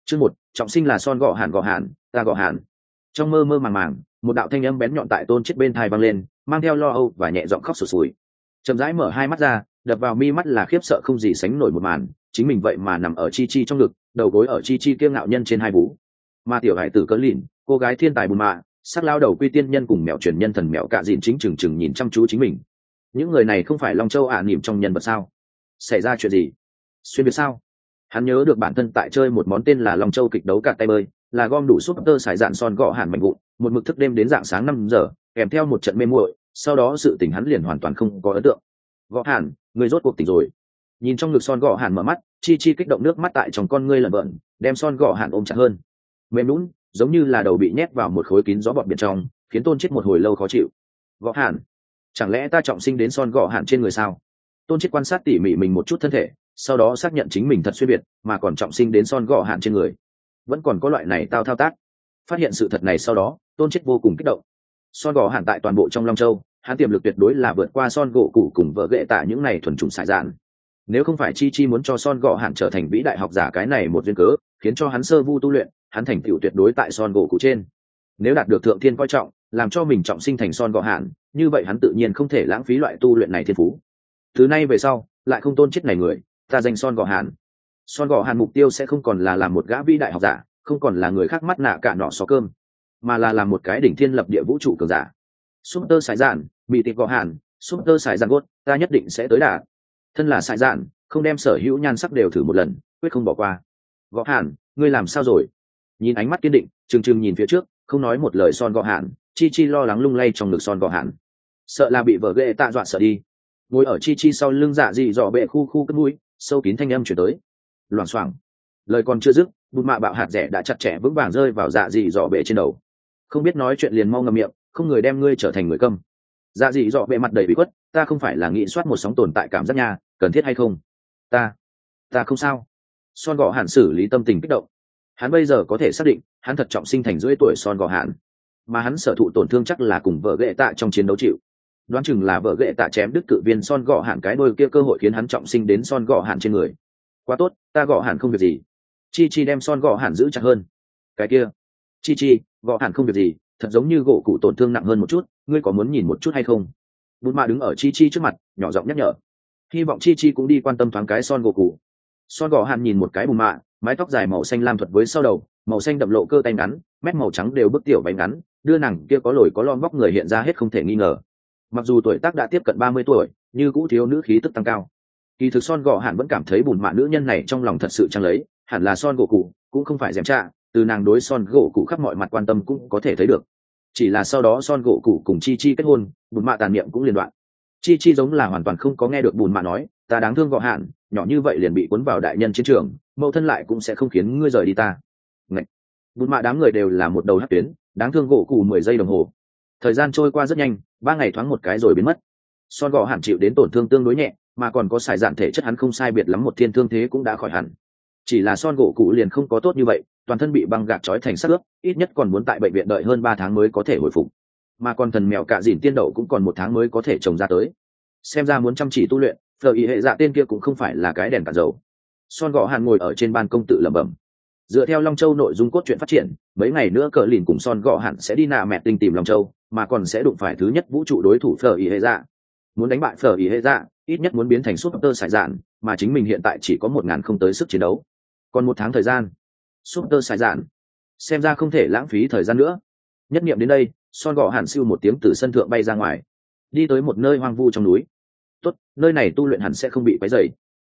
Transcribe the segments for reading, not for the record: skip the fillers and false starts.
Chương 1, trọng sinh là son gọ hàn, ta gọ hàn. Trong mơ mơ màng màng, một đạo thanh âm bén nhọn tại Tôn Chết bên tai vang lên, mang theo lo âu và nhẹ giọng khóc sụt sùi. Chậm rãi mở hai mắt ra, đập vào mi mắt là khiếp sợ không gì sánh nổi một màn, chính mình vậy mà nằm ở Chi Chi trong ngực, đầu gối ở Chi Chi kiêu ngạo nhân trên hai vú. Mà tiểu hải tử cỡ lìn, cô gái thiên tài bùn mạ, sắc lao đầu quy tiên nhân cùng mèo truyền nhân thần mèo cạ dìn chính chừng nhìn chăm chú chính mình. Những người này không phải Long Châu niệm trong nhân vật sao? Xảy ra chuyện gì? Xuyên việt sao? Hắn nhớ được bản thân tại chơi một món tên là Long Châu kịch đấu cạt tay bơi, là gom đủ súp tơ sải dạn son gọ hàn mạnh vụn, một mực thức đêm đến dạng sáng 5 giờ, kèm theo một trận mê muội, sau đó sự tình hắn liền hoàn toàn không có ấn tượng. Gọ hàn, người rốt cuộc tỉnh rồi. Nhìn trong ngực son gọ hàn mở mắt, Chi Chi kích động nước mắt tại trong con ngươi lởn vởn, đem son gọ hàn ôm chặt hơn. Mềm nhũn, giống như là đầu bị nhét vào một khối kín gió bọt biển trong, khiến Tôn Chết một hồi lâu khó chịu. Gọ hàn, chẳng lẽ ta trọng sinh đến son gọ hàn trên người sao? Tôn Chết quan sát tỉ mỉ mình một chút thân thể, sau đó xác nhận chính mình thật xuyên biệt, mà còn trọng sinh đến son gọ hàn trên người. Vẫn còn có loại này thao tác. Phát hiện sự thật này sau đó, Tôn Chết vô cùng kích động. Son gọ hàn tại toàn bộ trong Long Châu, hắn tiềm lực tuyệt đối là vượt qua son gỗ cụ cùng vợ ghệ tạ những này thuần chủng sải dạn. Nếu không phải Chi Chi muốn cho son gọ hàn trở thành vĩ đại học giả cái này một duyên cớ, khiến cho hắn sơ vu tu luyện, hắn thành tựu tuyệt đối tại son gỗ cụ trên. Nếu đạt được thượng thiên coi trọng, làm cho mình trọng sinh thành son gọ hàn, như vậy hắn tự nhiên không thể lãng phí loại tu luyện này thiên phú. Từ nay về sau, lại không Tôn Chết này người, ta danh son gọ hàn. Son gọ hàn mục tiêu sẽ không còn là làm một gã vĩ đại học giả, không còn là người khác mắt nạ cả nọ xó cơm, mà là làm một cái đỉnh thiên lập địa vũ trụ cường giả. Super sải dạn, bị tịt gọ hàn, Super sải dạn gốt, ta nhất định sẽ tới đà. Thân là sải dạn, không đem sở hữu nhan sắc đều thử một lần, quyết không bỏ qua. Gọ hàn, ngươi làm sao rồi? Nhìn ánh mắt kiên định, trừng nhìn phía trước, không nói một lời son gọ hàn, Chi Chi lo lắng lung lay trong ngực son gọ hàn, sợ là bị vợ ghệ tạ dọa sợ đi. Ngồi ở Chi Chi sau lưng dạ dị dọ bệ khu cất mũi, sâu kín thanh âm chuyển tới. Loảng xoảng, lời còn chưa dứt, bụt mạ bạo hạt rẻ đã chặt chẽ vững vàng rơi vào dạ dị dọ bệ trên đầu. Không biết nói chuyện liền mau ngậm miệng, không người đem ngươi trở thành người câm. Dạ dị dọ bệ mặt đầy bị khuất, ta không phải là nghĩ soát một sóng tồn tại cảm giác nha, cần thiết hay không? Ta không sao. Son gọ hàn xử lý tâm tình kích động. Hắn bây giờ có thể xác định, hắn thật trọng sinh thành rưỡi tuổi son gọ hàn, mà hắn sở thụ tổn thương chắc là cùng vợ ghệ tạ trong chiến đấu chịu. Đoán chừng là vợ ghệ tạ chém đứt cự viên son gọ hàn cái đôi kia, cơ hội khiến hắn trọng sinh đến son gọ hàn trên người. Quá tốt, ta gọ hàn không việc gì. Chi Chi đem son gọ hàn giữ chặt hơn. Cái kia, Chi Chi, gọ hàn không việc gì, thật giống như gỗ cụ tổn thương nặng hơn một chút, ngươi có muốn nhìn một chút hay không? Bụt mạ đứng ở Chi Chi trước mặt, nhỏ giọng nhắc nhở. Hy vọng Chi Chi cũng đi quan tâm thoáng cái son gỗ cụ. Son gọ hàn nhìn một cái bụt mạ, mái tóc dài màu xanh lam thuật với sau đầu, màu xanh đậm lộ cơ tay ngắn, mép màu trắng đều bức tiểu váy ngắn, đưa nàng kia có lồi có lõm vóc người hiện ra hết không thể nghi ngờ. Mặc dù tuổi tác đã tiếp cận 30 tuổi, như cũ thiếu nữ khí tức tăng cao. Kỳ thực son gọ hàn vẫn cảm thấy bùn mạ nữ nhân này trong lòng thật sự trang lấy, hẳn là son gỗ cụ, cũng không phải dèm trạ, từ nàng đối son gỗ cụ khắp mọi mặt quan tâm cũng có thể thấy được. Chỉ là sau đó son gỗ cụ cùng Chi Chi kết hôn, bùn mạ tàn niệm cũng liên đoạn. Chi Chi giống là hoàn toàn không có nghe được bùn mạ nói, ta đáng thương gọ hàn, nhỏ như vậy liền bị cuốn vào đại nhân chiến trường, mẫu thân lại cũng sẽ không khiến ngươi rời đi ta. Ngậy. Bùn mạ đám người đều là một đầu hất tuyến, đáng thương gỗ cụ 10 giây đồng hồ. Thời gian trôi qua rất nhanh, 3 ngày thoáng một cái rồi biến mất. Son gọ hàn chịu đến tổn thương tương đối nhẹ, mà còn có sải dạn thể chất hắn không sai biệt lắm một thiên thương thế cũng đã khỏi hẳn. Chỉ là son gỗ cụ liền không có tốt như vậy, toàn thân bị băng gạc trói thành xác ướp, ít nhất còn muốn tại bệnh viện đợi hơn 3 tháng mới có thể hồi phục. Mà còn thần mèo cạ dìn tiên đậu cũng còn 1 tháng mới có thể trồng ra tới. Xem ra muốn chăm chỉ tu luyện, phở ý hệ dạ tên kia cũng không phải là cái đèn cạn dầu. Son gọ hàn ngồi ở trên ban công tự lẩm bẩm. Dựa theo Long Châu nội dung cốt truyện phát triển, mấy ngày nữa cờ lìn cùng son gọ hàn sẽ đi nạ mẹ tinh tìm Long Châu, mà còn sẽ đụng phải thứ nhất vũ trụ đối thủ phở ý hệ dạ. Muốn đánh bại phở ý hệ dạ, ít nhất muốn biến thành Super sải dạn, mà chính mình hiện tại chỉ có 1000 không tới sức chiến đấu. Còn 1 tháng thời gian. Super sải dạn, xem ra không thể lãng phí thời gian nữa. Nhất niệm đến đây, son gọ hàn siêu một tiếng từ sân thượng bay ra ngoài, đi tới một nơi hoang vu trong núi. Tốt, nơi này tu luyện hẳn sẽ không bị quấy rầy.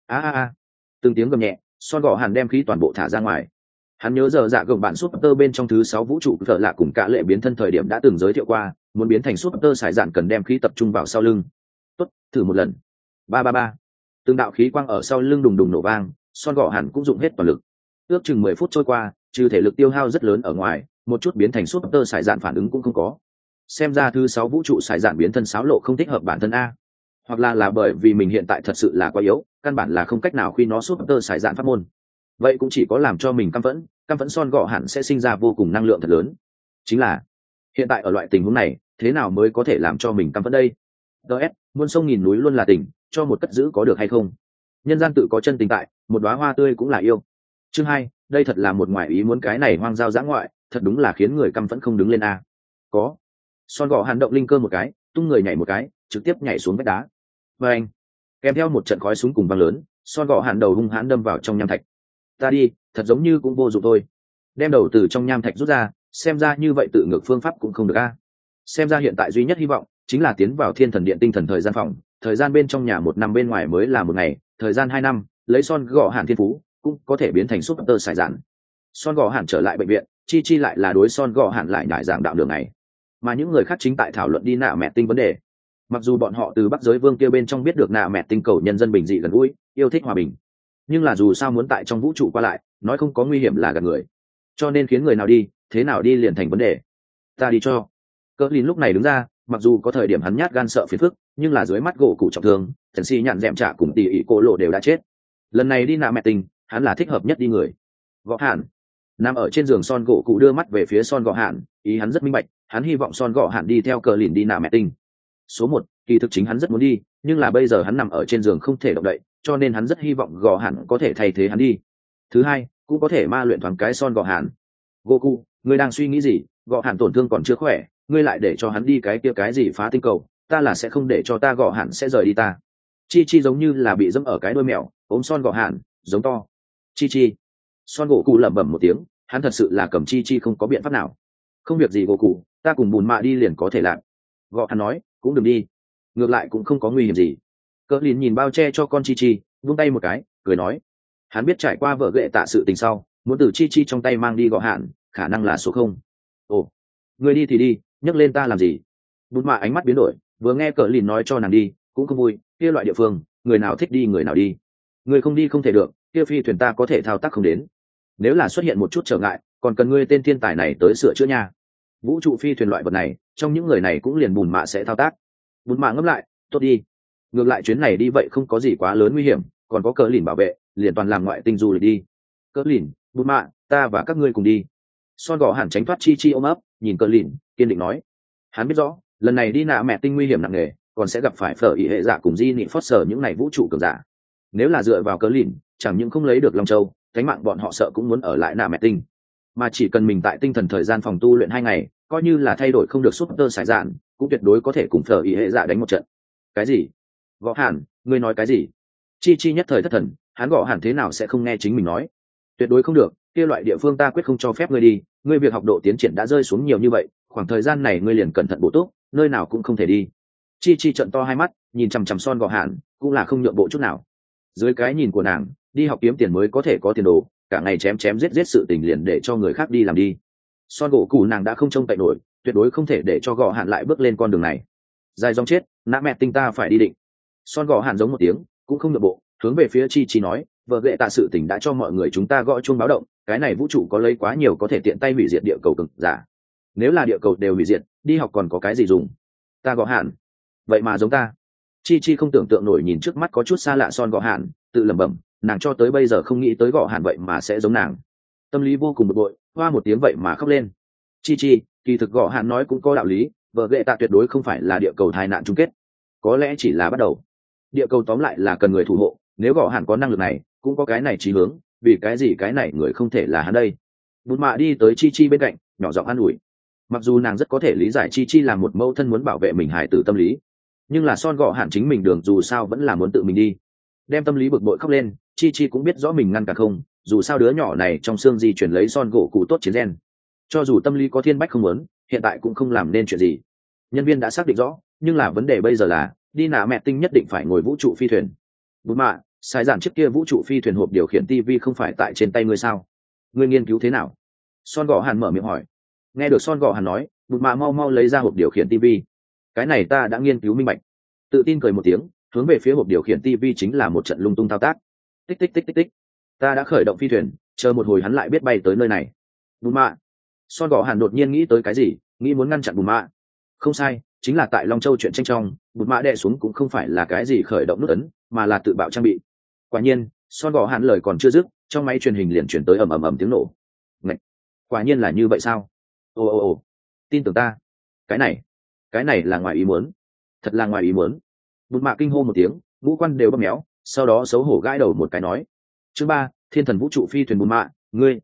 Từng tiếng gầm nhẹ, son gọ hàn đem khí toàn bộ thả ra ngoài. Hắn nhớ giờ dạ gồng bản Super bên trong thứ 6 vũ trụ phở lạ cùng cả lệ biến thân thời điểm đã từng giới thiệu qua, muốn biến thành Super sải dạn cần đem khí tập trung vào sau lưng. Tốt, thử một lần. Ba. Từng đạo khí quang ở sau lưng đùng đùng nổ vang, son gọ hàn cũng dùng hết toàn lực. Ước chừng 10 phút trôi qua, trừ thể lực tiêu hao rất lớn ở ngoài, một chút biến thành Super sải dạn phản ứng cũng không có. Xem ra thứ 6 vũ trụ sải dạn biến thân xáo lộ không thích hợp bản thân a, hoặc là bởi vì mình hiện tại thật sự là quá yếu, căn bản là không cách nào khi nó Super sải dạn pháp môn. Vậy cũng chỉ có làm cho mình căm phẫn son gọ hàn sẽ sinh ra vô cùng năng lượng thật lớn. Chính là hiện tại ở loại tình huống này, thế nào mới có thể làm cho mình căm phẫn đây? DS, muôn sông nghìn núi luôn là tình, cho một cất giữ có được hay không? Nhân gian tự có chân tình tại, một đóa hoa tươi cũng là yêu. Chương 2, đây thật là một ngoại ý muốn, cái này hoang giao dã ngoại thật đúng là khiến người căm phẫn không đứng lên a. Có. Son gọ hàn động linh cơ một cái, tung người nhảy một cái, trực tiếp nhảy xuống vách đá. Và anh, kèm theo một trận khói súng cùng vang lớn, Son gọ hàn đầu hung hãn đâm vào trong nham thạch. Ta đi, thật giống như cũng vô dụng thôi. Đem đầu từ trong nham thạch rút ra, xem ra như vậy tự ngược phương pháp cũng không được a. Xem ra hiện tại duy nhất hy vọng chính là tiến vào Thiên Thần Điện tinh thần thời gian phòng, thời gian bên trong nhà 1 năm, bên ngoài mới là 1 ngày, thời gian 2 năm, lấy Son gọ hàn thiên phú cũng có thể biến thành súp tơ sải dạn. Son gọ hàn trở lại bệnh viện, chi chi lại là đối Son gọ hàn lại nhải giảng đạo đường này, mà những người khác chính tại thảo luận đi nạ mẹ tinh vấn đề. Mặc dù bọn họ từ Bắc giới vương kia bên trong biết được nạ mẹ tinh cầu nhân dân bình dị gần gũi, yêu thích hòa bình, nhưng là dù sao muốn tại trong vũ trụ qua lại, nói không có nguy hiểm là gạt người, cho nên khiến người nào đi thế nào đi liền thành vấn đề. Ta đi cho. Cỡ lìn lúc này đứng ra, mặc dù có thời điểm hắn nhát gan sợ phiền phức, nhưng là dưới mắt gỗ cụ trọng thương, thần si nhạn dẹm trả cùng tỷ ỷ cô lộ đều đã chết, lần này đi nạ mẹ tinh hắn là thích hợp nhất đi người. Gõ hạn nằm ở trên giường Son gỗ cụ đưa mắt về phía Son gõ hạn, ý hắn rất minh bạch, hắn hy vọng Son gõ hạn đi theo cờ lìn đi nạ mẹ tinh. Số 1, kỳ thực chính hắn rất muốn đi, nhưng là bây giờ hắn nằm ở trên giường không thể động đậy, cho nên hắn rất hy vọng gõ hạn có thể thay thế hắn đi. Thứ hai, cũng có thể ma luyện thoáng cái Son gõ hạn. Goku, ngươi đang suy nghĩ gì? Gõ hạn tổn thương còn chưa khỏe, ngươi lại để cho hắn đi cái kia cái gì phá tinh cầu, ta là sẽ không để cho ta gõ hạn sẽ rời đi ta. Chi chi giống như là bị dẫm ở cái đuôi mèo, ôm Son gõ hạn, giống to. Chi chi. Son gỗ cụ lẩm bẩm một tiếng, hắn thật sự là cầm chi chi không có biện pháp nào. Không việc gì gỗ cụ, ta cùng bùn mạ đi liền có thể làm. Gõ hắn nói, cũng đừng đi, ngược lại cũng không có nguy hiểm gì. Cỡ lìn nhìn bao che cho con chi chi, vung tay một cái, cười nói, hắn biết trải qua vợ ghệ tạ sự tình sau, muốn từ chi chi trong tay mang đi gõ hạn, khả năng là số 0. Ồ, người đi thì đi, nhấc lên ta làm gì? Bùn mạ ánh mắt biến đổi, vừa nghe cỡ lìn nói cho nàng đi, cũng không vui, kia loại địa phương, người nào thích đi người nào đi. Người không đi không thể được, kia phi thuyền ta có thể thao tác không đến. Nếu là xuất hiện một chút trở ngại, còn cần ngươi tên thiên tài này tới sửa chữa nha. Vũ trụ phi thuyền loại vật này, trong những người này cũng liền bùn mạ sẽ thao tác. Bùn mạ ngẫm lại, tốt đi. Ngược lại chuyến này đi vậy không có gì quá lớn nguy hiểm, còn có cỡ lìn bảo vệ, liền toàn làm ngoại tinh du lịch đi. Cỡ lìn, bùn mạ, ta và các ngươi cùng đi. Son gò hẳn tránh thoát chi chi ôm ấp, nhìn cỡ lìn, kiên định nói. Hắn biết rõ, lần này đi nạ mẹ tinh nguy hiểm nặng nề, còn sẽ gặp phải phở ỉ hệ giả cùng di nị phót sở những này vũ trụ cường giả. Nếu là dựa vào cỡ lìn, chẳng những không lấy được Long Châu, cánh mạng bọn họ sợ cũng muốn ở lại nạ mẹ tinh, mà chỉ cần mình tại tinh thần thời gian phòng tu luyện 2 ngày, coi như là thay đổi không được súp tơ sải dạn, cũng tuyệt đối có thể cùng phở ý hệ dạ đánh một trận. Cái gì? Gõ hẳn, ngươi nói cái gì? Chi chi nhất thời thất thần, hắn gõ hẳn thế nào sẽ không nghe chính mình nói? Tuyệt đối không được, kia loại địa phương ta quyết không cho phép ngươi đi, ngươi việc học độ tiến triển đã rơi xuống nhiều như vậy, khoảng thời gian này ngươi liền cẩn thận bổ túc, nơi nào cũng không thể đi. Chi chi trận to hai mắt, nhìn chằm chằm Son gõ hẳn, cũng là không nhượng bộ chút nào. Dưới cái nhìn của nàng, đi học kiếm tiền mới có thể có tiền đồ, cả ngày chém chém giết giết sự tình liền để cho người khác đi làm đi. Son gỗ cụ nàng đã không trông cậy nổi, tuyệt đối không thể để cho gõ hạn lại bước lên con đường này. Dài dòng chết, nã mẹ tinh ta phải đi định. Son gõ hạn giống một tiếng, cũng không nhượng bộ, hướng về phía chi chi nói, vợ ghệ tạ sự tình đã cho mọi người chúng ta gõ chuông báo động, cái này vũ trụ có lấy quá nhiều có thể tiện tay hủy diệt địa cầu cực giả. Nếu là địa cầu đều hủy diệt, đi học còn có cái gì dùng? Ta gõ hạn, vậy mà giống ta. Chi chi không tưởng tượng nổi nhìn trước mắt có chút xa lạ Son gõ hạn, tự lẩm bẩm, nàng cho tới bây giờ không nghĩ tới gõ hạn vậy mà sẽ giống nàng, tâm lý vô cùng bực bội, hoa một tiếng vậy mà khóc lên. Chi chi, kỳ thực gõ hạn nói cũng có đạo lý, vợ ghệ tạ tuyệt đối không phải là địa cầu tai nạn chung kết, có lẽ chỉ là bắt đầu. Địa cầu tóm lại là cần người thủ hộ, nếu gõ hạn có năng lực này, cũng có cái này chí hướng, vì cái gì cái này người không thể là hắn đây? Bùn mạ đi tới chi chi bên cạnh, nhỏ giọng an ủi. Mặc dù nàng rất có thể lý giải chi chi là một mẫu thân muốn bảo vệ mình hài tử tâm lý, nhưng là Son gõ hạn chính mình đường dù sao vẫn là muốn tự mình đi. Đem tâm lý bực bội khóc lên, chi chi cũng biết rõ mình ngăn cả không, dù sao đứa nhỏ này trong xương di chuyển lấy Son gỗ cụ tốt chiến gen, cho dù tâm lý có thiên bách không muốn, hiện tại cũng không làm nên chuyện gì. Nhân viên đã xác định rõ, nhưng là vấn đề bây giờ là đi nạ mẹ tinh nhất định phải ngồi vũ trụ phi thuyền. Bùn mạ, sai giản trước kia vũ trụ phi thuyền hộp điều khiển tivi không phải tại trên tay ngươi sao? Ngươi nghiên cứu thế nào? Son gõ hàn mở miệng hỏi. Nghe được Son gõ hàn nói, bùn mạ mau mau lấy ra hộp điều khiển tivi. Cái này ta đã nghiên cứu minh bạch. Tự tin cười một tiếng, hướng về phía hộp điều khiển tivi chính là một trận lung tung thao tác. Tích tích tích tích tích, ta đã khởi động phi thuyền, chờ một hồi hắn lại biết bay tới nơi này. Bùn mạ. Son gõ hàn đột nhiên nghĩ tới cái gì, nghĩ muốn ngăn chặn bùn mạ. Không sai, chính là tại Long Châu chuyện tranh trong, bùn mạ đè xuống cũng không phải là cái gì khởi động nút ấn, mà là tự bạo trang bị. Quả nhiên, Son gõ hàn lời còn chưa dứt, trong máy truyền hình liền chuyển tới ầm ầm ầm tiếng nổ. Ngậy! Quả nhiên là như vậy sao? Ồ, tin tưởng ta. Cái này là ngoài ý muốn, thật là ngoài ý muốn. Bùn mạ kinh hô một tiếng, ngũ quan đều bóp méo, sau đó xấu hổ gãi đầu một cái nói. Chương 3, Thiên thần vũ trụ phi thuyền bùn mạ, ngươi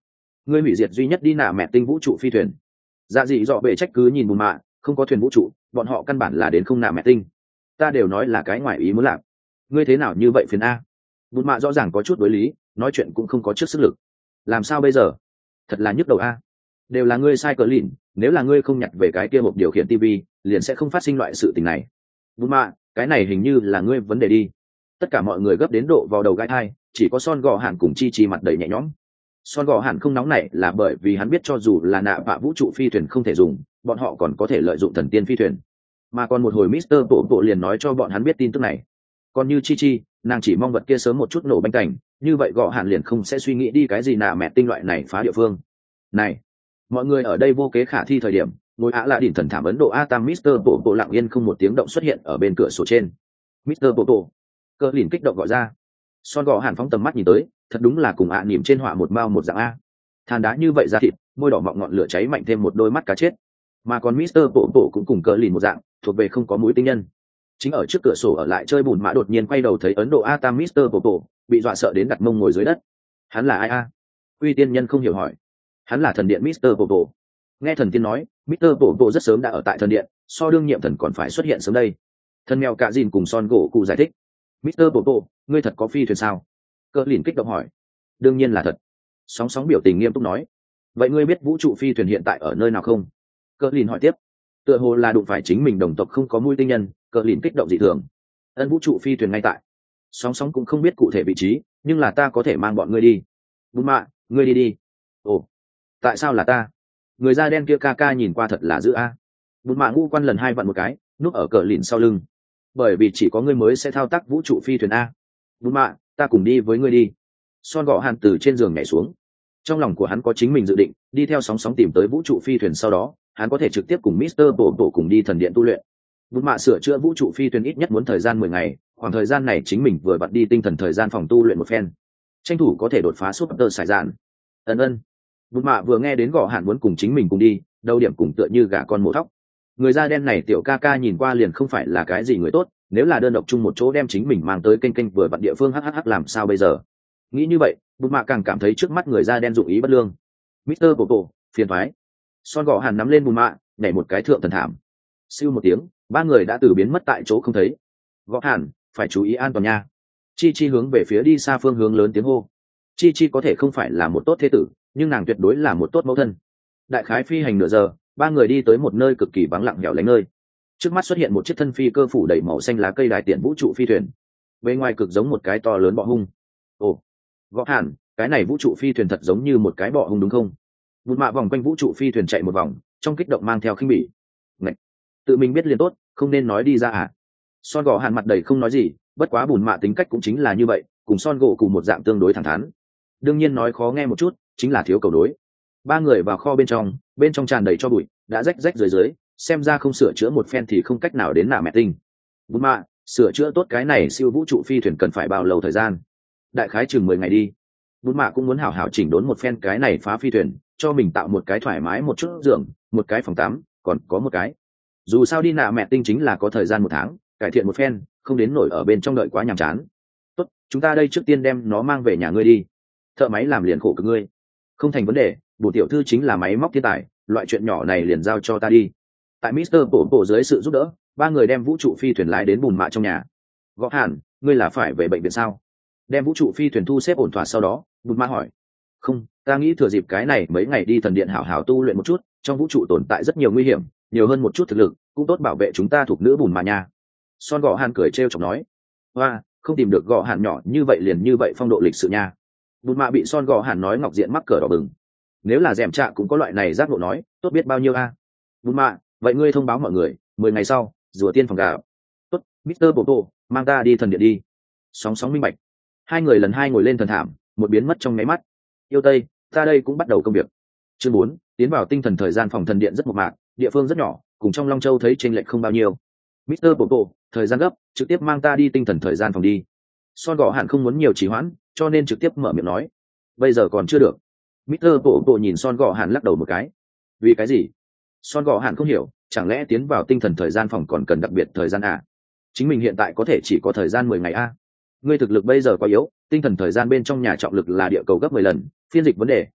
ngươi hủy diệt duy nhất đi nạ mẹ tinh vũ trụ phi thuyền. Dạ dị dọ bệ trách cứ nhìn bùn mạ, không có thuyền vũ trụ, bọn họ căn bản là đến không nạ mẹ tinh. Ta đều nói là cái ngoài ý muốn làm, ngươi thế nào như vậy phiền a? Bùn mạ rõ ràng có chút đối lý, nói chuyện cũng không có chút sức lực. Làm sao bây giờ? Thật là nhức đầu a. Đều là ngươi sai cờ lìn, nếu là ngươi không nhặt về cái kia hộp điều khiển tivi, liền sẽ không phát sinh loại sự tình này. Bùn mạ, cái này hình như là ngươi vấn đề đi. Tất cả mọi người gấp đến độ vào đầu gai thai, chỉ có Son Gò Hàn cùng Chi Chi mặt đầy nhẹ nhõm. Son Gò Hàn không nóng nảy là bởi vì hắn biết cho dù là nạ vạ vũ trụ phi thuyền không thể dùng, bọn họ còn có thể lợi dụng thần tiên phi thuyền. Mà còn một hồi Mister Bộ liền nói cho bọn hắn biết tin tức này. Còn như Chi Chi, nàng chỉ mong vật kia sớm một chút nổ banh cảnh, như vậy Gò Hàn liền không sẽ suy nghĩ đi cái gì nạ mẹ tinh loại này phá địa phương. Này, mọi người ở đây vô kế khả thi thời điểm, ngôi Á là đỉnh thần thảm Ấn Độ Atam Mister Bộ lặng yên không một tiếng động xuất hiện ở bên cửa sổ trên. Mister Bộ, cơ lìn kích động gọi ra. Son Gò Hàn phóng tầm mắt nhìn tới, thật đúng là cùng nỉm trên họa một mao một dạng a. Than đá như vậy ra thịt, môi đỏ mọng ngọn lửa cháy mạnh thêm một đôi mắt cá chết. Mà còn Mister Bộ cũng cùng cờ lìn một dạng, thuộc về không có mũi tinh nhân. Chính ở trước cửa sổ ở lại chơi bùn mã đột nhiên quay đầu thấy Ấn Độ Atam Mister Bộ, bị dọa sợ đến đặt mông ngồi dưới đất. Hắn là ai a? Uy tiên nhân không hiểu hỏi. Hắn là thần điện Mister Bộ. Nghe thần tiên nói, Mister Bộ rất sớm đã ở tại thần điện, so đương nhiệm thần còn phải xuất hiện sớm đây. Thần mèo cạ dìn cùng Son gỗ cụ giải thích. Mister Bộ, ngươi thật có phi thuyền sao? Cờ lìn kích động hỏi. Đương nhiên là thật. Sóng sóng biểu tình nghiêm túc nói. Vậy ngươi biết vũ trụ phi thuyền hiện tại ở nơi nào không? Cờ lìn hỏi tiếp. Tựa hồ là đụng phải chính mình đồng tộc không có mũi tinh nhân, cờ lìn kích động dị thường. Ân vũ trụ phi thuyền ngay tại. Sóng sóng cũng không biết cụ thể vị trí, nhưng là ta có thể mang bọn ngươi đi. Bùn mạ, ngươi đi đi. Ồ, tại sao là ta? Người da đen kia ca ca nhìn qua thật là dữ a. Bùn mạ ngu quan lần hai vặn một cái, núp ở cờ lìn sau lưng. Bởi vì chỉ có ngươi mới sẽ thao tác vũ trụ phi thuyền a. Bùn mạ, ta cùng đi với ngươi đi. Son Gò Hàn từ trên giường nhảy xuống. Trong lòng của hắn có chính mình dự định, đi theo sóng sóng tìm tới vũ trụ phi thuyền, sau đó hắn có thể trực tiếp cùng Mister Bộ cùng đi thần điện tu luyện. Bùn mạ sửa chữa vũ trụ phi thuyền ít nhất muốn thời gian 10 ngày, khoảng thời gian này chính mình vừa bật đi tinh thần thời gian phòng tu luyện một phen, tranh thủ có thể đột phá suốt tơ sải dạn. Ân. Bùn mạ vừa nghe đến Gò Hàn muốn cùng chính mình cùng đi, đâu điểm cùng tựa như gà con mổ thóc. Người da đen này tiểu ca ca nhìn qua liền không phải là cái gì người tốt, nếu là đơn độc chung một chỗ đem chính mình mang tới kênh vừa vặn địa phương hắc làm sao bây giờ? Nghĩ như vậy, bùn mạ càng cảm thấy trước mắt người da đen dụng ý bất lương. Mister Bộ, phiền thoái. Son Gò Hàn nắm lên bùn mạ, nhảy một cái thượng thần thảm. Siêu một tiếng, ba người đã từ biến mất tại chỗ không thấy. Gò Hàn, phải chú ý an toàn nha. Chi Chi hướng về phía đi xa phương hướng lớn tiếng hô. Chi Chi có thể không phải là một tốt thế tử, nhưng nàng tuyệt đối là một tốt mẫu thân. Đại khái phi hành nửa giờ, ba người đi tới một nơi cực kỳ vắng lặng hẻo lánh nơi. Trước mắt xuất hiện một chiếc thân phi cơ phủ đầy màu xanh lá cây đại tiện vũ trụ phi thuyền. Bên ngoài cực giống một cái to lớn bọ hung. Ồ, Gõ Hàn, cái này vũ trụ phi thuyền thật giống như một cái bọ hung đúng không? Bụt mạ vòng quanh vũ trụ phi thuyền chạy một vòng, trong kích động mang theo khinh bỉ. Ngậy, tự mình biết liền tốt, không nên nói đi ra à? Son Gò Hàn mặt đầy không nói gì, bất quá bùn mạ tính cách cũng chính là như vậy, cùng Son gỗ cùng một dạng tương đối thẳng thắn. Đương nhiên nói khó nghe một chút, chính là thiếu cầu đối. Ba người vào kho bên trong tràn đầy cho bụi, đã rách dưới, xem ra không sửa chữa một phen thì không cách nào đến nạ mẹ tinh. Bùn mạ, sửa chữa tốt cái này siêu vũ trụ phi thuyền cần phải bao lâu thời gian? Đại khái chừng 10 ngày đi. Bùn mạ cũng muốn hảo hảo chỉnh đốn một phen cái này phá phi thuyền, cho mình tạo một cái thoải mái một chút giường, một cái phòng tắm, còn có một cái. Dù sao đi nạ mẹ tinh chính là có thời gian 1 tháng, cải thiện một phen, không đến nổi ở bên trong đợi quá nhàm chán. Tốt, chúng ta đây trước tiên đem nó mang về nhà ngươi đi. Thợ máy làm liền khổ cực ngươi. Không thành vấn đề, bổ tiểu thư chính là máy móc thiên tài, loại chuyện nhỏ này liền giao cho ta đi. Tại Mister Bộ dưới sự giúp đỡ, ba người đem vũ trụ phi thuyền lái đến bùn mạ trong nhà. Gõ Hàn, ngươi là phải về bệnh viện sao? Đem vũ trụ phi thuyền thu xếp ổn thỏa sau đó, bùn mạ hỏi. Không, ta nghĩ thừa dịp cái này mấy ngày đi thần điện hảo hảo tu luyện một chút, trong vũ trụ tồn tại rất nhiều nguy hiểm, nhiều hơn một chút thực lực, cũng tốt bảo vệ chúng ta thuộc nữ bùn mạ nha. Son Gõ Hàn cười trêu chọc nói. Hoa, không tìm được Gõ Hàn nhỏ như vậy phong độ lịch sự nha. Bùn mạ bị Son Gõ Hàn nói ngọc diện mắc cỡ đỏ bừng. Nếu là dèm trạ cũng có loại này giác ngộ nói, tốt biết bao nhiêu a. Bùn mạ, vậy ngươi thông báo mọi người, 10 ngày sau, rùa tiên phòng gà. Tốt, Mister Bộ, mang ta đi thần điện đi. Sóng minh bạch. Hai người lần hai ngồi lên thần thảm, một biến mất trong nháy mắt. Yêu Tây, ta đây cũng bắt đầu công việc. Chương 4, tiến vào tinh thần thời gian phòng thần điện rất mộc mạc, địa phương rất nhỏ, cùng trong Long Châu thấy chênh lệch không bao nhiêu. Mister Bộ, thời gian gấp, trực tiếp mang ta đi tinh thần thời gian phòng đi. Son Gõ Hàn không muốn nhiều trì hoãn, cho nên trực tiếp mở miệng nói. Bây giờ còn chưa được. Mister Bộ nhìn Son Gõ Hàn lắc đầu một cái. Vì cái gì? Son Gõ Hàn không hiểu, chẳng lẽ tiến vào tinh thần thời gian phòng còn cần đặc biệt thời gian à? Chính mình hiện tại có thể chỉ có thời gian 10 ngày a. Ngươi thực lực bây giờ quá yếu, tinh thần thời gian bên trong nhà trọng lực là địa cầu gấp 10 lần, phiên dịch vấn đề,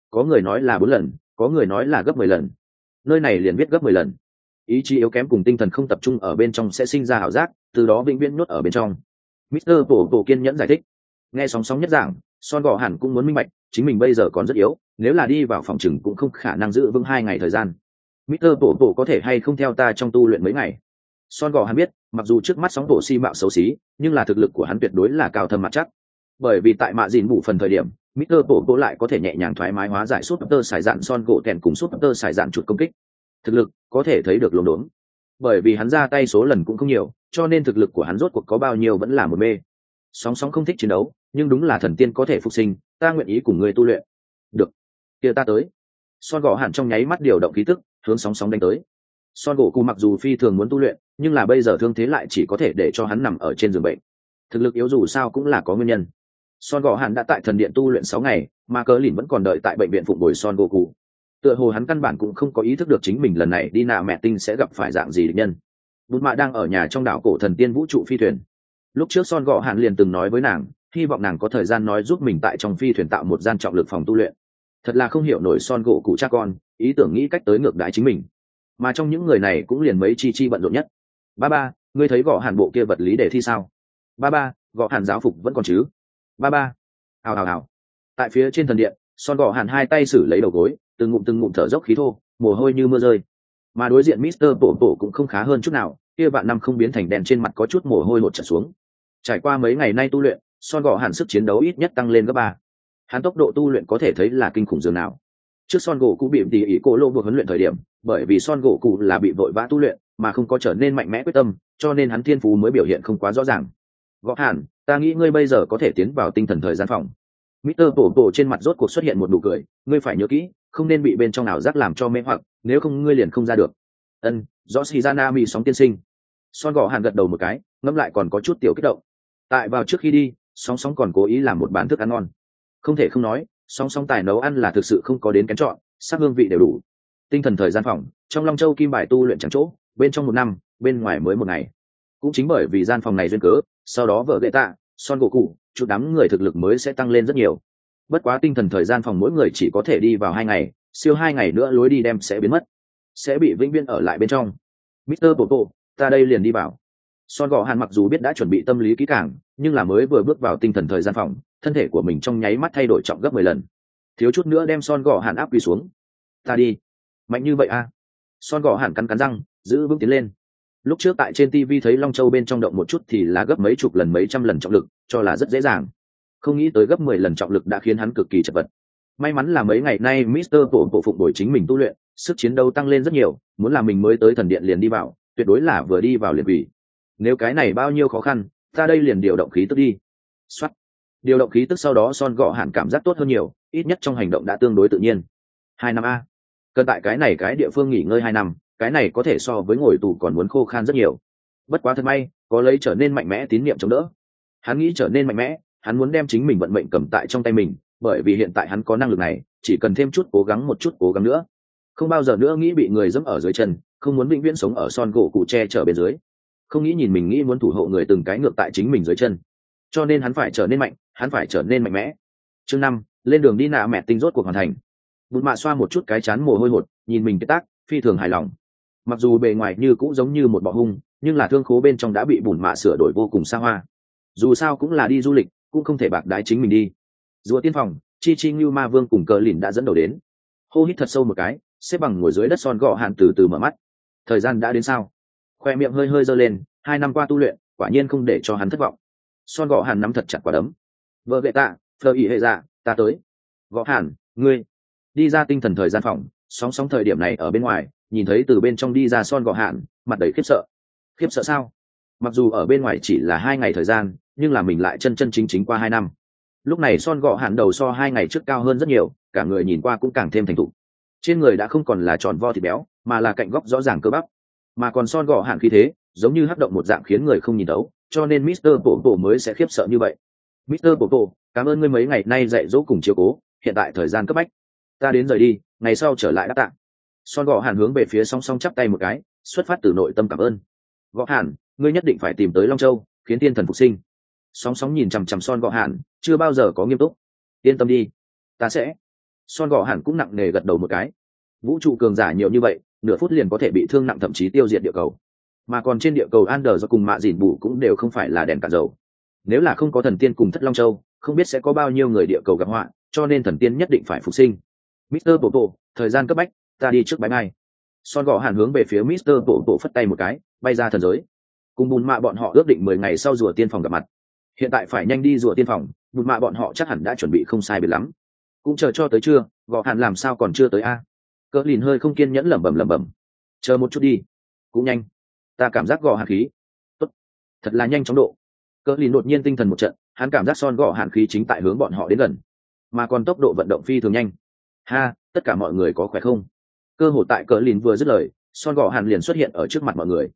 có người nói là 4 lần, có người nói là gấp 10 lần. Nơi này liền viết gấp 10 lần. Ý chí yếu kém cùng tinh thần không tập trung ở bên trong sẽ sinh ra ảo giác, từ đó vĩnh viễn nuốt ở bên trong. Mr. Tổ kiên nhẫn giải thích. Nghe sóng sóng nhất giảng, Son gọ hẳn cũng muốn minh bạch, chính mình bây giờ còn rất yếu, nếu là đi vào phòng chừng cũng không khả năng giữ vững 2 ngày thời gian. Mr. Tổ có thể hay không theo ta trong tu luyện mấy ngày? Son gọ hẳn biết, mặc dù trước mắt sóng tổ si mạo xấu xí, nhưng là thực lực của hắn tuyệt đối là cao thâm mặt chắc. Bởi vì tại mạ dìn bù phần thời điểm, Mr. Tổ lại có thể nhẹ nhàng thoải mái hóa giải suốt tơ xài dạn son gỗ kèn cùng suốt tơ xài dạn chuột công kích. Thực lực có thể thấy được lồn đốn. Bởi vì hắn ra tay số lần cũng không nhiều, cho nên thực lực của hắn rốt cuộc có bao nhiêu vẫn là một mê. Sóng sóng không thích chiến đấu, nhưng đúng là thần tiên có thể phục sinh, ta nguyện ý cùng ngươi tu luyện. Được, kia ta tới. Son gỗ hẳn trong nháy mắt điều động khí tức, hướng sóng sóng đánh tới. Son gỗ cụ mặc dù phi thường muốn tu luyện, nhưng là bây giờ thương thế lại chỉ có thể để cho hắn nằm ở trên giường bệnh. Thực lực yếu dù sao cũng là có nguyên nhân. Son gỗ hẳn đã tại thần điện tu luyện 6 ngày, mà cờ lìn vẫn còn đợi tại bệnh viện phụng bồi Son gỗ cụ. Tựa hồ hắn căn bản cũng không có ý thức được chính mình lần này đi nạ mẹ tinh sẽ gặp phải dạng gì địch nhân. Bút mạ đang ở nhà trong đảo cổ thần tiên vũ trụ phi thuyền. Lúc trước Son gỗ hẳn liền từng nói với nàng, hy vọng nàng có thời gian nói giúp mình tại trong phi thuyền tạo một gian trọng lực phòng tu luyện. Thật là không hiểu nổi Son gỗ cụ cha con, ý tưởng nghĩ cách tới ngược đãi chính mình. Mà trong những người này cũng liền mấy chi bận rộn nhất. Ba, ngươi thấy gõ hàn bộ kia vật lý đề thi sao? Ba, gõ hàn giáo phục vẫn còn chứ? Ba, hào. Tại phía trên thần điện, Son gõ hàn hai tay xử lấy đầu gối, từng ngụm thở dốc khí thô, mồ hôi như mưa rơi. Mà đối diện Mister Tổ cũng không khá hơn chút nào, kia vạn năm không biến thành đèn trên mặt có chút mồ hôi hột tràn xuống. Trải qua mấy ngày nay tu luyện, Son gõ hàn sức chiến đấu ít nhất tăng lên gấp 3. Hắn tốc độ tu luyện có thể thấy là kinh khủng dường nào. Trước Son gỗ cụ bị tỉ ỉ cô lô buộc huấn luyện thời điểm, bởi vì Son gỗ cụ là bị vội vã tu luyện mà không có trở nên mạnh mẽ quyết tâm, cho nên hắn thiên phú mới biểu hiện không quá rõ ràng. Gõ hàn, ta nghĩ ngươi bây giờ có thể tiến vào tinh thần thời gian phòng. Mr. Tổ trên mặt rốt cuộc xuất hiện một nụ cười, ngươi phải nhớ kỹ, không nên bị bên trong nào giác làm cho mê hoặc, nếu không ngươi liền không ra được. Rõ Shizana mì sóng tiên sinh. Son gõ hàn gật đầu một cái, ngẫm lại còn có chút tiểu kích động. Tại vào trước khi đi, sóng còn cố ý làm một bàn thức ăn ngon. Không thể không nói, sóng tài nấu ăn là thực sự không có đến kén chọn, sắc hương vị đều đủ. Tinh thần thời gian phòng, trong Long Châu kim bài tu luyện chẳng chỗ, bên trong 1 năm, bên ngoài mới 1 ngày. Cũng chính bởi vì gian phòng này duyên cớ, sau đó vợ gậy tạ, Son gỗ cụ, chút đám người thực lực mới sẽ tăng lên rất nhiều. Bất quá tinh thần thời gian phòng mỗi người chỉ có thể đi vào 2 ngày, siêu 2 ngày nữa lối đi đem sẽ biến mất, sẽ bị vĩnh viễn ở lại bên trong. Mr. Popo, ta đây liền đi vào. Son gỗ hàn mặc dù biết đã chuẩn bị tâm lý kỹ càng, nhưng là mới vừa bước vào tinh thần thời gian phòng, thân thể của mình trong nháy mắt thay đổi trọng gấp 10 lần, thiếu chút nữa đem Son gỗ hàn áp quỳ xuống. Ta đi, mạnh như vậy à? Son gỗ hàn cắn răng, giữ vững tiến lên. Lúc trước tại trên TV thấy Long Châu bên trong động một chút thì là gấp mấy chục lần mấy trăm lần trọng lực, cho là rất dễ dàng. Không nghĩ tới gấp 10 lần trọng lực đã khiến hắn cực kỳ chật vật. May mắn là mấy ngày nay Mr. Bộ phụng bồi chính mình tu luyện, sức chiến đấu tăng lên rất nhiều, muốn là mình mới tới thần điện liền đi vào, tuyệt đối là vừa đi vào liền quỷ. Nếu cái này bao nhiêu khó khăn, ta đây liền điều động khí tức đi. Soát. Điều động khí tức sau đó Son gõ hẳn cảm giác tốt hơn nhiều, ít nhất trong hành động đã tương đối tự nhiên. 2 năm a. Cần tại cái này cái địa phương nghỉ ngơi 2 năm, cái này có thể so với ngồi tù còn muốn khô khan rất nhiều. Bất quá thật may, có lấy trở nên mạnh mẽ tín niệm chống đỡ. Hắn nghĩ trở nên mạnh mẽ, hắn muốn đem chính mình vận mệnh cầm tại trong tay mình, bởi vì hiện tại hắn có năng lực này, chỉ cần thêm chút cố gắng một chút cố gắng nữa, không bao giờ nữa nghĩ bị người dẫm ở dưới chân, không muốn vĩnh viễn sống ở Son gỗ cụ che chở bên dưới, không nghĩ nhìn mình nghĩ muốn thủ hộ người từng cái ngược tại chính mình dưới chân, cho nên hắn phải trở nên mạnh, hắn phải trở nên mạnh mẽ. Chương 5, lên đường đi nạ mẹ tinh rốt cuộc hoàn thành. Bụt mạ xoa một chút cái chán mồ hôi hột, nhìn mình cái tác, phi thường hài lòng. Mặc dù bề ngoài như cũng giống như một bọ hung, nhưng là thương khố bên trong đã bị bùn mạ sửa đổi vô cùng xa hoa. Dù sao cũng là đi du lịch, cũng không thể bạc đái chính mình đi. Rùa tiên phòng, chi như ma vương cùng cờ lìn đã dẫn đầu đến. Hô hít thật sâu một cái, xếp bằng ngồi dưới đất Son gõ hàn từ từ mở mắt. Thời gian đã đến sao? Khoe miệng hơi hơi giơ lên, 2 năm qua tu luyện, quả nhiên không để cho hắn thất vọng. Son gõ hàn nắm thật chặt quả đấm. Vợ gậy tạ, phờ ý hệ dạ, ta tới. Gõ hàn, ngươi. Đi ra tinh thần thời gian phòng, sóng thời điểm này ở bên ngoài, nhìn thấy từ bên trong đi ra Son gõ hàn, mặt đầy khiếp sợ. Khiếp sợ sao? Mặc dù ở bên ngoài chỉ là 2 ngày thời gian, nhưng là mình lại chân chính qua 2 năm. Lúc này Son gõ hàn đầu so 2 ngày trước cao hơn rất nhiều, cả người nhìn qua cũng càng thêm thành thục. Trên người đã không còn là tròn vo thịt béo, mà là cạnh góc rõ ràng cơ bắp. Mà còn Son gõ hàn khí thế, giống như hấp động một dạng khiến người không nhìn thấu, cho nên Mr. Popo mới sẽ khiếp sợ như vậy. Mr. Popo, cảm ơn ngươi mấy ngày nay dạy dỗ cùng chiếu cố, hiện tại thời gian cấp bách, ta đến rời đi, ngày sau trở lại đáp tạ. Son gõ hàn hướng về phía song chắp tay một cái, xuất phát từ nội tâm cảm ơn. Gõ hàn, ngươi nhất định phải tìm tới Long Châu, khiến tiên thần phục sinh. Song nhìn chằm chằm Son gõ hàn, chưa bao giờ có nghiêm túc. Yên tâm đi, ta sẽ. Son gọ hẳn cũng nặng nề gật đầu một cái. Vũ trụ cường giả nhiều như vậy, nửa phút liền có thể bị thương nặng, thậm chí tiêu diệt địa cầu. Mà còn trên địa cầu Ander do cùng Mạ Dìn Bù cũng đều không phải là đèn cạn dầu. Nếu là không có thần tiên cùng Thất Long Châu, không biết sẽ có bao nhiêu người địa cầu gặp họa, cho nên thần tiên nhất định phải phục sinh. Mr. Popo, thời gian cấp bách, ta đi trước bãi ngay. Son gọ hàn hướng về phía Mr. Popo phất tay một cái, bay ra thần giới. Cùng Bùn Mạ bọn họ ước định 10 ngày sau rùa tiên phòng gặp mặt. Hiện tại phải nhanh đi rùa tiên phòng, Bùn Mạ bọn họ chắc hẳn đã chuẩn bị không sai biệt lắm. Cũng chờ cho tới trưa, gọ hàn làm sao còn chưa tới a? Cỡ lìn hơi không kiên nhẫn lẩm bẩm. Chờ một chút đi. Cũng nhanh. Ta cảm giác gọ hàn khí. Tốt. Thật là nhanh chóng độ. Cỡ lìn đột nhiên tinh thần một trận, hắn cảm giác son gọ hàn khí chính tại hướng bọn họ đến gần, mà còn tốc độ vận động phi thường nhanh. Ha, tất cả mọi người có khỏe không? Cơ hội tại cỡ lìn vừa dứt lời, son gọ hàn liền xuất hiện ở trước mặt mọi người.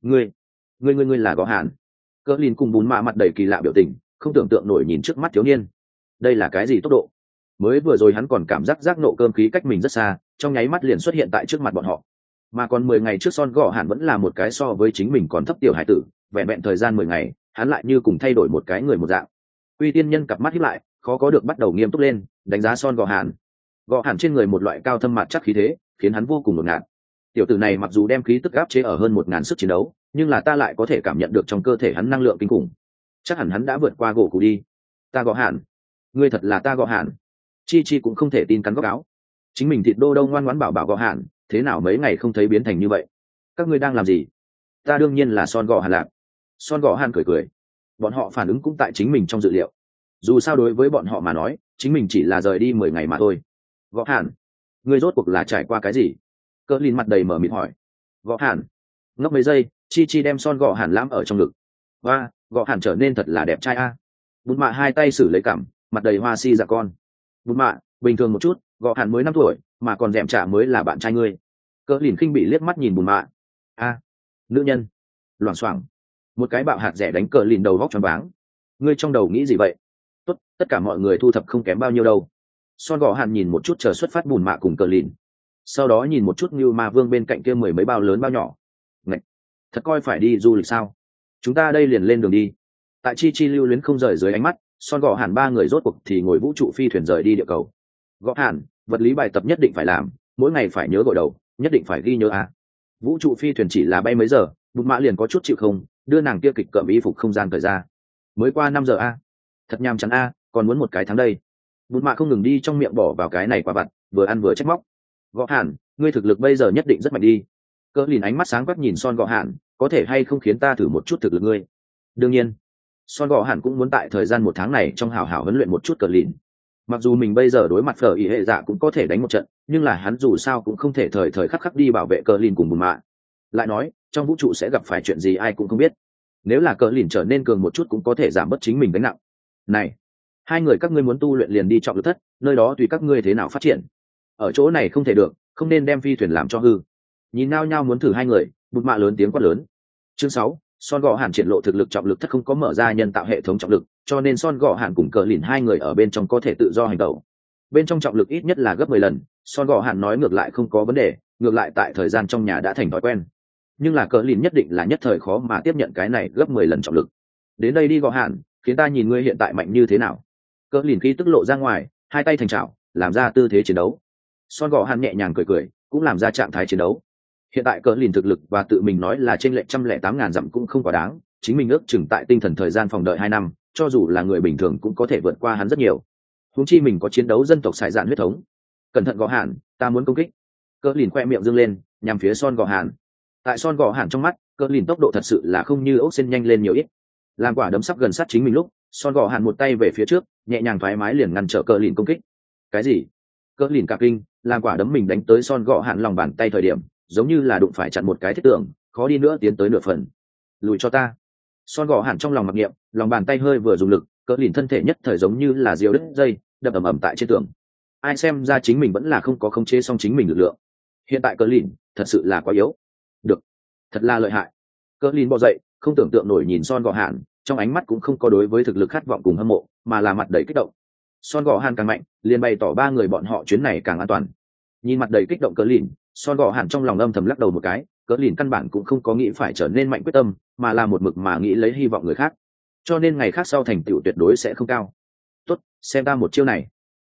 Ngươi là gọ hàn? Cỡ lìn cùng Bùn Mạ mặt đầy kỳ lạ biểu tình, không tưởng tượng nổi nhìn trước mắt thiếu niên. Đây là cái gì tốc độ? Mới vừa rồi hắn còn cảm giác giác nộ cơm khí cách mình rất xa, trong nháy mắt liền xuất hiện tại trước mặt bọn họ. Mà còn 10 ngày trước son gọ hàn vẫn là một cái so với chính mình còn thấp tiểu hải tử, vẹn vẹn thời gian 10 ngày, hắn lại như cùng thay đổi một cái người một dạng. Uy tiên nhân cặp mắt híp lại, khó có được bắt đầu nghiêm túc lên, đánh giá son gọ hàn. Gọ hàn trên người một loại cao thâm mặt chắc khí thế, khiến hắn vô cùng ngột ngạt. Tiểu tử này mặc dù đem khí tức áp chế ở hơn 1000 sức chiến đấu, nhưng là ta lại có thể cảm nhận được trong cơ thể hắn năng lượng kinh khủng. Chắc hẳn hắn đã vượt qua gỗ cụ đi. Ta gọ hàn, ngươi thật là ta gọ hàn. Chi Chi cũng không thể tin cắn góc áo. Chính mình thịt đô đâu ngoan ngoãn bảo gọ hàn, thế nào mấy ngày không thấy biến thành như vậy? Các ngươi đang làm gì? Ta đương nhiên là son gọ hàn lạc. Son gọ hàn cười. Bọn họ phản ứng cũng tại chính mình trong dự liệu. Dù sao đối với bọn họ mà nói, chính mình chỉ là rời đi 10 ngày mà thôi. Gọ hàn, ngươi rốt cuộc là trải qua cái gì? Cỡ lìn mặt đầy mở mịt hỏi. Gọ hàn, ngốc mấy giây, Chi Chi đem son gọ hàn lãm ở trong ngực. Và gọ hàn trở nên thật là đẹp trai a. Bùn Mạ hai tay xử lấy cằm, mặt đầy hoa si dạ con. Bùn Mạ, bình thường một chút, gọ hàn mới 5 tuổi, mà còn dẻm trả mới là bạn trai ngươi. Cỡ lìn khinh bị liếc mắt nhìn Bùn Mạ. A, nữ nhân. Loảng xoảng. Một cái bạo hạt rẻ đánh cỡ lìn đầu vóc choáng váng. Ngươi trong đầu nghĩ gì vậy? Tốt, tất cả mọi người thu thập không kém bao nhiêu đâu. Son gọ hàn nhìn một chút chờ xuất phát Bùn Mạ cùng cỡ lìn, sau đó nhìn một chút như ma vương bên cạnh kia 10 mấy bao lớn bao nhỏ. Ngạch, thật coi phải đi du lịch sao? Chúng ta đây liền lên đường đi. Tại Chi Chi lưu luyến không rời dưới ánh mắt, son gọ hàn ba người rốt cuộc thì ngồi vũ trụ phi thuyền rời đi địa cầu. Gọ hàn, vật lý bài tập nhất định phải làm, mỗi ngày phải nhớ gội đầu, nhất định phải ghi nhớ a. Vũ trụ phi thuyền chỉ là bay mấy giờ, Bùn Mạ liền có chút chịu không, đưa nàng kia kịch cợm y phục không gian thời ra. Mới qua 5 giờ a. Thật nhàm chán a, còn muốn một cái tháng đây. Bùn Mạ không ngừng đi trong miệng bỏ vào cái này quả vặt, vừa ăn vừa trách móc. Gọ hàn, ngươi thực lực bây giờ nhất định rất mạnh đi. Cỡ lìn ánh mắt sáng quắc nhìn son gọ hàn, có thể hay không khiến ta thử một chút thực lực ngươi? Đương nhiên. Son gọ hàn cũng muốn tại thời gian 1 tháng này trong hảo hảo huấn luyện một chút cỡ lìn. Mặc dù mình bây giờ đối mặt phở ý hệ dạ cũng có thể đánh một trận, nhưng là hắn dù sao cũng không thể thời khắc khắc đi bảo vệ cỡ lìn cùng Bùn Mạ. Lại nói, trong vũ trụ sẽ gặp phải chuyện gì ai cũng không biết. Nếu là cỡ lìn trở nên cường một chút cũng có thể giảm bớt chính mình gánh nặng. Này, hai người các ngươi muốn tu luyện liền đi trọng lực thất, nơi đó tùy các ngươi thế nào phát triển. Ở chỗ này không thể được, không nên đem phi thuyền làm cho hư. Nhìn nao nhau muốn thử hai người, Bùn Mạ lớn tiếng quát lớn. Chương 6, son gọ hàn triển lộ thực lực trọng lực thất không có mở ra nhân tạo hệ thống trọng lực, cho nên son gọ hàn cùng cờ lìn hai người ở bên trong có thể tự do hành động. Bên trong trọng lực ít nhất là gấp 10 lần, son gọ hàn nói ngược lại không có vấn đề, ngược lại tại thời gian trong nhà đã thành thói quen. Nhưng là cờ lìn nhất định là nhất thời khó mà tiếp nhận cái này gấp 10 lần trọng lực. Đến đây đi gọ hàn, khiến ta nhìn ngươi hiện tại mạnh như thế nào. Cờ lìn khí tức lộ ra ngoài, hai tay thành chảo, làm ra tư thế chiến đấu. Son gọ hàn nhẹ nhàng cười, cũng làm ra trạng thái chiến đấu. Hiện tại cỡ lìn thực lực và tự mình nói là trên lệch 108.000 dặm cũng không quá đáng, chính mình ước chừng tại tinh thần thời gian phòng đợi 2 năm, cho dù là người bình thường cũng có thể vượt qua hắn rất nhiều. Huống chi mình có chiến đấu dân tộc sải dạn huyết thống. Cẩn thận gọ hàn, ta muốn công kích. Cỡ lìn khoe miệng dương lên, nhằm phía son gọ hàn. Tại son gọ hàn trong mắt, cỡ lìn tốc độ thật sự là không như ốc sen nhanh lên nhiều ít. Làm quả đấm sắp gần sát chính mình lúc, son gọ hàn một tay về phía trước, nhẹ nhàng thoải mái liền ngăn trở cỡ lìn công kích. Cái gì? Cỡ lìn cả kinh, làm quả đấm mình đánh tới son gọ hàn lòng bàn tay thời điểm, giống như là đụng phải chặn một cái thiết tường, khó đi nữa tiến tới nửa phần. Lùi cho ta. Son gọ hàn trong lòng mặc niệm, lòng bàn tay hơi vừa dùng lực, cỡ lìn thân thể nhất thời giống như là diều đứt dây, đập ầm ầm tại trên tường. Ai xem ra chính mình vẫn là không có khống chế xong chính mình lực lượng. Hiện tại cỡ lìn thật sự là quá yếu. Được, thật là lợi hại. Cỡ lìn bò dậy, không tưởng tượng nổi nhìn son gọ hàn, trong ánh mắt cũng không có đối với thực lực khát vọng cùng hâm mộ, mà là mặt đầy kích động. Son gọ hàn càng mạnh, liền bày tỏ ba người bọn họ chuyến này càng an toàn. Nhìn mặt đầy kích động cỡ lìn, son gọ hàn trong lòng âm thầm lắc đầu một cái, cỡ lìn căn bản cũng không có nghĩ phải trở nên mạnh quyết tâm, mà là một mực mà nghĩ lấy hy vọng người khác, cho nên ngày khác sau thành tựu tuyệt đối sẽ không cao. Tốt, xem ta một chiêu này.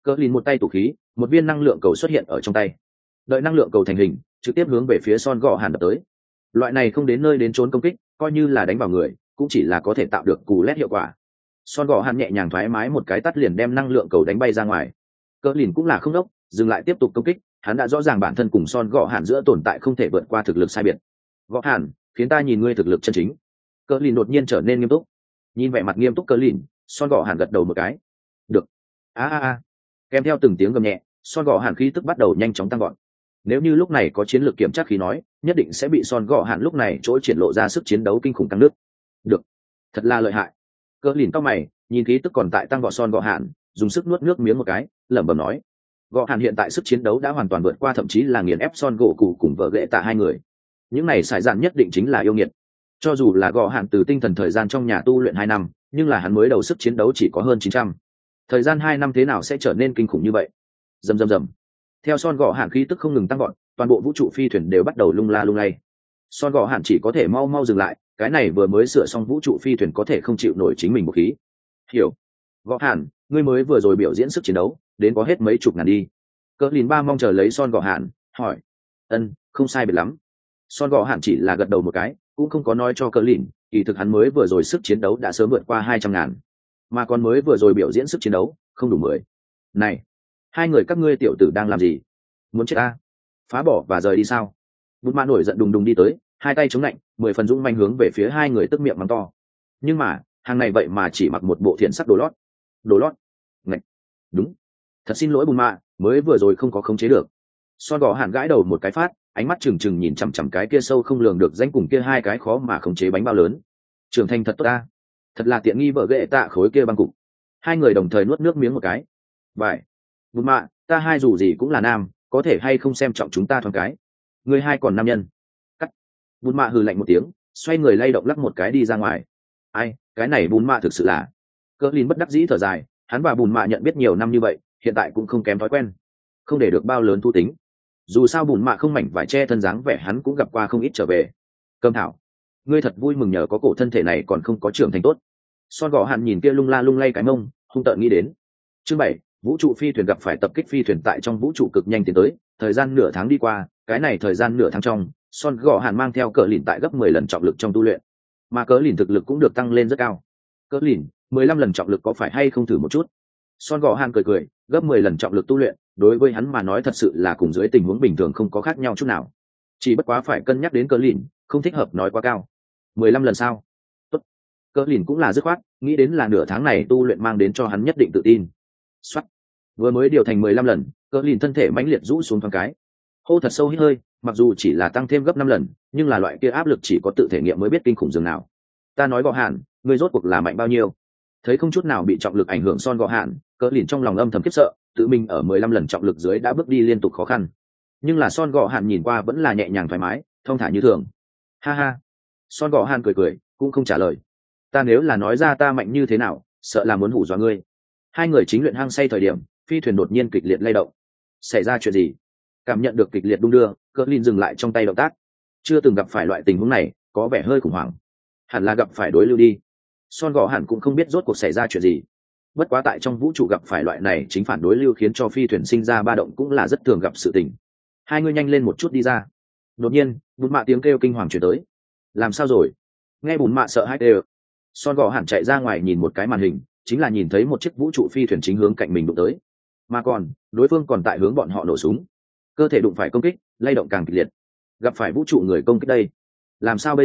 Cỡ lìn một tay tụ khí, một viên năng lượng cầu xuất hiện ở trong tay. Đợi năng lượng cầu thành hình, trực tiếp hướng về phía Son gọ hàn đập tới. Loại này không đến nơi đến trốn công kích, coi như là đánh vào người, cũng chỉ là có thể tạo được cù lét hiệu quả. Son gọ hàn nhẹ nhàng thoải mái một cái tắt liền đem năng lượng cầu đánh bay ra ngoài. Cỡ lìn cũng là không đốc, dừng lại tiếp tục công kích. Hắn đã rõ ràng bản thân cùng Son gọ hàn giữa tồn tại không thể vượt qua thực lực sai biệt. Gọ hàn, khiến ta nhìn ngươi thực lực chân chính. Cỡ lìn đột nhiên trở nên nghiêm túc. Nhìn vẻ mặt nghiêm túc Cỡ lìn, Son gọ hàn gật đầu một cái. Được. A. Kèm theo từng tiếng gầm nhẹ, Son gọ hàn khí tức bắt đầu nhanh chóng tăng gọn. Nếu như lúc này có chiến lược kiểm tra khí nói, nhất định sẽ bị Son gọ hàn lúc này chỗ triển lộ ra sức chiến đấu kinh khủng tăng nước. Được. Thật là lợi hại. Cỡ lìn cao mày, nhìn khí tức còn tại tăng vọt Son gọ hàn, dùng sức nuốt nước miếng một cái, lẩm bẩm nói: gọ hàn hiện tại sức chiến đấu đã hoàn toàn vượt qua, thậm chí là nghiền ép Son gỗ cụ cùng vợ ghệ tạ hai người. Những này xài dạn nhất định chính là yêu nghiệt. Cho dù là gọ hàn từ tinh thần thời gian trong nhà tu luyện 2 năm, nhưng là hắn mới đầu sức chiến đấu chỉ có hơn 900. Thời gian 2 năm thế nào sẽ trở nên kinh khủng như vậy? Rầm. Theo Son gọ hàn khí tức không ngừng tăng vọt, toàn bộ vũ trụ phi thuyền đều bắt đầu lung la lung lay. Son gọ hàn chỉ có thể mau dừng lại, cái này vừa mới sửa xong vũ trụ phi thuyền có thể không chịu nổi chính mình một khí. Hiểu. Gọ hàn, ngươi mới vừa rồi biểu diễn sức chiến đấu, đến có hết mấy chục ngàn đi. Cỡ lìn ba mong chờ lấy Son gọ hàn, hỏi. Không sai biệt lắm. Son gọ hàn chỉ là gật đầu một cái, cũng không có nói cho Cỡ lìn, kỳ thực hắn mới vừa rồi sức chiến đấu đã sớm vượt qua 200 ngàn, mà còn mới vừa rồi biểu diễn sức chiến đấu không đủ 10. Này, hai người các ngươi tiểu tử đang làm gì? Muốn chết ta? Phá bỏ và rời đi sao? Bút mã nổi giận đùng đùng đi tới, hai tay chống lạnh, 10 phần dũng manh hướng về phía hai người, tức miệng mắng to. Nhưng mà hàng này vậy mà chỉ mặc một bộ thiện sắc đồ lót. Ngạch. Đúng, thật xin lỗi Bùn Mạ, mới vừa rồi không có khống chế được. Son gò hàn gãi đầu một cái phát, ánh mắt trừng trừng nhìn chằm chằm cái kia sâu không lường được danh cùng kia hai cái khó mà khống chế bánh bao lớn. Trưởng thành thật tốt ta, thật là tiện nghi vợ ghệ tạ khối kia băng cục. Hai người đồng thời nuốt nước miếng một cái. Vậy, Bùn Mạ, ta hai dù gì cũng là nam, có thể hay không xem trọng chúng ta thoáng cái? Người hai còn nam nhân. Cắt. Bùn Mạ hừ lạnh một tiếng, xoay người lay động lắc một cái đi ra ngoài. Ai, cái này Bùn Mạ thực sự là. Cỡ lìn bất đắc dĩ thở dài, hắn và Bùn Mạ nhận biết nhiều năm như vậy, hiện tại cũng không kém thói quen, không để được bao lớn thu tính. Dù sao Bùn Mạ không mảnh vải che thân dáng vẻ hắn cũng gặp qua không ít trở về. Cơm thảo, ngươi thật vui mừng nhờ có cổ thân thể này còn không có trưởng thành tốt. Son gò hàn nhìn kia lung la lung lay cái mông, hung tợn nghĩ đến. Chương 7, vũ trụ phi thuyền gặp phải tập kích phi thuyền tại trong vũ trụ cực nhanh tiến tới, thời gian nửa tháng đi qua, cái này thời gian nửa tháng trong, Son gò hàn mang theo cỡ lìn tại gấp 10 lần trọng lực trong tu luyện, mà cỡ lìn thực lực cũng được tăng lên rất cao. Cỡ lìn 15 lần trọng lực có phải hay không thử một chút? Son gò hàn cười, gấp 10 lần trọng lực tu luyện, đối với hắn mà nói thật sự là cùng dưới tình huống bình thường không có khác nhau chút nào. Chỉ bất quá phải cân nhắc đến cỡ lìn, không thích hợp nói quá cao. 15 lần sao? Tốt. Cỡ lìn cũng là dứt khoát, nghĩ đến là nửa tháng này tu luyện mang đến cho hắn nhất định tự tin. Soát. Vừa mới điều thành 15 lần, cỡ lìn thân thể mãnh liệt rũ xuống thoáng cái. Hô thật sâu hít hơi, mặc dù chỉ là tăng thêm gấp 5 lần, nhưng là loại kia áp lực chỉ có tự thể nghiệm mới biết kinh khủng dường nào. Ta nói gò hàn, ngươi rốt cuộc là mạnh bao nhiêu? Thấy không chút nào bị trọng lực ảnh hưởng Son gò hàn, cỡ lìn trong lòng âm thầm khiếp sợ, tự mình ở 15 lần trọng lực dưới đã bước đi liên tục khó khăn. Nhưng là Son gò hàn nhìn qua vẫn là nhẹ nhàng thoải mái, thong thả như thường. Ha ha. Son gò hàn cười, cũng không trả lời. Ta nếu là nói ra ta mạnh như thế nào, sợ là muốn hù dọa ngươi. Hai người chính luyện hăng say thời điểm, phi thuyền đột nhiên kịch liệt lay động. Xảy ra chuyện gì? Cảm nhận được kịch liệt đung đưa, cỡ lìn dừng lại trong tay động tác. Chưa từng gặp phải loại tình huống này, có vẻ hơi khủng hoảng. Hẳn là gặp phải đối lưu đi. Son gò hàn cũng không biết rốt cuộc xảy ra chuyện gì. Bất quá tại trong vũ trụ gặp phải loại này chính phản đối lưu khiến cho phi thuyền sinh ra ba động cũng là rất thường gặp sự tình. Hai người nhanh lên một chút đi ra. Đột nhiên, Bùn Mạ tiếng kêu kinh hoàng truyền tới. Làm sao rồi? Nghe Bùn Mạ sợ hãi đều. Son gò hàn chạy ra ngoài nhìn một cái màn hình, chính là nhìn thấy một chiếc vũ trụ phi thuyền chính hướng cạnh mình đụng tới, mà còn đối phương còn tại hướng bọn họ nổ súng, cơ thể đụng phải công kích, lay động càng kịch liệt. Gặp phải vũ trụ người công kích đây, làm sao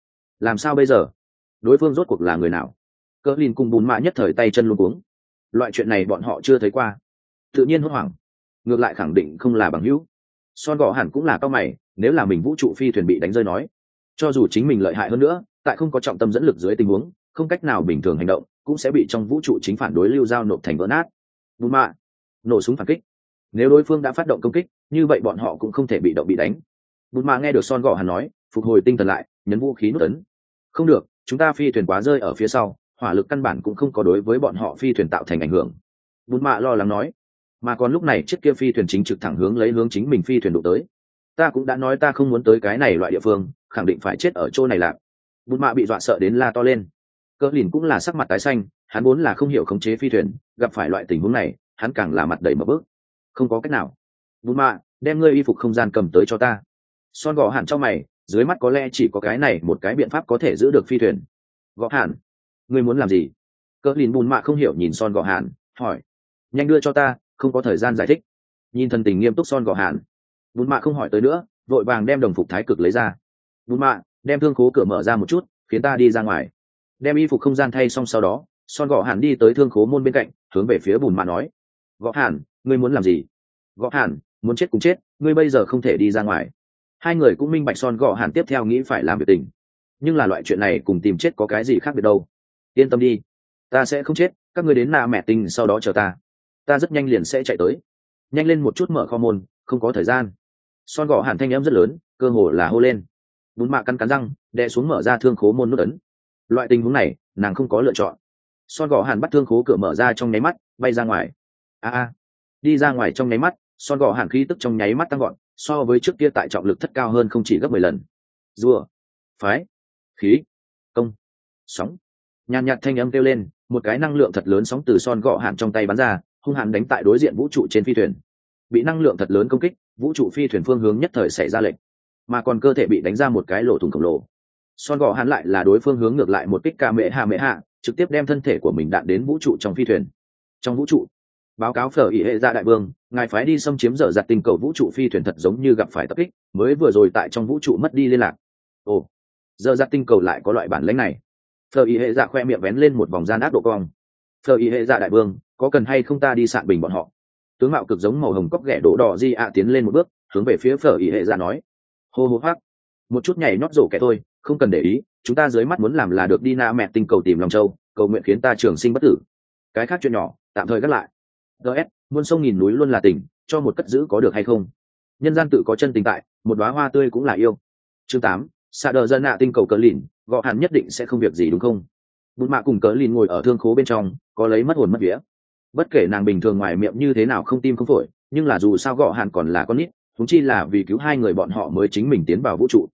bây giờ? Đối phương rốt cuộc là người nào? Cỡ lìn cùng Bùn Mạ nhất thời tay chân luống cuống. Loại chuyện này bọn họ chưa thấy qua, tự nhiên hốt hoảng. Ngược lại khẳng định không là bằng hữu. Son gò hàn cũng là cao mày, nếu là mình vũ trụ phi thuyền bị đánh rơi nói, cho dù chính mình lợi hại hơn nữa, tại không có trọng tâm dẫn lực dưới tình huống, không cách nào bình thường hành động, cũng sẽ bị trong vũ trụ chính phản đối lưu giao nộp thành vỡ nát. Bùn Mạ nổ súng phản kích. Nếu đối phương đã phát động công kích, như vậy bọn họ cũng không thể bị động bị đánh. Bùn Mạ nghe được Son gò hàn nói, phục hồi tinh thần lại, nhấn vũ khí nút ấn. Không được, chúng ta phi thuyền quá rơi ở phía sau, hỏa lực căn bản cũng không có đối với bọn họ phi thuyền tạo thành ảnh hưởng. Bùn Mạ lo lắng nói. Mà còn lúc này chiếc kia phi thuyền chính trực thẳng hướng chính mình phi thuyền đụng tới. Ta cũng đã nói ta không muốn tới cái này loại địa phương, khẳng định phải chết ở chỗ này lạc. Bùn Mạ bị dọa sợ đến la to lên. Cỡ lìn cũng là sắc mặt tái xanh, hắn vốn là không hiểu khống chế phi thuyền, gặp phải loại tình huống này, hắn càng là mặt đầy mở bước. Không có cách nào. Bùn mạ, đem ngươi y phục không gian cầm tới cho ta. Son gõ hẳn trong mày, dưới mắt có lẽ chỉ có cái này một cái biện pháp có thể giữ được phi thuyền. Gõ hẳn, ngươi muốn làm gì? Cỡ lìn bùn mạ không hiểu nhìn Son gõ hẳn, hỏi. Nhanh đưa cho ta, không có thời gian giải thích. Nhìn thần tình nghiêm túc Son gõ hẳn, bùn mạ không hỏi tới nữa, vội vàng đem đồng phục thái cực lấy ra. Bùn mạ, đem thương khố cửa mở ra một chút, khiến ta đi ra ngoài. Đem y phục không gian thay xong sau đó, Son gõ hẳn đi tới thương khố môn bên cạnh, hướng về phía bùn mạ nói. Gõ hẳn, ngươi muốn làm gì? Gõ hẳn, muốn chết cũng chết, ngươi bây giờ không thể đi ra ngoài. Hai người cũng minh bạch Son gõ hẳn tiếp theo nghĩ phải làm việc tình, nhưng là loại chuyện này cùng tìm chết có cái gì khác biệt đâu. Yên tâm đi, ta sẽ không chết, các ngươi đến nạ mẹ tình sau đó chờ ta rất nhanh liền sẽ chạy tới. Nhanh lên một chút, mở kho môn, không có thời gian. Son gõ hẳn thanh âm rất lớn, cơ hồ là hô lên. Bún mạ cắn răng, đè xuống mở ra thương khố môn nút ấn. Loại tình huống này nàng không có lựa chọn. Son gõ hẳn bắt thương khố cửa mở ra trong nháy mắt, bay ra ngoài. Đi ra ngoài trong nháy mắt, Son gõ hẳn khí tức trong nháy mắt tăng gọn, so với trước kia tại trọng lực thất cao hơn không chỉ gấp 10 lần. Rùa, phái, khí, công, sóng. Nhàn nhạt thanh âm kêu lên, một cái năng lượng thật lớn sóng từ Son gõ hẳn trong tay bắn ra, hung hãn đánh tại đối diện vũ trụ trên phi thuyền. Bị năng lượng thật lớn công kích, vũ trụ phi thuyền phương hướng nhất thời xảy ra lệch, mà còn cơ thể bị đánh ra một cái lỗ thủng khổng lồ. Son gõ hẳn lại là đối phương hướng ngược lại một kích ca mẹ hạ, trực tiếp đem thân thể của mình đạn đến vũ trụ trong phi thuyền. Trong vũ trụ, báo cáo Phở ỉ hệ dạ đại vương, ngài phái đi xâm chiếm dở dặt tinh cầu vũ trụ phi thuyền thật giống như gặp phải tập kích, mới vừa rồi tại trong vũ trụ mất đi liên lạc. Ồ, dở dặt tinh cầu lại có loại bản lĩnh này. Phở ỉ hệ dạ khoe miệng vén lên một vòng gian ác độ cong. Phở ỉ hệ dạ đại vương, có cần hay không ta đi sạn bình bọn họ? Tướng mạo cực giống màu hồng cóc ghẻ đỗ đỏ di ạ tiến lên một bước, hướng về phía Phở ỉ hệ dạ nói. Hô hô hoác, một chút nhảy nhót rổ kẻ thôi, không cần để ý, chúng ta dưới mắt muốn làm là được đi na mẹ tinh cầu tìm Long Châu, cầu nguyện khiến ta trường sinh bất tử. Cái khác chuyện nhỏ tạm thời gác lại. gs muôn sông nghìn núi luôn là tình, cho một cất giữ có được hay không? Nhân gian tự có chân tình tại, một đóa hoa tươi cũng là yêu. Chương 8, xạ đờ dân nạ tinh cầu cờ lìn, gọ hẳn nhất định sẽ không việc gì đúng không? Bụt mạ cùng cờ lìn ngồi ở thương khố bên trong, có lấy mất hồn mất vía. Bất kể nàng bình thường ngoài miệng như thế nào không tim không phổi, nhưng là dù sao gọ hẳn còn là con nít, chúng chi là vì cứu hai người bọn họ mới chính mình tiến vào vũ trụ.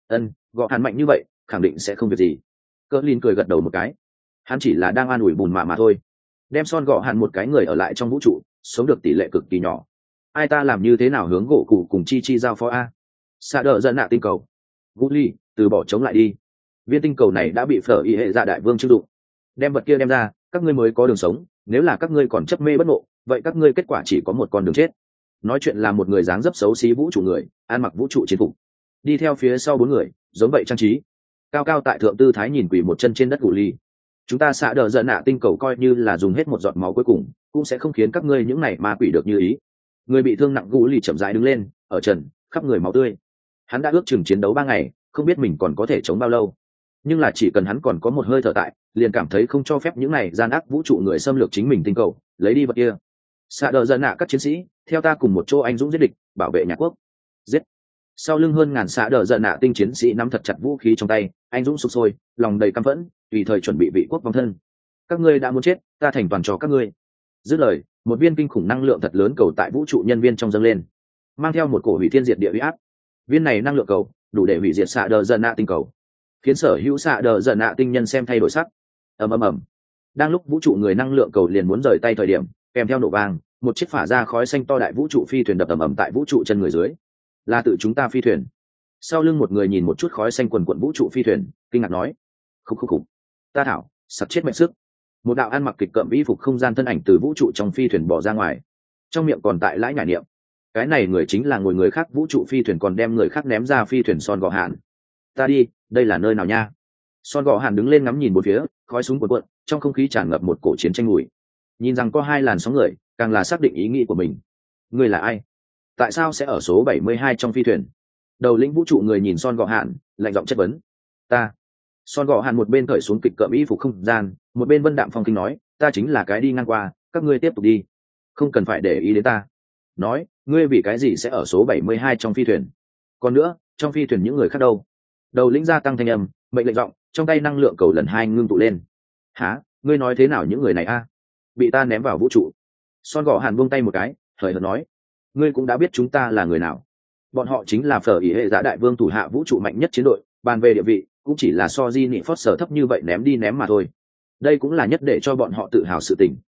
Gọ hẳn mạnh như vậy, khẳng định sẽ không việc gì. Cờ lìn cười gật đầu một cái, hắn chỉ là đang an ủi bùn mạ mà thôi. Đem Son gọ hẳn một cái người ở lại trong vũ trụ, sống được tỷ lệ cực kỳ nhỏ. Ai ta làm như thế nào hướng gỗ cụ cùng chi chi giao phó a? Xạ đỡ dẫn nạ tinh cầu. Gú ly, từ bỏ chống lại đi. Viên tinh cầu này đã bị Phở ỉ hệ dạ đại vương chưng dụng. Đem vật kia đem ra, các ngươi mới có đường sống. Nếu là các ngươi còn chấp mê bất ngộ, vậy các ngươi kết quả chỉ có một con đường chết. Nói chuyện là một người dáng dấp xấu xí vũ trụ người, ăn mặc vũ trụ chiến phục, đi theo phía sau 4 người, giống vậy trang trí. Cao cao tại thượng tư thái nhìn quỳ một chân trên đất Gú ly. Chúng ta xạ đỡ dẫn nạ tinh cầu coi như là dùng hết một giọt máu cuối cùng, cũng sẽ không khiến các ngươi những này ma quỷ được như ý. Người bị thương nặng Gú ly chậm rãi đứng lên, ở trần, khắp người máu tươi. Hắn đã ước chừng chiến đấu 3 ngày, không biết mình còn có thể chống bao lâu, nhưng là chỉ cần hắn còn có một hơi thở tại, liền cảm thấy không cho phép những này gian ác vũ trụ người xâm lược chính mình tinh cầu, lấy đi vật kia. Xạ đỡ dẫn nạ các chiến sĩ, theo ta cùng một chỗ anh dũng giết địch, bảo vệ nhà quốc. Giết. Sau lưng hơn ngàn xạ đỡ dẫn nạ tinh chiến sĩ nắm thật chặt vũ khí trong tay, anh dũng sục sôi, lòng đầy căm phẫn, tùy thời chuẩn bị vị quốc vong thân. Các ngươi đã muốn chết, ta thành toàn cho các ngươi. Dứt lời, một viên kinh khủng năng lượng thật lớn cầu tại vũ trụ nhân viên trong dâng lên, mang theo một cổ hủy thiên diệt địa uy áp. Viên này năng lượng cầu đủ để hủy diệt xạ đờ dần nạ tinh cầu, khiến sở hữu xạ đờ dần nạ tinh nhân xem thay đổi sắc. ầm. Đang lúc vũ trụ người năng lượng cầu liền muốn rời tay thời điểm, kèm theo nổ vang, một chiếc phả ra khói xanh to đại vũ trụ phi thuyền đập ầm tại vũ trụ chân người dưới. Là tự chúng ta phi thuyền. Sau lưng một người nhìn một chút khói xanh quần quận vũ trụ phi thuyền, kinh ngạc nói: khục, ta thảo, sặc chết mệnh sức. Một đạo ăn mặc kịch cợm y phục không gian thân ảnh từ vũ trụ trong phi thuyền bỏ ra ngoài, trong miệng còn tại lãi nhải niệm. Cái này người chính là ngồi người khác vũ trụ phi thuyền còn đem người khác ném ra phi thuyền Son gọ hàn. Ta đi, đây là nơi nào nha? Son gọ hàn đứng lên ngắm nhìn bốn phía, khói súng cuồn cuộn, trong không khí tràn ngập một cổ chiến tranh mùi. Nhìn rằng có 2 làn sóng người, càng là xác định ý nghĩ của mình. Người là ai? Tại sao sẽ ở số 72 trong phi thuyền? Đầu lĩnh vũ trụ người nhìn Son gọ hàn, lạnh giọng chất vấn. Ta. Son gọ hàn một bên cởi xuống kịch cợm y phục không gian, một bên vân đạm phong kinh nói, ta chính là cái đi ngang qua, các ngươi tiếp tục đi, không cần phải để ý đến ta. Nói, ngươi vì cái gì sẽ ở số 72 trong phi thuyền? Còn nữa, trong phi thuyền những người khác đâu? Đầu lĩnh gia tăng thanh âm, mệnh lệnh giọng, trong tay năng lượng cầu lần 2 ngưng tụ lên. Hả? Ngươi nói thế nào những người này a? Bị ta ném vào vũ trụ. Son gọ hàn buông tay một cái, hời hợt nói, ngươi cũng đã biết chúng ta là người nào. Bọn họ chính là Phở ỉ hệ dạ đại vương thủ hạ vũ trụ mạnh nhất chiến đội, bàn về địa vị cũng chỉ là so di nị phót sở thấp như vậy ném đi ném mà thôi. Đây cũng là nhất để cho bọn họ tự hào sự tình.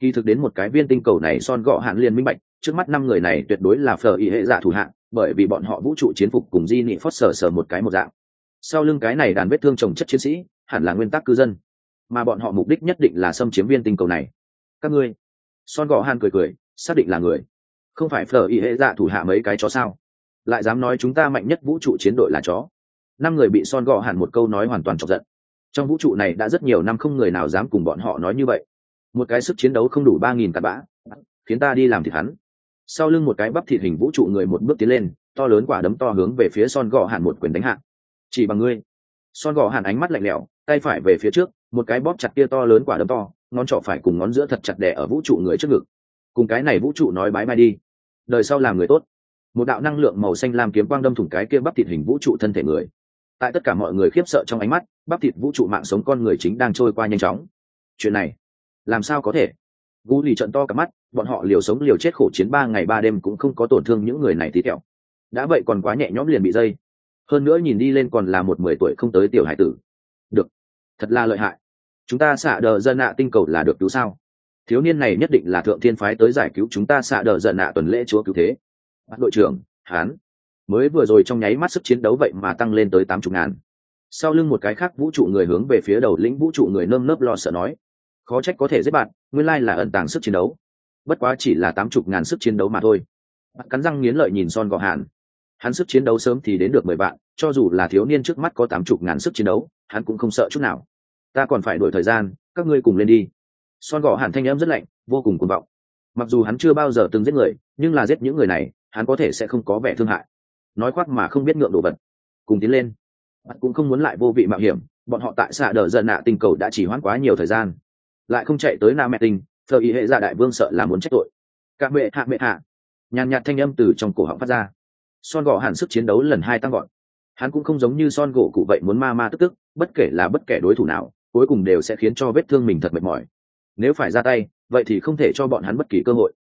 Kỳ thực đến một cái viên tinh cầu này Son Gọ Hạn liền minh bạch, trước mắt 5 người này tuyệt đối là phở ý hệ dạ thủ hạng, bởi vì bọn họ vũ trụ chiến phục cùng Di Nị Phót sở một cái một dạng. Sau lưng cái này đàn vết thương chồng chất chiến sĩ, hẳn là nguyên tắc cư dân, mà bọn họ mục đích nhất định là xâm chiếm viên tinh cầu này. Các ngươi, Son Gọ Hạn cười cười, xác định là người, không phải phở ý hệ dạ thủ hạ mấy cái chó sao? Lại dám nói chúng ta mạnh nhất vũ trụ chiến đội là chó. 5 người bị Son Gọ Hạn một câu nói hoàn toàn chọc giận. Trong vũ trụ này đã rất nhiều năm không người nào dám cùng bọn họ nói như vậy. Một cái sức chiến đấu không đủ 3.000 cặn bã, khiến ta đi làm thịt hắn. Sau lưng một cái bắp thịt hình vũ trụ người một bước tiến lên, to lớn quả đấm to hướng về phía Son Gọ Hạn một quyền đánh hạ. Chỉ bằng ngươi. Son Gọ Hạn ánh mắt lạnh lẽo, tay phải về phía trước, một cái bóp chặt kia to lớn quả đấm to, ngón trỏ phải cùng ngón giữa thật chặt đè ở vũ trụ người trước ngực. Cùng cái này vũ trụ nói bái bai đi, đời sau làm người tốt. Một đạo năng lượng màu xanh lam kiếm quang đâm thủng cái kia bắp thịt hình vũ trụ thân thể người. Tại tất cả mọi người khiếp sợ trong ánh mắt, bắp thịt vũ trụ mạng sống con người chính đang trôi qua nhanh chóng. Chuyện này làm sao có thể? Gu lì trận to cả mắt, bọn họ liều sống liều chết khổ chiến 3 ngày 3 đêm cũng không có tổn thương những người này tí tẹo. Đã vậy còn quá nhẹ nhõm liền bị dây. Hơn nữa nhìn đi lên còn là một 10 tuổi không tới tiểu hải tử. Được, thật là lợi hại. Chúng ta xạ đờ dân nạ tinh cầu là được cứu sao? Thiếu niên này nhất định là thượng thiên phái tới giải cứu chúng ta xạ đờ dân nạ tuần lễ chúa cứu thế. Bắt đội trưởng, hán mới vừa rồi trong nháy mắt sức chiến đấu vậy mà tăng lên tới 80.000. Sau lưng một cái khác vũ trụ người hướng về phía đầu lĩnh vũ trụ người nơm nớp lo sợ nói, khó trách có thể giết bạn, nguyên lai là ẩn tàng sức chiến đấu. Bất quá chỉ là 80.000 sức chiến đấu mà thôi. Bạn cắn răng nghiến lợi nhìn Son Gọ Hạn. Hắn sức chiến đấu sớm thì đến được 10 vạn, cho dù là thiếu niên trước mắt có 80.000 sức chiến đấu, hắn cũng không sợ chút nào. Ta còn phải đổi thời gian, các ngươi cùng lên đi. Son Gọ Hạn thanh âm rất lạnh, vô cùng cuồng vọng. Mặc dù hắn chưa bao giờ từng giết người, nhưng là giết những người này, hắn có thể sẽ không có vẻ thương hại. Nói khoác mà không biết ngượng đồ vật. Cùng tiến lên. Bạn cũng không muốn lại vô vị mạo hiểm, bọn họ tại xạ đờ dần nạ tinh cầu đã chỉ hoãn quá nhiều thời gian, lại không chạy tới Na Mẹ Tinh, phờ ý hệ dạ đại vương sợ là muốn trách tội. Cả mẹ hạ. Nhàn nhạt thanh âm từ trong cổ họng phát ra. Son Gọ Hạn sức chiến đấu lần 2 tăng gọn. Hắn cũng không giống như Son Gỗ cụ vậy muốn ma tức, bất kể là bất kể đối thủ nào, cuối cùng đều sẽ khiến cho vết thương mình thật mệt mỏi. Nếu phải ra tay, vậy thì không thể cho bọn hắn bất kỳ cơ hội.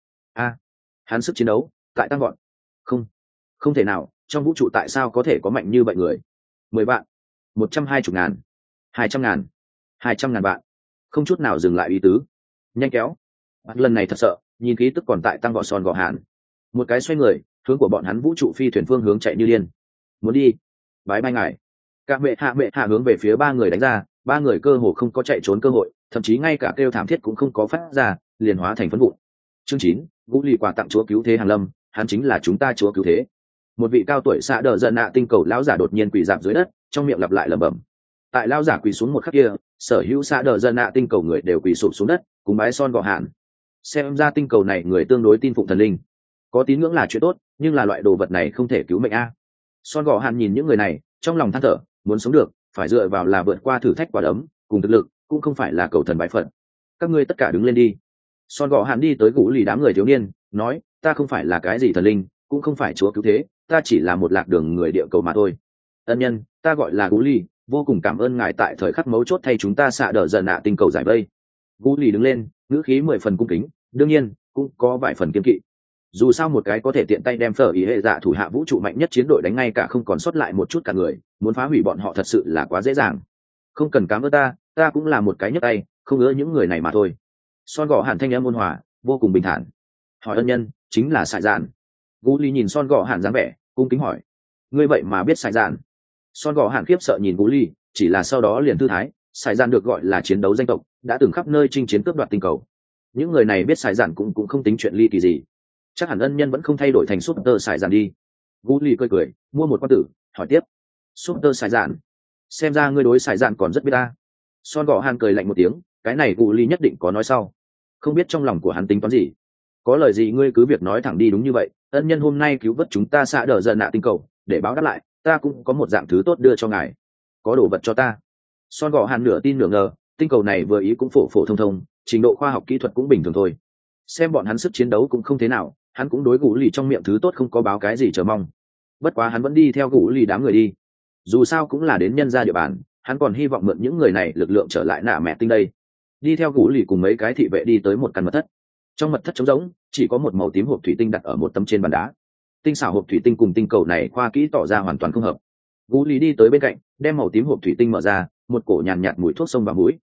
Hắn sức chiến đấu tại tăng gọn. Không thể nào, trong vũ trụ tại sao có thể có mạnh như vậy người? 10 vạn, 120.000, 200.000, 200.000 vạn, không chút nào dừng lại ý tứ. Nhanh kéo. Lần này thật sợ, nhìn khí tức còn tại tăng vọt Son Gọ Hạn. Một cái xoay người, hướng của bọn hắn vũ trụ phi thuyền phương hướng chạy như điên. Muốn đi? Bái bai ngài. Cả mẹ hạ hướng về phía 3 người đánh ra, 3 người cơ hồ không có chạy trốn cơ hội, thậm chí ngay cả kêu thảm thiết cũng không có phát ra, liền hóa thành phấn vụn. Chương 9, Vũ Lì quà tặng chúa cứu thế Hàn Lâm, hắn chính là chúng ta chúa cứu thế. Một vị cao tuổi xạ đờ giận nạ tinh cầu lão giả đột nhiên quỳ dạp dưới đất, trong miệng lặp lại lẩm bẩm. Tại lão giả quỳ xuống một khắc kia, sở hữu xạ đờ giận nạ tinh cầu người đều quỳ sụp xuống đất, cùng bái Son Gọ Hạn. Xem ra tinh cầu này người tương đối tin phụng thần linh. Có tín ngưỡng là chuyện tốt, nhưng là loại đồ vật này không thể cứu mệnh a. Son Gọ Hạn nhìn những người này, trong lòng than thở, muốn sống được, phải dựa vào là vượt qua thử thách quả đấm, cùng thực lực, cũng không phải là cầu thần bái phật. Các ngươi tất cả đứng lên đi. Son Gọ Hạn đi tới Gũ Lì đám người thiếu niên, nói, ta không phải là cái gì thần linh, cũng không phải chúa cứu thế, ta chỉ là một lạc đường người địa cầu mà thôi. Ân nhân, ta gọi là Gũ Lì, vô cùng cảm ơn ngài tại thời khắc mấu chốt thay chúng ta xạ đờ dần nạ tinh cầu giải vây. Gũ Lì đứng lên, ngữ khí 10 phần cung kính, đương nhiên cũng có vài phần kiên kỵ. Dù sao một cái có thể tiện tay đem phở ý hệ dạ thủ hạ vũ trụ mạnh nhất chiến đội đánh ngay cả không còn sót lại một chút cả người, muốn phá hủy bọn họ thật sự là quá dễ dàng. Không cần cảm ơn ta cũng là một cái nhấc tay, không ngỡ những người này mà thôi. Son Gọ Hạn thanh âm ôn hòa, vô cùng bình thản. Hỏi ân nhân, chính là Sải Dạn. Gũ Lì nhìn Son Gọ Hạn dáng vẻ, cung kính hỏi, ngươi vậy mà biết Sải Dạn? Son Gọ Hạn khiếp sợ nhìn Gũ Lì, chỉ là sau đó liền thư thái. Sải Dạn được gọi là chiến đấu danh tộc, đã từng khắp nơi chinh chiến cướp đoạt tinh cầu. Những người này biết Sải Dạn cũng không tính chuyện ly kỳ gì. Chắc hẳn ân nhân vẫn không thay đổi thành Super Sải Dạn đi. Gũ Lì cười, mua một quan tử, hỏi tiếp, Super Sải Dạn, xem ra ngươi đối Sải Dạn còn rất biết ta. Son Gọ Hạn cười lạnh một tiếng, cái này Gũ Lì nhất định có nói sau. Không biết trong lòng của hắn tính toán gì. Có lời gì ngươi cứ việc nói thẳng đi. Đúng như vậy, ân nhân hôm nay cứu vớt chúng ta xạ đờ dần nạ tinh cầu, để báo đáp lại, ta cũng có một dạng thứ tốt đưa cho ngài. Có đồ vật cho ta. Son Gọ Hạn nửa tin nửa ngờ, tinh cầu này vừa ý cũng phổ thông, trình độ khoa học kỹ thuật cũng bình thường thôi. Xem bọn hắn sức chiến đấu cũng không thế nào, hắn cũng đối Gũ Lì trong miệng thứ tốt không có báo cái gì chờ mong. Bất quá hắn vẫn đi theo Gũ Lì đám người đi. Dù sao cũng là đến nhân gia địa bàn, hắn còn hy vọng mượn những người này lực lượng trở lại nạ mẹ tinh đây. Đi theo Gũ Lì cùng mấy cái thị vệ đi tới một căn mật thất. Trong mật thất trống rỗng, chỉ có một màu tím hộp thủy tinh đặt ở một tấm trên bàn đá. Tinh xảo hộp thủy tinh cùng tinh cầu này khoa kỹ tỏ ra hoàn toàn không hợp. Gũ Lì đi tới bên cạnh, đem màu tím hộp thủy tinh mở ra, một cổ nhàn nhạt mùi thuốc xông vào mũi.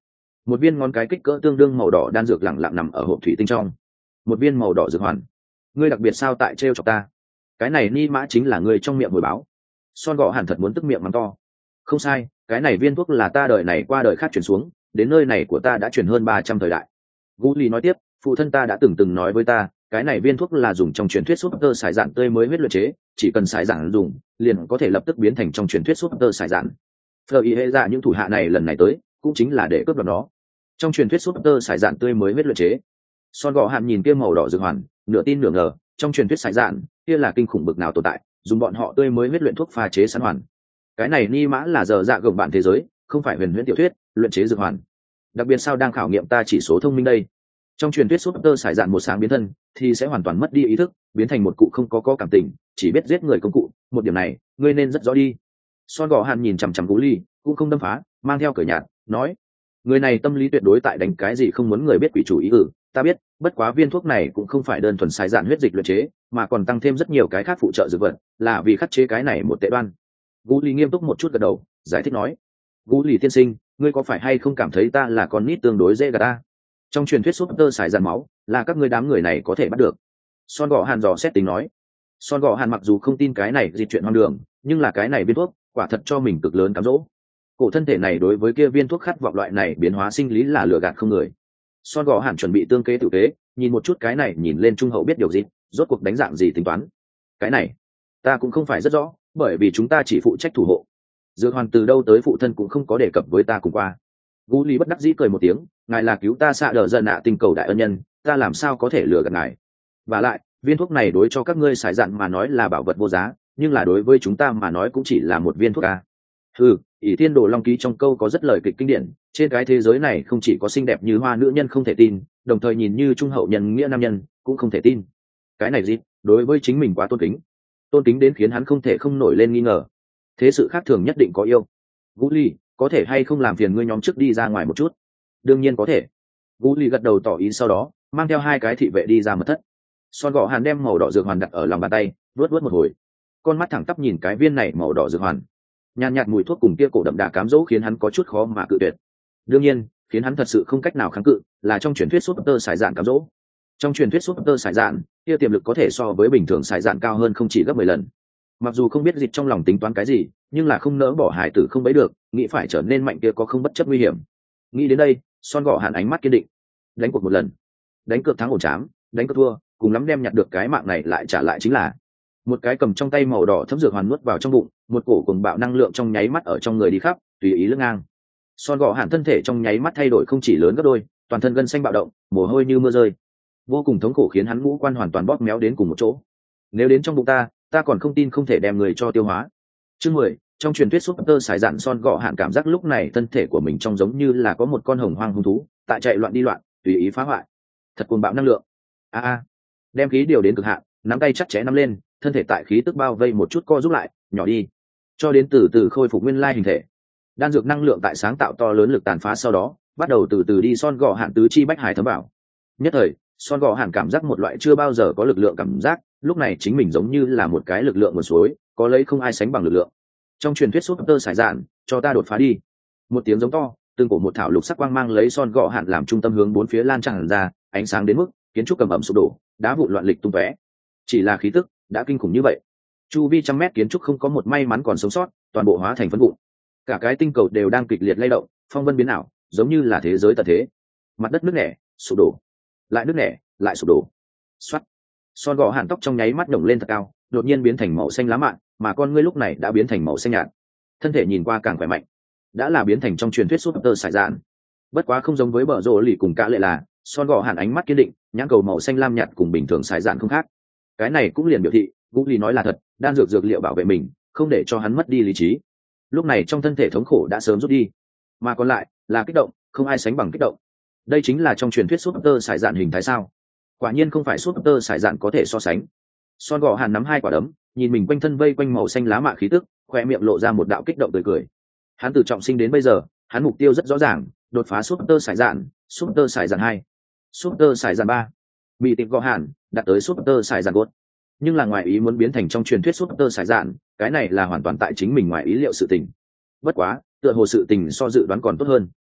một viên ngón cái kích cỡ tương đương màu đỏ đan dược lẳng lặng nằm ở hộp thủy tinh trong. Một viên màu đỏ dược hoàn. Ngươi đặc biệt sao tại trêu chọc ta? Cái này ni mã chính là ngươi trong miệng hồi báo. Son gọ hẳn thật muốn tức miệng mắng to. Không sai, cái này viên thuốc là ta đời này qua đời khác chuyển xuống, đến nơi này của ta đã chuyển hơn 300 thời đại. Gu Ly nói tiếp, phụ thân ta đã từng nói với ta, cái này viên thuốc là dùng trong truyền thuyết súp tơ sải dạn tươi mới huyết luyện chế, chỉ cần sải dạn dùng, liền có thể lập tức biến thành trong truyền thuyết súp tơ sải dạn. Phờ ý hệ dạ những thủ hạ này lần này tới, cũng chính là để cướp đoạt nó. Trong truyền thuyết súp tơ sải dạn tươi mới huyết luyện chế. Son gọ hạn nhìn kia màu đỏ dược hoàn, nửa tin nửa ngờ, trong truyền thuyết sải dạn, kia là kinh khủng bực nào tồn tại, dùng bọn họ tươi mới huyết luyện thuốc pha chế sẵn hoàn. Cái này ni mã là giờ dạ gồng bạn thế giới, không phải huyền huyễn tiểu thuyết, luyện chế dược hoàn. Đặc biệt sao đang khảo nghiệm ta chỉ số thông minh đây. Trong truyền thuyết súp tơ sải dạn một sáng biến thân thì sẽ hoàn toàn mất đi ý thức, biến thành một cụ không có cảm tình, chỉ biết giết người công cụ, một điểm này ngươi nên rất rõ đi. Son gò hàn nhìn chằm chằm Cú Ly, cũng không đâm phá, mang theo cởi nhạt nói, người này tâm lý tuyệt đối tại đánh cái gì không muốn người biết quỷ chủ ý. Ta biết, bất quá viên thuốc này cũng không phải đơn thuần sải dạn huyết dịch luyện chế, mà còn tăng thêm rất nhiều cái khác phụ trợ dược vật, là vì khắc chế cái này một tệ đoan. Cú Ly nghiêm túc một chút gật đầu, giải thích nói, Cú Ly tiên sinh, ngươi có phải hay không cảm thấy ta là con nít tương đối dễ gạt ta? Trong truyền thuyết súp tơ sải dạn máu là các ngươi đám người này có thể bắt được. Son gọ hàn dò xét tính nói. Son gọ hàn mặc dù không tin cái này dịch chuyện hoang đường, nhưng là cái này viên thuốc quả thật cho mình cực lớn cám dỗ. Cổ thân thể này đối với kia viên thuốc khát vọng loại này biến hóa sinh lý là lừa gạt không người. Son gọ hàn chuẩn bị tương kế tự kế, nhìn một chút cái này nhìn lên trung hậu biết điều gì, rốt cuộc đánh dạng gì tính toán. Cái này ta cũng không phải rất rõ, bởi vì chúng ta chỉ phụ trách thủ hộ. Dược hoàn từ đâu tới phụ thân cũng không có đề cập với ta cùng qua. Gu Ly bất đắc dĩ cười một tiếng, ngài là cứu ta xạ đỡ dân ạ tinh cầu đại ân nhân, ta làm sao có thể lừa gạt ngài. Và lại viên thuốc này đối cho các ngươi sải dạn mà nói là bảo vật vô giá, nhưng là đối với chúng ta mà nói cũng chỉ là một viên thuốc a. Ỷ Thiên Đồ Long ký trong câu có rất lời kịch kinh điển, trên cái thế giới này không chỉ có xinh đẹp như hoa nữ nhân không thể tin, đồng thời nhìn như trung hậu nhân nghĩa nam nhân cũng không thể tin. Cái này gì, đối với chính mình quá tôn kính đến khiến hắn không thể không nổi lên nghi ngờ. Thế sự khác thường nhất định có yêu. Gu Ly, có thể hay không làm phiền ngươi nhóm trước đi ra ngoài một chút? Đương nhiên có thể. Gu Ly gật đầu tỏ ý, sau đó mang theo hai cái thị vệ đi ra mật thất. Son gọ hàn đem màu đỏ dược hoàn đặt ở lòng bàn tay, vuốt một hồi, con mắt thẳng tắp nhìn cái viên này màu đỏ dược hoàn. Nhàn nhạt mùi thuốc cùng kia cổ đậm đà cám dỗ khiến hắn có chút khó mà cự tuyệt. Đương nhiên, khiến hắn thật sự không cách nào kháng cự là trong truyền thuyết súp tơ sải dạn cám dỗ. Trong truyền thuyết súp tơ sải dạn, kia tiềm lực có thể so với bình thường sải dạn cao hơn không chỉ gấp 10 lần. Mặc dù không biết dịch trong lòng tính toán cái gì, nhưng là không nỡ bỏ hải tử không bấy được, nghĩ phải trở nên mạnh kia có không bất chấp nguy hiểm. Nghĩ đến đây, Son gọ hàn ánh mắt kiên định. Đánh cuộc một lần, đánh cược thắng ổn chám, đánh cược thua cùng lắm đem nhặt được cái mạng này lại trả lại chính là. Một cái cầm trong tay màu đỏ thấm dược hoàn nuốt vào trong bụng, một cổ cùng bạo năng lượng trong nháy mắt ở trong người đi khắp, tùy ý lướt ngang. Son gọ hàn thân thể trong nháy mắt thay đổi không chỉ lớn gấp đôi, toàn thân gân xanh bạo động, mồ hôi như mưa rơi, vô cùng thống khổ khiến hắn ngũ quan hoàn toàn bóp méo đến cùng một chỗ. Nếu đến trong bụng ta còn không tin không thể đem người cho tiêu hóa. Chương 10, trong truyền thuyết súp tơ sải dạn. Son gọ hạn cảm giác lúc này thân thể của mình trong giống như là có một con hồng hoang hung thú tại chạy loạn đi loạn, tùy ý phá hoại, thật cuồng bạo năng lượng. Đem khí điều đến cực hạn, nắm tay chắc chẽ nắm lên, thân thể tại khí tức bao vây một chút co rút lại, nhỏ đi, cho đến từ từ khôi phục nguyên lai hình thể. Đan dược năng lượng tại sáng tạo to lớn lực tàn phá sau đó bắt đầu từ từ đi Son gọ hạn tứ chi bách hải thấm vào. Nhất thời, Son gọ hạn cảm giác một loại chưa bao giờ có lực lượng cảm giác, lúc này chính mình giống như là một cái lực lượng nguồn suối, có lấy không ai sánh bằng lực lượng. Trong truyền thuyết súp tơ sải dạn, cho ta đột phá đi. Một tiếng giống to, từng cổ một thảo lục sắc quang mang lấy Son gọ hạn làm trung tâm hướng bốn phía lan tràn ra, ánh sáng đến mức kiến trúc cầm ẩm sụp đổ, đá vụn loạn lịch tung tóe. Chỉ là khí tức đã kinh khủng như vậy, chu vi trăm mét kiến trúc không có một may mắn còn sống sót, toàn bộ hóa thành phấn vụn. Cả cái tinh cầu đều đang kịch liệt lay động, phong vân biến ảo, giống như là thế giới tận thế. Mặt đất nứt nẻ, sụp đổ, lại nứt nẻ, lại sụp đổ. Xoát. Son gọ hạn tóc trong nháy mắt nhổng lên thật cao, đột nhiên biến thành màu xanh lá mạn, mà con ngươi lúc này đã biến thành màu xanh nhạt. Thân thể nhìn qua càng khỏe mạnh, đã là biến thành trong truyền thuyết súp tơ sải dạn. Bất quá không giống với bờ rồ lì cùng cả lệ là, Son gọ hạn ánh mắt kiên định, nhãn cầu màu xanh lam nhạt cùng bình thường sải dạn không khác. Cái này cũng liền biểu thị, Gu Ly nói là thật, đan dược liệu bảo vệ mình, không để cho hắn mất đi lý trí. Lúc này trong thân thể thống khổ đã sớm rút đi, mà còn lại là kích động, không ai sánh bằng kích động. Đây chính là trong truyền thuyết súp tơ sải dạn hình thái sao? Quả nhiên không phải súp tơ sải dạn có thể so sánh. Son gọ hàn nắm hai quả đấm, nhìn mình quanh thân vây quanh màu xanh lá mạ khí tức, khoe miệng lộ ra một đạo kích động tươi cười. Hắn từ trọng sinh đến bây giờ, hắn mục tiêu rất rõ ràng, đột phá súp tơ sải dạn, súp tơ sải dạn 2, súp tơ sải dạn 3, bị tịp gọ hàn đạt tới súp tơ sải dạn 4. Nhưng là ngoài ý muốn biến thành trong truyền thuyết súp tơ sải dạn, cái này là hoàn toàn tại chính mình ngoài ý liệu sự tình. Bất quá, tựa hồ sự tình so dự đoán còn tốt hơn.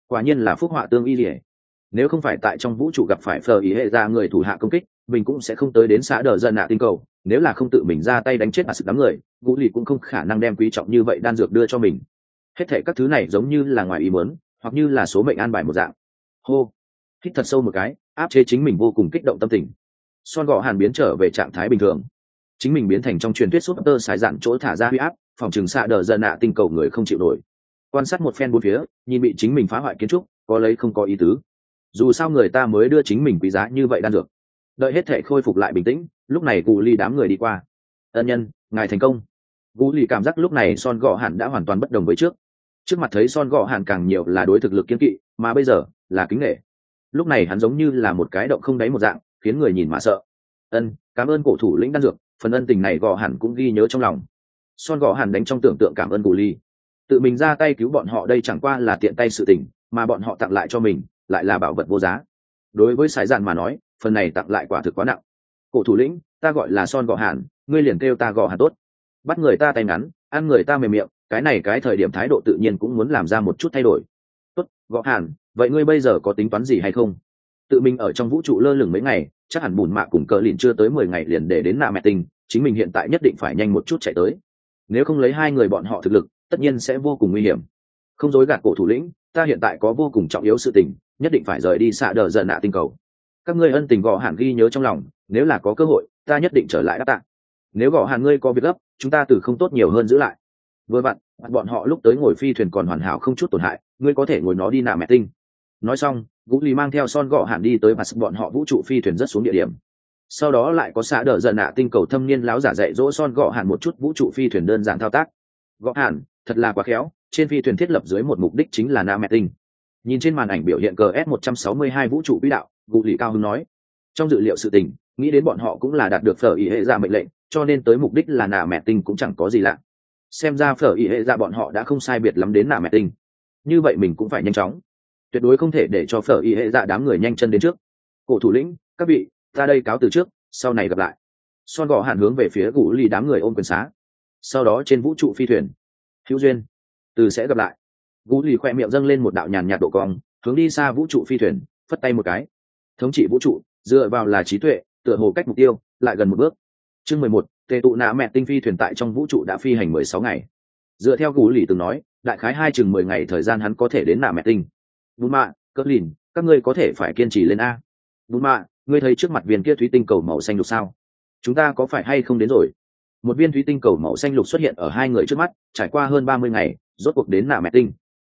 Quả nhiên là phúc họa tương y lìa. Nếu không phải tại trong vũ trụ gặp phải phờ ý hệ ra người thủ hạ công kích, mình cũng sẽ không tới đến xã đờ dân nạ tinh cầu. Nếu là không tự mình ra tay đánh chết bà sự đám người, Vũ Lì cũng không khả năng đem quý trọng như vậy đan dược đưa cho mình. Hết thảy các thứ này giống như là ngoài ý muốn, hoặc như là số mệnh an bài một dạng. Hô, hít thật sâu một cái, áp chế chính mình vô cùng kích động tâm tình. Son gọ hàn biến trở về trạng thái bình thường, chính mình biến thành trong truyền thuyết súp tơ sải dạn chỗ thả ra huy áp, phòng trường xạ đờ dân nạ tinh cầu người không chịu nổi. Quan sát một phen bốn phía, nhìn bị chính mình phá hoại kiến trúc, có lấy không có ý tứ. Dù sao người ta mới đưa chính mình quý giá như vậy đan dược. Đợi hết thể khôi phục lại bình tĩnh, lúc này Gù Ly đám người đi qua. Ân nhân, ngài thành công. Gù Ly cảm giác lúc này Son gọ hàn đã hoàn toàn bất đồng với trước mặt thấy Son gọ hàn càng nhiều là đối thực lực kiên kỵ, mà bây giờ là kính nể. Lúc này hắn giống như là một cái động không đáy một dạng, khiến người nhìn mà sợ. Cảm ơn cổ thủ lĩnh đan dược, phần ân tình này gọ hàn cũng ghi nhớ trong lòng. Son gọ hàn đánh trong tưởng tượng cảm ơn Gù Ly, tự mình ra tay cứu bọn họ đây chẳng qua là tiện tay sự tình, mà bọn họ tặng lại cho mình lại là bảo vật vô giá. Đối với sải dạn mà nói, phần này tặng lại quả thực quá nặng. Cổ thủ lĩnh, ta gọi là Son gọ hàn, ngươi liền kêu ta gọ hàn tốt. Bắt người ta tay ngắn, ăn người ta mềm miệng, cái này cái thời điểm thái độ tự nhiên cũng muốn làm ra một chút thay đổi. Tốt, gọ hàn, vậy ngươi bây giờ có tính toán gì hay không? Tự mình ở trong vũ trụ lơ lửng mấy ngày, chắc hẳn bùn mạ cùng cờ lìn chưa tới 10 ngày liền để đến nạ mẹ tình, chính mình hiện tại nhất định phải nhanh một chút chạy tới. Nếu không lấy hai người bọn họ thực lực, tất nhiên sẽ vô cùng nguy hiểm. Không dối gạt cổ thủ lĩnh, ta hiện tại có vô cùng trọng yếu sự tình, nhất định phải rời đi xạ đờ dần nạ tinh cầu. Các ngươi ân tình gọ hàn ghi nhớ trong lòng, nếu là có cơ hội ta nhất định trở lại đáp tạ. Nếu gọ hàn ngươi có việc gấp, chúng ta từ không tốt nhiều hơn giữ lại. Vừa vặn bọn họ lúc tới ngồi phi thuyền còn hoàn hảo không chút tổn hại, ngươi có thể ngồi nó đi nạ mẹ tinh. Nói xong Vũ Lì mang theo Son gọ hàn đi tới mặt bọn họ vũ trụ phi thuyền rất xuống địa điểm. Sau đó lại có xạ đờ dần nạ tinh cầu thâm niên láo giả dạy dỗ Son gọ hàn một chút vũ trụ phi thuyền đơn giản thao tác. Gọ hàn thật là quá khéo, trên phi thuyền thiết lập dưới một mục đích chính là nạ mẹ tinh. Nhìn trên màn ảnh biểu hiện cờ S162 vũ trụ quỹ đạo, Vũ Lì cao hứng nói, trong dự liệu sự tình, nghĩ đến bọn họ cũng là đạt được phở ý hệ ra mệnh lệnh, cho nên tới mục đích là nạ mẹ tinh cũng chẳng có gì lạ. Xem ra phở ý hệ ra bọn họ đã không sai biệt lắm đến nạ mẹ tinh, như vậy mình cũng phải nhanh chóng, tuyệt đối không thể để cho phở ý hệ dạ đám người nhanh chân đến trước. Cổ thủ lĩnh, các vị, ta đây cáo từ trước, sau này gặp lại. Son gọ hàn hướng về phía Vũ Lì đám người ôm quyền xá. Sau đó trên vũ trụ phi thuyền, hữu duyên, từ sẽ gặp lại. Vũ Lì khoe miệng dâng lên một đạo nhàn nhạt độ cong, hướng đi xa vũ trụ phi thuyền, phất tay một cái. Thống trị vũ trụ dựa vào là trí tuệ, tựa hồ cách mục tiêu lại gần một bước. Chương 11, tề tụ nạ mẹ tinh phi thuyền tại trong vũ trụ đã phi hành 16 ngày. Dựa theo Vũ Lì từng nói, đại khái 2-10 ngày thời gian hắn có thể đến nạ mẹ tinh. Bùn mạ, cỡ lìn, các ngươi có thể phải kiên trì lên a. Bùn mạ, ngươi thấy trước mặt viên kia thủy tinh cầu màu xanh lục sao? Chúng ta có phải hay không đến rồi? Một viên thủy tinh cầu màu xanh lục xuất hiện ở hai người trước mắt, trải qua hơn 30 ngày, rốt cuộc đến nạ mẹ tinh.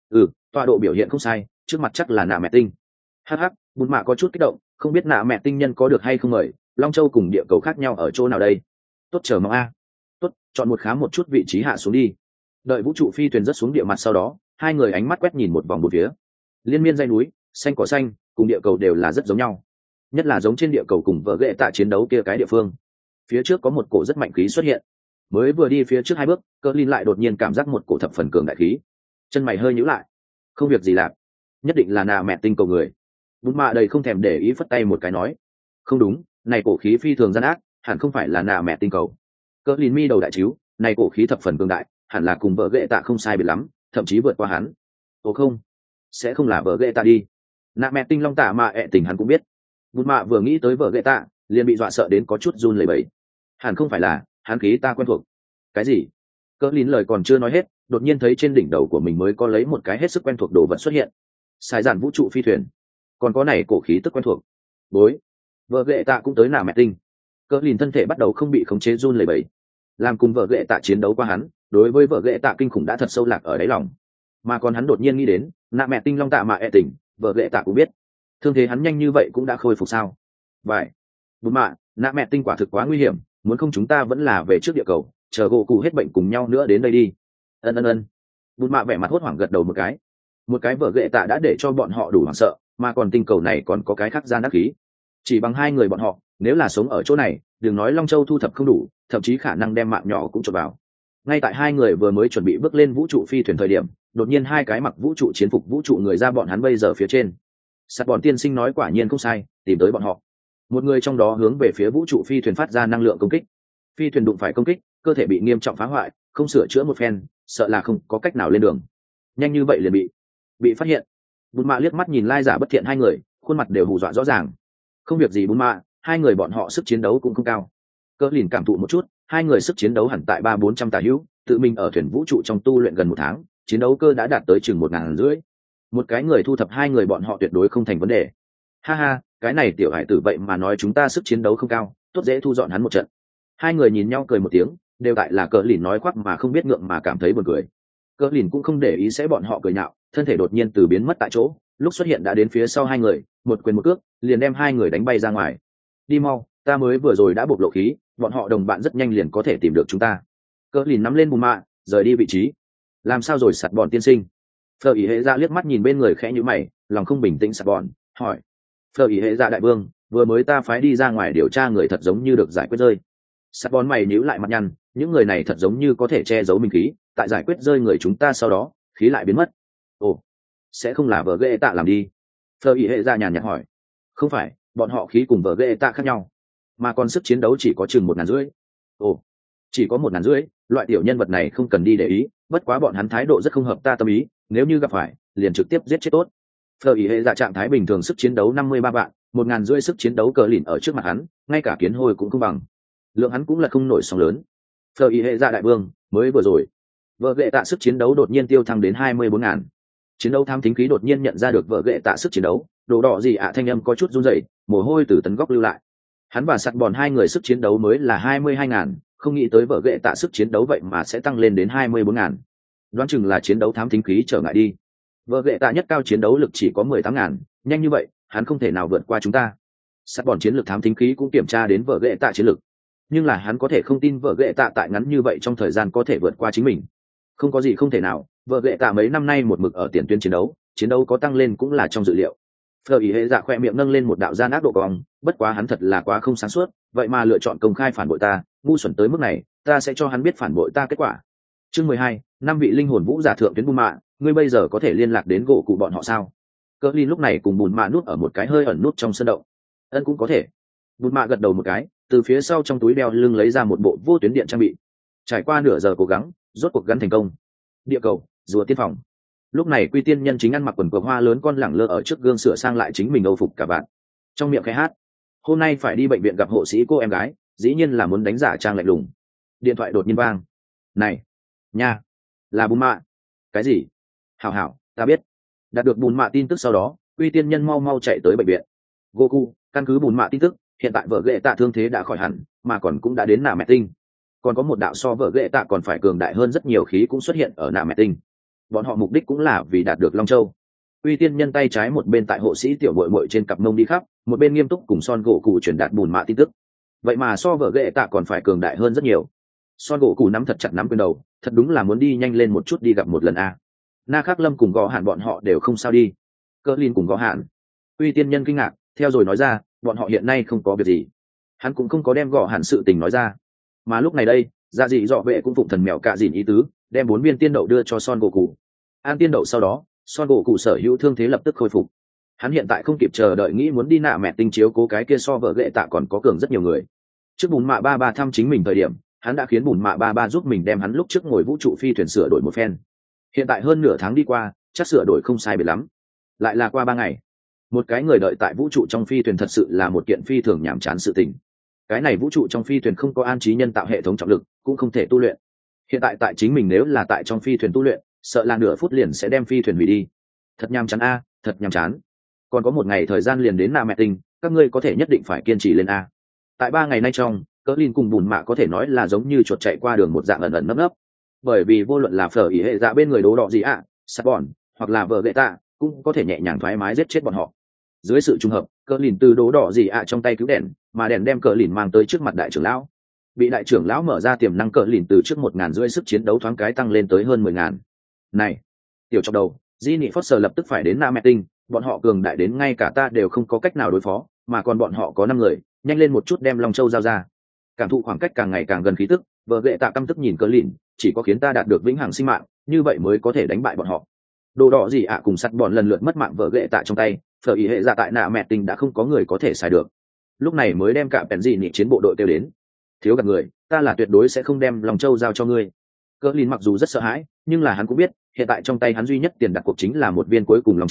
Tọa độ biểu hiện không sai, trước mặt chắc là nạ mẹ tinh. Hắc, bùn mạ có chút kích động, không biết nạ mẹ tinh nhân có được hay không mời, Long Châu cùng địa cầu khác nhau ở chỗ nào đây? Tốt, chờ mong a. Tốt, chọn một khám một chút vị trí hạ xuống đi. Đợi vũ trụ phi thuyền rớt xuống địa mặt sau đó, hai người ánh mắt quét nhìn một vòng một phía. Liên miên dãy núi, xanh cỏ xanh, cùng địa cầu đều là rất giống nhau. Nhất là giống trên địa cầu cùng vợ ghệ tạ chiến đấu kia cái địa phương. Phía trước có một cổ rất mạnh khí xuất hiện. Mới vừa đi phía trước 2 bước, Cỡ Lin lại đột nhiên cảm giác một cổ thập phần cường đại khí. Chân mày hơi nhíu lại. Không việc gì làm, nhất định là nà mẹ tinh cầu người. Bún mạ đầy không thèm để ý phất tay một cái nói, không đúng, này cổ khí phi thường gian ác, hẳn không phải là nà mẹ tinh cầu. Cỡ Lin mi đầu đại chiếu, này cổ khí thập phần cường đại, hẳn là cùng vợ ghệ tạ không sai biệt lắm, thậm chí vượt qua hắn. Ồ không, sẽ không là vợ ghệ tạ đi. Nà mẹ tinh long tạ mà ẹ tình hắn cũng biết. Bún mạ vừa nghĩ tới vợ ghệ tạ, liền bị dọa sợ đến có chút run lẩy bẩy. Hẳn không phải là, hắn khí ta quen thuộc. Cái gì? Cỡ Lin lời còn chưa nói hết, đột nhiên thấy trên đỉnh đầu của mình mới có lấy một cái hết sức quen thuộc đồ vật xuất hiện. Sai dàn vũ trụ phi thuyền, còn có này cổ khí tức quen thuộc. Bối, vợ ghệ tạ cũng tới nà mẹ tinh. Cỡ Lin thân thể bắt đầu không bị khống chế run lẩy bẩy. Làm cùng vợ ghệ tạ chiến đấu qua hắn, đối với vợ ghệ tạ kinh khủng đã thật sâu lạc ở đáy lòng. Mà còn hắn đột nhiên nghĩ đến, nà mẹ tinh long tạ mà ẹ tỉnh, vợ ghệ tạ cũng biết. Thương thế hắn nhanh như vậy cũng đã khôi phục sao? Vậy, bùn mạ, nà mẹ tinh quả thực quá nguy hiểm, muốn không chúng ta vẫn là về trước địa cầu, chờ gỗ cụ hết bệnh cùng nhau nữa đến đây đi. Ân. Bùn mạ vẻ mặt hốt hoảng gật đầu một cái vợ ghệ tạ đã để cho bọn họ đủ hoảng sợ, mà còn tinh cầu này còn có cái khác gian đắc khí. Chỉ bằng hai người bọn họ, nếu là sống ở chỗ này, đừng nói Long Châu thu thập không đủ, thậm chí khả năng đem mạng nhỏ cũng trộn vào. Ngay tại hai người vừa mới chuẩn bị bước lên vũ trụ phi thuyền thời điểm, đột nhiên hai cái mặc vũ trụ chiến phục vũ trụ người ra bọn hắn bây giờ phía trên. Sắt bọn tiên sinh nói quả nhiên không sai, tìm tới bọn họ. Một người trong đó hướng về phía vũ trụ phi thuyền phát ra năng lượng công kích. Phi thuyền đụng phải công kích, cơ thể bị nghiêm trọng phá hoại, không sửa chữa một phen, sợ là không có cách nào lên đường. Nhanh như vậy liền bị phát hiện. Bùn mạ liếc mắt nhìn lai giả bất thiện hai người, khuôn mặt đều hù dọa rõ ràng. Không việc gì bùn mạ, hai người bọn họ sức chiến đấu cũng không cao. Cỡ lìn cảm thụ một chút, hai người sức chiến đấu hẳn tại 300-400 tà hữu, tự mình ở thuyền vũ trụ trong tu luyện gần 1 tháng, chiến đấu cơ đã đạt tới chừng 1.500. Một cái người thu thập hai người bọn họ tuyệt đối không thành vấn đề. Ha ha, cái này tiểu hải tử vậy mà nói chúng ta sức chiến đấu không cao, tốt dễ thu dọn hắn một trận. Hai người nhìn nhau cười một tiếng, đều tại là cỡ lìn nói khoác mà không biết ngượng mà cảm thấy buồn cười. Cỡ lìn cũng không để ý sẽ bọn họ cười nhạo, thân thể đột nhiên từ biến mất tại chỗ, lúc xuất hiện đã đến phía sau hai người, một quyền một cước liền đem hai người đánh bay ra ngoài. Đi mau, ta mới vừa rồi đã bộc lộ khí, bọn họ đồng bạn rất nhanh liền có thể tìm được chúng ta. Cỡ lìn nắm lên bùn mạ, rời đi vị trí. Làm sao rồi sạt bọn tiên sinh? Phờ ý hệ ra liếc mắt nhìn bên người khẽ nhíu mày, lòng không bình tĩnh sạt bọn hỏi. Phờ ý hệ ra đại vương, vừa mới ta phái đi ra ngoài điều tra người thật giống như được giải quyết rơi. Sạt bọn mày nhíu lại mặt nhăn, những người này thật giống như có thể che giấu minh khí, tại giải quyết rơi người chúng ta sau đó khí lại biến mất. Ồ, sẽ không là vợ ghệ tạ làm đi? Phờ ý hệ ra nhàn nhạt hỏi. Không phải, bọn họ khí cùng vợ ghệ tạ khác nhau, mà còn sức chiến đấu chỉ có chừng 1.500. Ồ, chỉ có 1.500, loại tiểu nhân vật này không cần đi để ý, bất quá bọn hắn thái độ rất không hợp ta tâm ý, nếu như gặp phải liền trực tiếp giết chết tốt. Phờ ý hệ dạ trạng thái bình thường, sức chiến đấu 53 vạn, 1.500 sức chiến đấu cờ lìn ở trước mặt hắn, ngay cả kiến hôi cũng không bằng, lượng hắn cũng là không nổi sóng lớn. Phờ ý hệ dạ đại vương, mới vừa rồi vợ ghệ tạ sức chiến đấu đột nhiên tiêu thăng đến 24.000. Chiến đấu tham thính khí đột nhiên nhận ra được vợ ghệ tạ sức chiến đấu, đồ đỏ gì ạ, thanh âm có chút run rẩy, mồ hôi từ tấn góc lưu lại. Hắn và sắt bòn hai người sức chiến đấu mới là 22.000, không nghĩ tới vợ ghệ tạ sức chiến đấu vậy mà sẽ tăng lên đến 24.000. Đoán chừng là chiến đấu thám thính khí trở ngại đi. Vợ ghệ tạ nhất cao chiến đấu lực chỉ có 18.000, nhanh như vậy hắn không thể nào vượt qua chúng ta. Sắt bòn chiến lược thám thính khí cũng kiểm tra đến vợ ghệ tạ chiến lược, nhưng là hắn có thể không tin vợ ghệ tạ tại ngắn như vậy trong thời gian có thể vượt qua chính mình. Không có gì không thể nào, vợ ghệ tạ mấy năm nay một mực ở tiền tuyến chiến đấu có tăng lên cũng là trong dự liệu. Phờ ý hệ dạ khoe miệng nâng lên một đạo gian ác độ cong, bất quá hắn thật là quá không sáng suốt, vậy mà lựa chọn công khai phản bội ta, ngu xuẩn tới mức này, ta sẽ cho hắn biết phản bội ta kết quả. Chương 12, 5 vị linh hồn vũ giả thượng tuyến bùn mạ, ngươi bây giờ có thể liên lạc đến gỗ cụ bọn họ sao? Cỡ Lin lúc này cùng bùn mạ nút ở một cái hơi ẩn nút trong sân động. Ân, cũng có thể. Bùn mạ gật đầu một cái, từ phía sau trong túi đeo lưng lấy ra một bộ vô tuyến điện trang bị. Trải qua nửa giờ cố gắng, rốt cuộc gắn thành công. Địa cầu, rùa tiên phòng. Lúc này Quy Tiên Nhân chính ăn mặc quần cộc hoa lớn con lẳng lơ ở trước gương sửa sang lại chính mình âu phục cả bạn, trong miệng khẽ hát. Hôm nay phải đi bệnh viện gặp hộ sĩ cô em gái, dĩ nhiên là muốn đánh giả trang lạnh lùng. Điện thoại đột nhiên vang. Này, nha, là bùn mạ. Cái gì? Hảo hảo, ta biết. Đạt được bùn mạ tin tức sau đó, Quy Tiên Nhân mau mau chạy tới bệnh viện. Goku, căn cứ bùn mạ tin tức, hiện tại vợ ghệ tạ thương thế đã khỏi hẳn, mà còn cũng đã đến nạ mẹ tinh. Còn có một đạo so vợ ghệ tạ còn phải cường đại hơn rất nhiều khí cũng xuất hiện ở nạ mẹ tinh. Bọn họ mục đích cũng là vì đạt được Long Châu. Uy Tiên Nhân tay trái một bên tại hộ sĩ tiểu bội bội trên cặp mông đi khắp, một bên nghiêm túc cùng Son gỗ cụ truyền đạt bùn mạ tin tức. Vậy mà so vợ ghệ tạ còn phải cường đại hơn rất nhiều. Son gỗ cụ nắm thật chặt nắm quyền đầu, thật đúng là muốn đi nhanh lên một chút đi gặp một lần a. Na Khắc Lâm cùng Gõ Hạn bọn họ đều không sao đi. Cỡ Lin cùng Gõ Hạn. Uy Tiên Nhân kinh ngạc, theo rồi nói ra, bọn họ hiện nay không có việc gì. Hắn cũng không có đem Gõ Hạn sự tình nói ra. Mà lúc này đây, Dạ Dị Dọ Vệ cũng phụng thần mèo cạ dìn ý tứ, đem 4 viên tiên đậu đưa cho Son gỗ cụ. An tiên đậu sau đó, Son gỗ cụ sở hữu thương thế lập tức khôi phục. Hắn hiện tại không kịp chờ đợi nghĩ muốn đi nạ mẹ tinh chiếu cố cái kia so vợ ghệ tạ còn có cường rất nhiều người. Trước bùn mạ ba ba thăm chính mình thời điểm, hắn đã khiến bùn mạ ba ba giúp mình đem hắn lúc trước ngồi vũ trụ phi thuyền sửa đổi một phen. Hiện tại hơn nửa tháng đi qua, chắc sửa đổi không sai biệt lắm. Lại là qua 3 ngày, một cái người đợi tại vũ trụ trong phi thuyền thật sự là một kiện phi thường nhàm chán sự tình. Cái này vũ trụ trong phi thuyền không có an trí nhân tạo hệ thống trọng lực, cũng không thể tu luyện. Hiện tại tại chính mình nếu là tại trong phi thuyền tu luyện, sợ là nửa phút liền sẽ đem phi thuyền hủy đi. Thật nhàm chán a, thật nhàm chán. Còn có 1 ngày thời gian liền đến nạ mẹ tinh, các ngươi có thể nhất định phải kiên trì lên a. Tại 3 ngày nay trong, Cỡ Lin cùng bùn mạ có thể nói là giống như chuột chạy qua đường một dạng ẩn ẩn nấp nấp. Bởi vì vô luận là phở ý hệ dạ bên người đố đỏ gì ạ, sắt bòn, hoặc là vợ gệ tạ, cũng có thể nhẹ nhàng thoải mái giết chết bọn họ. Dưới sự trùng hợp, Cỡ Lin từ đố đỏ gì ạ trong tay cứu đèn, mà đèn đem Cỡ Lin mang tới trước mặt đại trưởng lão. Bị đại trưởng lão mở ra tiềm năng, Cỡ Lin từ trước 1.500 sức chiến đấu thoáng cái tăng lên tới hơn 10.000. Này, tiểu trong đầu, Di Nị Foster lập tức phải đến Nam Mẹ Tinh, bọn họ cường đại đến ngay cả ta đều không có cách nào đối phó, mà còn bọn họ có 5 người, nhanh lên một chút đem Long Châu giao ra. Cảm thụ khoảng cách càng ngày càng gần khí tức, vợ ghệ tạ căm tức nhìn Cỡ Lìn, chỉ có khiến ta đạt được vĩnh hằng sinh mạng, như vậy mới có thể đánh bại bọn họ. Đồ đỏ gì ạ cùng sắt bọn lần lượt mất mạng vợ ghệ tạ trong tay, phở ý hệ dạ tại nạ mẹ Tinh đã không có người có thể xài được. Lúc này mới đem cả bèn gì nị chiến bộ đội kêu đến. Thiếu gặp người, ta là tuyệt đối sẽ không đem Long Châu giao cho ngươi. Cỡ Lìn mặc dù rất sợ hãi, nhưng là hắn cũng biết, hiện tại trong tay hắn duy nhất tiền đặt cuộc chính là một viên cuối cùng Long Châu,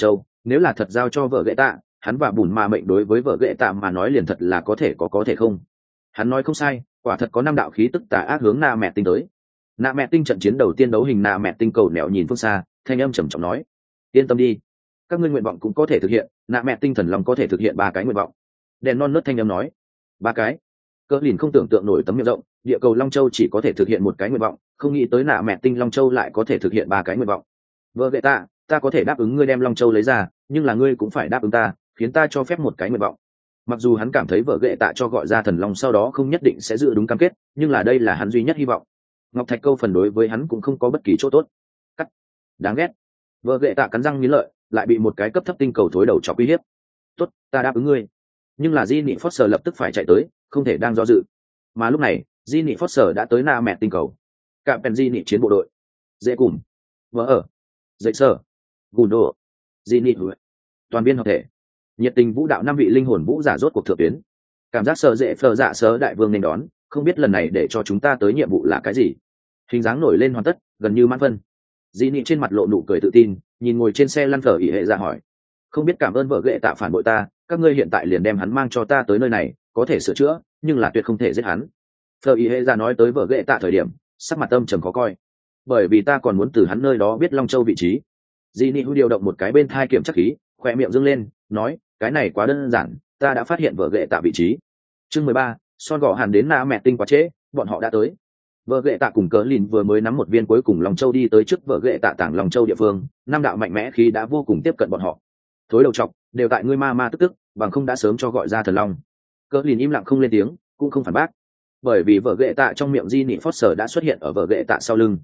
nếu là thật giao cho vợ ghệ tạ, hắn và bùn mạ mệnh đối với vợ ghệ tạ mà nói liền thật là có thể không. Hắn nói không sai, quả thật có 5 đạo khí tức tà ác hướng Na Mẹ Tinh tới. Na Mẹ Tinh trận chiến đầu tiên đấu hình Na Mẹ Tinh cầu nẻo nhìn phương xa, thanh âm trầm trọng nói: yên tâm đi, các ngươi nguyện vọng cũng có thể thực hiện. Na Mẹ Tinh thần long có thể thực hiện 3 cái nguyện vọng. Đèn non nớt thanh âm nói: 3 cái? Cỡ lìn không tưởng tượng nổi tấm miệng rộng, địa cầu long châu chỉ có thể thực hiện 1 cái nguyện vọng, không nghĩ tới Na Mẹ Tinh long châu lại có thể thực hiện 3 cái nguyện vọng. Vợ ghệ tạ, ta có thể đáp ứng ngươi đem long châu lấy ra, nhưng là ngươi cũng phải đáp ứng ta, khiến ta cho phép 1 cái nguyện vọng. Mặc dù hắn cảm thấy vợ ghệ tạ cho gọi ra thần long sau đó không nhất định sẽ giữ đúng cam kết, nhưng là đây là hắn duy nhất hy vọng. Ngọc thạch câu phần đối với hắn cũng không có bất kỳ chỗ tốt. Cắt. Đáng ghét. Vợ ghệ tạ cắn răng nghiến lợi, lại bị một cái cấp thấp tinh cầu thối đầu chọc uy hiếp. Tốt, ta đáp ứng ngươi. Nhưng là Ginny Foster lập tức phải chạy tới, không thể đang do dự. Mà lúc này, Ginny Foster đã tới Na Mẹ Tinh cầu. Cạm Penn Ginny chiến bộ đội. Dễ cùng. Vỡ ở. Dậy sơ. Gùn đồ. Ginny hứa. Toàn viên hợp thể. Nhiệt tình vũ đạo 5 vị linh hồn vũ giả rốt cuộc thượng tuyến. Cảm giác sợ dễ phờ dạ sớ đại vương nên đón, không biết lần này để cho chúng ta tới nhiệm vụ là cái gì. Hình dáng nổi lên hoàn tất, gần như mãn phân. Ginny trên mặt lộ nụ cười tự tin, nhìn ngồi trên xe lăn phở ỉ hệ ra hỏi: không biết cảm ơn vợ ghệ tạ phản bội ta, các ngươi hiện tại liền đem hắn mang cho ta tới nơi này, có thể sửa chữa nhưng là tuyệt không thể giết hắn. Phở ỉ hệ ra nói tới vợ ghệ tạ thời điểm, sắc mặt âm trầm khó coi, bởi vì ta còn muốn từ hắn nơi đó biết long châu vị trí. Ginny hu điều động một cái bên thai kiểm chắc khí, khỏe miệng dâng lên, nói: cái này quá đơn giản, ta đã phát hiện vợ ghệ tạ vị trí. Chương 13, son gò hàn đến Na Mẹ Tinh quá trễ, bọn họ đã tới. Vợ ghệ tạ cùng cớ lìn vừa mới nắm một viên cuối cùng long châu đi tới trước vợ ghệ tạ tảng long châu địa phương, 5 đạo mạnh mẽ khí đã vô cùng tiếp cận bọn họ. Thối đầu trọc, đều tại ngươi ma tức, bằng không đã sớm cho gọi ra thần long. Cớ lìn im lặng không lên tiếng, cũng không phản bác, bởi vì vợ ghệ tạ trong miệng Ginny Foster đã xuất hiện ở vợ ghệ tạ sau lưng.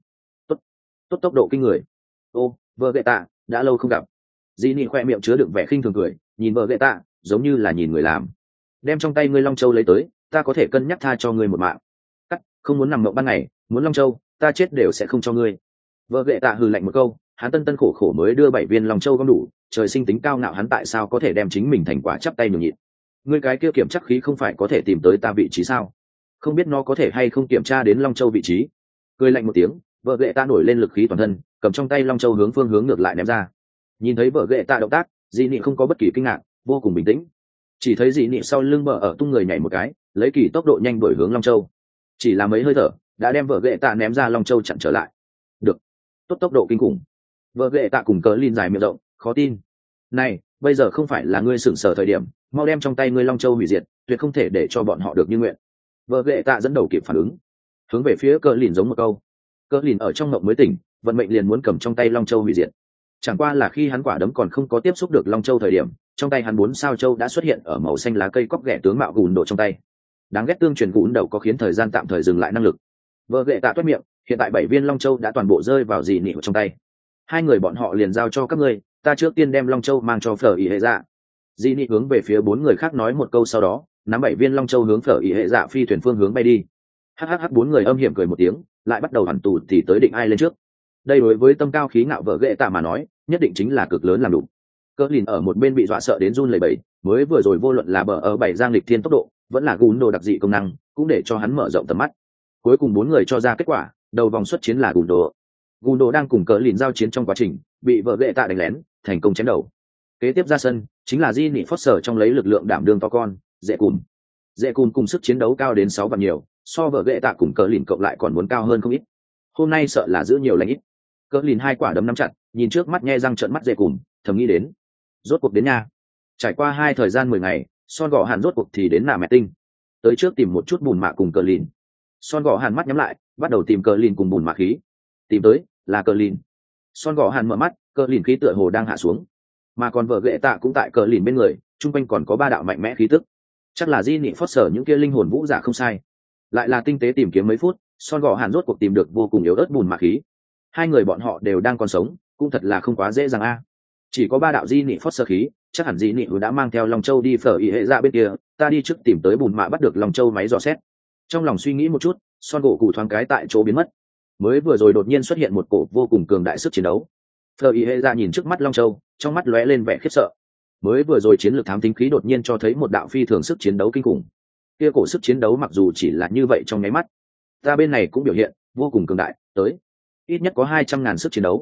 Tốt tốc độ kinh người. Ô, vợ ghệ tạ, đã lâu không gặp. Ginny khoe miệng chứa đựng vẻ khinh thường cười, nhìn vợ ghệ tạ giống như là nhìn người làm. Đem trong tay ngươi long châu lấy tới, ta có thể cân nhắc tha cho ngươi một mạng. Cắt, không muốn nằm mộng ban ngày, muốn long châu, ta chết đều sẽ không cho ngươi. Vợ ghệ tạ hừ lạnh một câu, hắn tân khổ khổ mới đưa 7 viên long châu gom đủ, trời sinh tính cao ngạo hắn tại sao có thể đem chính mình thành quả chắp tay nhường nhịn. Ngươi cái kia kiểm chắc khí không phải có thể tìm tới ta vị trí sao? Không biết nó có thể hay không kiểm tra đến long châu vị trí. Cười lạnh một tiếng, vợ ghệ tạ nổi lên lực khí toàn thân, cầm trong tay long châu hướng phương hướng ngược lại ném ra. Nhìn thấy vợ ghệ tạ động tác, Ginny không có bất kỳ kinh ngạc, vô cùng bình tĩnh. Chỉ thấy Ginny sau lưng bờ ở tung người nhảy một cái, lấy kỳ tốc độ nhanh đuổi hướng long châu. Chỉ là mấy hơi thở, đã đem vợ ghệ tạ ném ra long châu chặn trở lại. Được, tốt tốc độ kinh khủng. Vợ ghệ tạ cùng cớ lìn dài miệng rộng, khó tin. Này, bây giờ không phải là ngươi sửng sở thời điểm, mau đem trong tay ngươi long châu hủy diệt, tuyệt không thể để cho bọn họ được như nguyện. Vợ ghệ tạ dẫn đầu kịp phản ứng, hướng về phía cớ lìn giống một câu. Cớ lìn ở trong mộng mới tỉnh, vận mệnh liền muốn cầm trong tay long châu hủy diệt. Chẳng qua là khi hắn quả đấm còn không có tiếp xúc được long châu thời điểm, trong tay hắn 4 sao châu đã xuất hiện ở màu xanh lá cây cóc ghẻ tướng mạo gùn độ trong tay. Đáng ghét tương truyền gùn đầu có khiến thời gian tạm thời dừng lại năng lực. Vợ ghệ tạ toét miệng, hiện tại 7 viên long châu đã toàn bộ rơi vào Ginny trong tay. Hai người bọn họ liền giao cho các ngươi, ta trước tiên đem long châu mang cho phở ỉ hệ dạ. Ginny hướng về phía 4 người khác nói một câu sau đó, nắm 7 viên long châu hướng phở ỉ hệ dạ phi thuyền phương hướng bay đi. Hắc 4 người âm hiểm cười một tiếng, lại bắt đầu hẳn tù thì tới định ai lên trước. Đây đối với tâm cao khí ngạo vợ ghệ tạ mà nói, nhất định chính là cực lớn làm đủ. Cỡ lìn ở một bên bị dọa sợ đến run lẩy bẩy, mới vừa rồi vô luận là bờ ở 7 giang lịch thiên tốc độ, vẫn là gùn đồ đặc dị công năng, cũng để cho hắn mở rộng tầm mắt. Cuối cùng 4 người cho ra kết quả, đầu vòng xuất chiến là gùn đồ. Gùn đồ đang cùng cỡ lìn giao chiến trong quá trình, bị vợ ghệ tạ đánh lén, thành công chém đầu. Kế tiếp ra sân, chính là Ginny Foster trong lấy lực lượng đảm đương to con, dễ cùn. Dễ cùn cùng sức chiến đấu cao đến 6 vạn nhiều, so vợ ghệ tạ cùng cỡ lìn cộng lại còn muốn cao hơn không ít. Hôm nay sợ là giữ nhiều lãnh ít. Cỡ lìn 2 quả đấm nắm chặt, nhìn trước mắt nhe răng trợn mắt dễ cùn, thầm nghĩ đến. Rốt cuộc đến nha. Trải qua 2 thời gian 10 ngày, son gò hàn rốt cuộc thì đến Na Mẹ Tinh. Tới trước tìm một chút bùn mạ cùng cỡ lìn. Son gò hàn mắt nhắm lại, bắt đầu tìm cỡ lìn cùng bùn mạ khí. Tìm tới là cỡ lìn. Son gò hàn mở mắt, cỡ lìn khí tựa hồ đang hạ xuống, mà còn vợ ghệ tạ cũng tại cỡ lìn bên người, chung quanh còn có 3 đạo mạnh mẽ khí tức. Chắc là Ginny Foster những kia linh hồn vũ giả không sai. Lại là tinh tế tìm kiếm mấy phút, son gò hàn rốt cuộc tìm được vô cùng yếu ớt bùn mạ khí. Hai người bọn họ đều đang còn sống, cũng thật là không quá dễ dàng a. Chỉ có 3 đạo Ginny Foster khí, chắc hẳn Ginny đã mang theo Long Châu đi phở ỉ hệ dạ bên kia, ta đi trước tìm tới bùn mạ bắt được Long Châu máy dò xét. Trong lòng suy nghĩ một chút, son gỗ cụ thoáng cái tại chỗ biến mất. Mới vừa rồi đột nhiên xuất hiện một cổ vô cùng cường đại sức chiến đấu. Phở ỉ hệ dạ nhìn trước mắt Long Châu, trong mắt lóe lên vẻ khiếp sợ. Mới vừa rồi chiến lược thám tính khí đột nhiên cho thấy một đạo phi thường sức chiến đấu kinh khủng. Kia cổ sức chiến đấu mặc dù chỉ là như vậy trong nháy mắt, ta bên này cũng biểu hiện vô cùng cường đại, tới ít nhất có 200.000 sức chiến đấu.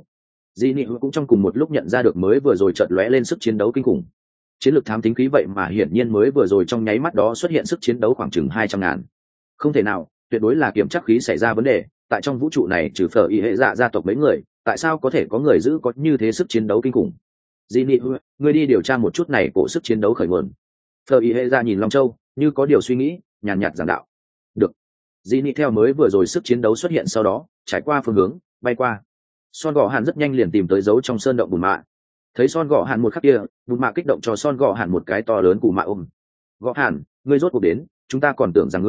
Di Nị cũng trong cùng một lúc nhận ra được mới vừa rồi chợt lóe lên sức chiến đấu kinh khủng. Chiến lược thám tính khí vậy mà hiển nhiên mới vừa rồi trong nháy mắt đó xuất hiện sức chiến đấu khoảng chừng 200.000. Không thể nào, tuyệt đối là kiểm chắc khí xảy ra vấn đề, tại trong vũ trụ này trừ Phở Y hệ dạ gia tộc mấy người, tại sao có thể có người giữ có như thế sức chiến đấu kinh khủng? Di Nị, ngươi đi điều tra một chút này cổ sức chiến đấu khởi nguồn. Phở Y hệ dạ nhìn Long Châu, như có điều suy nghĩ, nhàn nhạt giảng đạo. Được. Di Nị theo mới vừa rồi sức chiến đấu xuất hiện sau đó, trải qua phương hướng, bay qua. Son Gọ Hàn rất nhanh liền tìm tới dấu trong sơn động bùn mạ. Thấy Son Gọ Hàn một khắc kia, bùn mạ kích động cho Son Gọ Hàn một cái to lớn cù mạ ôm. Gọ Hàn, ngươi rốt cuộc đến, chúng ta còn tưởng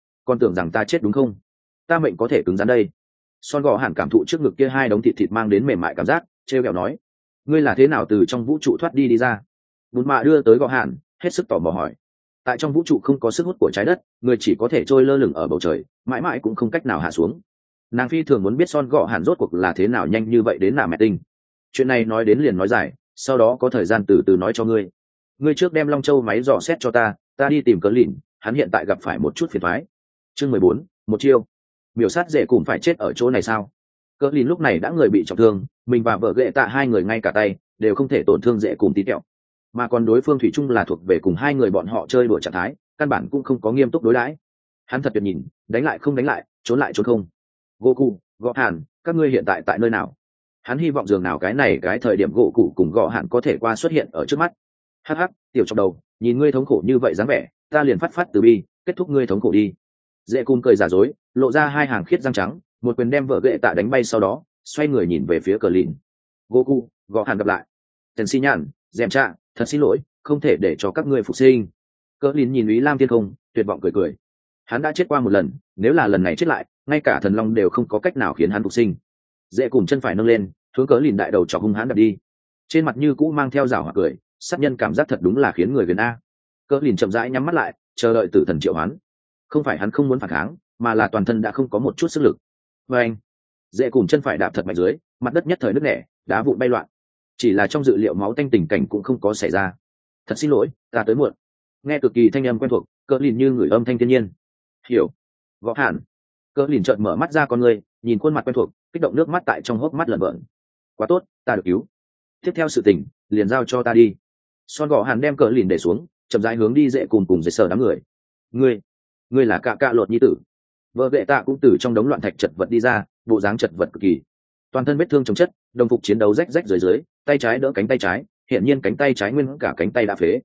rằng ta chết đúng không? Ta mệnh có thể cứng rắn đây. Son Gọ Hàn cảm thụ trước ngực kia hai đống thịt mang đến mềm mại cảm giác, trêu ghẹo nói: ngươi là thế nào từ trong vũ trụ thoát đi ra? Bùn mạ đưa tới Gọ Hàn, hết sức tò mò hỏi. Tại trong vũ trụ không có sức hút của trái đất, người chỉ có thể trôi lơ lửng ở bầu trời, mãi mãi cũng không cách nào hạ xuống. Nàng phi thường muốn biết Son Gọ Hàn rốt cuộc là thế nào nhanh như vậy đến nà mẹ tinh. Chuyện này nói đến liền nói dài, sau đó có thời gian từ từ nói cho ngươi. Ngươi trước đem Long Châu máy dò xét cho ta đi tìm Cớ Lìn, hắn hiện tại gặp phải một chút phiền toái. Chương 14, một chiêu. Miểu sát dễ cùng phải chết ở chỗ này sao? Cớ Lìn lúc này đã người bị trọng thương, mình và vợ ghệ tạ hai người ngay cả tay đều không thể tổn thương dễ cùng tí tẹo, mà còn đối phương thủy chung là thuộc về cùng hai người bọn họ chơi đùa trạng thái, căn bản cũng không có nghiêm túc đối đãi. Hắn thật tuyệt nhìn, đánh lại không đánh lại, trốn lại trốn không. Goku, Gọ Hàn, các ngươi hiện tại tại nơi nào? Hắn hy vọng dường nào cái này cái thời điểm gỗ cụ cùng Gọ Hàn có thể qua xuất hiện ở trước mắt. Hắc hắc, tiểu trong đầu, nhìn ngươi thống khổ như vậy dáng vẻ, ta liền phát từ bi, kết thúc ngươi thống khổ đi. Dễ Cung cười giả dối, lộ ra hai hàng khiết răng trắng, một quyền đem vợ ghệ tạ đánh bay, sau đó xoay người nhìn về phía Cờ Lìn. Goku, Gọ Hàn gặp lại. Tần Si Nhàn, dèm cha, thật xin lỗi, không thể để cho các ngươi phục sinh. Cờ Lìn nhìn Úy Lam Thiên Không, tuyệt vọng cười cười. Hắn đã chết qua một lần, nếu là lần này chết lại, ngay cả thần long đều không có cách nào khiến hắn phục sinh. Dễ cùng chân phải nâng lên, hướng Cớ Lìn đại đầu chọc hung hãn đập đi. Trên mặt như cũ mang theo rảo hoặc cười, sát nhân cảm giác thật đúng là khiến người gần a. Cớ Lìn chậm rãi nhắm mắt lại, chờ đợi tử thần triệu hoán. Không phải hắn không muốn phản kháng, mà là toàn thân đã không có một chút sức lực. Và anh, dễ cùng chân phải đạp thật mạnh dưới, mặt đất nhất thời nứt nẻ, đá vụn bay loạn. Chỉ là trong dự liệu máu tanh tình cảnh cũng không có xảy ra. Thật xin lỗi, ta tới muộn. Nghe cực kỳ thanh âm quen thuộc, Cớ Lìn như người âm thanh thiên nhiên. Hiểu. Gõ Hàn. Cớ Lìn chợt mở mắt ra con người, nhìn khuôn mặt quen thuộc, kích động nước mắt tại trong hốc mắt lởn vởn. Quá tốt, ta được cứu. Tiếp theo sự tình liền giao cho ta đi. Son Gọ Hàn đem Cớ Lìn để xuống, chậm rãi hướng đi dễ cùng dễ sở đám người. Ngươi là cạ lột nhi tử. Vợ vệ tạ cũng từ trong đống loạn thạch chật vật đi ra, bộ dáng chật vật cực kỳ, toàn thân vết thương chồng chất, đồng phục chiến đấu rách rách dưới, tay trái đỡ cánh tay trái, hiện nhiên cánh tay trái nguyên cả cánh tay đã phế.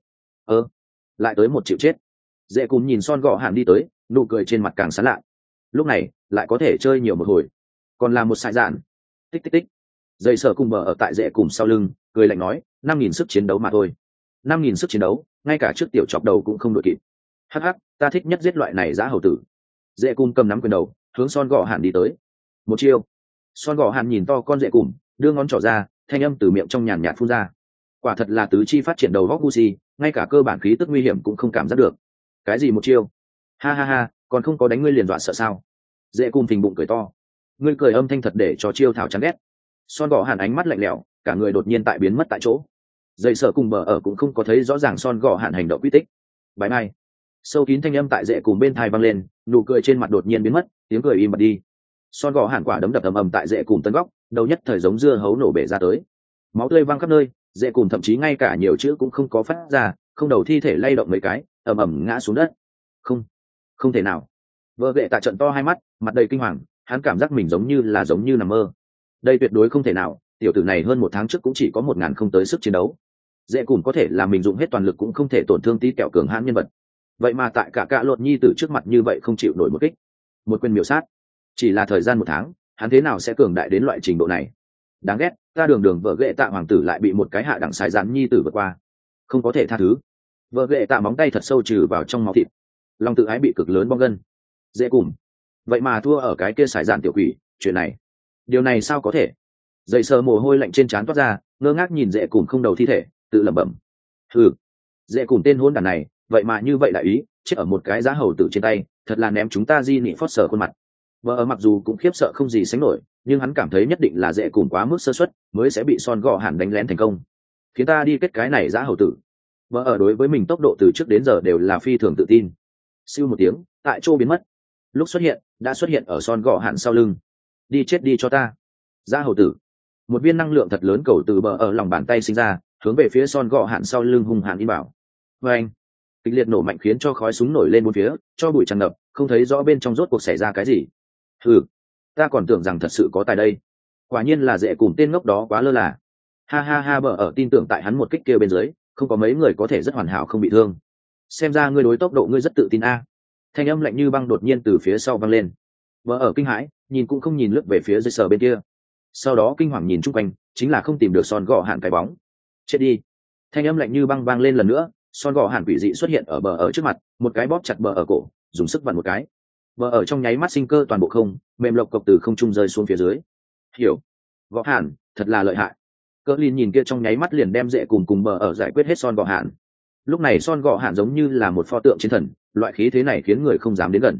Lại tới một chịu chết. Dễ cùng nhìn Son Gọ Hàn đi tới, nụ cười trên mặt càng sán lạ. Lúc này lại có thể chơi nhiều một hồi, còn là một sải dạn. Tích tích tích. Dây sở cùng bờ ở tại dễ cùng sau lưng, cười lạnh nói, 5.000 sức chiến đấu mà thôi. 5.000 sức chiến đấu, ngay cả trước tiểu chọc đầu cũng không đội kịp. Hắc hắc, ta thích nhất giết loại này dã hầu tử. Dễ cùng cầm nắm quyền đầu, hướng Son Gọ Hàn đi tới. Một chiêu. Son Gọ Hàn nhìn to con dễ cùng, đưa ngón trỏ ra, thanh âm từ miệng trong nhàn nhạt phun ra. Quả thật là tứ chi phát triển đầu góc Gucci, ngay cả cơ bản khí tức nguy hiểm cũng không cảm giác được. Cái gì một chiêu? Ha ha ha, còn không có đánh ngươi liền dọa sợ sao? Dễ cùng phình bụng cười to. Ngươi cười âm thanh thật để cho chiêu thảo chán ghét. Son Gọ Hàn ánh mắt lạnh lẽo, cả người đột nhiên tại biến mất tại chỗ. Dậy sợ cùng bờ ở cũng không có thấy rõ ràng Son Gọ Hàn hành động quy tích. Bye bye. Sâu kín thanh âm tại dễ cùng bên tai vang lên, nụ cười trên mặt đột nhiên biến mất, tiếng cười im bặt đi. Son Gọ Hàn quả đấm đập ầm ầm tại dễ cùng tân góc, đầu nhất thời giống dưa hấu nổ bể ra tới. Máu tươi văng khắp nơi, dễ cùng thậm chí ngay cả nhiều chữ cũng không có phát ra, không đầu thi thể lay động mấy cái, ầm ầm ngã xuống đất. Không thể nào. Vợ vệ tạ trận to hai mắt, mặt đầy kinh hoàng, hắn cảm giác mình giống như nằm mơ. Đây tuyệt đối không thể nào, tiểu tử này hơn một tháng trước cũng chỉ có 1.000 không tới sức chiến đấu. Dễ cùng có thể là mình dùng hết toàn lực cũng không thể tổn thương tí kẹo cường hãn nhân vật. Vậy mà tại cả lột nhi tử trước mặt như vậy không chịu nổi một kích, một quyền miểu sát. Chỉ là thời gian một tháng, hắn thế nào sẽ cường đại đến loại trình độ này? Đáng ghét, ta đường vợ ghệ tạ hoàng tử lại bị một cái hạ đẳng xài rán nhi tử vượt qua, không có thể tha thứ. Vợ ghệ tạ móng tay thật sâu trừ vào trong máu thịt, lòng tự ái bị cực lớn bong gân. Dễ cùng, vậy mà thua ở cái kia xài rán tiểu quỷ, chuyện này, điều này sao có thể? Dậy sờ mồ hôi lạnh trên trán toát ra, ngơ ngác nhìn dễ cùng không đầu thi thể, tự lẩm bẩm. Dễ cùng tên hôn đản này, vậy mà như vậy đại ý, chết ở một cái giá hầu tử trên tay, thật là ném chúng ta di nị phót sở khuôn mặt. Vợ ở mặc dù cũng khiếp sợ không gì sánh nổi, nhưng hắn cảm thấy nhất định là dễ cùng quá mức sơ suất, mới sẽ bị Son Gọ Hàn đánh lén thành công, khiến ta đi kết cái này giá hầu tử. Vợ ở đối với mình tốc độ từ trước đến giờ đều là phi thường tự tin. Siêu một tiếng, tại chỗ biến mất. Lúc xuất hiện, đã xuất hiện ở Son Gọ Hàn sau lưng. Đi chết đi cho ta, giá hầu tử. Một viên năng lượng thật lớn cầu từ bờ ở lòng bàn tay sinh ra, hướng về phía Son gọ hạn sau lưng hung hãn in bảo. Và anh, kịch liệt nổ mạnh khiến cho khói súng nổi lên bốn phía, cho bụi tràn ngập, không thấy rõ bên trong rốt cuộc xảy ra cái gì. Ta còn tưởng rằng thật sự có tài đây. Quả nhiên là dễ cùng tên ngốc đó quá lơ là. Ha ha ha, bờ ở tin tưởng tại hắn một kích kia bên dưới, không có mấy người có thể rất hoàn hảo không bị thương. Xem ra ngươi đối tốc độ ngươi rất tự tin a. Thanh âm lạnh như băng đột nhiên từ phía sau vang lên. Bờ ở kinh hãi, nhìn cũng không nhìn lướt về phía dưới sờ bên kia. Sau đó kinh hoàng nhìn chung quanh, chính là không tìm được Son gọ hạn cái bóng. Chết đi. Thanh âm lạnh như băng vang lên lần nữa, Son gọ hạn quỷ dị xuất hiện ở bờ ở trước mặt, một cái bóp chặt bờ ở cổ, dùng sức vặn một cái. Bờ ở trong nháy mắt sinh cơ toàn bộ không, mềm lộc cộc từ không trung rơi xuống phía dưới. Hiểu. Gọ hạn, thật là lợi hại. Cỡ Lin nhìn kia trong nháy mắt liền đem dễ cùng bờ ở giải quyết hết Son gọ hạn. Lúc này Son gọ hạn giống như là một pho tượng chiến thần, loại khí thế này khiến người không dám đến gần.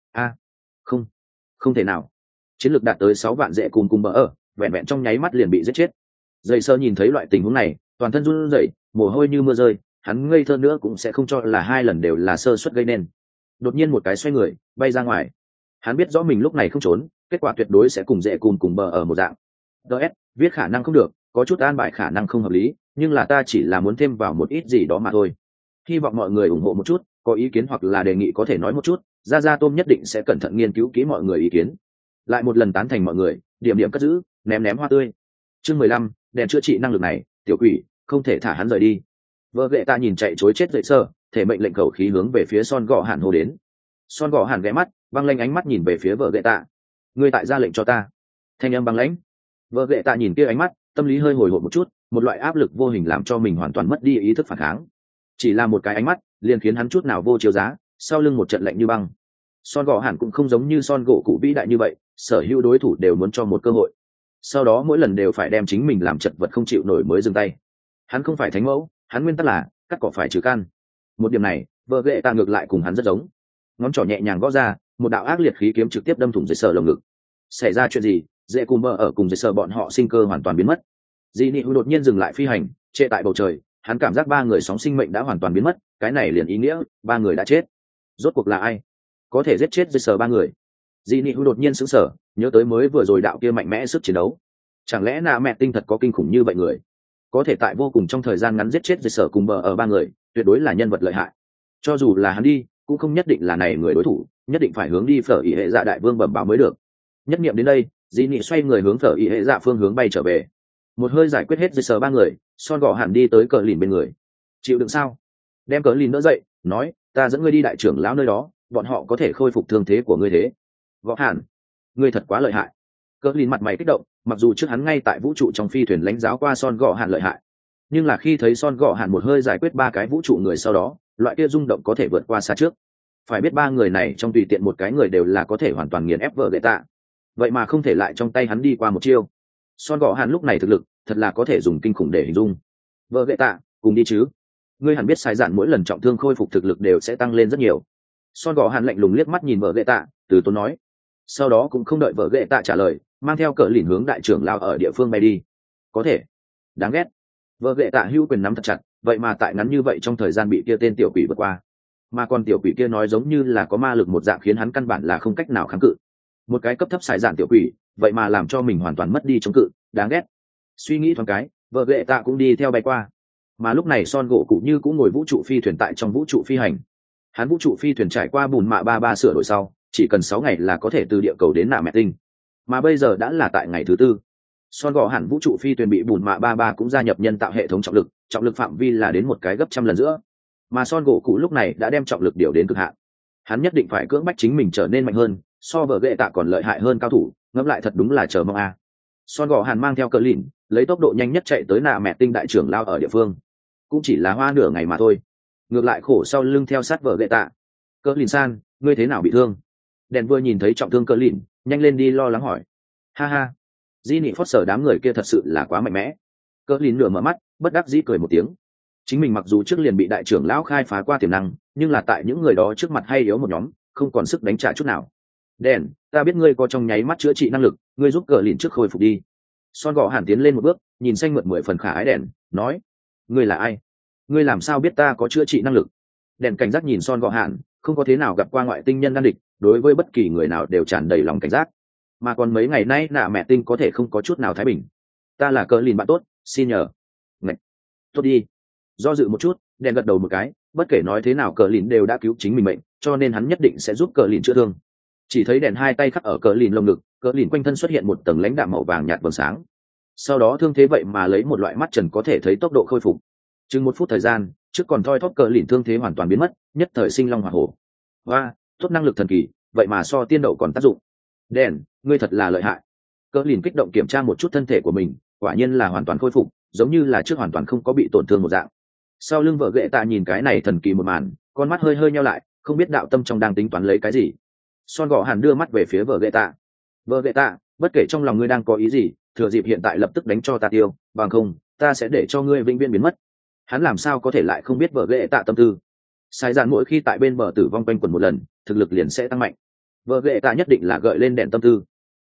Không thể nào. Chiến lược đạt tới 6 vạn dễ cùng bờ ở, vẹn vẹn trong nháy mắt liền bị giết chết. Dây sơ nhìn thấy loại tình huống này, toàn thân run rẩy, mồ hôi như mưa rơi, hắn ngây thơ nữa cũng sẽ không cho là 2 lần đều là sơ suất gây nên. Đột nhiên một cái xoay người, bay ra ngoài. Hắn biết rõ mình lúc này không trốn, kết quả tuyệt đối sẽ cùng dễ cùng bờ ở một dạng. DS, viết khả năng không được, có chút an bài khả năng không hợp lý, nhưng là ta chỉ là muốn thêm vào một ít gì đó mà thôi. Hy vọng mọi người ủng hộ một chút, có ý kiến hoặc là đề nghị có thể nói một chút, ra tôm nhất định sẽ cẩn thận nghiên cứu kỹ mọi người ý kiến. Lại một lần tán thành mọi người, điểm điểm cất giữ, ném hoa tươi. Chương 15, đèn chữa trị năng lực này, tiểu quỷ, không thể thả hắn rời đi. Vợ ghệ ta nhìn chạy chối chết dậy sơ, thể mệnh lệnh khẩu khí hướng về phía Son gọ hạn hô đến. Son gọ hạn ghé mắt, băng lanh ánh mắt nhìn về phía vợ ghệ tạ. Ngươi tại ra lệnh cho ta. Thanh âm băng lãnh. Vợ ghệ tạ nhìn kia ánh mắt, tâm lý hơi hồi hộp một chút, một loại áp lực vô hình làm cho mình hoàn toàn mất đi ý thức phản kháng. Chỉ là một cái ánh mắt, liền khiến hắn chút nào vô chiếu giá, sau lưng một trận lạnh như băng. Son gọ hạn cũng không giống như Son gỗ cụ vĩ đại như vậy, sở hữu đối thủ đều muốn cho một cơ hội, sau đó mỗi lần đều phải đem chính mình làm chật vật không chịu nổi mới dừng tay. Hắn không phải thánh mẫu, hắn nguyên tắc là cắt cỏ phải trừ căn. Một điểm này vợ ghệ ta ngược lại cùng hắn rất giống. Ngón trỏ nhẹ nhàng gõ ra, một đạo ác liệt khí kiếm trực tiếp đâm thủng dây sờ lồng ngực. Xảy ra chuyện gì? Dễ cùng bờ ở cùng dây sờ bọn họ sinh cơ hoàn toàn biến mất. Dị Nị đột nhiên dừng lại phi hành, trệ tại bầu trời. Hắn cảm giác 3 người sóng sinh mệnh đã hoàn toàn biến mất, cái này liền ý nghĩa 3 người đã chết. Rốt cuộc là ai có thể giết chết dây sờ 3 người? Dị Nị đột nhiên sững sờ, nhớ tới mới vừa rồi đạo kia mạnh mẽ sức chiến đấu. Chẳng lẽ nạ mẹ tinh thật có kinh khủng như vậy người, có thể tại vô cùng trong thời gian ngắn giết chết dây sở cùng bờ ở 3 người, tuyệt đối là nhân vật lợi hại. Cho dù là hắn đi, cũng không nhất định là này người đối thủ, nhất định phải hướng đi Phở Ý Hệ Dạ đại vương bẩm báo mới được. Nhất niệm đến đây, Dị Nị xoay người hướng Phở Ý Hệ Dạ phương hướng bay trở về. Một hơi giải quyết hết dây sở 3 người, Son gọ hẳn đi tới cờ lìn bên người. Chịu đựng sao? Đem cờ lìn đỡ dậy, nói, ta dẫn ngươi đi đại trưởng lão nơi đó, bọn họ có thể khôi phục thương thế của ngươi thế. Gọ hẳn, ngươi thật quá lợi hại. Cờ lìn mặt mày kích động, mặc dù trước hắn ngay tại vũ trụ trong phi thuyền lãnh giáo qua Son gọ hẳn lợi hại, nhưng là khi thấy Son gọ hẳn một hơi giải quyết 3 cái vũ trụ người sau đó, loại kia rung động có thể vượt qua xa trước. Phải biết 3 người này trong tùy tiện một cái người đều là có thể hoàn toàn nghiền ép vợ gậy tạ, vậy mà không thể lại trong tay hắn đi qua một chiêu. Son gọ hẳn lúc này thực lực thật là có thể dùng kinh khủng để hình dung. Vợ gậy tạ, cùng đi chứ? Ngươi hẳn biết sai dạn mỗi lần trọng thương khôi phục thực lực đều sẽ tăng lên rất nhiều. Son gọ hẳn lạnh lùng liếc mắt nhìn vợ gậy tạ, từ tốn nói. Sau đó cũng không đợi vợ gậy tạ trả lời, mang theo cờ lìn hướng đại trưởng lao ở địa phương bay đi. Có thể. Đáng ghét. Vợ gậy tạ hưu quyền nắm thật chặt, vậy mà tại ngắn như vậy trong thời gian bị kia tên tiểu quỷ vượt qua, mà còn tiểu quỷ kia nói giống như là có ma lực một dạng khiến hắn căn bản là không cách nào kháng cự. Một cái cấp thấp xài dạn tiểu quỷ, vậy mà làm cho mình hoàn toàn mất đi chống cự, đáng ghét. Suy nghĩ thoáng cái, vợ gậy tạ cũng đi theo bay qua. Mà lúc này Son gỗ cụ như cũng ngồi vũ trụ phi thuyền tại trong vũ trụ phi hành. Hắn vũ trụ phi thuyền trải qua bùn mạ 33 sửa đổi sau, chỉ cần 6 ngày là có thể từ địa cầu đến nạ mẹ tinh, mà bây giờ đã là tại ngày thứ 4. Son gỗ hẳn vũ trụ phi thuyền bị bùn mạ 33 cũng gia nhập nhân tạo hệ thống trọng lực phạm vi là đến một cái gấp trăm lần giữa, mà Son gỗ cụ lúc này đã đem trọng lực điều đến cực hạn. Hắn nhất định phải cưỡng bách chính mình trở nên mạnh hơn, so vợ gậy tạ còn lợi hại hơn cao thủ, ngẫm lại thật đúng là chờ mong a. Son gỗ hàn mang theo cờ lìn, lấy tốc độ nhanh nhất chạy tới nạ mẹ tinh đại trưởng lao ở địa phương. Cũng chỉ là hoa nửa ngày mà thôi, ngược lại khổ sau lưng theo sát vợ gậy tạ. Cờ lìn san, ngươi thế nào bị thương? Đèn vừa nhìn thấy trọng thương cờ lìn, nhanh lên đi lo lắng hỏi. Ha ha, di nị phót sở đám người kia thật sự là quá mạnh mẽ. Cờ lìn nửa mở mắt, bất đắc dĩ cười một tiếng. Chính mình mặc dù trước liền bị đại trưởng lão khai phá qua tiềm năng, nhưng là tại những người đó trước mặt hay yếu một nhóm, không còn sức đánh trả chút nào. Đèn, ta biết ngươi có trong nháy mắt chữa trị năng lực, ngươi giúp cờ lìn trước khôi phục đi. Son gỗ hàn tiến lên một bước, nhìn xanh mượt 10 phần khả ái đèn, nói, ngươi là ai? Ngươi làm sao biết ta có chữa trị năng lực? Đèn cảnh giác nhìn Son gỗ hàn, không có thế nào gặp qua ngoại tinh nhân đan địch, đối với bất kỳ người nào đều tràn đầy lòng cảnh giác. Mà còn mấy ngày nay nạ mẹ tinh có thể không có chút nào thái bình. ta là cờ lìn bạn tốt, xin nhờ. Ngạch. Tốt đi. Do dự một chút, đèn gật đầu một cái, bất kể nói thế nào cờ lìn đều đã cứu chính mình mệnh, cho nên hắn nhất định sẽ giúp cờ lìn chữa thương. Chỉ thấy đèn hai tay khắc ở cờ lìn lồng ngực, cờ lìn quanh thân xuất hiện một tầng lãnh đạm màu vàng nhạt vầng sáng. Sau đó thương thế vậy mà lấy một loại mắt trần có thể thấy tốc độ khôi phục. Chừng 1 phút thời gian, trước còn thoi thóp cờ lìn thương thế hoàn toàn biến mất, nhất thời sinh long hỏa hổ. Và tốt năng lực thần kỳ, vậy mà so tiên đậu còn tác dụng. Đèn, ngươi thật là lợi hại. Cờ lìn kích động kiểm tra một chút thân thể của mình, quả nhiên là hoàn toàn khôi phục, giống như là trước hoàn toàn không có bị tổn thương một dạng. Sau lưng vợ ghệ tạ nhìn cái này thần kỳ một màn, con mắt hơi nheo lại, không biết đạo tâm trong đang tính toán lấy cái gì. Son gọ hàn đưa mắt về phía vợ ghệ tạ. Vợ ghệ tạ, bất kể trong lòng ngươi đang có ý gì, thừa dịp hiện tại lập tức đánh cho ta tiêu, bằng không ta sẽ để cho ngươi vĩnh viễn biến mất. Hắn làm sao có thể lại không biết vợ ghệ tạ tâm tư. Sai dạn mỗi khi tại bên bờ tử vong quanh quẩn một lần, thực lực liền sẽ tăng mạnh. Vợ ghệ tạ nhất định là gợi lên đèn tâm tư.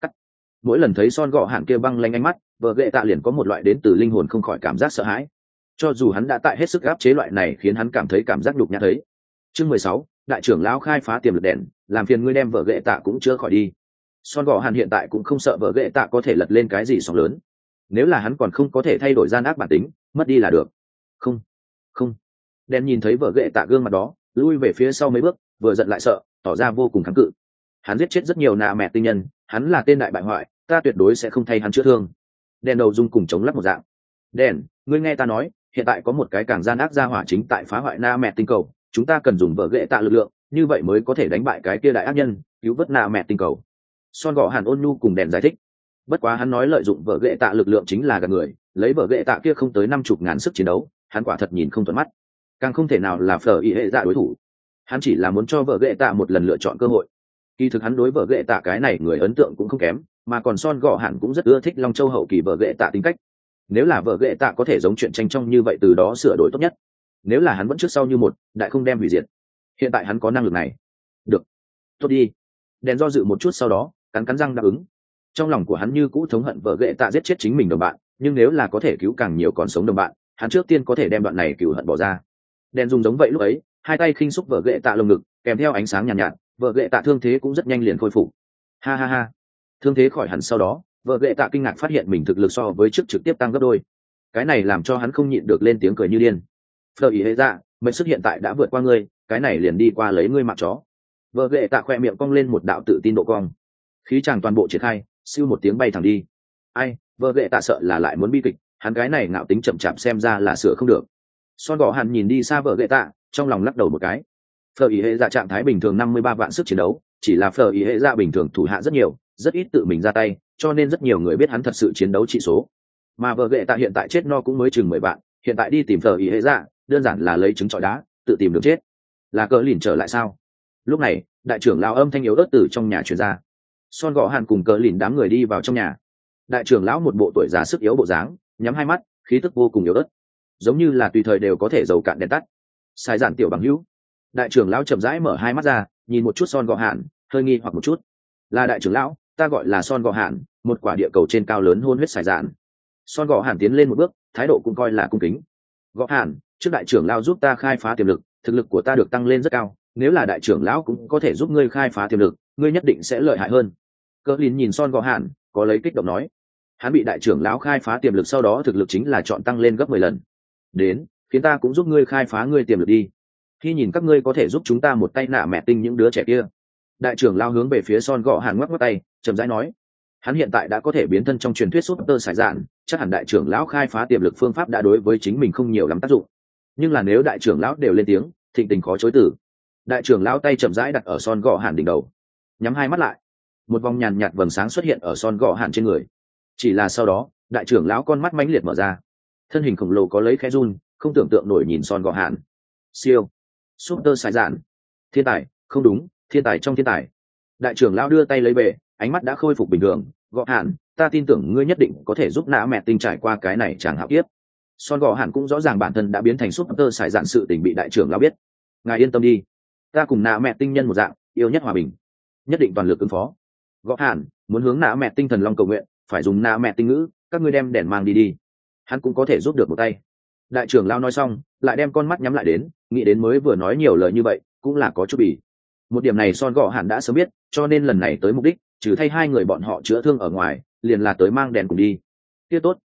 Mỗi lần thấy Son gọ hàn kia băng lanh ánh mắt, vợ ghệ tạ liền có một loại đến từ linh hồn không khỏi cảm giác sợ hãi. Cho dù hắn đã tại hết sức áp chế loại này khiến hắn cảm thấy cảm giác nhục nhã thấy. Chương 16, đại trưởng lão khai phá tiềm lực đèn, làm phiền ngươi đem vợ ghệ tạ cũng chưa khỏi đi. Son gọ hàn hiện tại cũng không sợ vợ ghệ tạ có thể lật lên cái gì sóng lớn. Nếu là hắn còn không có thể thay đổi gian ác bản tính, mất đi là được. Không, không. Đen nhìn thấy vợ ghệ tạ gương mặt đó, lui về phía sau mấy bước, vừa giận lại sợ, tỏ ra vô cùng kháng cự. Hắn giết chết rất nhiều nạ mẹ tinh nhân, hắn là tên đại bại hoại, ta tuyệt đối sẽ không thay hắn chữa thương. Đen đầu dung cùng chống lắc một dạng. Đen, ngươi nghe ta nói, hiện tại có một cái càng gian ác gia hỏa chính tại phá hoại na mẹ tinh cầu, chúng ta cần dùng vợ ghệ tạ lực lượng, như vậy mới có thể đánh bại cái kia đại ác nhân, cứu vớt na mẹ tinh cầu. Son gọ hàn ôn nhu cùng đèn giải thích. Bất quá hắn nói lợi dụng vợ ghệ tạ lực lượng chính là gạt người, lấy vợ ghệ tạ kia không tới 50.000 sức chiến đấu, hắn quả thật nhìn không thuận mắt, càng không thể nào là phở ý hệ dạ đối thủ. Hắn chỉ là muốn cho vợ ghệ tạ một lần lựa chọn cơ hội. Kỳ thực hắn đối vợ ghệ tạ cái này người ấn tượng cũng không kém, mà còn Son gọ hàn cũng rất ưa thích Long Châu hậu kỳ vợ ghệ tạ tính cách. Nếu là vợ ghệ tạ có thể giống chuyện tranh trong như vậy từ đó sửa đổi tốt nhất. Nếu là hắn vẫn trước sau như một, đại không đem hủy diệt. Hiện tại hắn có năng lực này. Được, tốt đi. Đèn do dự một chút sau đó cắn răng đáp ứng. Trong lòng của hắn như cũ thống hận vợ ghệ tạ giết chết chính mình đồng bạn, nhưng nếu là có thể cứu càng nhiều còn sống đồng bạn, hắn trước tiên có thể đem đoạn này cừu hận bỏ ra. Đèn dùng giống vậy lúc ấy, hai tay khinh xúc vợ ghệ tạ lồng ngực, kèm theo ánh sáng nhàn nhạt, vợ ghệ tạ thương thế cũng rất nhanh liền khôi phục. Ha ha ha. Thương thế khỏi hẳn sau đó, vợ ghệ tạ kinh ngạc phát hiện mình thực lực so với trước trực tiếp tăng gấp đôi. Cái này làm cho hắn không nhịn được lên tiếng cười như điên. Phở ý hệ dạ, mệnh sức hiện tại đã vượt qua ngươi, cái này liền đi qua lấy ngươi mạng chó. Vợ ghệ tạ khoe miệng cong lên một đạo tự tin độ cong. Khí chàng toàn bộ triển khai, siêu một tiếng bay thẳng đi. Ai, vợ ghệ tạ sợ là lại muốn bi kịch, hắn cái này ngạo tính chậm chạp xem ra là sửa không được. Son gọ hàn nhìn đi xa vợ ghệ tạ, trong lòng lắc đầu một cái. Phở ý hệ dạ trạng thái bình thường 53 vạn sức chiến đấu, chỉ là phở ý hệ dạ bình thường thủ hạ rất nhiều, rất ít tự mình ra tay, cho nên rất nhiều người biết hắn thật sự chiến đấu trị số. Mà vợ ghệ tạ hiện tại chết no cũng mới chừng 10 vạn, hiện tại đi tìm phở ý hệ dạ, đơn giản là lấy trứng trọi đá, tự tìm đường chết. Là cỡ lìn trở lại sao? Lúc này, đại trưởng lão âm thanh yếu ớt từ trong nhà truyền ra. Son gọ hàn cùng cỡ lìn đám người đi vào trong nhà. Đại trưởng lão một bộ tuổi già sức yếu bộ dáng, nhắm hai mắt, khí tức vô cùng yếu ớt, giống như là tùy thời đều có thể dầu cạn đèn tắt. Sai giản tiểu bằng hữu. Đại trưởng lão chậm rãi mở hai mắt ra, nhìn một chút Son gọ hàn, hơi nghi hoặc một chút. Là đại trưởng lão, ta gọi là Son gọ hàn, một quả địa cầu trên cao lớn hôn huyết sải dạn. Son gọ hàn tiến lên một bước, thái độ cũng coi là cung kính. Gọ hàn, trước đại trưởng lão giúp ta khai phá tiềm lực, thực lực của ta được tăng lên rất cao, nếu là đại trưởng lão cũng có thể giúp ngươi khai phá tiềm lực, ngươi nhất định sẽ lợi hại hơn. Cỡ lìn nhìn Son gọ hàn, có lấy kích động nói. Hắn bị đại trưởng lão khai phá tiềm lực sau đó thực lực chính là chọn tăng lên gấp 10 lần. Đến, khiến ta cũng giúp ngươi khai phá ngươi tiềm lực đi. Khi nhìn các ngươi có thể giúp chúng ta một tay nạ mẹ tinh những đứa trẻ kia. Đại trưởng lão hướng về phía Son gọ hàn ngoắc ngoắc tay, chậm rãi nói. Hắn hiện tại đã có thể biến thân trong truyền thuyết súp tơ sải dạn, chắc hẳn đại trưởng lão khai phá tiềm lực phương pháp đã đối với chính mình không nhiều lắm tác dụng. Nhưng là nếu đại trưởng lão đều lên tiếng, thịnh tình khó chối từ. Đại trưởng lão tay chậm rãi đặt ở Son gọ hàn đỉnh đầu, nhắm hai mắt lại. Một vòng nhàn nhạt vầng sáng xuất hiện ở Son gọ hàn trên người. Chỉ là sau đó, đại trưởng lão con mắt mãnh liệt mở ra, thân hình khổng lồ có lấy khẽ run, không tưởng tượng nổi nhìn Son gọ hàn. Siêu, súp tơ sải dạn, thiên tài, không đúng, thiên tài trong thiên tài. Đại trưởng lão đưa tay lấy về, ánh mắt đã khôi phục bình thường. Gọ hàn, ta tin tưởng ngươi nhất định có thể giúp nã mẹ tinh trải qua cái này chẳng hạo kiếp. Son gọ hàn cũng rõ ràng bản thân đã biến thành súp tơ sải dạn sự tình bị đại trưởng lão biết. Ngài yên tâm đi, ta cùng nã mẹ tinh nhân một dạng, yêu nhất hòa bình, nhất định toàn lực ứng phó. Gọ hàn, muốn hướng nã mẹ tinh thần long cầu nguyện, phải dùng nã mẹ tinh ngữ, các ngươi đem đèn mang đi đi, hắn cũng có thể giúp được một tay. Đại trưởng lão nói xong, lại đem con mắt nhắm lại đến, nghĩ đến mới vừa nói nhiều lời như vậy, cũng là có chút bỉ. Một điểm này Son gọ hàn đã sớm biết, cho nên lần này tới mục đích, trừ thay hai người bọn họ chữa thương ở ngoài, liền là tới mang đèn cùng đi. Kia tốt,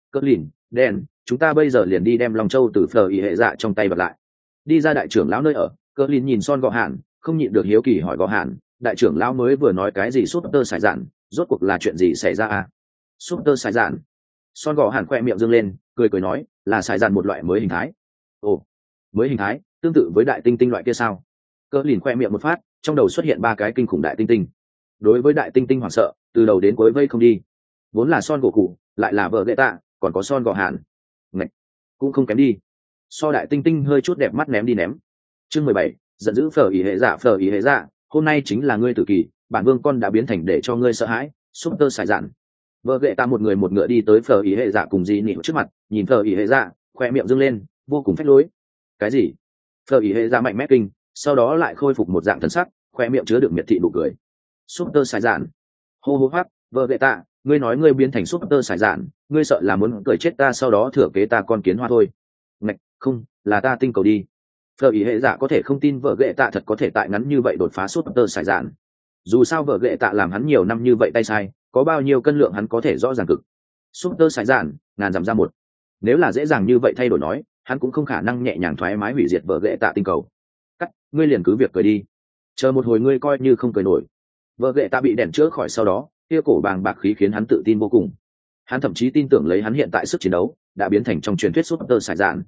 Cỡ lìn đen, chúng ta bây giờ liền đi đem Long Châu từ Phở ý hệ dạ trong tay bật lại. Đi ra đại trưởng lão nơi ở, Cỡ lìn nhìn Son Gọ Hạn, không nhịn được hiếu kỳ hỏi Gọ Hạn, đại trưởng lão mới vừa nói cái gì súp tơ sải dạn, rốt cuộc là chuyện gì xảy ra à? Súp tơ sải dạn. Son Gọ Hạn khoe miệng dương lên, cười nói, là sải dạn một loại mới hình thái. Ồ, mới hình thái, tương tự với đại tinh tinh loại kia sao? Cỡ lìn khoe miệng một phát, trong đầu xuất hiện ba cái kinh khủng đại tinh tinh. Đối với đại tinh tinh hoảng sợ, từ đầu đến cuối vây không đi. Vốn là Son Gỗ Cụ, lại là vợ gậy tạ, còn có Son Gọ Hạn. Ngạch, cũng không kém đi. So đại tinh tinh hơi chút đẹp mắt ném đi ném. Chương 17, giận dữ Phở ý hệ dạ, hôm nay chính là ngươi tử kỳ, bản vương con đã biến thành để cho ngươi sợ hãi, súp tơ sải dạn. Vợ gậy tạ một người một ngựa đi tới Phở ý hệ dạ cùng Di Nị trước mặt, nhìn Phở ý hệ dạ, khoe miệng dương lên, vô cùng phách lối. Cái gì? Phở ý hệ dạ mạnh mẽ kinh, sau đó lại khôi phục một dạng thần sắc, khoe miệng chứa đựng miệt thị nụ cười. Súp tơ sải dạn. Hô hô hoắc, vợ gậy tạ, ngươi nói ngươi biến thành súp tơ sải dạn, ngươi sợ là muốn cười chết ta sau đó thừa kế ta con kiến hoa thôi. Ngạch, không, là ta tinh cầu đi. Phở ý hệ dạ có thể không tin vợ ghệ tạ thật có thể tại ngắn như vậy đột phá súp tơ sải dạn. Dù sao vợ ghệ tạ làm hắn nhiều năm như vậy tay sai, có bao nhiêu cân lượng hắn có thể rõ ràng cực. Súp tơ sải dạn, ngàn dặm ra một. Nếu là dễ dàng như vậy thay đổi nói, hắn cũng không khả năng nhẹ nhàng thoải mái hủy diệt vợ ghệ tạ tinh cầu. Cắt, ngươi liền cứ việc cười đi. Chờ một hồi ngươi coi như không cười nổi. Vợ ghệ tạ bị đèn chữa khỏi sau đó, kia cổ bàng bạc khí khiến hắn tự tin vô cùng. Hắn thậm chí tin tưởng lấy hắn hiện tại sức chiến đấu đã biến thành trong truyền thuyết súp tơ sải dạn.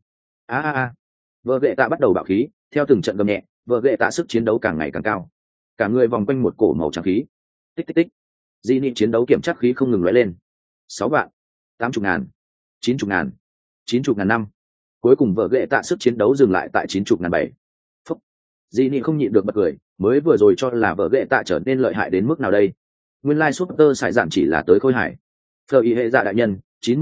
Vợ ghệ tạ bắt đầu bạo khí, theo từng trận gầm nhẹ, vợ ghệ tạ sức chiến đấu càng ngày càng cao, cả người vòng quanh một cổ màu trắng khí. Tích tích tích, di nị chiến đấu kiểm chắc khí không ngừng lóe lên. 6 vạn, 80.000, 90.000, 90.000 năm. Cuối cùng vợ ghệ tạ sức chiến đấu dừng lại tại 90.700. Phúc, di nị không nhịn được bật cười, mới vừa rồi cho là vợ ghệ tạ trở nên lợi hại đến mức nào đây. Nguyên lai súp tơ sải dạn chỉ là tới khôi hải. Phở ý hệ dạ đại nhân,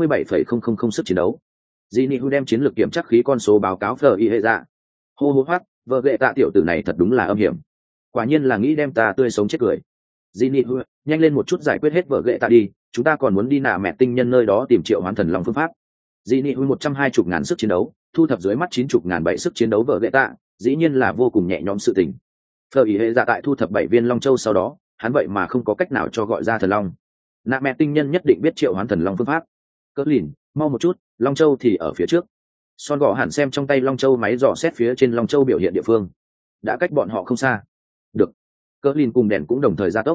97,000 sức chiến đấu. Di Nị Hu đem chiến lược kiểm chắc khí con số báo cáo Phở ý hệ dạ. Hô hô hoát, vợ ghệ tạ tiểu tử này thật đúng là âm hiểm. Quả nhiên là nghĩ đem ta tươi sống chết cười. Di Nị Hu, nhanh lên một chút giải quyết hết vợ ghệ tạ đi, chúng ta còn muốn đi nạ mẹ tinh nhân nơi đó tìm triệu hoán thần long phương pháp. Di Nị Hu 120.000 sức chiến đấu, thu thập dưới mắt 90.700 sức chiến đấu vợ ghệ tạ, dĩ nhiên là vô cùng nhẹ nhõm sự tình. Phở ý hệ dạ tại thu thập 7 viên long châu sau đó, hắn vậy mà không có cách nào cho gọi ra thần long. Nạ mẹ tinh nhân nhất định biết triệu hoán thần long phương pháp. Cỡ lìn, mau một chút, long châu thì ở phía trước. Son Gọ Hạn xem trong tay long châu máy dò xét phía trên long châu biểu hiện địa phương, đã cách bọn họ không xa. Được. Cỡ lìn cùng đèn cũng đồng thời gia tốc.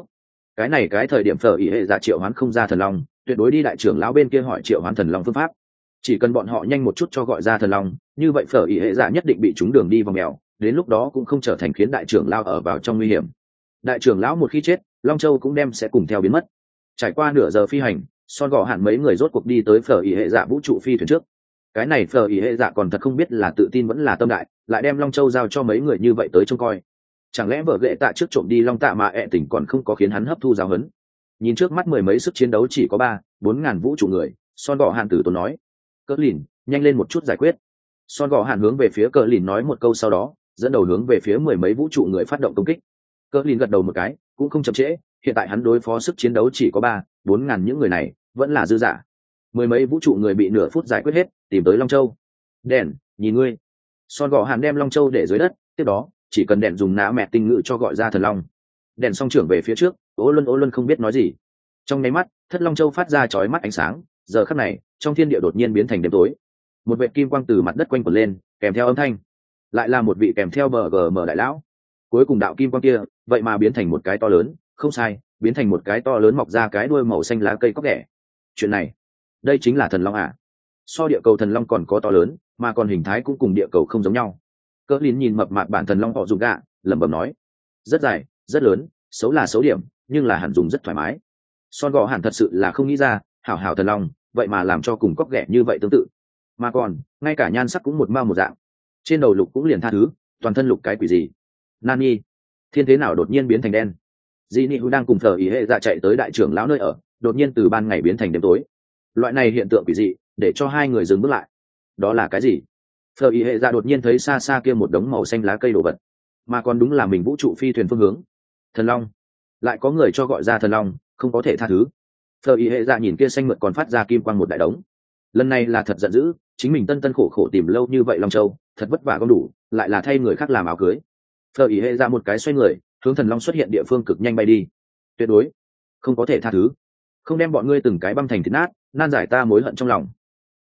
Cái thời điểm Phở ý hệ dạ triệu hoán không ra thần long, tuyệt đối đi đại trưởng lão bên kia hỏi triệu hoán thần long phương pháp. Chỉ cần bọn họ nhanh một chút cho gọi ra thần long, như vậy Phở ý hệ dạ nhất định bị trúng đường đi vòng mèo, đến lúc đó cũng không trở thành khiến đại trưởng lão ở vào trong nguy hiểm. Đại trưởng lão một khi chết, long châu cũng sẽ cùng theo biến mất. Trải qua nửa giờ phi hành, Son Gọ Hạn mấy người rốt cuộc đi tới Phở ý hệ dạ vũ trụ phi thuyền trước. Cái này Phở ý hệ dạ còn thật không biết là tự tin vẫn là tâm đại, lại đem long châu giao cho mấy người như vậy tới trông coi. Chẳng lẽ vợ ghệ tạ trước trộm đi long tạ mà ẹ tỉnh còn không có khiến hắn hấp thu giáo huấn? Nhìn trước mắt mười mấy sức chiến đấu chỉ có 3-4 ngàn vũ trụ người, Son Gọ Hạn tử tốn nói: Cỡ lìn, nhanh lên một chút giải quyết. Son Gọ Hạn hướng về phía Cỡ lìn nói một câu sau đó, dẫn đầu hướng về phía mười mấy vũ trụ người phát động công kích. Cỡ lìn gật đầu một cái, cũng không chậm trễ, hiện tại hắn đối phó sức chiến đấu chỉ có 3-4 ngàn những người này, vẫn là dư dả. Mười mấy vũ trụ người bị nửa phút giải quyết hết, tìm tới long châu. Đèn, nhìn ngươi. Son Gọ Hạn đem long châu để dưới đất, tiếp đó chỉ cần đèn dùng nã mẹ tinh ngự cho gọi ra thần long. Đèn song trưởng về phía trước, ô luân không biết nói gì. Trong nháy mắt, thất long châu phát ra chói mắt ánh sáng, giờ khắc này trong thiên địa đột nhiên biến thành đêm tối. Một vệt kim quang từ mặt đất quanh quẩn lên, kèm theo âm thanh, lại là một vị kèm theo bgm đại lão. Cuối cùng đạo kim quang kia vậy mà biến thành một cái to lớn, không sai, biến thành một cái to lớn mọc ra cái đuôi màu xanh lá cây cóc ghẻ. Chuyện này, đây chính là thần long à? So địa cầu thần long còn có to lớn, mà còn hình thái cũng cùng địa cầu không giống nhau. Cỡ lín nhìn mập mạp bản thần long họ dùng gạ, lẩm bẩm nói: rất dài, rất lớn, xấu là xấu điểm, nhưng là hẳn dùng rất thoải mái. Son Gọ Hạn thật sự là không nghĩ ra, hảo hảo thần long, vậy mà làm cho cùng cóc ghẻ như vậy tương tự, mà còn ngay cả nhan sắc cũng một mao một dạng. Trên đầu lục cũng liền tha thứ, toàn thân lục cái quỷ gì? Nani, thiên thế nào đột nhiên biến thành đen? Di Nị Hu đang cùng Phở ý hệ dạ chạy tới đại trưởng lão nơi ở, đột nhiên từ ban ngày biến thành đêm tối. Loại này hiện tượng quỷ dị, để cho hai người dừng bước lại. Đó là cái gì? Phở ý hệ dạ đột nhiên thấy xa xa kia một đống màu xanh lá cây đồ vật, mà còn đúng là mình vũ trụ phi thuyền phương hướng. Thần long, lại có người cho gọi ra thần long, không có thể tha thứ. Phở ý hệ dạ nhìn kia xanh mượt còn phát ra kim quang một đại đống. Lần này là thật giận dữ, chính mình tân khổ khổ tìm lâu như vậy long châu, thật vất vả không đủ, lại là thay người khác làm áo cưới. Phở ý hệ dạ một cái xoay người, hướng thần long xuất hiện địa phương cực nhanh bay đi. Tuyệt đối không có thể tha thứ, không đem bọn ngươi từng cái băm thành thịt nát, nan giải ta mối hận trong lòng.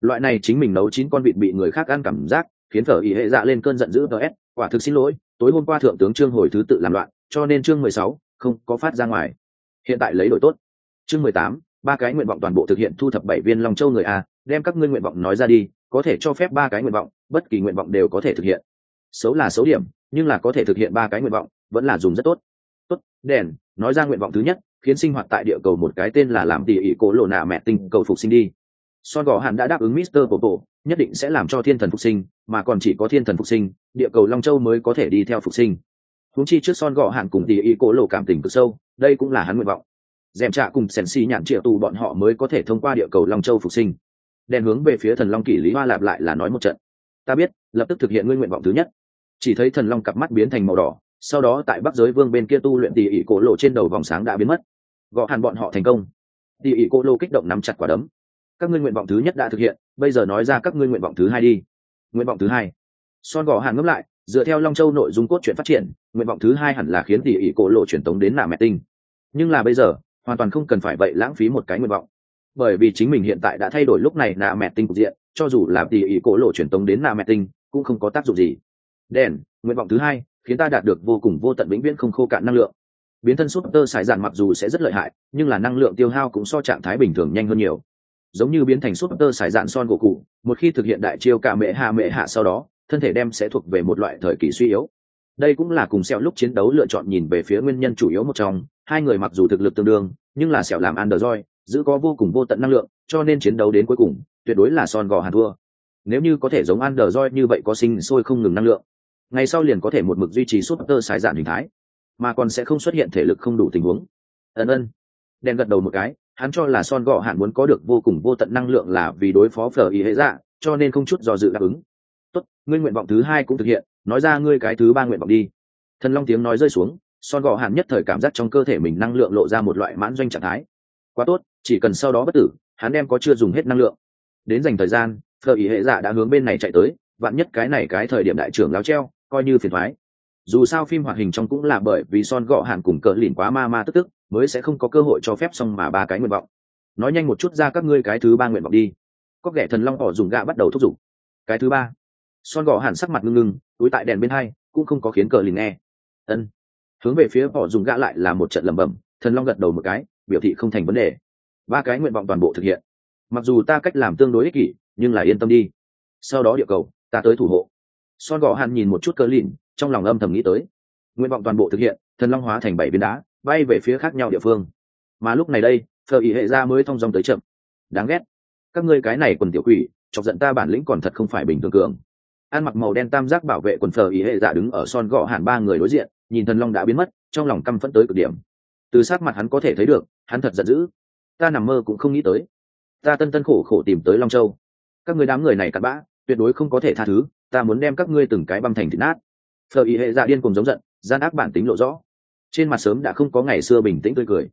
Loại này chính mình nấu 9 con vịt bị người khác ăn cảm giác khiến phở ý hệ dạ lên cơn giận dữ. DS quả thực xin lỗi, tối hôm qua thượng tướng Trương hồi thứ tự làm loạn, cho nên chương 16 không có phát ra ngoài, hiện tại lấy đổi tốt. Chương 18, ba cái nguyện vọng toàn bộ thực hiện, thu thập 7 viên Long Châu người a, đem các ngươi nguyện vọng nói ra đi, có thể cho phép 3 cái nguyện vọng, bất kỳ nguyện vọng đều có thể thực hiện. Xấu là xấu điểm, nhưng là có thể thực hiện 3 cái nguyện vọng, vẫn là dùng rất tốt. Tốt, đèn, nói ra nguyện vọng thứ nhất, khiến sinh hoạt tại địa cầu một cái tên là làm tỉ ỉ cổ lộ nạ mẹ tinh cầu phục sinh đi. Son gò hàn đã đáp ứng Mr. Popo, nhất định sẽ làm cho thiên thần phục sinh, mà còn chỉ có thiên thần phục sinh, địa cầu Long Châu mới có thể đi theo phục sinh. Huống chi trước Son gò hàn cùng tỉ ỉ cổ lộ cảm tình cực sâu, đây cũng là hắn nguyện vọng. Dèm trạ cùng Sensi nhạn triệu tù bọn họ mới có thể thông qua địa cầu Long Châu phục sinh. Đèn hướng về phía thần Long Kỷ Lý Hoa lạp lại là nói một trận. Ta biết, lập tức thực hiện ngươi nguyện vọng thứ nhất. Chỉ thấy thần Long cặp mắt biến thành màu đỏ, sau đó tại Bắc Giới Vương bên kia tu luyện tỉ ỉ cổ lộ trên đầu vòng sáng đã biến mất. Gõ hàn bọn họ thành công. Tỉ ỉ cổ lộ kích động nắm chặt quả đấm. Các ngươi nguyện vọng thứ nhất đã thực hiện, bây giờ nói ra các ngươi nguyện vọng thứ hai đi. Nguyện vọng thứ hai. Son gõ hàn ngẫm lại, dựa theo Long Châu nội dung cốt truyện phát triển, nguyện vọng thứ hai hẳn là khiến tỉ ỉ cổ lộ truyền tống đến Nạ Mẹ Tinh. Nhưng là bây giờ, hoàn toàn không cần phải vậy lãng phí một cái nguyện vọng, bởi vì chính mình hiện tại đã thay đổi lúc này Nạ Mẹ Tinh cục diện, cho dù là tỉ ỉ cổ lộ truyền tống đến Nạ Mẹ Tinh cũng không có tác dụng gì. Đèn, nguyện vọng thứ hai khiến ta đạt được vô cùng vô tận vĩnh viễn không khô cạn năng lượng. Biến thân súp tơ sải dạn mặc dù sẽ rất lợi hại, nhưng là năng lượng tiêu hao cũng so trạng thái bình thường nhanh hơn nhiều. Giống như biến thành súp tơ sải dạn Son gỗ cụ, một khi thực hiện đại chiêu cả mẹ hạ sau đó, thân thể đem sẽ thuộc về một loại thời kỳ suy yếu. Đây cũng là cùng Sẹo lúc chiến đấu lựa chọn nhìn về phía nguyên nhân chủ yếu một trong. Hai người mặc dù thực lực tương đương, nhưng là Sẹo làm Android, giữ có vô cùng vô tận năng lượng, cho nên chiến đấu đến cuối cùng, tuyệt đối là Son gò hàn thua. Nếu như có thể giống Android như vậy có sinh sôi không ngừng năng lượng, ngày sau liền có thể một mực duy trì súp tơ sải dạn hình thái, mà còn sẽ không xuất hiện thể lực không đủ tình huống. Ân. Đen gật đầu một cái, hắn cho là Son gọ hạn muốn có được vô cùng vô tận năng lượng là vì đối phó phở ý hệ dạ, cho nên không chút do dự đáp ứng. Tốt, ngươi nguyện vọng thứ hai cũng thực hiện, nói ra ngươi cái thứ ba nguyện vọng đi. Thần Long tiếng nói rơi xuống, Son gọ hạn nhất thời cảm giác trong cơ thể mình năng lượng lộ ra một loại mãn doanh trạng thái. Quá tốt, chỉ cần sau đó bất tử, hắn đem có chưa dùng hết năng lượng. Đến dành thời gian, phở ý hệ dạ đã hướng bên này chạy tới, vạn nhất cái này cái thời điểm đại trưởng láo treo, coi như phiền thoái. Dù sao phim hoạt hình trong cũng là bởi vì Son gọ hạn cùng cờ lìn quá ma tức mới sẽ không có cơ hội cho phép xong mà ba cái nguyện vọng. Nói nhanh một chút ra các ngươi cái thứ ba nguyện vọng đi. Có ghẻ thần Long họ dùng gạ bắt đầu thúc giục. Cái thứ ba. Son gọ hạn sắc mặt ngưng túi tại đèn bên hai cũng không có khiến cờ lìn nghe. Ân. Hướng về phía họ dùng gạ lại là một trận lẩm bẩm, thần Long gật đầu một cái, biểu thị không thành vấn đề. Ba cái nguyện vọng toàn bộ thực hiện. Mặc dù ta cách làm tương đối ích kỷ, nhưng là yên tâm đi. Sau đó địa cầu, ta tới thủ hộ. Son gọ hạn nhìn một chút cờ lìn, trong lòng âm thầm nghĩ tới. Nguyện vọng toàn bộ thực hiện, thần Long hóa thành 7 viên đá, bay về phía khác nhau địa phương. Mà lúc này đây, phở ý hệ ra mới thong dong tới chậm. Đáng ghét, các ngươi cái này quần tiểu quỷ, chọc giận ta bản lĩnh còn thật không phải bình thường cường. Ăn mặc màu đen tam giác bảo vệ quần phở ý hệ dạ đứng ở Son gọ hạn ba người đối diện, nhìn thần Long đã biến mất, trong lòng căm phẫn tới cực điểm. Từ sát mặt hắn có thể thấy được, hắn thật giận dữ. Ta nằm mơ cũng không nghĩ tới, ta tân khổ tìm tới Long Châu. Các ngươi đám người này cặn bã, tuyệt đối không có thể tha thứ, ta muốn đem các ngươi từng cái băm thành thịt nát. Phở ý hệ dạ điên cùng giống giận, gian ác bản tính lộ rõ, trên mặt sớm đã không có ngày xưa bình tĩnh tươi cười.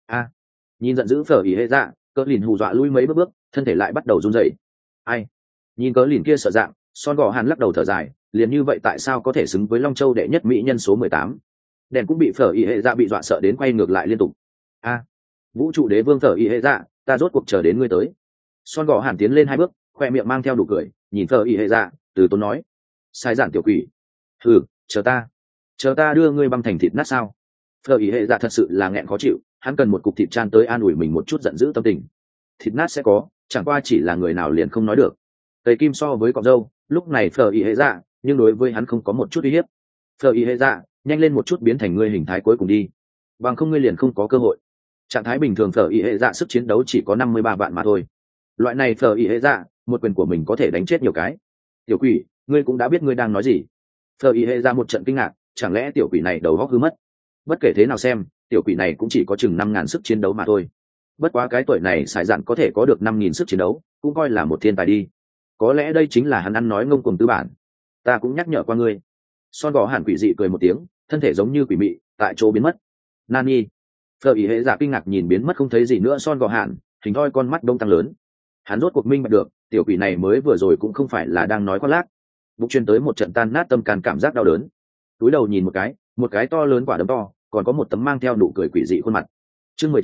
Nhìn giận dữ phở ý hệ dạ, cỡ lìn hù dọa lui mấy bước, thân thể lại bắt đầu run rẩy. Ai? Nhìn cỡ lìn kia sợ dạng, Son gò hàn lắc đầu thở dài, liền như vậy tại sao có thể xứng với Long Châu đệ nhất mỹ nhân số 18? Đèn cũng bị phở ý hệ dạ bị dọa sợ đến quay ngược lại liên tục. Vũ trụ đế vương phở ý hệ dạ, ta rốt cuộc chờ đến ngươi tới. Son gò hàn tiến lên 2 bước, khoe miệng mang theo đủ cười, nhìn phở ý hệ dạ, từ tốn nói: sai giản tiểu quỷ, chờ ta đưa ngươi băm thành thịt nát sao? Phở ý hệ dạ thật sự là nghẹn khó chịu, hắn cần một cục thịt chan tới an ủi mình một chút giận dữ tâm tình. Thịt nát sẽ có, chẳng qua chỉ là người nào liền không nói được. Tây kim so với cọp dâu, lúc này phở ý hệ dạ, nhưng đối với hắn không có một chút uy hiếp. Phở ý hệ dạ, nhanh lên một chút biến thành ngươi hình thái cuối cùng đi, bằng không ngươi liền không có cơ hội. Trạng thái bình thường phở ý hệ dạ sức chiến đấu chỉ có 53 vạn mà thôi. Loại này phở ý hệ dạ, một quyền của mình có thể đánh chết nhiều cái. Tiểu quỷ, ngươi cũng đã biết ngươi đang nói gì. Phở ý hệ dạ một trận kinh ngạc, chẳng lẽ tiểu quỷ này đầu óc hư mất? Bất kể thế nào xem, tiểu quỷ này cũng chỉ có chừng 5.000 sức chiến đấu mà thôi. Bất quá cái tuổi này sải dạn có thể có được 5.000 sức chiến đấu, cũng coi là một thiên tài đi. Có lẽ đây chính là hắn ăn nói ngông cuồng tư bản. Ta cũng nhắc nhở qua ngươi. Son gò hàn quỷ dị cười một tiếng, thân thể giống như quỷ mị, tại chỗ biến mất. Nani? Phở ý hệ dạ kinh ngạc nhìn biến mất không thấy gì nữa Son gò hàn, hình thoi con mắt đông tăng lớn. Hắn rốt cuộc minh bạch được, tiểu quỷ này mới vừa rồi cũng không phải là đang nói khoác lác. Bụng truyền tới một trận tan nát tâm can cảm giác đau đớn. Túi đầu nhìn một cái to lớn quả đấm to, còn có một tấm mang theo nụ cười quỷ dị khuôn mặt. Chương 19,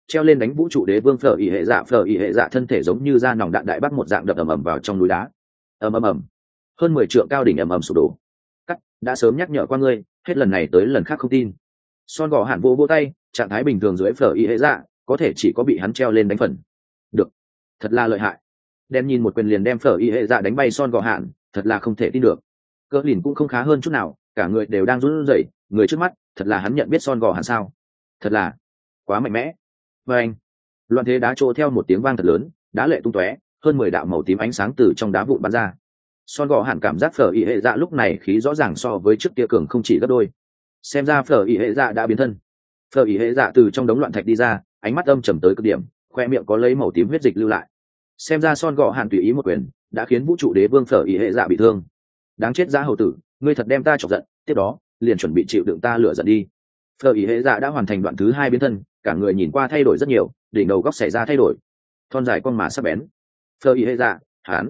treo lên đánh vũ trụ đế vương phở ỉ hệ dạ thân thể giống như da nòng đạn đại bắc một dạng đập ầm ầm vào trong núi đá. Ầm ầm ầm, hơn 10 trượng cao đỉnh ầm ầm sụp đổ. Cắt, đã sớm nhắc nhở qua ngươi, hết lần này tới lần khác không tin. Son gò hàn vỗ tay, trạng thái bình thường dưới phở ỉ hệ dạ, có thể chỉ có bị hắn treo lên đánh phần. Được, thật là lợi hại. Đen nhìn một quyền liền đem phở ỉ hệ dạ đánh bay Son gò hàn, thật là không thể tin được. Cỡ lìn cũng không khá hơn chút nào, cả người đều đang run rẩy, người trước mắt, thật là hắn nhận biết Son gò hàn sao? Thật là quá mạnh mẽ. Và anh, loạn thế đá trộ theo một tiếng vang thật lớn, đá lệ tung tóe, hơn 10 đạo màu tím ánh sáng từ trong đá vụn bắn ra. Son gò hàn cảm giác phở ỉ hệ dạ lúc này khí rõ ràng so với trước kia cường không chỉ gấp đôi. Xem ra phở ỉ hệ dạ đã biến thân. Phở ỉ hệ dạ từ trong đống loạn thạch đi ra, ánh mắt âm trầm tới cực điểm, khoe miệng có lấy màu tím huyết dịch lưu lại. Xem ra Son gò hàn tùy ý một quyền đã khiến vũ trụ đế vương phở ỉ hệ dạ bị thương. Đáng chết giá hầu tử, ngươi thật đem ta chọc giận, tiếp đó liền chuẩn bị chịu đựng ta lửa giận đi. Phở ỉ hệ dạ đã hoàn thành đoạn thứ 2 biến thân, cả người nhìn qua thay đổi rất nhiều, đỉnh đầu góc xảy ra thay đổi, thon dài con mà sắc bén. Phở ỉ hệ dạ,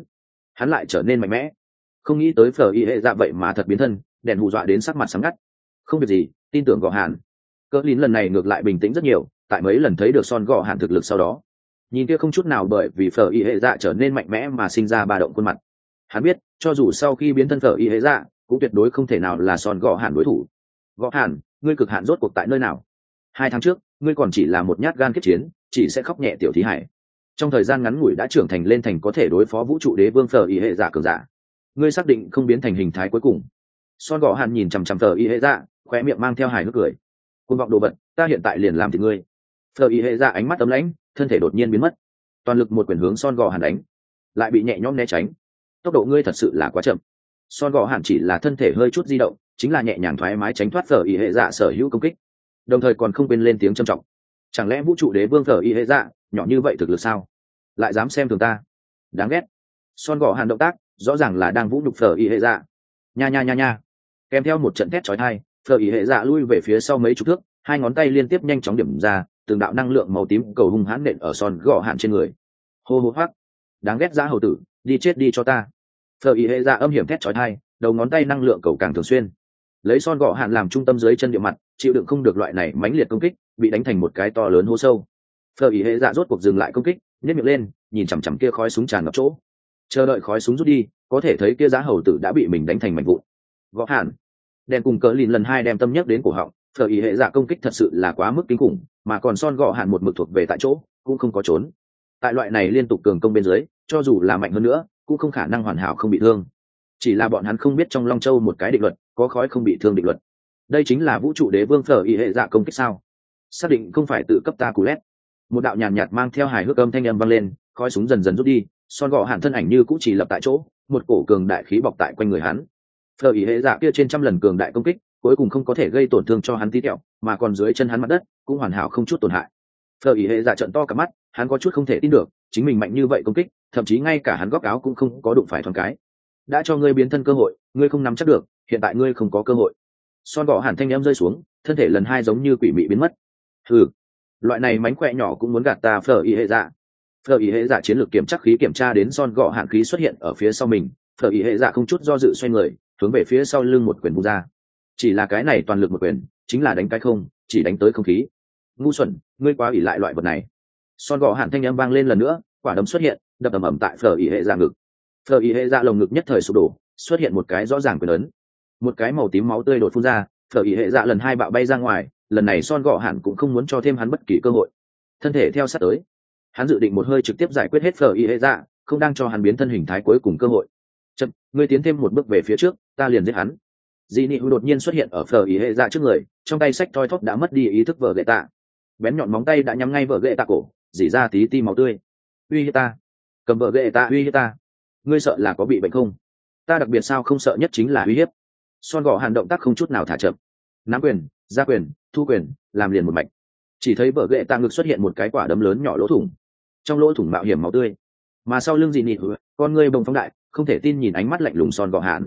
hắn lại trở nên mạnh mẽ. Không nghĩ tới phở ỉ hệ dạ vậy mà thật biến thân, đèn hù dọa đến sắc mặt sáng ngắt. Không việc gì, tin tưởng gò hàn. Cỡ lín lần này ngược lại bình tĩnh rất nhiều, tại mấy lần thấy được Son gò hàn thực lực sau đó, nhìn kia không chút nào bởi vì phở ỉ hệ dạ trở nên mạnh mẽ mà sinh ra ba động khuôn mặt. Hắn biết, cho dù sau khi biến thân phở ỉ hệ dạ, cũng tuyệt đối không thể nào là Son gò hàn đối thủ. Gò hàn, ngươi cực hạn rốt cuộc tại nơi nào? 2 tháng trước, ngươi còn chỉ là một nhát gan kiếp chiến, chỉ sẽ khóc nhẹ tiểu thí hải. Trong thời gian ngắn ngủi đã trưởng thành lên thành có thể đối phó vũ trụ đế vương phở ỉ hệ dạ cường giả. Ngươi xác định không biến thành hình thái cuối cùng? Son gò hàn nhìn chằm chằm phở ỉ hệ dạ, khóe miệng mang theo hài hước cười. Côn vọng đồ vật, ta hiện tại liền làm thịt ngươi. Phở ỉ hệ dạ ánh mắt ấm lãnh, thân thể đột nhiên biến mất, toàn lực một quyền hướng Son gò hàn đánh, lại bị nhẹ nhõm né tránh. Tốc độ ngươi thật sự là quá chậm. Son gò hàn chỉ là thân thể hơi chút di động, chính là nhẹ nhàng thoải mái tránh thoát phở ỉ hệ dạ sở hữu công kích, đồng thời còn không quên lên tiếng trầm trọng. Chẳng lẽ vũ trụ đế vương phở ỉ hệ dạ nhỏ như vậy thực lực sao? Lại dám xem thường ta, đáng ghét. Son gò hàn động tác rõ ràng là đang vũ nhục phở ỉ hệ dạ. Nha. Kèm theo một trận thét chói tai, phở ỉ hệ dạ lui về phía sau mấy chục thước, 2 ngón tay liên tiếp nhanh chóng điểm ra, từng đạo năng lượng màu tím cầu hung hãn nện ở Son gò hàn trên người. Hô hoắc, đáng ghét giá hầu tử, đi chết đi cho ta. Phở ỉ hệ dạ âm hiểm thét chói tai, đầu ngón tay năng lượng cầu càng thường xuyên, lấy Son gò hàn làm trung tâm dưới chân địa mặt, chịu đựng không được loại này mãnh liệt công kích, bị đánh thành một cái to lớn hố sâu. Phở ỉ hệ dạ rốt cuộc dừng lại công kích, nhếch miệng lên, nhìn chằm chằm kia khói súng tràn ngập chỗ, chờ đợi khói súng rút đi, có thể thấy kia giá hầu tử đã bị mình đánh thành mảnh vụn. Gõ hàn, đèn cùng cỡ lìn lần 2 đem tâm nhắc đến cổ họng. Phở ỉ hệ dạ công kích thật sự là quá mức kinh khủng, mà còn Son gõ hàn một mực thuộc về tại chỗ, cũng không có trốn. Tại loại này liên tục cường công bên dưới, cho dù là mạnh hơn nữa, cũng không khả năng hoàn hảo không bị thương. Chỉ là bọn hắn không biết trong Long Châu một cái định luật, có khói không bị thương định luật. Đây chính là vũ trụ đế vương phở ỉ hệ dạ công kích sao? Xác định không phải tự cấp ta cú lét. Một đạo nhàn nhạt mang theo hài hước âm thanh âm vang lên, khói súng dần dần rút đi, Son gõ hàn thân ảnh như cũ chỉ lập tại chỗ, một cổ cường đại khí bọc tại quanh người hắn. Phở ỉ hệ dạ kia trên trăm lần cường đại công kích, cuối cùng không có thể gây tổn thương cho hắn tí tẹo, mà còn dưới chân hắn mặt đất cũng hoàn hảo không chút tổn hại. Phở ỉ hệ dạ trợn to cả mắt, hắn có chút không thể tin được, chính mình mạnh như vậy công kích, thậm chí ngay cả hắn góc áo cũng không có đụng phải thoáng cái. Đã cho ngươi biến thân cơ hội, ngươi không nắm chắc được, hiện tại ngươi không có cơ hội. Son gõ hàn thanh em rơi xuống, thân thể lần 2 giống như quỷ mị biến mất. Hừ, loại này mánh khỏe nhỏ cũng muốn gạt ta. Phở ỉ hệ dạ. Phở ỉ hệ dạ chiến lược kiểm chắc khí kiểm tra đến Son gõ hàn khí xuất hiện ở phía sau mình, Phở ỉ hệ dạ không chút do dự xoay người, hướng về phía sau lưng một quyền vung ra. Chỉ là cái này toàn lực một quyền, chính là đánh cái không, chỉ đánh tới không khí. Ngu xuẩn, ngươi quá ỷ lại loại vật này. Son gõ hàn thanh âm vang lên lần nữa, quả đấm xuất hiện, đập ầm ầm tại Phở ỉ hệ dạ ngực. Phở ỉ hệ dạ lồng ngực nhất thời sụp đổ, xuất hiện một cái rõ ràng quyền ấn, một cái màu tím máu tươi đột phun ra. Phở ỉ hệ dạ lần 2 bạo bay ra ngoài, lần này Son gõ hàn cũng không muốn cho thêm hắn bất kỳ cơ hội, thân thể theo sát tới. Hắn dự định một hơi trực tiếp giải quyết hết Phở ỉ hệ dạ, không đang cho hắn biến thân hình thái cuối cùng cơ hội. Chậm, ngươi tiến thêm một bước về phía trước, ta liền giết hắn. Dị Nị đột nhiên xuất hiện ở Phở ỉ hệ dạ trước người, trong tay sách thoi thóp đã mất đi ý thức vợ gậy tạ, bén nhọn móng tay đã nhắm ngay vợ gậy tạ cổ, dỉ ra tí ti máu tươi. Uy hiếp ta, cầm vợ gậy tạ uy hiếp ta, ngươi sợ là có bị bệnh không? Ta đặc biệt sao không sợ nhất chính là uy hiếp. Son gõ hàn động tác không chút nào thả chậm, nắm quyền, ra quyền, thu quyền, làm liền một mạch. Chỉ thấy vợ gậy tạ ngực xuất hiện một cái quả đấm lớn nhỏ lỗ thủng, trong lỗ thủng mạo hiểm máu tươi, mà sau lưng Dị Nị con ngươi bồng phóng đại, không thể tin nhìn ánh mắt lạnh lùng Son gõ hàn.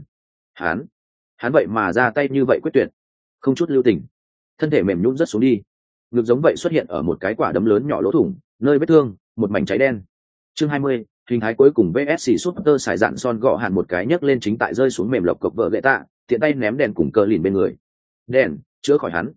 Hắn vậy mà ra tay như vậy quyết tuyệt, không chút lưu tình, thân thể mềm nhũn rất xuống đi, ngực giống vậy xuất hiện ở một cái quả đấm lớn nhỏ lỗ thủng, nơi vết thương một mảnh cháy đen. Chương 20, hình thái cuối cùng VS Super xài dạn. Son gõ hàn một cái nhấc lên chính tại rơi xuống mềm lộc cộc vợ gậy tạ, tiện tay ném đèn cùng cờ lìn bên người. Đèn, chữa khỏi hắn.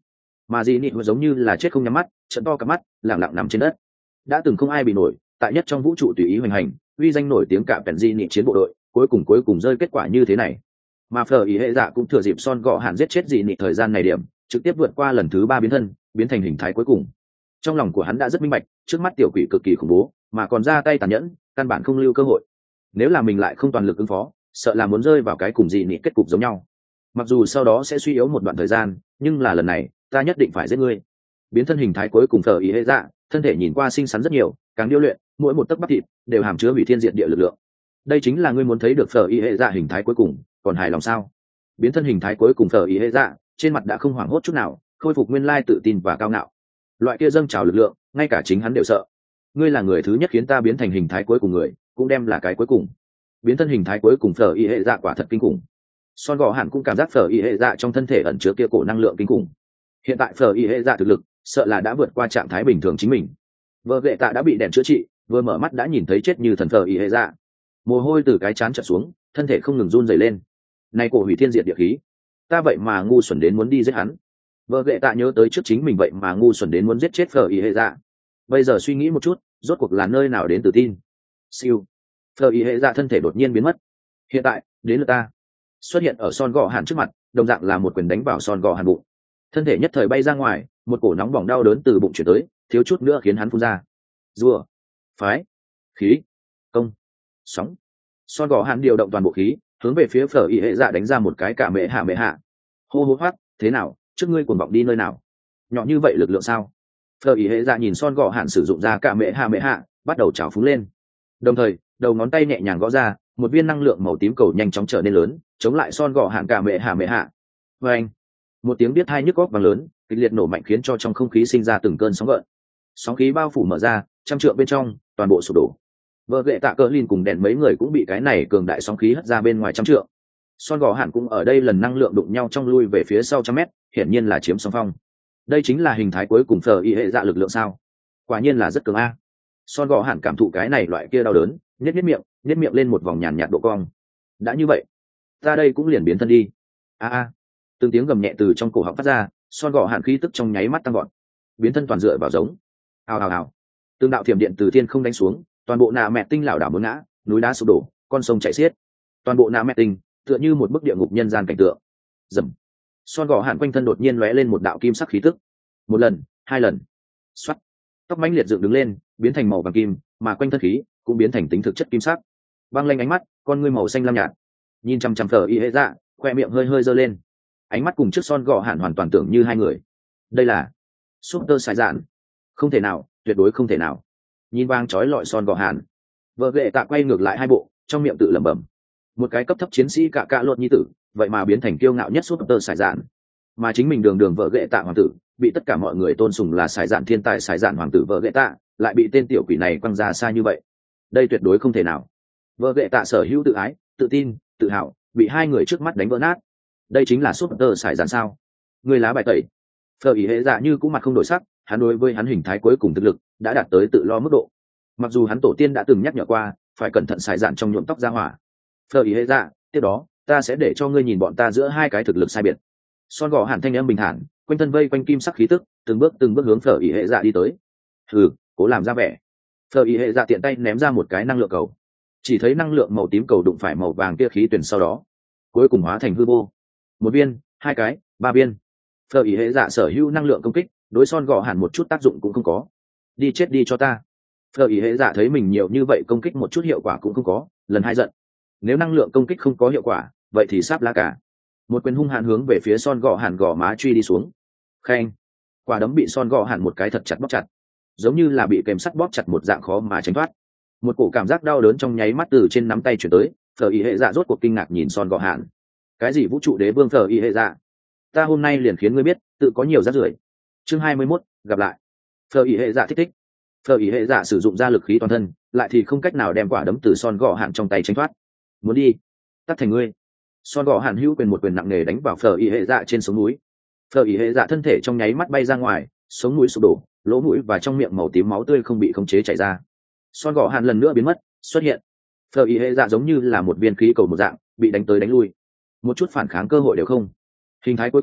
mà dị nị giống như là chết không nhắm mắt, trận to cả mắt, lẳng lặng nằm trên đất. Đã từng không ai bị nổi, tại nhất trong vũ trụ tùy ý hoành hành, uy danh nổi tiếng cả pèn dị nị chiến bộ đội, cuối cùng rơi kết quả như thế này. Mà phở ý hệ dạ cũng thừa dịp son gọ hạn giết chết dị nị thời gian này điểm, trực tiếp vượt qua lần thứ 3 biến thân, biến thành hình thái cuối cùng. Trong lòng của hắn đã rất minh bạch, trước mắt tiểu quỷ cực kỳ khủng bố, mà còn ra tay tàn nhẫn, căn bản không lưu cơ hội. Nếu là mình lại không toàn lực ứng phó, sợ là muốn rơi vào cái cùng dị nị kết cục giống nhau. Mặc dù sau đó sẽ suy yếu một đoạn thời gian, nhưng là lần này ta nhất định phải giết ngươi. Biến thân hình thái cuối cùng phở ý hệ dạ, thân thể nhìn qua xinh xắn rất nhiều, càng điêu luyện, mỗi một tấc bắp thịt đều hàm chứa hủy thiên diệt địa lực lượng. Đây chính là ngươi muốn thấy được phở ý hệ dạ hình thái cuối cùng, còn hài lòng sao? Biến thân hình thái cuối cùng phở ý hệ dạ, trên mặt đã không hoảng hốt chút nào, khôi phục nguyên lai tự tin và cao ngạo. Loại kia dâng trào lực lượng, ngay cả chính hắn đều sợ. Ngươi là người thứ nhất khiến ta biến thành hình thái cuối cùng người, cũng đem là cái cuối cùng. Biến thân hình thái cuối cùng phở ý hệ dạ quả thật kinh khủng. Son gò hẳn cũng cảm giác phở ý hệ dạ trong thân thể ẩn chứa kia cổ năng lượng kinh khủng. Hiện tại phở ý hệ dạ thực lực, sợ là đã vượt qua trạng thái bình thường chính mình. Vợ ghệ tạ đã bị đèn chữa trị, vừa mở mắt đã nhìn thấy chết như thần phở ý hệ dạ. Mồ hôi từ cái trán trợt xuống, thân thể không ngừng run rẩy lên. Này cổ hủy thiên diệt địa khí, ta vậy mà ngu xuẩn đến muốn đi giết hắn. Vợ ghệ tạ nhớ tới trước chính mình vậy mà ngu xuẩn đến muốn giết chết phở ý hệ dạ. Bây giờ suy nghĩ một chút, rốt cuộc là nơi nào đến tự tin. Siêu, phở ý hệ dạ thân thể đột nhiên biến mất. Hiện tại đến lượt ta. Xuất hiện ở son gò hàn trước mặt, đồng dạng là một quyền đánh vào son gò hàn bụng. Thân thể nhất thời bay ra ngoài, một cổ nóng bỏng đau đớn từ bụng chuyển tới, thiếu chút nữa khiến hắn phun ra. Rùa, phái, khí, công, sóng. Son gò hàn điều động toàn bộ khí, hướng về phía phở ý hệ dạ đánh ra một cái cả mẹ hạ. Hô hô hoát, thế nào, trước ngươi cuồng vọng đi nơi nào? Nhỏ như vậy lực lượng sao? Phở ý hệ dạ nhìn son gò hàn sử dụng ra cả mẹ hạ, bắt đầu trào phúng lên. Đồng thời, đầu ngón tay nhẹ nhàng gõ ra, một viên năng lượng màu tím cầu nhanh chóng trở nên lớn, chống lại son gò hàn cả mẹ hạ. Và anh, một tiếng biết hai nhức góc vang lớn, kịch liệt nổ mạnh khiến cho trong không khí sinh ra từng cơn sóng gợn. Sóng khí bao phủ mở ra, trăm trượng bên trong toàn bộ sụp đổ. Vợ ghệ tạ cờ lin cùng đèn mấy người cũng bị cái này cường đại sóng khí hất ra bên ngoài trăm trượng. Son gò hàn cũng ở đây lần năng lượng đụng nhau trong lui về phía sau trăm mét, hiển nhiên là chiếm song phong. Đây chính là hình thái cuối cùng phở y hệ dạ lực lượng sao? Quả nhiên là rất cường a. Son gò hàn cảm thụ cái này loại kia đau đớn, nhếch miệng lên một vòng nhàn nhạt độ cong. Đã như vậy, ta đây cũng liền biến thân đi. A. Từng tiếng gầm nhẹ từ trong cổ họng phát ra, son gò hàn khí tức trong nháy mắt tăng gọn. Biến thân toàn dựa vào giống. Hào. Từng đạo thiểm điện từ thiên không đánh xuống, toàn bộ nạ mẹ tinh lảo đảo muốn ngã, núi đá sụp đổ, con sông chảy xiết. Toàn bộ nạ mẹ tinh tựa như một bức địa ngục nhân gian cảnh tượng. Dầm. Son gò hàn quanh thân đột nhiên lóe lên một đạo kim sắc khí tức. Một lần, hai lần. Xoắt. Tóc mãnh liệt dựng đứng lên, biến thành màu vàng kim, mà quanh thân khí cũng biến thành tính thực chất kim sắc. Băng lanh ánh mắt, con ngươi màu xanh lam nhạt. Nhìn chăm chăm phở y hệ dạ, khoe miệng hơi giơ lên. Ánh mắt cùng trước son gò hàn hoàn toàn tưởng như hai người. Đây là Super Saiyan dạn. Không thể nào, tuyệt đối không thể nào. Nhìn vang chói lọi son gò hàn, vợ ghệ tạ quay ngược lại hai bộ, trong miệng tự lẩm bẩm. Một cái cấp thấp chiến sĩ cả lột nhi tử, vậy mà biến thành kiêu ngạo nhất Super Saiyan dạn. Mà chính mình đường vợ ghệ tạ hoàng tử, bị tất cả mọi người tôn sùng là Saiyan dạn thiên tài Saiyan dạn hoàng tử vợ ghệ tạ, lại bị tên tiểu quỷ này quăng ra xa như vậy. Đây tuyệt đối không thể nào. Vợ ghệ tạ sở hữu tự ái, tự tin, tự hào, bị hai người trước mắt đánh vỡ nát. Đây chính là Super Saiyan dạn sao? Người lá bài tẩy. Phở ý hệ dạ như cũng mặt không đổi sắc, hắn đối với hắn hình thái cuối cùng thực lực đã đạt tới tự lo mức độ. Mặc dù hắn tổ tiên đã từng nhắc nhở qua, phải cẩn thận xài dạn trong nhuộm tóc ra hỏa. Phở ý hệ dạ, tiếp đó ta sẽ để cho ngươi nhìn bọn ta giữa hai cái thực lực sai biệt. Son gò hàn thanh âm bình thản, quanh thân vây quanh kim sắc khí tức, từng bước hướng phở ý hệ dạ đi tới. Hừ, cố làm ra vẻ. Phở ý hệ dạ tiện tay ném ra một cái năng lượng cầu. Chỉ thấy năng lượng màu tím cầu đụng phải màu vàng kia khí tuyển sau đó, cuối cùng hóa thành hư vô. Một viên, hai cái, ba viên. Phở ý hệ dạ sở hữu năng lượng công kích, đối son gò hàn một chút tác dụng cũng không có. Đi chết đi cho ta. Phở ý hệ dạ thấy mình nhiều như vậy công kích một chút hiệu quả cũng không có, lần hai giận. Nếu năng lượng công kích không có hiệu quả, vậy thì sáp lá cả. Một quyền hung hãn hướng về phía son gò hàn gò má truy đi xuống. Khen. Quả đấm bị son gò hàn một cái thật chặt bóp chặt, giống như là bị kềm sắt bóp chặt một dạng khó mà tránh thoát. Một cổ cảm giác đau đớn trong nháy mắt từ trên nắm tay chuyển tới. Phở ý hệ dạ rốt cuộc kinh ngạc nhìn son gò hàn. Cái gì vũ trụ đế vương Phở ý hệ dạ? Ta hôm nay liền khiến ngươi biết tự có nhiều rác rưởi. Chương 21, gặp lại. Phở ý hệ dạ thích. Phở ý hệ dạ sử dụng ra lực khí toàn thân, lại thì không cách nào đem quả đấm từ son gò hàn trong tay tránh thoát. Muốn đi, tắt thành ngươi. Son gò hàn hữu quyền một quyền nặng nề đánh vào Phở ý hệ dạ trên sống núi. Phở ý hệ dạ thân thể trong nháy mắt bay ra ngoài, sống mũi sụp đổ, lỗ mũi và trong miệng màu tím máu tươi không bị khống chế chảy ra. Son gò hàn lần nữa biến mất, xuất hiện. Phở ý hệ dạ giống như là một viên khí cầu một dạng, bị đánh tới đánh lui, một chút phản kháng cơ hội đều không. Hình thái cuối cùng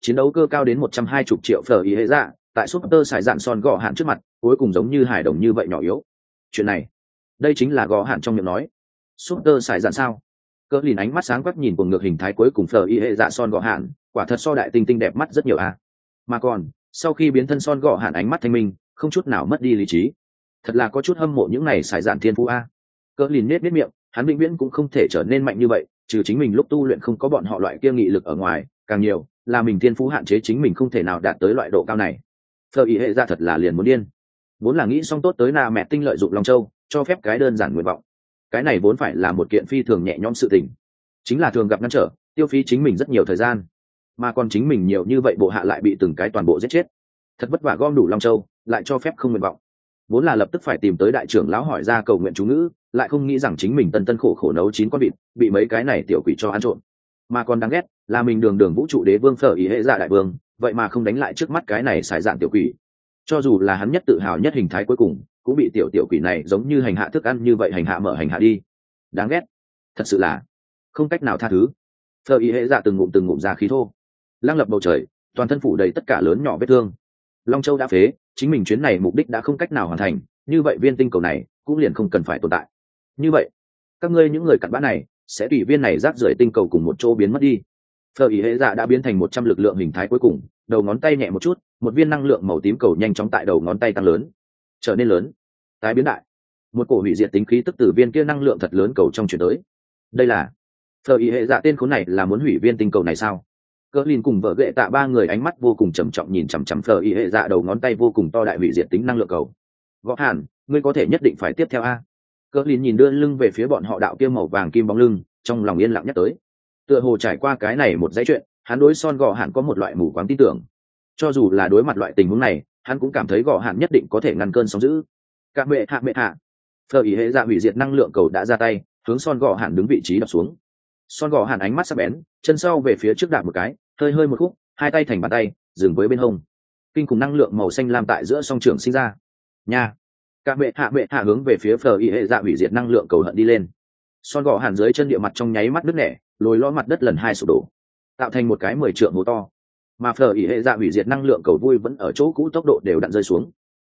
chiến đấu cơ cao đến 120 triệu phở ý hệ dạ tại Super Sải Dạn Son gõ hạn trước mặt cuối cùng giống như hải đồng như vậy nhỏ yếu. Chuyện này, đây chính là gõ hạn trong miệng nói. Super Sải Dạn sao? Cỡ lìn ánh mắt sáng quắc nhìn cuồng ngược hình thái cuối cùng phở ý hệ dạ Son gõ hạn, quả thật so đại tinh tinh đẹp mắt rất nhiều à. Mà còn, sau khi biến thân Son gõ hạn ánh mắt thanh minh, không chút nào mất đi lý trí. Thật là có chút hâm mộ những này Sải Dạn thiên phú a. Cỡ lìn nết miệng, hắn vĩnh viễn cũng không thể trở nên mạnh như vậy, trừ chính mình lúc tu luyện không có bọn họ loại kia nghị lực ở ngoài, càng nhiều là mình thiên phú hạn chế chính mình không thể nào đạt tới loại độ cao này. Phở ý hệ dạ thật là liền muốn điên, vốn là nghĩ xong tốt tới Na Mẹ Tinh lợi dụng Long Châu cho phép cái đơn giản nguyện vọng, cái này vốn phải là một kiện phi thường nhẹ nhõm sự tình, chính là thường gặp ngăn trở tiêu phí chính mình rất nhiều thời gian, mà còn chính mình nhiều như vậy bộ hạ lại bị từng cái toàn bộ giết chết, thật vất vả gom đủ Long Châu lại cho phép không nguyện vọng, vốn là lập tức phải tìm tới đại trưởng lão hỏi ra cầu nguyện chú ngữ, lại không nghĩ rằng chính mình tân tân khổ khổ nấu 9 con vịt bị mấy cái này tiểu quỷ cho ăn trộm, mà còn đáng ghét là mình đường đường vũ trụ đế vương Phở ý hệ dạ đại vương vậy mà không đánh lại trước mắt cái này xài dạng tiểu quỷ, cho dù là hắn nhất tự hào nhất hình thái cuối cùng cũng bị tiểu quỷ này giống như hành hạ thức ăn như vậy hành hạ mở hành hạ đi, đáng ghét, thật sự là không cách nào tha thứ. Phở ý hệ dạ từng ngụm ra khí thô, lăng lập bầu trời, toàn thân phủ đầy tất cả lớn nhỏ vết thương. Long Châu đã phế, chính mình chuyến này mục đích đã không cách nào hoàn thành, như vậy viên tinh cầu này cũng liền không cần phải tồn tại. Như vậy các ngươi những người cặn bã này sẽ tùy viên này rác rưởi tinh cầu cùng một chỗ biến mất đi. Phở ý hệ dạ đã biến thành 100 lực lượng hình thái cuối cùng, đầu ngón tay nhẹ một chút, một viên năng lượng màu tím cầu nhanh chóng tại đầu ngón tay tăng lớn, trở nên lớn, tái biến đại, một cổ hủy diệt tính khí tức từ viên kia năng lượng thật lớn cầu trong chuyển tới. Đây là Phở ý hệ dạ tên khốn này là muốn hủy viên tinh cầu này sao? Cỡ lìn cùng vợ ghệ tạ ba người ánh mắt vô cùng trầm trọng nhìn chằm chằm Phở ý hệ dạ đầu ngón tay vô cùng to đại hủy diệt tính năng lượng cầu. Gõ hàn, ngươi có thể nhất định phải tiếp theo a. Cỡ lìn nhìn đưa lưng về phía bọn họ đạo kia màu vàng kim bóng lưng, trong lòng yên lặng nhắc tới. Tựa hồ trải qua cái này một dãy chuyện, hắn đối Son gõ hạn có một loại mù quáng tin tưởng. Cho dù là đối mặt loại tình huống này, hắn cũng cảm thấy gõ hạn nhất định có thể ngăn cơn sóng dữ. Cả mẹ hạ. Phở ý hệ dạ hủy diệt năng lượng cầu đã ra tay, hướng Son gõ hạn đứng vị trí đập xuống. Son gõ hạn ánh mắt sắc bén, chân sau về phía trước đạp một cái, hơi một khúc, hai tay thành bàn tay, dừng với bên hông. Kinh khủng năng lượng màu xanh lam tại giữa song trường sinh ra. Nha. Cả mẹ hạ hướng về phía Phở ý hệ dạ hủy diệt năng lượng cầu hận đi lên. Son gõ hạn dưới chân địa mặt trong nháy mắt đứt nẻ, lồi lõm mặt đất lần hai sụp đổ, tạo thành một cái 10 trượng hố to. Mà Phở ý hệ dạ hủy diệt năng lượng cầu vui vẫn ở chỗ cũ, tốc độ đều đặn rơi xuống.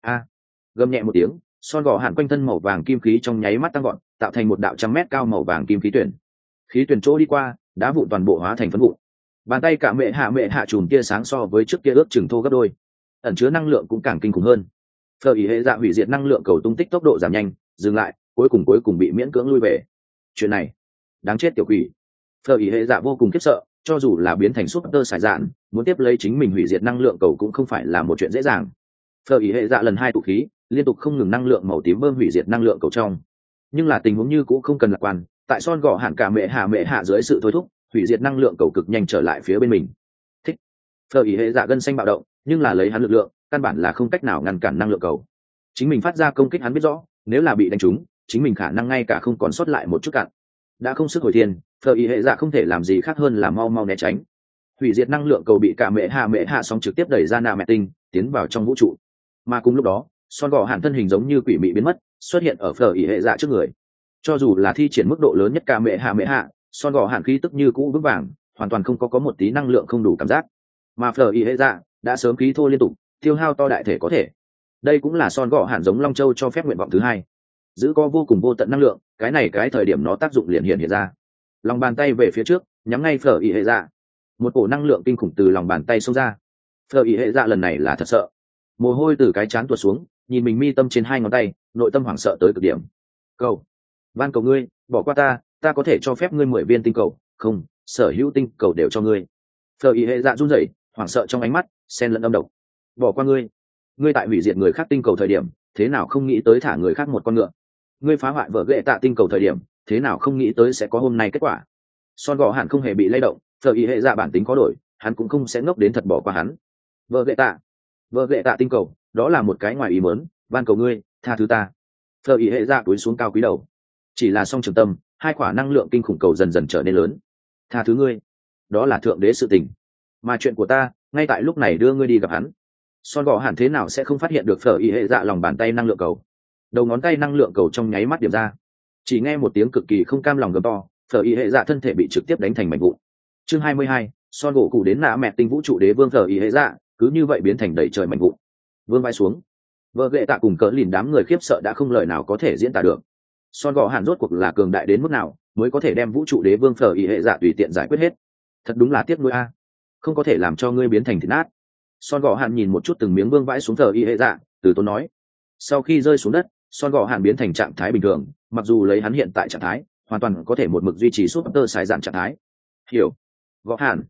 Gầm nhẹ một tiếng, Son gõ hạn quanh thân màu vàng kim khí trong nháy mắt tăng gọn, tạo thành một đạo 100 mét cao màu vàng kim khí tuyển. Khí tuyển chỗ đi qua, đá vụn toàn bộ hóa thành phấn vụn. Bàn tay cả mẹ hạ chùm tia sáng so với trước kia ước chừng thô gấp đôi, ẩn chứa năng lượng cũng càng kinh khủng hơn. Phở ý hệ dạ hủy diệt năng lượng cầu tung tích tốc độ giảm nhanh, dừng lại, cuối cùng bị miễn cưỡng lui về. Chuyện này, đáng chết tiểu quỷ. Phở ý hệ dạ vô cùng khiếp sợ, cho dù là biến thành Super Sải Dạn, muốn tiếp lấy chính mình hủy diệt năng lượng cầu cũng không phải là một chuyện dễ dàng. Phở ý hệ dạ lần hai tụ khí, liên tục không ngừng năng lượng màu tím bơm hủy diệt năng lượng cầu trong. Nhưng là tình huống như cũ không cần lạc quan, tại Son gõ hạn cả mẹ hạ dưới sự thôi thúc, hủy diệt năng lượng cầu cực nhanh trở lại phía bên mình. Thích. Phở ý hệ dạ gân xanh bạo động, nhưng là lấy hắn lực lượng, căn bản là không cách nào ngăn cản năng lượng cầu. Chính mình phát ra công kích hắn biết rõ, nếu là bị đánh trúng, chính mình khả năng ngay cả không còn sót lại một chút cạn. Đã không sức hồi thiên, Phở ý hệ dạ không thể làm gì khác hơn là mau né tránh. Hủy diệt năng lượng cầu bị cả mẹ hạ sóng trực tiếp đẩy ra Na Mẹ Tinh, tiến vào trong vũ trụ. Mà cùng lúc đó, Son gõ hạn thân hình giống như quỷ mị biến mất, xuất hiện ở Phở ý hệ dạ trước người. Cho dù là thi triển mức độ lớn nhất cả mẹ hạ, Son gõ hạn khí tức như cũ vững vàng, hoàn toàn không có một tí năng lượng không đủ cảm giác. Mà Phở ý hệ dạ đã sớm khí thô liên tục, tiêu hao to đại thể có thể. Đây cũng là Son gõ hạn giống Long Châu cho phép nguyện vọng thứ hai, giữ có vô cùng vô tận năng lượng, cái thời điểm nó tác dụng liền hiện ra. Lòng bàn tay về phía trước, nhắm ngay Phở ý hệ dạ. Một cổ năng lượng kinh khủng từ lòng bàn tay xông ra. Phở ý hệ dạ lần này là thật sợ, mồ hôi từ cái trán tuột xuống, nhìn mình mi tâm trên 2 ngón tay, nội tâm hoảng sợ tới cực điểm. Van cầu ngươi, bỏ qua ta có thể cho phép ngươi 10 viên tinh cầu, không, sở hữu tinh cầu đều cho ngươi. Phở ý hệ dạ run rẩy, hoảng sợ trong ánh mắt xen lẫn âm độc. Bỏ qua ngươi tại hủy diệt người khác tinh cầu thời điểm, thế nào không nghĩ tới thả người khác một con ngựa? Ngươi phá hoại vợ ghệ tạ tinh cầu thời điểm, thế nào không nghĩ tới sẽ có hôm nay kết quả? Son gõ hạn không hề bị lay động, Phở ý hệ dạ bản tính có đổi, hắn cũng không sẽ ngốc đến thật bỏ qua hắn. Vợ ghệ tạ tinh cầu, đó là một cái ngoài ý muốn, van cầu ngươi, tha thứ ta. Phở ý hệ dạ cúi xuống cao quý đầu. Chỉ là song trường tâm, 2 quả năng lượng kinh khủng cầu dần dần trở nên lớn. Tha thứ ngươi, đó là thượng đế sự tình, mà chuyện của ta ngay tại lúc này đưa ngươi đi gặp hắn. Son gõ hạn thế nào sẽ không phát hiện được Phở ý hệ dạ lòng bàn tay năng lượng cầu, đầu ngón tay năng lượng cầu trong nháy mắt điểm ra, chỉ nghe một tiếng cực kỳ không cam lòng gầm to, Phở ý hệ dạ thân thể bị trực tiếp đánh thành mảnh vụn. Chương 22, son gỗ cụ đến nạ mẹ tinh vũ trụ đế vương thờ ý hệ dạ cứ như vậy biến thành đầy trời mạnh vụn vương vai xuống. Vợ ghệ tạ cùng cỡ lìn đám người khiếp sợ đã không lời nào có thể diễn tả được. Son gỗ hàn rốt cuộc là cường đại đến mức nào mới có thể đem vũ trụ đế vương thờ ý hệ dạ tùy tiện giải quyết hết. Thật đúng là tiếc nuối a, không có thể làm cho ngươi biến thành thịt nát. Son gỗ hàn nhìn một chút từng miếng vương vãi xuống thờ ý hệ dạ, từ tốn nói. Sau khi rơi xuống đất, son gỗ hàn biến thành trạng thái bình thường, mặc dù lấy hắn hiện tại trạng thái hoàn toàn có thể một mực duy trì suốt tơ xài dạn trạng thái. Hiểu. Gõ hàn,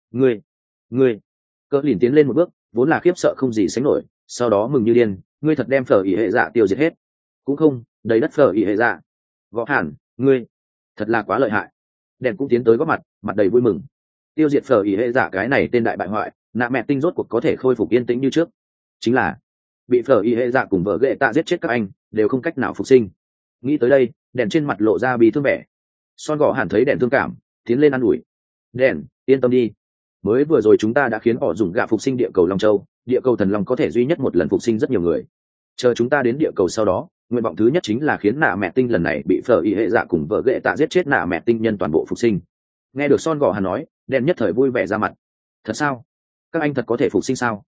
ngươi cỡ lìn tiến lên một bước, vốn là khiếp sợ không gì sánh nổi, sau đó mừng như điên. Ngươi thật đem phở ỉ hệ dạ tiêu diệt hết? Cũng không, đầy đất phở ỉ hệ dạ. Gõ hàn, ngươi thật là quá lợi hại. Đèn cũng tiến tới góp mặt, mặt đầy vui mừng. Tiêu diệt phở ỉ hệ dạ cái này tên đại bại hoại, nạ mẹ tinh rốt cuộc có thể khôi phục yên tĩnh như trước. Chính là bị phở ỉ hệ dạ cùng vợ ghệ tạ giết chết các anh đều không cách nào phục sinh. Nghĩ tới đây, đèn trên mặt lộ ra bi thương vẻ. Son gõ hàn thấy đèn thương cảm, tiến lên ă n ủi. Đèn, yên tâm đi, mới vừa rồi chúng ta đã khiến họ dùng gạ phục sinh địa cầu long châu, địa cầu thần long có thể duy nhất một lần phục sinh rất nhiều người. Chờ chúng ta đến địa cầu sau đó, nguyện vọng thứ nhất chính là khiến nạ mẹ tinh lần này bị phở ỉ hệ dạ cùng vợ ghệ tạ giết chết nạ mẹ tinh nhân toàn bộ phục sinh. Nghe được Son gõ hàn nói, đèn nhất thời vui vẻ ra mặt. Thật sao? Các anh thật có thể phục sinh sao?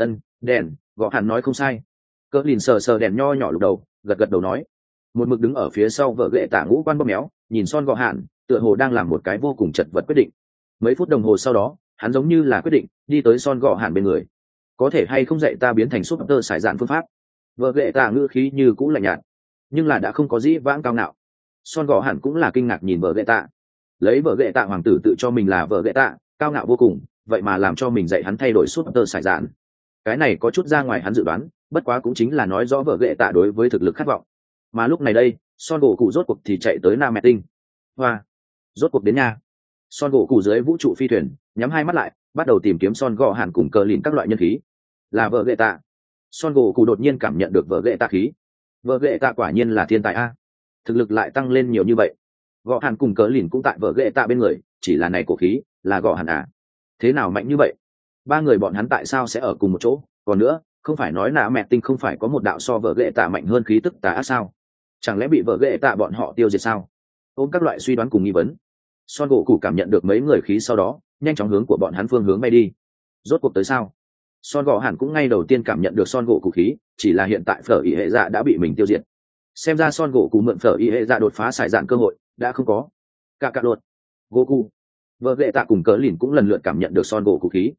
Đèn, gõ hàn nói không sai. Cỡ lìn sờ sờ đèn nho nhỏ lục đầu, gật gật đầu nói. Một mực đứng ở phía sau vợ ghệ tạ ngũ quan bóp méo, nhìn Son gõ hàn, tựa hồ đang làm một cái vô cùng chật vật quyết định. Mấy phút đồng hồ sau đó, hắn giống như là quyết định đi tới Son gõ hàn bên người. Có thể hay không dạy ta biến thành súp tơ sải dạn phương pháp? Vợ ghệ tạ ngữ khí như cũng lạnh nhạt, nhưng là đã không có dĩ vãng cao ngạo. Son gõ hàn cũng là kinh ngạc nhìn vợ ghệ tạ. Lấy vợ ghệ tạ hoàng tử tự cho mình là vợ ghệ tạ, cao ngạo vô cùng, vậy mà làm cho mình dạy hắn thay đổi súp tơ sải dạn. Cái này có chút ra ngoài hắn dự đoán, bất quá cũng chính là nói rõ vợ ghệ tạ đối với thực lực khát vọng. Mà lúc này đây, Son gỗ cụ rốt cuộc thì chạy tới Nam Mẹ Tinh. Hoa, rốt cuộc đến nha. Son gỗ cụ dưới vũ trụ phi thuyền, nhắm hai mắt lại, bắt đầu tìm kiếm Son gỗ hàn cùng cờ lìn các loại nhân khí. Là vợ ghệ tạ. Son gỗ cụ đột nhiên cảm nhận được vợ ghệ tạ khí. Vợ ghệ tạ quả nhiên là thiên tài a, thực lực lại tăng lên nhiều như vậy. Gõ hàn cùng cờ lìn cũng tại vợ ghệ tạ bên người, chỉ là này cổ khí là gõ hàn à? Thế nào mạnh như vậy? Ba người bọn hắn tại sao sẽ ở cùng một chỗ? Còn nữa, không phải nói nạ mẹ tinh không phải có một đạo so vợ ghệ tạ mạnh hơn khí tức tà ác sao? Chẳng lẽ bị vợ ghệ tạ bọn họ tiêu diệt sao? Ôm các loại suy đoán cùng nghi vấn, Son gỗ cụ cảm nhận được mấy người khí sau đó, nhanh chóng hướng của bọn hắn phương hướng bay đi. Rốt cuộc tới sao? Son gỗ hàn cũng ngay đầu tiên cảm nhận được Son gỗ cụ khí, chỉ là hiện tại phở ý hệ dạ đã bị mình tiêu diệt. Xem ra Son gỗ cụ mượn phở ý hệ dạ đột phá sải dạn cơ hội đã không có. Cả lột, Goku, vợ ghệ tạ cùng cớ lìn cũng lần lượt cảm nhận được Son gỗ cụ khí.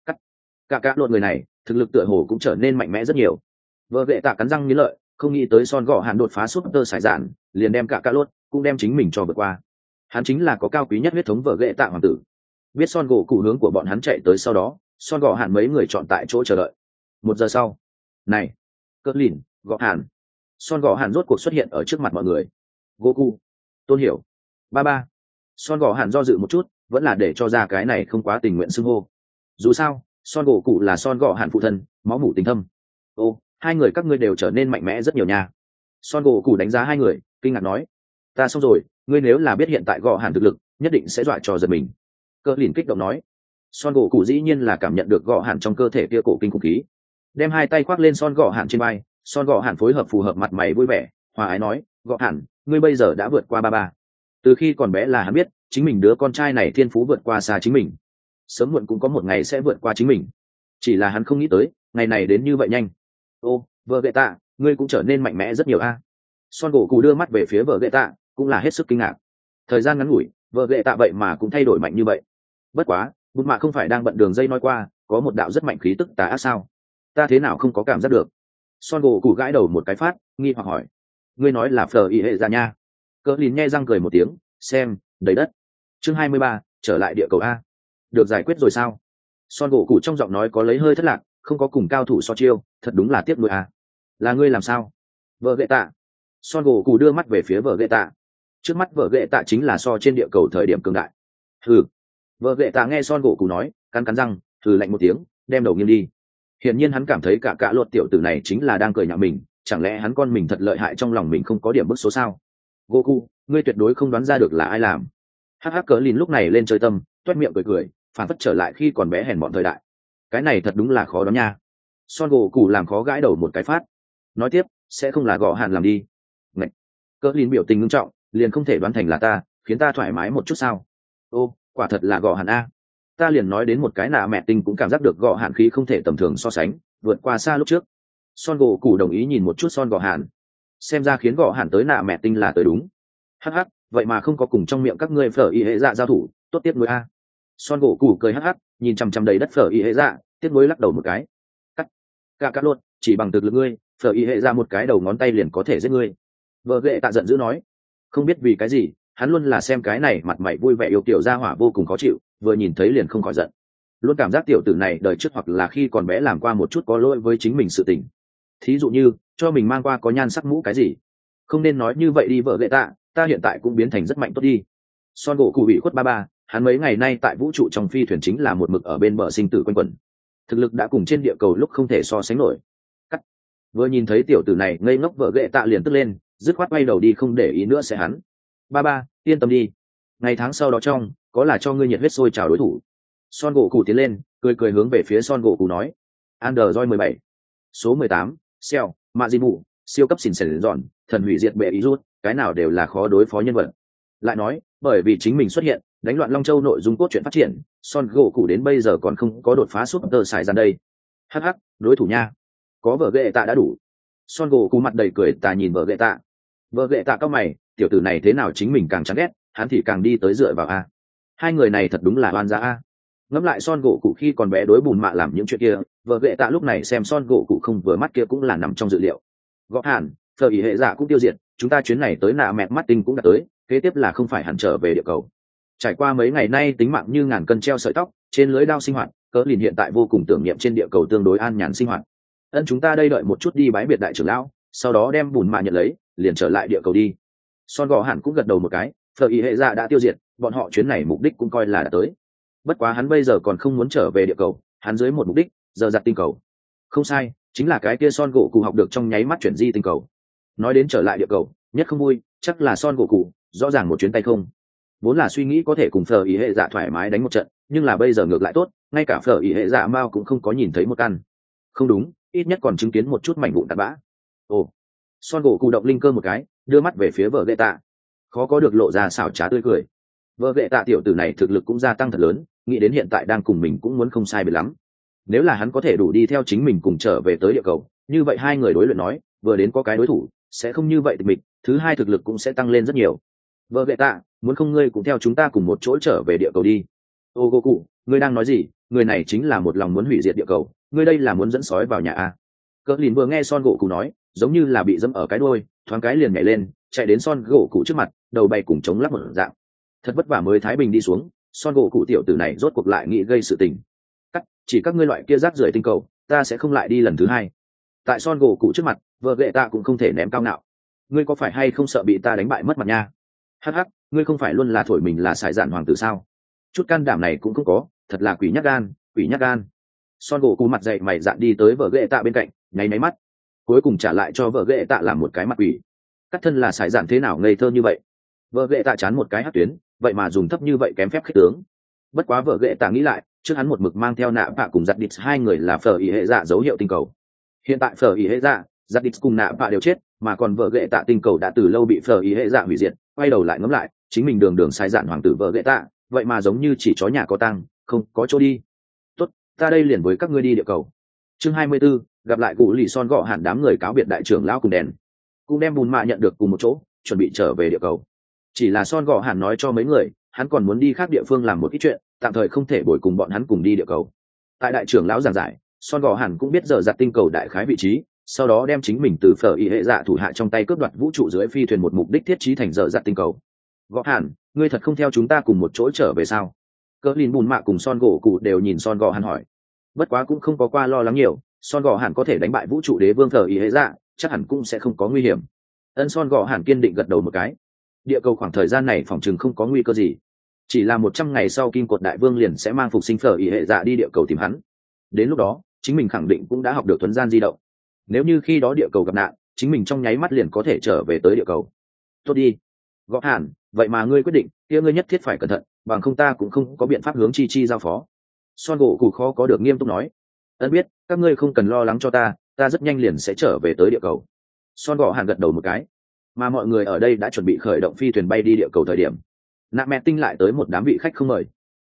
Cả lột người này thực lực tựa hồ cũng trở nên mạnh mẽ rất nhiều. Vợ ghệ tạ cắn răng nghiến lợi, không nghĩ tới Son gỗ hàn đột phá súp tơ sải dạn, liền đem cả lột cũng đem chính mình cho vượt qua. Hắn chính là có cao quý nhất huyết thống vợ ghệ tạ hoàng tử. Biết Son gỗ cụ hướng của bọn hắn chạy tới sau đó, Son gỗ hàn mấy người chọn tại chỗ chờ đợi. 1 giờ sau, này, cỡ lìn, gõ hàn, Son gỗ hàn rốt cuộc xuất hiện ở trước mặt mọi người. Goku, Tôn Hiểu, ba. Son gỗ hàn do dự một chút, vẫn là để cho ra cái này không quá tình nguyện xưng hô. Dù sao, Son gỗ cụ là Son gỗ hàn phụ thân, máu mủ tình thâm. Ô, hai người các ngươi đều trở nên mạnh mẽ rất nhiều nha. Son gỗ cụ đánh giá hai người, kinh ngạc nói. Ta xong rồi, ngươi nếu là biết hiện tại gõ hàn thực lực, nhất định sẽ dọa cho giật mình. Cỡ lìn kích động nói. Son gỗ cụ dĩ nhiên là cảm nhận được gõ hàn trong cơ thể kia cổ kinh khủng khí, đem hai tay khoác lên Son gõ hàn trên vai. Son gõ hàn phối hợp phù hợp, mặt mày vui vẻ, hòa ái nói, gõ hàn, ngươi bây giờ đã vượt qua ba. Từ khi còn bé là hắn biết chính mình đứa con trai này thiên phú vượt qua xa chính mình, sớm muộn cũng có một ngày sẽ vượt qua chính mình, chỉ là hắn không nghĩ tới ngày này đến như vậy nhanh. Ô, vợ ghệ tạ, ngươi cũng trở nên mạnh mẽ rất nhiều a. Son gỗ cụ đưa mắt về phía vợ ghệ tạ, cũng là hết sức kinh ngạc. Thời gian ngắn ngủi, vợ ghệ tạ vậy mà cũng thay đổi mạnh như vậy. Bất quá, bút mạ không phải đang bận đường dây nói qua có một đạo rất mạnh khí tức tà ác sao? Ta thế nào không có cảm giác được? Son gỗ cụ gãi đầu một cái phát, nghi hoặc hỏi. Ngươi nói là phờ ý hệ ra nha? Cỡ lìn nghe răng cười một tiếng, xem, đầy đất. Chương 23, trở lại địa cầu a. Được giải quyết rồi sao? Son gỗ cụ trong giọng nói có lấy hơi thất lạc, không có cùng cao thủ so chiêu, thật đúng là tiếc nuối a. Là ngươi làm sao? Vợ ghệ tạ. Son gỗ cụ đưa mắt về phía vợ ghệ tạ. Trước mắt vợ ghệ tạ chính là so trên địa cầu thời điểm cường đại. Hừ. Vợ ghệ tạ nghe Son gỗ cụ nói, cắn răng, hừ lạnh một tiếng, đem đầu nghiêng đi. Hiển nhiên hắn cảm thấy cả luật tiểu tử này chính là đang cười nhạo mình, chẳng lẽ hắn con mình thật lợi hại trong lòng mình không có điểm bức số sao? Goku, ngươi tuyệt đối không đoán ra được là ai làm. Hắc cỡ lìn lúc này lên chơi tâm, toét miệng cười, phản phất trở lại khi còn bé hèn mọn thời đại. Cái này thật đúng là khó đoán nha. Son gỗ cụ làm khó gãi đầu một cái phát. Nói tiếp, sẽ không là gõ hàn làm đi. Ngạch. Cỡ lìn biểu tình nghiêm trọng, liền không thể đoán thành là ta, khiến ta thoải mái một chút sao? Ô, quả thật là gõ hàn a. ta liền nói đến một cái nạ mẹ tinh cũng cảm giác được gọ hạn khí không thể tầm thường so sánh, vượt qua xa lúc trước. Son gỗ cụ đồng ý nhìn một chút Son gọ hạn, xem ra khiến gọ hạn tới nạ mẹ tinh là tới đúng. Hắc hắc, vậy mà không có cùng trong miệng các ngươi phở y hệ dạ giao thủ, tốt tiếc nuối a. Son gỗ cụ cười hắc hắc, nhìn chằm chằm đầy đất phở y hệ dạ, tiếc nuối lắc đầu một cái. Cắt luôn, chỉ bằng thực lực ngươi, phở y hệ dạ một cái đầu ngón tay liền có thể giết ngươi. Vợ ghệ tạ giận dữ nói, không biết vì cái gì, hắn luôn là xem cái này mặt mày vui vẻ yêu tiểu gia hỏa vô cùng khó chịu, vừa nhìn thấy liền không khỏi giận. Luôn cảm giác tiểu tử này đời trước hoặc là khi còn bé làm qua một chút có lỗi với chính mình sự tình. Thí dụ như cho mình mang qua có nhan sắc mũ cái gì. Không nên nói như vậy đi vợ ghệ tạ, ta hiện tại cũng biến thành rất mạnh tốt đi. Son gỗ cụ bị khuất ba, hắn mấy ngày nay tại vũ trụ trong phi thuyền chính là một mực ở bên bờ sinh tử quanh quẩn. Thực lực đã cùng trên địa cầu lúc không thể so sánh nổi. Vừa nhìn thấy tiểu tử này ngây ngốc vợ ghệ tạ liền tức lên, dứt khoát quay đầu đi không để ý nữa sẽ hắn. Ba, yên tâm đi. Ngày tháng sau đó trong, có là cho ngươi nhiệt huyết sôi trào đối thủ. Son gỗ cụ tiến lên, cười hướng về phía Son gỗ cụ nói. Android 17. Số 18, Cell, Majin siêu cấp xỉn xỉn giòn, thần hủy diệt bệ ý rút, cái nào đều là khó đối phó nhân vật. Lại nói, bởi vì chính mình xuất hiện, đánh loạn Long Châu nội dung cốt truyện phát triển, Son gỗ cụ đến bây giờ còn không có đột phá Super Saiyan đây. Hắc, đối thủ nha. Có vợ ghệ tạ đã đủ. Son gỗ cụ mặt đầy cười tà nhìn vợ ghệ tạ. Vợ ghệ tạ cao mày, tiểu tử này thế nào chính mình càng chán ghét, hắn thì càng đi tới dựa vào a. Hai người này thật đúng là oan gia a. Ngẫm lại Son gỗ cụ khi còn bé đối bùn mạ làm những chuyện kia, vợ ghệ tạ lúc này xem Son gỗ cụ không vừa mắt kia cũng là nằm trong dự liệu. Gõ hẳn, phở ý hệ giả cũng tiêu diệt, chúng ta chuyến này tới nạ mẹ mắt tinh cũng đã tới, kế tiếp là không phải hẳn trở về địa cầu. Trải qua mấy ngày nay tính mạng như ngàn cân treo sợi tóc, trên lưới đao sinh hoạt, cỡ lìn hiện tại vô cùng tưởng niệm trên địa cầu tương đối an nhàn sinh hoạt. Ân chúng ta đây đợi một chút đi bái biệt đại trưởng lão, sau đó đem bùn mạ nhận lấy, liền trở lại địa cầu đi. Son gò hẳn cũng gật đầu một cái, phở ý hệ giả đã tiêu diệt, bọn họ chuyến này mục đích cũng coi là đã tới. Bất quá hắn bây giờ còn không muốn trở về địa cầu, hắn dưới một mục đích, giờ giặt tinh cầu. Không sai, chính là cái kia Son gỗ cụ học được trong nháy mắt chuyển di tinh cầu. Nói đến trở lại địa cầu, nhất không vui, chắc là Son gỗ cụ, rõ ràng một chuyến tay không. Vốn là suy nghĩ có thể cùng phở ý hệ dạ thoải mái đánh một trận, nhưng là bây giờ ngược lại tốt, ngay cả phở ý hệ dạ mao cũng không có nhìn thấy một căn. Không đúng, ít nhất còn chứng kiến một chút mảnh vụn tạt bã. Ồ, Son gỗ cụ động linh cơ một cái, đưa mắt về phía vợ ghệ tạ, khó có được lộ ra xảo trá tươi cười. Vợ ghệ tạ tiểu tử này thực lực cũng gia tăng thật lớn, nghĩ đến hiện tại đang cùng mình cũng muốn không sai biệt lắm. Nếu là hắn có thể đủ đi theo chính mình cùng trở về tới địa cầu, như vậy hai người đối luyện nói, vừa đến có cái đối thủ, sẽ không như vậy tịch mịch, thứ hai thực lực cũng sẽ tăng lên rất nhiều. Vợ ghệ tạ, muốn không ngươi cũng theo chúng ta cùng một chỗ trở về địa cầu đi. Ô gỗ cụ, ngươi đang nói gì? Người này chính là một lòng muốn hủy diệt địa cầu, ngươi đây là muốn dẫn sói vào nhà à? Cỡ lìn vừa nghe Son gỗ cụ nói, giống như là bị dẫm ở cái đuôi, thoáng cái liền nhảy lên, chạy đến Son gỗ cụ trước mặt, đầu bay cùng chống lắp một dạng. Thật vất vả mới thái bình đi xuống, Son gỗ cụ tiểu tử này rốt cuộc lại nghĩ gây sự tình. Chỉ các ngươi loại kia rác rưởi tinh cầu, ta sẽ không lại đi lần thứ hai. Tại Son gỗ cụ trước mặt, vợ ghệ tạ cũng không thể ném cao ngạo. Ngươi có phải hay không sợ bị ta đánh bại mất mặt nha? Hắc, ngươi không phải luôn là thổi mình là sải dạn hoàng tử sao? Chút can đảm này cũng không có, thật là quỷ nhát gan, quỷ nhát gan. Son gỗ cụ mặt dậy mày dạn đi tới vợ ghệ tạ bên cạnh, nháy máy mắt, cuối cùng trả lại cho vợ ghệ tạ làm một cái mặt quỷ. Cắt thân là sải dạn thế nào ngây thơ như vậy? Vợ ghệ tạ chán một cái hất tuyến, vậy mà dùng thấp như vậy kém phép khích tướng. Bất quá vợ ghệ tạ nghĩ lại, trước hắn một mực mang theo nạ bạ cùng giặt đít hai người là phở ý hệ dạ dấu hiệu tinh cầu. Hiện tại phở ý hệ dạ, giặt đít cùng nạ bạ đều chết, mà còn vợ ghệ tạ tinh cầu đã từ lâu bị phở ý hệ dạ hủy diệt. Quay đầu lại ngẫm lại, chính mình đường sai dạn hoàng tử vợ ghệ tạ, vậy mà giống như chỉ chó nhà có tăng, không có chỗ đi. Tốt, ta đây liền với các ngươi đi địa cầu. Chương 24, gặp lại cụ lì Son gọ hẳn đám người cáo biệt đại trưởng lão cùng đèn, cũng đem bùn mạ nhận được cùng một chỗ, chuẩn bị trở về địa cầu. Chỉ là Son gọ hẳn nói cho mấy người, hắn còn muốn đi khác địa phương làm một ít chuyện, tạm thời không thể bồi cùng bọn hắn cùng đi địa cầu. Tại đại trưởng lão giảng giải, Son gò hẳn cũng biết giờ giặt tinh cầu đại khái vị trí, sau đó đem chính mình từ phở y hệ dạ thủ hạ trong tay cướp đoạt vũ trụ dưới phi thuyền một mục đích thiết trí thành giờ giặt tinh cầu. Gò hẳn, ngươi thật không theo chúng ta cùng một chỗ trở về sao? Cỡ lìn bùn mạ cùng Son gỗ cụ đều nhìn Son gò hẳn hỏi. Bất quá cũng không có qua lo lắng nhiều, Son gò hẳn có thể đánh bại vũ trụ đế vương phở y hệ dạ, chắc hẳn cũng sẽ không có nguy hiểm. Ân Son gò hẳn kiên định gật đầu một cái. Địa cầu khoảng thời gian này phòng chừng không có nguy cơ gì. Chỉ là 100 ngày sau kim cột đại vương liền sẽ mang phục sinh phở ý hệ dạ đi địa cầu tìm hắn. Đến lúc đó, chính mình khẳng định cũng đã học được thuấn gian di động. Nếu như khi đó địa cầu gặp nạn, chính mình trong nháy mắt liền có thể trở về tới địa cầu. Tốt đi. Gõ hẳn, vậy mà ngươi quyết định, kia ngươi nhất thiết phải cẩn thận, bằng không ta cũng không có biện pháp hướng chi giao phó. Son gỗ cụ khó có được nghiêm túc nói. Ân biết, các ngươi không cần lo lắng cho ta rất nhanh liền sẽ trở về tới địa cầu. Son gõ hẳn gật đầu một cái. Mà mọi người ở đây đã chuẩn bị khởi động phi thuyền bay đi địa cầu thời điểm, nạ mẹ tinh lại tới một đám vị khách không mời.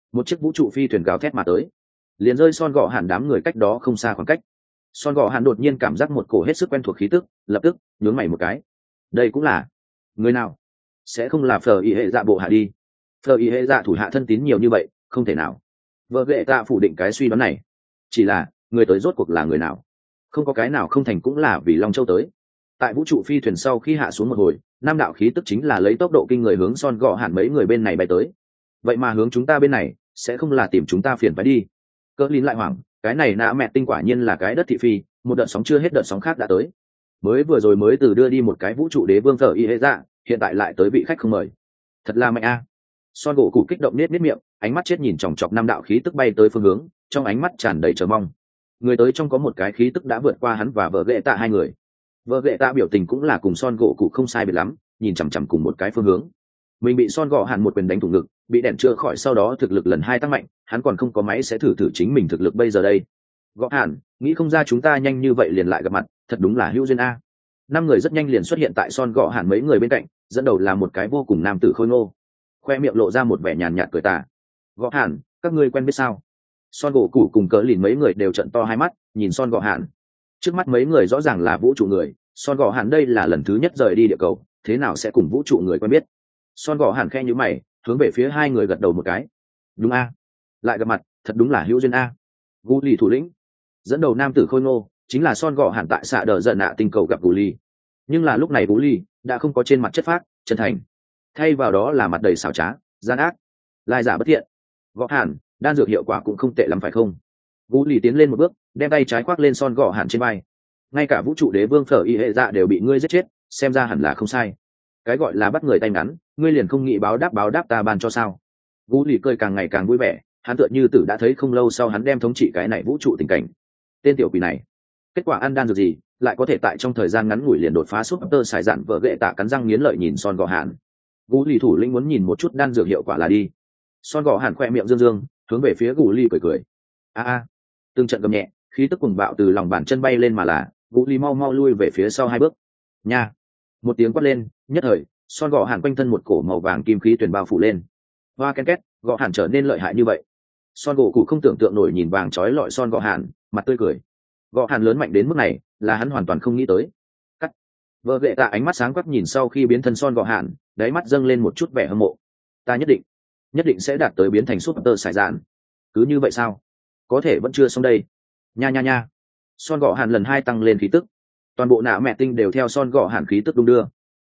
một chiếc vũ trụ phi thuyền gào thét mà tới, liền rơi Son Gọ Hàn đám người cách đó không xa khoảng cách. Son Gọ Hàn đột nhiên cảm giác một cổ hết sức quen thuộc khí tức, lập tức nhướng mày một cái. Đây cũng là người nào? Sẽ không là Phở Y Hệ Dạ bộ hạ đi? Phở Y Hệ Dạ thủ hạ thân tín nhiều như vậy, không thể nào. Vợ ghệ tạ phủ định cái suy đoán này. Chỉ là người tới rốt cuộc là người nào? Không có cái nào không thành cũng là vì Long Châu tới. Tại vũ trụ phi thuyền sau khi hạ xuống một hồi, nam đạo khí tức chính là lấy tốc độ kinh người hướng Son Gọ Hàn mấy người bên này bay tới. Vậy mà hướng chúng ta bên này, sẽ không là tìm chúng ta phiền phải đi. Cỡ lín lại hoảng, cái này nã mẹ tinh quả nhiên là cái đất thị phi, một đợt sóng chưa hết đợt sóng khác đã tới. Mới vừa rồi mới từ đưa đi một cái vũ trụ đế vương Phở Y Hệ Dạ, hiện tại lại tới vị khách không mời. Thật là mạnh a. Son gỗ cụ kích động nết nết miệng, ánh mắt chết nhìn chòng chọc năm đạo khí tức bay tới phương hướng, trong ánh mắt tràn đầy chờ mong. Người tới trong có một cái khí tức đã vượt qua hắn và vợ ghệ tạ hai người. Vợ ghệ tạ biểu tình cũng là cùng Son gỗ cụ không sai biệt lắm, nhìn chằm chằm cùng một cái phương hướng. Mình bị Son gỗ hẳn một quyền đánh thủng ngực, bị đèn chữa khỏi, sau đó thực lực lần hai tăng mạnh, hắn còn không có máy sẽ thử chính mình thực lực bây giờ đây. Gõ hẳn, nghĩ không ra chúng ta nhanh như vậy liền lại gặp mặt, thật đúng là hữu duyên a. Năm người rất nhanh liền xuất hiện tại Son gõ hẳn mấy người bên cạnh, dẫn đầu là một cái vô cùng nam tử khôi ngô, khoe miệng lộ ra một vẻ nhàn nhạt cười tà. Gõ hẳn, các ngươi quen biết sao? Son gỗ cụ cùng cỡ lìn mấy người đều trợn to hai mắt nhìn Son gõ hẳn. Trước mắt mấy người rõ ràng là vũ trụ người, Son gõ hẳn đây là lần thứ nhất rời đi địa cầu, thế nào sẽ cùng vũ trụ người quen biết? Son gõ hẳn khe nhíu mày, hướng về phía hai người gật đầu một cái. Đúng a, lại gặp mặt, thật đúng là hữu duyên a. Gu lì thủ lĩnh, dẫn đầu nam tử khôi ngô, chính là Son gõ hẳn tại xạ đờ giận nạ tinh cầu gặp Gu lì. Nhưng là lúc này Gu lì đã không có trên mặt chất phác chân thành, thay vào đó là mặt đầy xảo trá gian ác, lai giả bất thiện. Gõ hẳn, đan dược hiệu quả cũng không tệ lắm phải không? Gu lì tiến lên một bước, đem tay trái khoác lên Son gõ hẳn trên vai. Ngay cả vũ trụ đế vương Phở Y Hệ Dạ đều bị ngươi giết chết, xem ra hẳn là không sai. Cái gọi là bắt người tay ngắn, ngươi liền không nghĩ báo đáp ta ban cho sao? Gu lì cười càng ngày càng vui vẻ, hắn tựa như tử đã thấy không lâu sau hắn đem thống trị cái này vũ trụ tình cảnh. Tên tiểu quỷ này, kết quả ăn đan dược gì, lại có thể tại trong thời gian ngắn ngủi liền đột phá súp tơ sải dạn vợ ghệ tạ cắn răng nghiến lợi nhìn Son gò hàn. Gu lì thủ lĩnh muốn nhìn một chút đan dược hiệu quả là đi. Son gò hàn khoe miệng dương dương, hướng về phía Gu lì cười cười. A, từng trận gầm nhẹ, khí tức cuồng bạo từ lòng bàn chân bay lên mà là, Gu lì mau mau lui về phía sau hai bước. Nha, một tiếng quát lên, nhất thời Son gò hàn quanh thân một cổ màu vàng kim khí tuyền bao phủ lên. Hoa ken két, gò hàn trở nên lợi hại như vậy. Son gỗ cụ không tưởng tượng nổi nhìn vàng trói lọi Son gò hàn, mặt tươi cười. Gò hàn lớn mạnh đến mức này là hắn hoàn toàn không nghĩ tới. Cắt. Vợ ghệ tạ ánh mắt sáng quắc nhìn sau khi biến thân Son gò hàn, đáy mắt dâng lên một chút vẻ hâm mộ. Ta nhất định sẽ đạt tới biến thành súp tơ sải dạn. Cứ như vậy sao? Có thể vẫn chưa xong đây. Nha. Son gò hàn lần hai tăng lên khí tức, toàn bộ nạ mẹ tinh đều theo Son gò hàn khí tức đung đưa,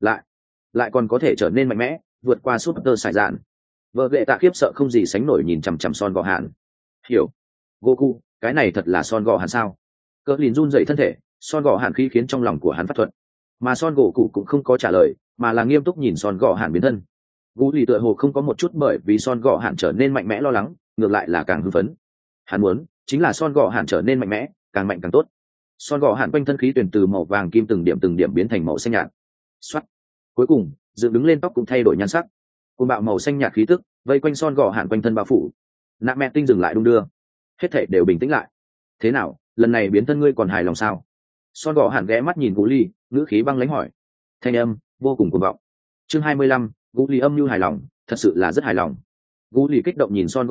lại còn có thể trở nên mạnh mẽ, vượt qua súp tơ sải dạn. Vợ ghệ tạ khiếp sợ không gì sánh nổi nhìn chằm chằm Son gò hàn. Hiểu, Goku, cái này thật là Son gò hàn sao? Cỡ lìn run dậy thân thể, Son gò hàn khí khiến trong lòng của hắn phát thuận, mà Son gỗ cụ cũng không có trả lời, mà là nghiêm túc nhìn Son gò hàn biến thân. Gu lì tựa hồ không có một chút bởi vì Son gò hàn trở nên mạnh mẽ lo lắng, ngược lại là càng hưng phấn. Hắn muốn chính là Son gò hàn trở nên mạnh mẽ, càng mạnh càng tốt. Son gò hàn quanh thân khí tuyển từ màu vàng kim từng điểm biến thành màu xanh nhạt. Xoát. Cuối cùng, dựng đứng lên tóc cũng thay đổi nhan sắc. Côn bạo màu xanh nhạt khí tức vây quanh Son gò hàn quanh thân bao phủ. Nạ mẹ tinh dừng lại đung đưa, hết thảy đều bình tĩnh lại. Thế nào, lần này biến thân ngươi còn hài lòng sao? Son gò hàn ghé mắt nhìn Gu lì, ngữ khí băng lãnh hỏi. Thanh âm vô cùng cuồng vọng. Chương 25, Gu lì âm nhu hài lòng, thật sự là rất hài lòng. Gu lì kích động nhìn Son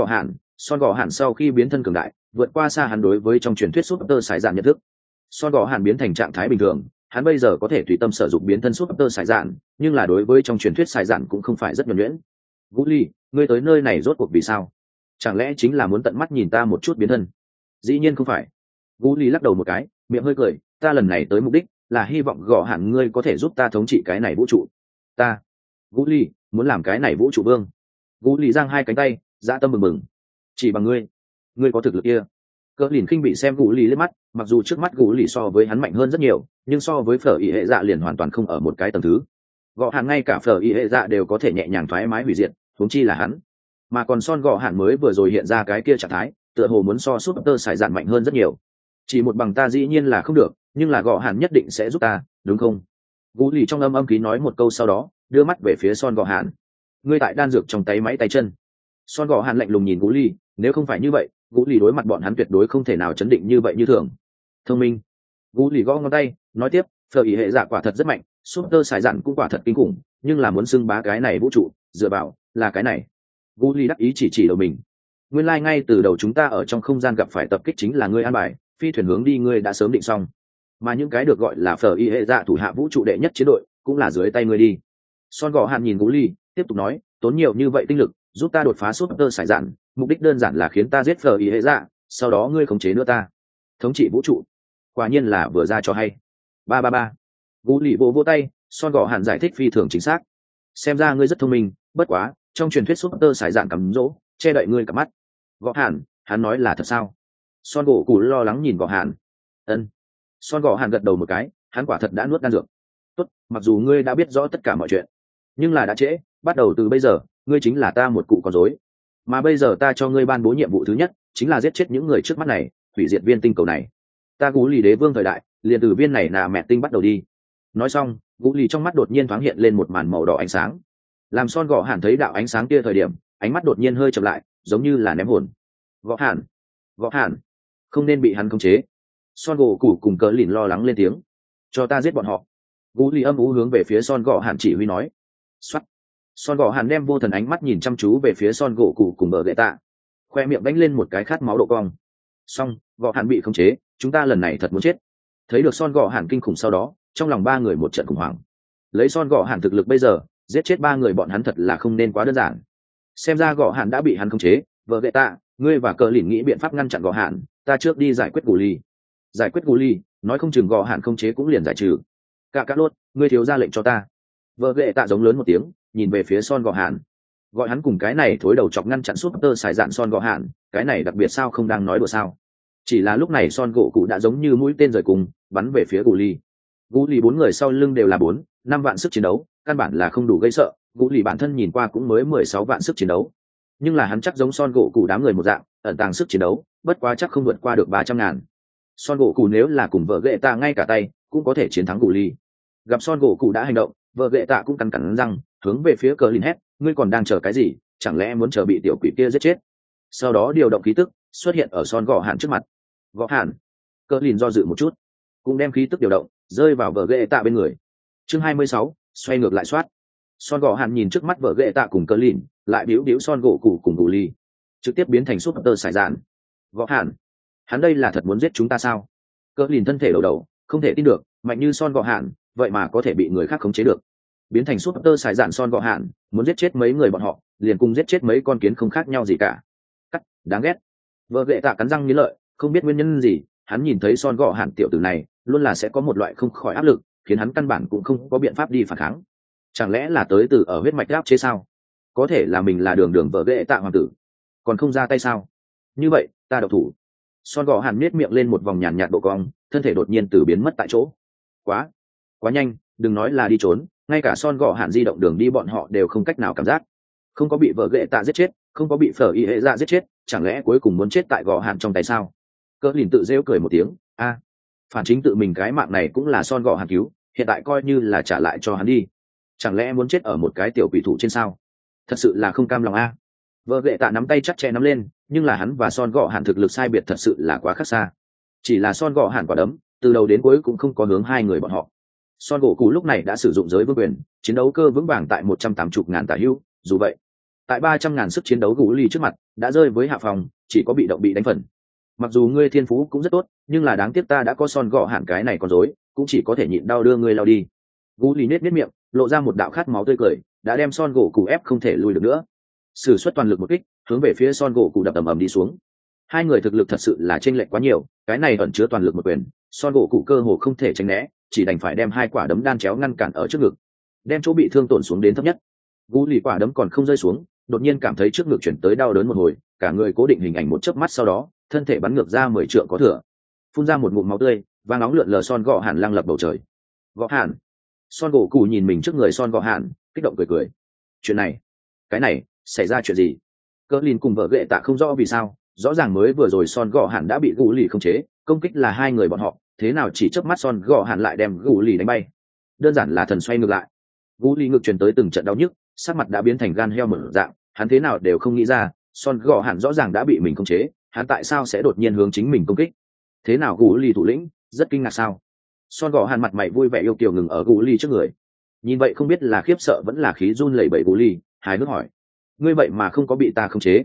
gò hàn sau khi biến thân cường đại, vượt qua xa hắn đối với trong truyền thuyết súp tơ sải dạn nhận thức. Son gò hàn biến thành trạng thái bình thường, hắn bây giờ có thể tùy tâm sử dụng biến thân súp tơ sải dạn, nhưng là đối với trong truyền thuyết sải dạn cũng không phải rất nhuần nhuyễn. Gu lì, ngươi tới nơi này rốt cuộc vì sao? Chẳng lẽ chính là muốn tận mắt nhìn ta một chút biến thân? Dĩ nhiên không phải. Gu lì lắc đầu một cái, miệng hơi cười, ta lần này tới mục đích là hy vọng gò hàn ngươi có thể giúp ta thống trị cái này vũ trụ. Ta, Gu lì, muốn làm cái này vũ trụ vương. Gu lì giang hai cánh tay, dã tâm bừng bừng. Chỉ bằng ngươi có thực lực kia? Cỡ lìn khinh bị xem Gu lì liếc mắt, mặc dù trước mắt Gu lì so với hắn mạnh hơn rất nhiều, nhưng so với Phở Y Hệ Dạ liền hoàn toàn không ở một cái tầng thứ. Gò hàn ngay cả Phở Y Hệ Dạ đều có thể nhẹ nhàng thoải mái hủy diệt, huống chi là hắn. Mà còn Son gò hàn mới vừa rồi hiện ra cái kia trạng thái, tựa hồ muốn so súp tơ sải dạn mạnh hơn rất nhiều. Chỉ một bằng ta dĩ nhiên là không được, nhưng là gò hàn nhất định sẽ giúp ta, đúng không? Gu lì trong âm khí nói một câu sau đó, đưa mắt về phía Son gò hàn. Ngươi tại đan dược trong tay máy tay chân. Son gò hàn lạnh lùng nhìn Gu lì, nếu không phải như vậy, Gu lì đối mặt bọn hắn tuyệt đối không thể nào chấn định như vậy như thường. Thông minh. Gu lì gõ ngón tay, nói tiếp, Phở Y Hệ Dạ quả thật rất mạnh, súp tơ sải dạn cũng quả thật kinh khủng, nhưng là muốn xưng bá cái này vũ trụ, dựa vào là cái này. Gu lì đắc ý chỉ đầu mình. nguyên lai、ngay từ đầu chúng ta ở trong không gian gặp phải tập kích chính là ngươi an bài, phi thuyền hướng đi ngươi đã sớm định xong, mà những cái được gọi là phở y hệ dạ thủ hạ vũ trụ đệ nhất chiến đội cũng là dưới tay ngươi đi. Son gò hàn nhìn Gú Ly tiếp tục nói, tốn nhiều như vậy tinh lực giúp ta đột phá súp tơ sải dạn, mục đích đơn giản là khiến ta giết phở y hệ dạ, sau đó ngươi khống chế nữa ta, thống trị vũ trụ. Quả nhiên là vừa ra cho hay. Ba ba ba. Gú Ly vỗ vỗ tay, Son gò hàn giải thích phi thường chính xác. Xem ra ngươi rất thông minh, bất quá trong truyền thuyết súp tơ sải dạn cắm dỗ che đậy ngươi cả mắt. Gõ hàn, hắn nói là thật sao? Son gỗ cù lo lắng nhìn gõ hàn. Ân. Son gõ hàn gật đầu một cái, hắn quả thật đã nuốt đan dược. Tốt, mặc dù ngươi đã biết rõ tất cả mọi chuyện, nhưng là đã trễ, bắt đầu từ bây giờ ngươi chính là ta một cụ con rối, mà bây giờ ta cho ngươi ban bố nhiệm vụ thứ nhất chính là giết chết những người trước mắt này, hủy diệt viên tinh cầu này. Ta Gú Lì đế vương thời đại liền từ viên này là mẹ tinh bắt đầu đi. Nói xong, Gú Lì trong mắt đột nhiên thoáng hiện lên một màn màu đỏ ánh sáng. Làm Son gõ hàn thấy đạo ánh sáng kia thời điểm, ánh mắt đột nhiên hơi chậm lại, giống như là ném hồn. Gõ hàn, không nên bị hắn khống chế. Son gỗ củ cùng cờ lìn lo lắng lên tiếng, cho ta giết bọn họ. Gú Lì âm ú hướng về phía Son gõ hàn chỉ huy nói. Xoát. Son gõ hàn đem vô thần ánh mắt nhìn chăm chú về phía Son gỗ củ cùng bờ gậy tạ, khoe miệng đánh lên một cái khát máu độ cong. Xong, gõ hàn bị khống chế, chúng ta lần này thật muốn chết. Thấy được Son gõ hàn kinh khủng sau đó, trong lòng ba người một trận khủng hoảng. Lấy Son gõ hàn thực lực bây giờ, giết chết ba người bọn hắn thật là không nên quá đơn giản. Xem ra gõ hàn đã bị hắn khống chế. Vợ gậy tạ, ngươi và cờ lìn nghĩ biện pháp ngăn chặn gõ hàn, ta trước đi giải quyết Gú Lì. Giải quyết Gú Lì, nói không chừng gõ hàn khống chế cũng liền giải trừ. Cả cát lốt, ngươi thiếu ra lệnh cho ta. Vợ gậy tạ giống lớn một tiếng, nhìn về phía Son gõ hàn, gọi hắn cùng cái này thối đầu chọc ngăn chặn súp tơ xài dạn Son gõ hàn, cái này đặc biệt sao không đang nói đùa sao? Chỉ là lúc này Son gỗ cụ đã giống như mũi tên rời cùng bắn về phía Gú Lì. Gú Lì bốn người sau lưng đều là 4-5 vạn sức chiến đấu, căn bản là không đủ gây sợ. Gú Lì bản thân nhìn qua cũng mới 16 vạn sức chiến đấu, nhưng là hắn chắc giống Son gỗ cụ đám người một dạng ẩn tàng sức chiến đấu, bất quá chắc không vượt qua được 300.000. Son gỗ cụ nếu là cùng vợ gậy tạ ngay cả tay cũng có thể chiến thắng Gú Lì. Gặp Son gỗ cụ đã hành động, vợ gậy tạ cũng cắn cắn răng hướng về phía cờ lìn hét, ngươi còn đang chờ cái gì, chẳng lẽ muốn chờ bị tiểu quỷ kia giết chết? Sau đó điều động khí tức xuất hiện ở Son gõ hàn trước mặt. Gõ hàn. Cờ lìn do dự một chút, cũng đem khí tức điều động rơi vào vợ gậy tạ bên người. Chương 26, xoay ngược lại soát. Son gõ hàn nhìn trước mắt vợ gậy tạ cùng cờ lìn, lại biếu biếu Son gỗ cụ cùng Gú Lì, trực tiếp biến thành súp tơ sải dạn. Gõ hàn, hắn đây là thật muốn giết chúng ta sao? Cờ lìn thân thể đầu không thể tin được, mạnh như Son gõ hàn vậy mà có thể bị người khác khống chế được. Biến thành súp tơ sải dạn Son gõ hàn muốn giết chết mấy người bọn họ liền cùng giết chết mấy con kiến không khác nhau gì cả. Cắt, đáng ghét. Vợ gậy tạ cắn răng nghiến lợi, không biết nguyên nhân gì, hắn nhìn thấy Son gõ hàn tiểu tử này luôn là sẽ có một loại không khỏi áp lực, khiến hắn căn bản cũng không có biện pháp đi phản kháng. Chẳng lẽ là tới từ ở huyết mạch áp chế sao? Có thể là mình là đường vợ gậy tạ hoàng tử, còn không ra tay sao? Như vậy ta độc thủ. Son gõ hàn nhếch miệng lên một vòng nhàn nhạt độ cong, thân thể đột nhiên từ biến mất tại chỗ. Quá nhanh, đừng nói là đi trốn, ngay cả Son gõ hàn di động đường đi bọn họ đều không cách nào cảm giác. Không có bị vợ gậy tạ giết chết, không có bị phở y hệ dạ giết chết, chẳng lẽ cuối cùng muốn chết tại gõ hàn trong tay sao? Cỡ lìn tự rêu cười một tiếng, phản chính tự mình cái mạng này cũng là Son gõ hàn cứu, hiện tại coi như là trả lại cho hắn đi. Chẳng lẽ muốn chết ở một cái tiểu quỷ thủ trên sao? Thật sự là không cam lòng a. Vợ gậy tạ nắm tay chặt chẽ nắm lên, nhưng là hắn và Son gõ hàn thực lực sai biệt thật sự là quá khác xa. Chỉ là Son gõ hàn quả đấm từ đầu đến cuối cũng không có hướng hai người bọn họ. Son gỗ cụ lúc này đã sử dụng giới vương quyền, chiến đấu cơ vững vàng tại 180.000 tả hữu, dù vậy tại 300.000 sức chiến đấu Gú Lì trước mặt đã rơi với hạ phòng, chỉ có bị động bị đánh phần. Mặc dù ngươi thiên phú cũng rất tốt, nhưng là đáng tiếc ta đã có Son gõ hàn cái này con rối, cũng chỉ có thể nhịn đau đưa ngươi lao đi. Gú Lì nết miệng, lộ ra một đạo khát máu tươi cười, đã đem Son gỗ cụ ép không thể lùi được nữa. Sử xuất toàn lực một kích, hướng về phía Son gỗ cụ đập ầm ầm đi xuống. Hai người thực lực thật sự là chênh lệch quá nhiều, cái này ẩn chứa toàn lực một quyền, Son gỗ cụ cơ hồ không thể tránh né, chỉ đành phải đem hai quả đấm đan chéo ngăn cản ở trước ngực, đem chỗ bị thương tổn xuống đến thấp nhất. Gú Lì quả đấm còn không rơi xuống, đột nhiên cảm thấy trước ngực chuyển tới đau đớn một hồi, cả người cố định hình ảnh một chớp mắt sau đó, thân thể bắn ngược ra 10 trượng có thừa, phun ra một ngụm máu tươi, vàng nóng lượn lờ. Son gõ hàn lăng lập bầu trời. Gõ hàn. Son gỗ cụ nhìn mình trước người Son gõ hàn, kích động cười cười. Chuyện này, cái này, xảy ra chuyện gì? Cỡ lìn cùng vợ gậy tạ không rõ vì sao, rõ ràng mới vừa rồi Son gõ hàn đã bị Gú Lì khống chế, công kích là hai người bọn họ, thế nào chỉ chớp mắt Son gõ hàn lại đem Gú Lì đánh bay? Đơn giản là thần xoay ngược lại. Gú Lì ngực truyền tới từng trận đau nhức, sắc mặt đã biến thành gan heo mở dạng, hắn thế nào đều không nghĩ ra, Son gõ hàn rõ ràng đã bị mình khống chế, hắn tại sao sẽ đột nhiên hướng chính mình công kích? Thế nào Gú Lì thủ lĩnh rất kinh ngạc sao? Son gõ hàn mặt mày vui vẻ yêu kiều ngừng ở Gú Lì trước người, nhìn vậy không biết là khiếp sợ vẫn là khí run lẩy bẩy Gú Lì, hài hước hỏi, ngươi vậy mà không có bị ta khống chế?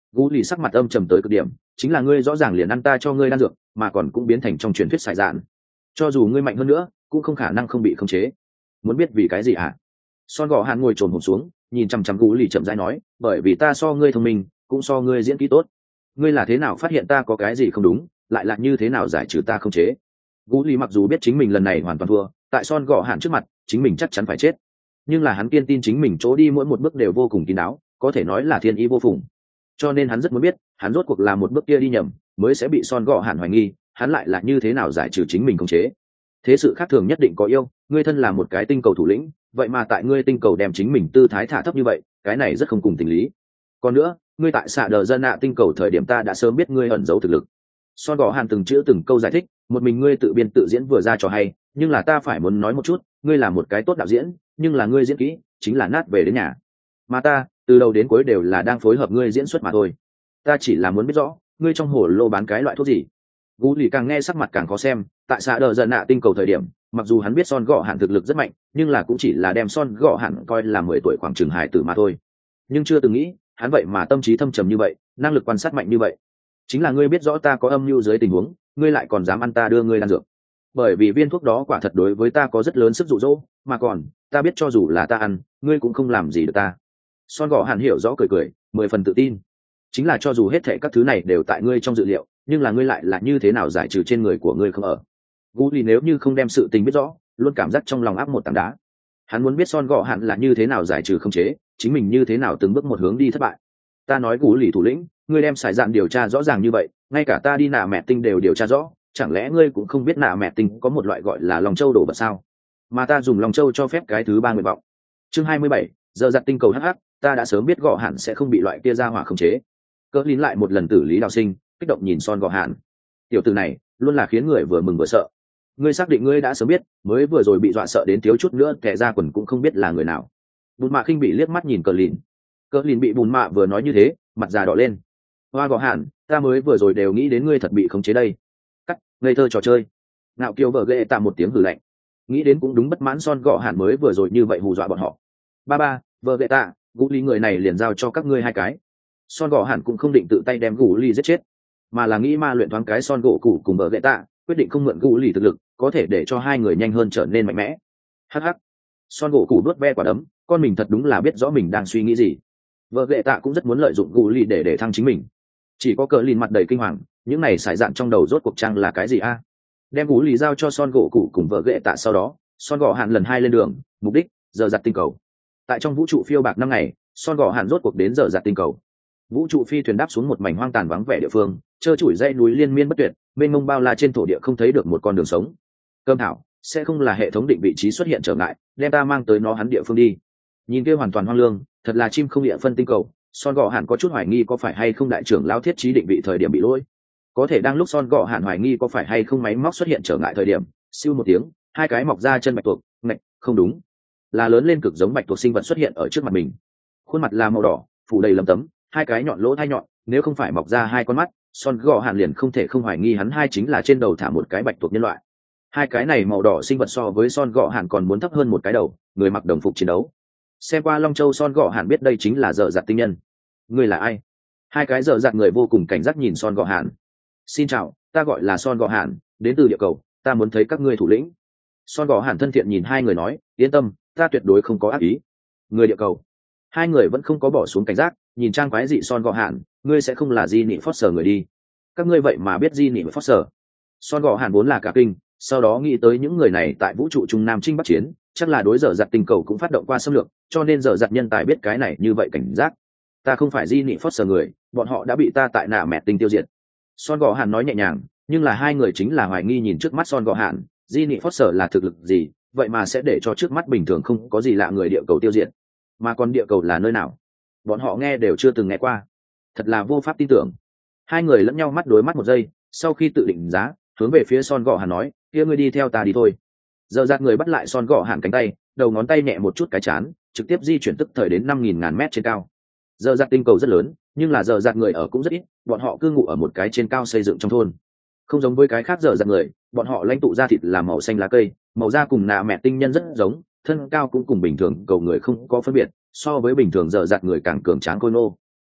Gú lì sắc mặt âm trầm tới cực điểm, chính là ngươi rõ ràng liền ăn ta cho ngươi đan dược mà còn cũng biến thành trong truyền thuyết sải dạn, cho dù ngươi mạnh hơn nữa cũng không khả năng không bị khống chế. Muốn biết vì cái gì hả? Son gò hàn ngồi trồn hổm xuống, nhìn chằm chằm Gú lì chậm rãi nói, bởi vì ta so ngươi thông minh, cũng so ngươi diễn kỹ tốt. Ngươi là thế nào phát hiện ta có cái gì không đúng, lại là như thế nào giải trừ ta không chế? Gú lì mặc dù biết chính mình lần này hoàn toàn thua, tại Son gò hàn trước mặt chính mình chắc chắn phải chết, nhưng là hắn kiên tin chính mình chỗ đi mỗi một bước đều vô cùng kín đáo, có thể nói là thiên ý vô phùng. Cho nên hắn rất muốn biết, hắn rốt cuộc là một bước kia đi nhầm mới sẽ bị Son gò hàn hoài nghi, hắn lại là như thế nào giải trừ chính mình không chế. Thế sự khác thường nhất định có yêu, ngươi thân là một cái tinh cầu thủ lĩnh, vậy mà tại ngươi tinh cầu đem chính mình tư thái thả thấp như vậy, cái này rất không cùng tình lý. Còn nữa, ngươi tại xạ đờ dân nạ tinh cầu thời điểm ta đã sớm biết ngươi ẩn giấu thực lực. Son gò hàn từng chữ từng câu giải thích, một mình ngươi tự biên tự diễn vừa ra trò hay, nhưng là ta phải muốn nói một chút, ngươi là một cái tốt đạo diễn, nhưng là ngươi diễn kỹ chính là nát về đến nhà. Mà ta từ đầu đến cuối đều là đang phối hợp ngươi diễn xuất mà thôi. Ta chỉ là muốn biết rõ ngươi trong hồ lô bán cái loại thuốc gì. Gú lì càng nghe sắc mặt càng khó xem, tại xạ đờ dần nạ tinh cầu thời điểm mặc dù hắn biết Son gọ hạn thực lực rất mạnh, nhưng là cũng chỉ là đem Son gọ hạn coi là 10 tuổi khoảng chừng hài tử mà thôi, nhưng chưa từng nghĩ hắn vậy mà tâm trí thâm trầm như vậy, năng lực quan sát mạnh như vậy. Chính là ngươi biết rõ ta có âm mưu dưới tình huống, ngươi lại còn dám ăn ta đưa ngươi đan dược, bởi vì viên thuốc đó quả thật đối với ta có rất lớn sức dụ dỗ, mà còn ta biết cho dù là ta ăn ngươi cũng không làm gì được ta. Son gọ hạn hiểu rõ cười cười, 10 phần tự tin, chính là cho dù hết thệ các thứ này đều tại ngươi trong dự liệu, nhưng là ngươi lại là như thế nào giải trừ trên người của ngươi không ở. Gú lì nếu như không đem sự tình biết rõ, luôn cảm giác trong lòng áp một tảng đá. Hắn muốn biết Son gọ hạn là như thế nào giải trừ không chế, chính mình như thế nào từng bước một hướng đi thất bại. Ta nói Gú lì thủ lĩnh, ngươi đem sải dạn điều tra rõ ràng như vậy, ngay cả ta đi nạ mẹ tinh đều điều tra rõ, chẳng lẽ ngươi cũng không biết nạ mẹ tinh có một loại gọi là lòng châu đổ vật sao? Mà ta dùng lòng châu cho phép cái thứ 3 nguyện vọng. Chương 27, giờ giặt tinh cầu hắc, ta đã sớm biết gọ hạn sẽ không bị loại kia ra hỏa khống chế. Cỡ lín lại một lần tử lý đào sinh, kích động nhìn Son gọ hạn. Tiểu tử này luôn là khiến người vừa mừng vừa sợ. Ngươi xác định ngươi đã sớm biết, mới vừa rồi bị dọa sợ đến thiếu chút nữa kẻ ra quần cũng không biết là người nào. Bùn mạ khinh bị liếc mắt nhìn cỡ lìn bị bùn mạ vừa nói như thế, mặt già đỏ lên. Hoa gọ hạn, ta mới vừa rồi đều nghĩ đến ngươi thật bị khống chế đây. Cắt, ngây thơ trò chơi. Nạo kiều vợ ghệ tạm một tiếng hừ lạnh. Nghĩ đến cũng đúng, bất mãn Son gọ hạn mới vừa rồi như vậy hù dọa bọn họ. Ba vợ ghệ tạ, Gú Ly người này liền giao cho các ngươi 2 cái. Son gọ hạn cũng không định tự tay đem Gú Ly giết chết, mà là nghĩ ma luyện thoáng cái Son gỗ cụ cùng vợ ghệ tạ, quyết định không mượn Gú Ly thực lực, có thể để cho 2 người nhanh hơn trở nên mạnh mẽ. Hắc hắc. Son gỗ cụ đuốt ve quả đấm, con mình thật đúng là biết rõ mình đang suy nghĩ gì. Vợ ghệ tạ cũng rất muốn lợi dụng Gú Ly để thăng chính mình. Chỉ có cờ lìn mặt đầy kinh hoàng, những này xài dạn trong đầu rốt cuộc trang là cái gì a? Đem Gú Ly giao cho Son gỗ cụ cùng vợ ghệ tạ sau đó, Son gọ hạn lần 2 lên đường, mục đích giờ giặt tinh cầu. Tại trong vũ trụ phiêu bạc 5 ngày, Son gọ hạn rốt cuộc đến giờ giặt tinh cầu. Vũ trụ phi thuyền đáp xuống một mảnh hoang tàn vắng vẻ địa phương, trơ trụi dãy núi liên miên bất tuyệt, mênh mông bao la trên thổ địa không thấy được một con đường sống. Cơm thảo sẽ không là hệ thống định vị trí xuất hiện trở ngại, đem ta mang tới nó hắn địa phương đi. Nhìn kia hoàn toàn hoang lương, thật là chim không địa phân tinh cầu. Son gọ hạn có chút hoài nghi có phải hay không đại trưởng lão thiết trí định vị thời điểm bị lỗi. Có thể đang lúc Son gọ hạn hoài nghi có phải hay không máy móc xuất hiện trở ngại thời điểm, siêu một tiếng, 2 cái mọc ra chân bạch tuộc, ngạch, không đúng, là lớn lên cực giống bạch tuộc sinh vật xuất hiện ở trước mặt mình. Khuôn mặt là màu đỏ, phủ đầy lấm tấm, 2 cái nhọn lỗ thai nhọn, nếu không phải mọc ra 2 con mắt, Son gọ hạn liền không thể không hoài nghi hắn chính là trên đầu thả một cái bạch tuộc nhân loại. 2 cái này màu đỏ sinh vật so với Son gọ hạn còn muốn thấp hơn một cái đầu, người mặc đồng phục chiến đấu. Xem qua Long Châu, Son gọ hạn biết đây chính là dở dặt tinh nhân. Ngươi là ai? 2 cái dở dặt người vô cùng cảnh giác nhìn Son gọ hạn. Xin chào, ta gọi là Son gọ hạn, đến từ địa cầu, ta muốn thấy các ngươi thủ lĩnh. Son gọ hạn thân thiện nhìn 2 người nói, yên tâm, ta tuyệt đối không có ác ý. Người địa cầu. 2 người vẫn không có bỏ xuống cảnh giác, nhìn trang quái dị Son gọ hạn, ngươi sẽ không là Di Nị Foster người đi. Các ngươi vậy mà biết Di Nị Foster? Son gọ hạn vốn là cả kinh, sau đó nghĩ tới những người này tại vũ trụ trung nam chinh bắc chiến, chắc là đối dở dặt tinh cầu cũng phát động qua xâm lược, cho nên dở dặt nhân tài biết cái này như vậy cảnh giác. Ta không phải Di Nị Foster người, bọn họ đã bị ta tại nạ mẹ tinh tiêu diệt. Son gọ hạn nói nhẹ nhàng, nhưng là 2 người chính là hoài nghi nhìn trước mắt Son gọ hạn, Di Nị Foster là thực lực gì, vậy mà sẽ để cho trước mắt bình thường không có gì lạ người địa cầu tiêu diệt. Mà còn địa cầu là nơi nào? Bọn họ nghe đều chưa từng nghe qua, thật là vô pháp tin tưởng. 2 người lẫn nhau mắt đối mắt một giây, sau khi tự định giá, hướng về phía Son gọ hạn nói, kia ngươi đi theo ta đi thôi. Giờ giặt người bắt lại Son gọ hạn cánh tay, đầu ngón tay nhẹ một chút cái chán, trực tiếp di chuyển tức thời đến 5.000 ngàn mét trên cao. Giờ giặt tinh cầu rất lớn, nhưng là giờ giặt người ở cũng rất ít, bọn họ cư ngụ ở một cái trên cao xây dựng trong thôn. Không giống với cái khác giờ giặt người, bọn họ lãnh tụ da thịt là màu xanh lá cây, màu da cùng nạ mẹ tinh nhân rất giống, thân cao cũng cùng bình thường cầu người không có phân biệt, so với bình thường giờ giặt người càng cường tráng khôi nô.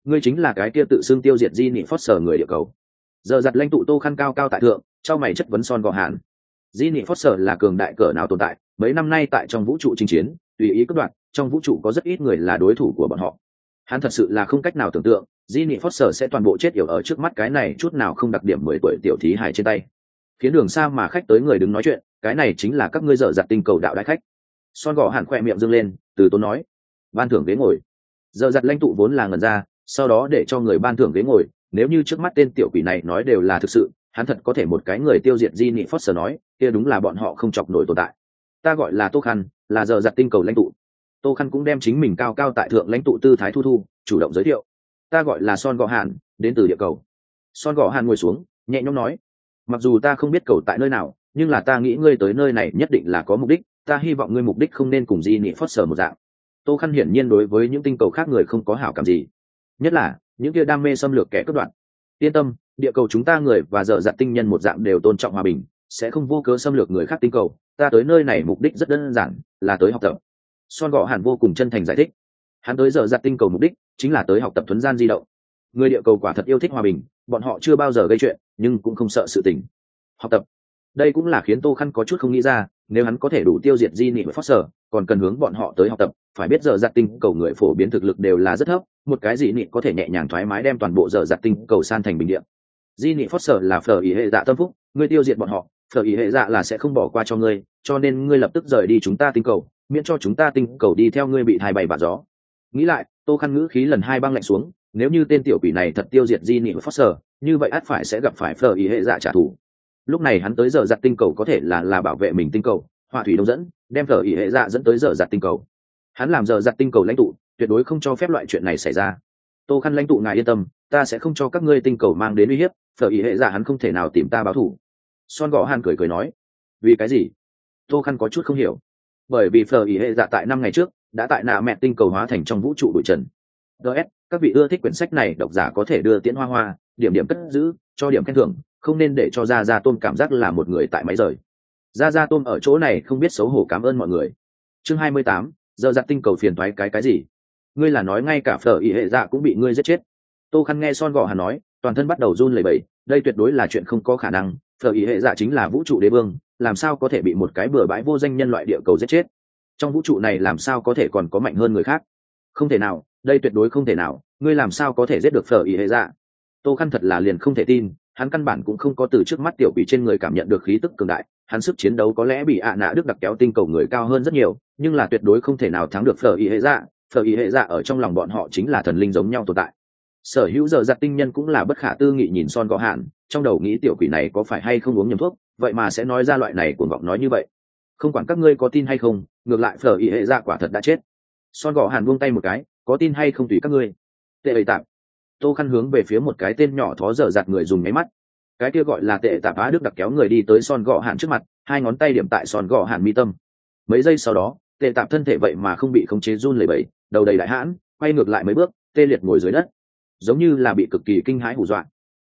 ngươi chính là cái kia tự xưng tiêu diệt di nị phót sở người địa cầu. Giờ giặt lãnh tụ Tô Khăn cao cao tại thượng, trao mày chất vấn Son Gọ Hàn. Di nị phót sở là cường đại cỡ nào tồn tại, mấy năm nay tại trong vũ trụ chinh chiến, tùy ý cất đoạn, trong vũ trụ có rất ít người là đối thủ của bọn họ. Hắn thật sự là không cách nào tưởng tượng, Di nị phót sở sẽ toàn bộ chết yểu ở trước mắt cái này chút nào không đặc điểm 10 tuổi tiểu thí hài trên tay. Khiến đường xa mà khách tới người đứng nói chuyện, cái này chính là các ngươi dở dặt tinh cầu đạo đại khách. Son Gọ Hàn khỏe miệng dương lên, từ tốn nói, ban thưởng ghế ngồi. Dở dặt lãnh tụ vốn là ngẩn ra, sau đó để cho người ban thưởng ghế ngồi. Nếu như trước mắt tên tiểu quỷ này nói đều là thực sự, hắn thật có thể một cái người tiêu diệt Di nị phót sở nói, kia đúng là bọn họ không chọc nổi tồn tại. Ta gọi là Tô Khăn, là dở dặt tinh cầu lãnh tụ. Tô Khăn cũng đem chính mình cao cao tại thượng lãnh tụ tư thái thu, chủ động giới thiệu. Ta gọi là Son Gọ Hàn, đến từ địa cầu. Son Gọ Hàn ngồi xuống, nhẹ nhõm nói, mặc dù ta không biết cầu tại nơi nào, nhưng là ta nghĩ ngươi tới nơi này nhất định là có mục đích, ta hy vọng ngươi mục đích không nên cùng Di nị phót sở một dạng. Tô Khăn hiển nhiên đối với những tinh cầu khác người không có hảo cảm gì, nhất là những kia đam mê xâm lược kẻ cướp đoạt. Yên tâm, địa cầu chúng ta người và dở dặt tinh nhân một dạng đều tôn trọng hòa bình, sẽ không vô cớ xâm lược người khác tinh cầu. Ta tới nơi này mục đích rất đơn giản, là tới học tập. Son Gọ Hàn vô cùng chân thành giải thích. Hắn tới dở dặt tinh cầu mục đích chính là tới học tập thuấn gian di động. Người địa cầu quả thật yêu thích hòa bình, bọn họ chưa bao giờ gây chuyện, nhưng cũng không sợ sự tình. Học tập, đây cũng là khiến Tô Khăn có chút không nghĩ ra, nếu hắn có thể đủ tiêu diệt Di nị và Foster, còn cần hướng bọn họ tới học tập, phải biết dở dặt tinh cầu người phổ biến thực lực đều là rất thấp, một cái Di nị có thể nhẹ nhàng thoải mái đem toàn bộ dở dặt tinh cầu san thành bình địa. Di nị Foster là phở ý hệ dạ tâm phúc, ngươi tiêu diệt bọn họ, phở ý hệ dạ là sẽ không bỏ qua cho ngươi, cho nên ngươi lập tức rời đi chúng ta tinh cầu, miễn cho chúng ta tinh cầu đi theo ngươi bị thai bay bạt gió. Nghĩ lại, Tô Khăn ngữ khí lần hai băng lạnh xuống, nếu như tên tiểu quỷ này thật tiêu diệt Di nị và Foster, như vậy ắt phải sẽ gặp phải phở ý hệ dạ trả thù. Lúc này hắn tới dở dặt tinh cầu có thể là bảo vệ mình tinh cầu, hỏa thủy đông dẫn, đem phở ý hệ dạ dẫn tới dở dặt tinh cầu. Hắn làm dở dặt tinh cầu lãnh tụ, tuyệt đối không cho phép loại chuyện này xảy ra. Tô Khăn lãnh tụ ngài yên tâm, ta sẽ không cho các ngươi tinh cầu mang đến uy hiếp, phở ý hệ dạ hắn không thể nào tìm ta báo thù. Son Gọ Hàn cười nói, vì cái gì? Tô Khăn có chút không hiểu. Bởi vì phở ý hệ dạ tại 5 ngày trước đã tại nạ mẹ tinh cầu hóa thành trong vũ trụ bụi trần. DS, các vị ưa thích quyển sách này độc giả có thể đưa tiễn hoa hoa, điểm điểm cất giữ, cho điểm khen thưởng, không nên để cho Gia Tôm cảm giác là một người tại máy rời. Gia Tôm ở chỗ này không biết xấu hổ cảm ơn mọi người. Chương 28, giờ giặt tinh cầu phiền toái cái gì? Ngươi là nói ngay cả phở ý hệ dạ cũng bị ngươi giết chết? Tô Khăn nghe Son Gọ Hàn nói, toàn thân bắt đầu run lẩy bẩy, đây tuyệt đối là chuyện không có khả năng, phở ý hệ dạ chính là vũ trụ đế vương, làm sao có thể bị một cái bừa bãi vô danh nhân loại địa cầu giết chết? Trong vũ trụ này làm sao có thể còn có mạnh hơn người khác? Không thể nào, đây tuyệt đối không thể nào, ngươi làm sao có thể giết được phở ý hệ dạ? Tô Khăn thật là liền không thể tin, hắn căn bản cũng không có từ trước mắt tiểu quỷ trên người cảm nhận được khí tức cường đại, hắn sức chiến đấu có lẽ bị nạ đức đặc kéo tinh cầu người cao hơn rất nhiều, nhưng là tuyệt đối không thể nào thắng được phở ý hệ dạ. Phở ý hệ dạ ở trong lòng bọn họ chính là thần linh giống nhau tồn tại. Sở hữu giờ giặt tinh nhân cũng là bất khả tư nghị nhìn Son Gọ Hàn, trong đầu nghĩ tiểu quỷ này có phải hay không uống nhầm thuốc, vậy mà sẽ nói ra loại này cuồng vọng nói như vậy. Không quản các ngươi có tin hay không, ngược lại phở ý hệ dạ quả thật đã chết. Son Gọ Hàn buông tay một cái, có tin hay không tùy các ngươi. Tệ ấy tạm. Tô Khăn hướng về phía một cái tên nhỏ thó dở dặt người dùng nháy mắt. Cái kia gọi là Tệ Tạp Á Đức đặc kéo người đi tới Son Gọ Hàn trước mặt, hai ngón tay điểm tại Son Gọ Hàn mi tâm. Mấy giây sau đó, Tệ Tạp thân thể vậy mà không bị khống chế run lẩy bẩy, đầu đầy đại hãn, quay ngược lại mấy bước, tê liệt ngồi dưới đất, giống như là bị cực kỳ kinh hãi hù dọa.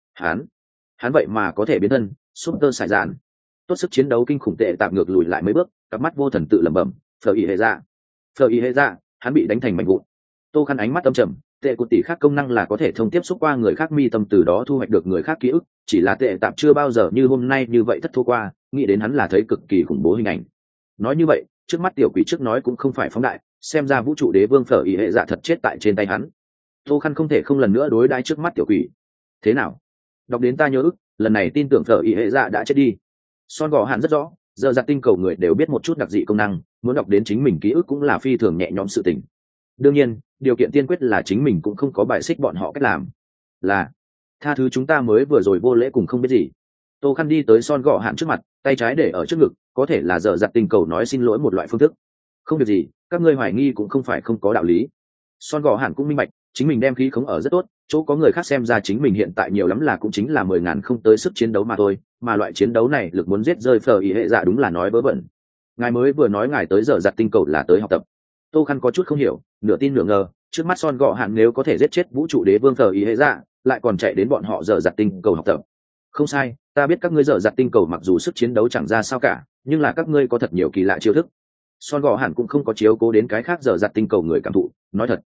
Hắn vậy mà có thể biến thân, Super Sải Dạn. Tốt sức chiến đấu kinh khủng. Tệ Tạp ngược lùi lại mấy bước, cặp mắt vô thần tự lẩm bẩm, phở ý hệ dạ, phở ý hệ dạ, hắn bị đánh thành mảnh vụn. Tô Khăn ánh mắt âm trầm, tệ của tỷ khác công năng là có thể thông tiếp xúc qua người khác mi tâm, từ đó thu hoạch được người khác ký ức, chỉ là Tệ Tạp chưa bao giờ như hôm nay như vậy thất thố qua, nghĩ đến hắn là thấy cực kỳ khủng bố hình ảnh. Nói như vậy, trước mắt tiểu quỷ trước nói cũng không phải phóng đại, xem ra vũ trụ đế vương phở ý hệ dạ thật chết tại trên tay hắn. Tô Khăn không thể không lần nữa đối đãi trước mắt tiểu quỷ. Thế nào? Đọc đến ta nhớ ức, lần này tin tưởng phở ý hệ dạ đã chết đi. Son Gọ Hàn rất rõ, giờ giặt tinh cầu người đều biết một chút đặc dị công năng, muốn đọc đến chính mình ký ức cũng là phi thường nhẹ nhõm sự tình. Đương nhiên, điều kiện tiên quyết là chính mình cũng không có bài xích bọn họ cách làm. Là tha thứ chúng ta mới vừa rồi vô lễ cùng không biết gì. Tô Khăn đi tới Son Gọ Hàn trước mặt, tay trái để ở trước ngực, có thể là giờ giặt tinh cầu nói xin lỗi một loại phương thức. Không việc gì, các ngươi hoài nghi cũng không phải không có đạo lý. Son Gọ Hàn cũng minh bạch, chính mình đem khí khống ở rất tốt, chỗ có người khác xem ra chính mình hiện tại nhiều lắm là cũng chính là 10.000 không tới sức chiến đấu mà thôi, mà loại chiến đấu này lực muốn giết rơi phở ý hệ dạ đúng là nói vớ vẩn. Ngài mới vừa nói ngài tới giờ giặt tinh cầu là tới học tập. Tô Khăn có chút không hiểu, nửa tin nửa ngờ, trước mắt Son Gọ Hàn nếu có thể giết chết vũ trụ đế vương phở ý hệ dạ, lại còn chạy đến bọn họ giờ giặt tinh cầu học tập. Không sai, ta biết các ngươi giờ giặt tinh cầu mặc dù sức chiến đấu chẳng ra sao cả, nhưng là các ngươi có thật nhiều kỳ lạ chiêu thức. Son Gọ Hàn cũng không có chiếu cố đến cái khác giờ giặt tinh cầu người cảm thụ, nói thật,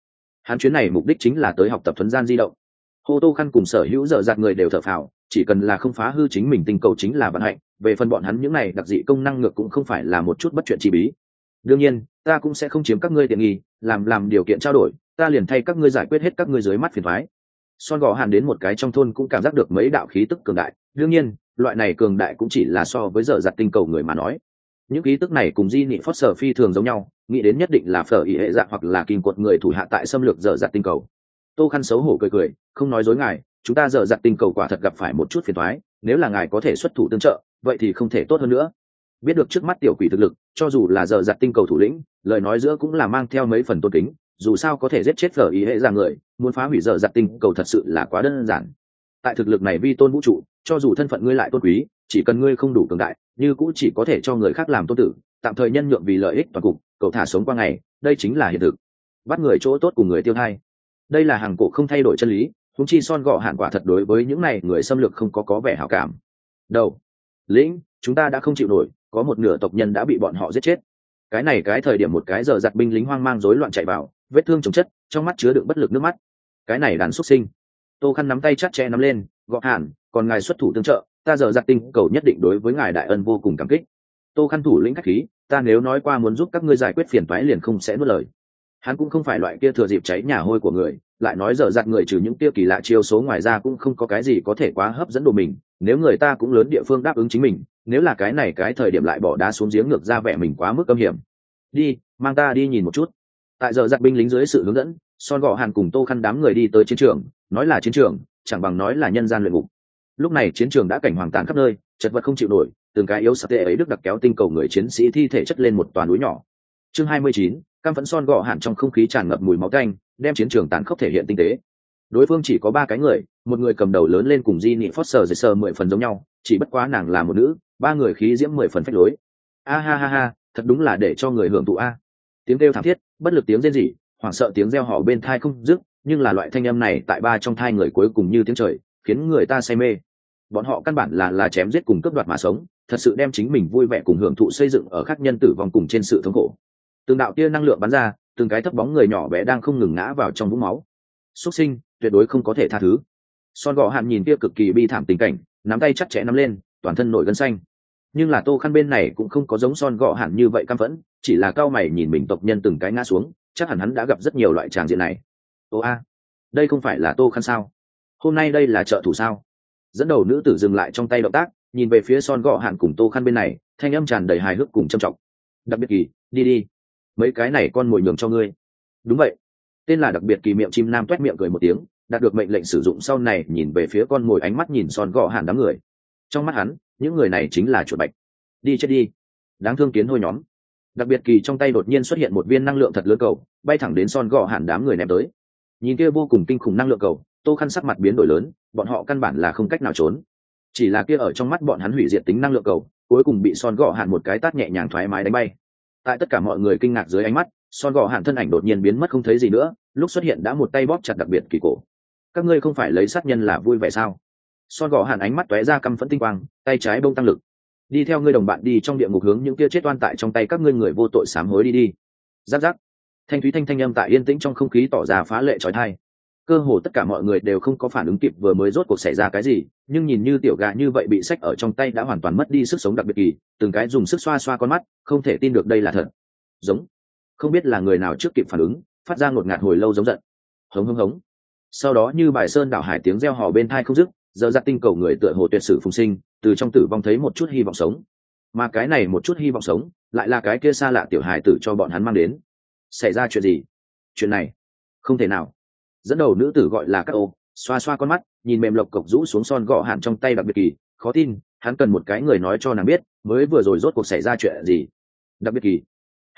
Hắn chuyến này mục đích chính là tới học tập thuấn gian di động. Hô Tô Khăn cùng sở hữu dở dạt người đều thở phào, chỉ cần là không phá hư chính mình tinh cầu chính là vận hạnh, về phần bọn hắn những này đặc dị công năng ngược cũng không phải là một chút bất chuyện chi bí. Đương nhiên ta cũng sẽ không chiếm các ngươi tiện nghi, làm điều kiện trao đổi, ta liền thay các ngươi giải quyết hết các ngươi dưới mắt phiền toái. Son Gò Hàn đến một cái trong thôn cũng cảm giác được mấy đạo khí tức cường đại, đương nhiên loại này cường đại cũng chỉ là so với dở dạt tinh cầu người mà nói. Những khí tức này cùng di nị Foster phi thường giống nhau, nghĩ đến nhất định là phở ý hệ dạ hoặc là kinh quật người thủ hạ tại xâm lược dở dạt tinh cầu. Tô Khăn xấu hổ cười cười, không nói dối ngài, chúng ta dở dạt tinh cầu quả thật gặp phải một chút phiền toái, nếu là ngài có thể xuất thủ tương trợ, vậy thì không thể tốt hơn nữa. Biết được trước mắt tiểu quỷ thực lực, cho dù là dở dạt tinh cầu thủ lĩnh, lời nói giữa cũng là mang theo mấy phần tôn kính, dù sao có thể giết chết phở ý hệ dạ người, muốn phá hủy dở dạt tinh cầu thật sự là quá đơn giản. Tại thực lực này vi tôn vũ trụ, cho dù thân phận ngươi lại tôn quý, chỉ cần ngươi không đủ cường đại, như cũng chỉ có thể cho người khác làm tôn tử, tạm thời nhân nhượng vì lợi ích toàn cục, cậu thả sống qua ngày, đây chính là hiện thực. Bắt người chỗ tốt cùng người tiêu thay, đây là hàng cổ không thay đổi chân lý. Huống chi Son Gò Hàn quả thật đối với những này người xâm lược không có vẻ hảo cảm. Đầu lĩnh, chúng ta đã không chịu nổi, có một nửa tộc nhân đã bị bọn họ giết chết. Cái thời điểm một cái giờ giặt binh lính hoang mang rối loạn chạy vào, vết thương chồng chất, trong mắt chứa đựng bất lực nước mắt. Cái này đàn xuất sinh. Tô Khăn nắm tay chặt chẽ nắm lên, Gò Hàn, còn ngài xuất thủ tương trợ, ta giờ giặt tinh cầu nhất định đối với ngài đại ân vô cùng cảm kích. Tô Khăn thủ lĩnh khách khí, ta nếu nói qua muốn giúp các ngươi giải quyết phiền toái liền không sẽ nuốt lời. Hắn cũng không phải loại kia thừa dịp cháy nhà hôi của người, lại nói dở dặt người trừ những tiêu kỳ lạ chiêu số ngoài ra cũng không có cái gì có thể quá hấp dẫn đồ mình. Nếu người ta cũng lớn địa phương đáp ứng chính mình, nếu là cái thời điểm lại bỏ đá xuống giếng ngược ra vẻ mình quá mức âm hiểm. Đi, mang ta đi nhìn một chút. Tại giờ dặt binh lính dưới sự hướng dẫn, Son Gò Hàn cùng Tô Khăn đám người đi tới chiến trường. Nói là chiến trường, chẳng bằng nói là nhân gian luyện ngục. Lúc này chiến trường đã cảnh hoàng tàn khắp nơi, chật vật không chịu nổi, từng cái yếu sạch tệ ấy đức đặc kéo tinh cầu người chiến sĩ thi thể chất lên một toàn núi nhỏ. Chương 29, cam phẫn Son Gò Hàn trong không khí tràn ngập mùi máu tanh, đem chiến trường tàn khốc thể hiện tinh tế. Đối phương chỉ có 3 cái người, một người cầm đầu lớn lên cùng Di Nị Foster 10 phần giống nhau, chỉ bất quá nàng là một nữ, 3 người khí diễm 10 phần phách lối. A ha ha ha, thật đúng là để cho người hưởng thụ a. Tiếng kêu thảm thiết, bất lực tiếng rên rỉ, hoảng sợ tiếng reo hò bên tai không dứt, nhưng là loại thanh âm này tại 3 trong thai người cuối cùng như tiếng trời, khiến người ta say mê. Bọn họ căn bản là chém giết cùng cướp đoạt mà sống, thật sự đem chính mình vui vẻ cùng hưởng thụ xây dựng ở khác nhân tử vong cùng trên sự thống khổ. Từng đạo tia năng lượng bắn ra, từng cái thấp bóng người nhỏ bé đang không ngừng ngã vào trong vũng máu. Xuất sinh, tuyệt đối không có thể tha thứ. Son Gò Hàn nhìn kia cực kỳ bi thảm tình cảnh, nắm tay chặt chẽ nắm lên, toàn thân nổi gân xanh. Nhưng là Tô Khăn bên này cũng không có giống Son Gò Hàn như vậy căm phẫn, chỉ là cao mày nhìn mình tộc nhân từng cái ngã xuống, chắc hẳn hắn đã gặp rất nhiều loại tràng diện này. Ô a, đây không phải là Tô Khăn sao? Hôm nay đây là trợ thủ sao? Dẫn đầu nữ tử dừng lại trong tay động tác, nhìn về phía Son Gò Hàn cùng Tô Khăn bên này, thanh âm tràn đầy hài hước cùng trầm trọng. Đặc biệt kỳ, đi đi, mấy cái này con mồi nhường cho ngươi. Đúng vậy. Tên là đặc biệt kỳ miệng chim nam toét miệng cười một tiếng, đạt được mệnh lệnh sử dụng sau này nhìn về phía con mồi, ánh mắt nhìn Son Gò Hàn đám người. Trong mắt hắn, những người này chính là chuột bạch. Đi chết đi, đáng thương kiến hôi nhóm. Đặc biệt kỳ trong tay đột nhiên xuất hiện một viên năng lượng thật lớn cầu, bay thẳng đến Son Gò Hàn đám người ném tới. Nhìn kia vô cùng kinh khủng năng lượng cầu, Tô Khăn sắc mặt biến đổi lớn, bọn họ căn bản là không cách nào trốn. Chỉ là kia ở trong mắt bọn hắn hủy diệt tính năng lượng cầu, cuối cùng bị Son Gò Hàn một cái tát nhẹ nhàng thoải mái đánh bay. Tại tất cả mọi người kinh ngạc dưới ánh mắt, Son Gò Hàn thân ảnh đột nhiên biến mất không thấy gì nữa, lúc xuất hiện đã một tay bóp chặt đặc biệt kỳ cổ. Các ngươi không phải lấy sát nhân là vui vẻ sao? Son Gò Hàn ánh mắt tóe ra căm phẫn tinh quang, tay trái bông tăng lực. Đi theo ngươi đồng bạn đi trong địa ngục hướng những kia chết oan tại trong tay các ngươi người vô tội sám hối đi đi. Giáp giáp. Thanh thúy thanh âm tại yên tĩnh trong không khí tỏ ra phá lệ chói tai. Cơ hồ tất cả mọi người đều không có phản ứng kịp vừa mới rốt cuộc xảy ra cái gì, nhưng nhìn như tiểu gà như vậy bị xách ở trong tay đã hoàn toàn mất đi sức sống đặc biệt kỳ, từng cái dùng sức xoa xoa con mắt, không thể tin được đây là thật. Giống. Không biết là người nào trước kịp phản ứng, phát ra ngột ngạt hồi lâu giống giận. Hống hống hống. Sau đó như bài sơn đảo hải tiếng reo hò bên tai không dứt, giờ giặt tinh cầu người tựa hồ tuyệt sử phùng sinh, từ trong tử vong thấy một chút hy vọng sống. Mà cái này một chút hy vọng sống, lại là cái kia xa lạ tiểu hài tử cho bọn hắn mang đến. Xảy ra chuyện gì? Chuyện này, không thể nào. Dẫn đầu nữ tử gọi là các ô, xoa xoa con mắt, nhìn mềm lộc cộc rũ xuống Son Gò Hàn trong tay đặc biệt kỳ, khó tin, hắn cần một cái người nói cho nàng biết, mới vừa rồi rốt cuộc xảy ra chuyện gì. Đặc biệt kỳ,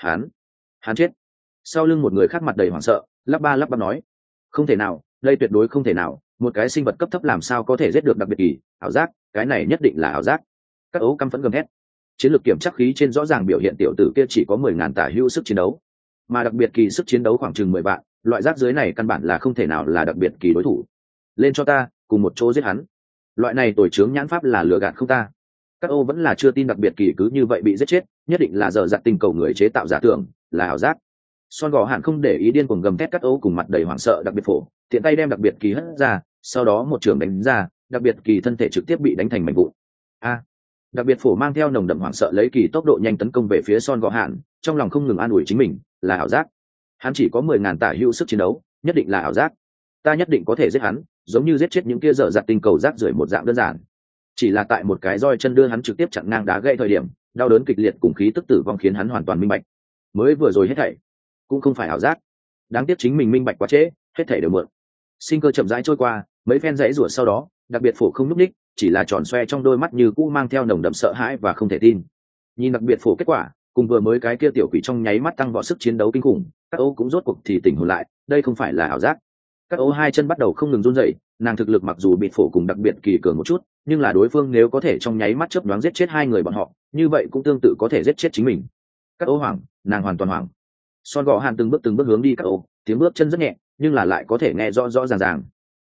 hắn chết. Sau lưng một người khác mặt đầy hoảng sợ, lắp ba lắp bắp nói, không thể nào, đây tuyệt đối không thể nào, một cái sinh vật cấp thấp làm sao có thể giết được đặc biệt kỳ, ảo giác, cái này nhất định là ảo giác. Các ấu căm phẫn gầm hét. Chiến lược kiểm chắc khí trên rõ ràng biểu hiện tiểu tử kia chỉ có 10.000 tả hữu sức chiến đấu, mà đặc biệt kỳ sức chiến đấu khoảng chừng 10 vạn, loại rác dưới này căn bản là không thể nào là đặc biệt kỳ đối thủ. Lên cho ta, cùng một chỗ giết hắn. Loại này tồi trướng nhãn pháp là lừa gạt không ta. Các ô vẫn là chưa tin đặc biệt kỳ cứ như vậy bị giết chết, nhất định là giờ giặt tinh cầu người chế tạo giả tưởng, là ảo giác. Son gò hạn không để ý điên cuồng gầm thét cắt ấu cùng mặt đầy hoảng sợ đặc biệt phổ, tiện tay đem đặc biệt kỳ hất ra, sau đó một trường đánh ra, đặc biệt kỳ thân thể trực tiếp bị đánh thành mảnh vụn. A! Đặc biệt phổ mang theo nồng đậm hoảng sợ lấy kỳ tốc độ nhanh tấn công về phía Son gò hạn, trong lòng không ngừng an ủi chính mình, là ảo giác. Hắn chỉ có 10.000 tả hữu sức chiến đấu, nhất định là ảo giác. Ta nhất định có thể giết hắn, giống như giết chết những kia dở dặt tinh cầu rác rưởi một dạng đơn giản. Chỉ là tại một cái roi chân đưa hắn trực tiếp chặn ngang đá gãy thời điểm, đau đớn kịch liệt cùng khí tức tử vong khiến hắn hoàn toàn minh bạch. Mới vừa rồi hết thảy cũng không phải ảo giác. Đáng tiếc chính mình minh bạch quá trễ, hết thảy đều muộn. Sinh cơ chậm rãi trôi qua, mấy phen dãy rủa sau đó, đặc biệt phổ không lúc đích, chỉ là tròn xoe trong đôi mắt như cũ mang theo nồng đậm sợ hãi và không thể tin. Nhìn đặc biệt phổ kết quả, cùng vừa mới cái kia tiểu quỷ trong nháy mắt tăng vọt sức chiến đấu kinh khủng, các ô cũng rốt cuộc thì tỉnh hồn lại, đây không phải là ảo giác. Các ô hai chân bắt đầu không ngừng run rẩy, nàng thực lực mặc dù bị phổ cùng đặc biệt kỳ cường một chút, nhưng là đối phương nếu có thể trong nháy mắt chớp nhoáng giết chết hai người bọn họ, như vậy cũng tương tự có thể giết chết chính mình. Các ô hoảng, nàng hoàn toàn hoảng. Son gò hàn từng bước hướng đi các ô, tiếng bước chân rất nhẹ, nhưng là lại có thể nghe rõ rõ ràng ràng.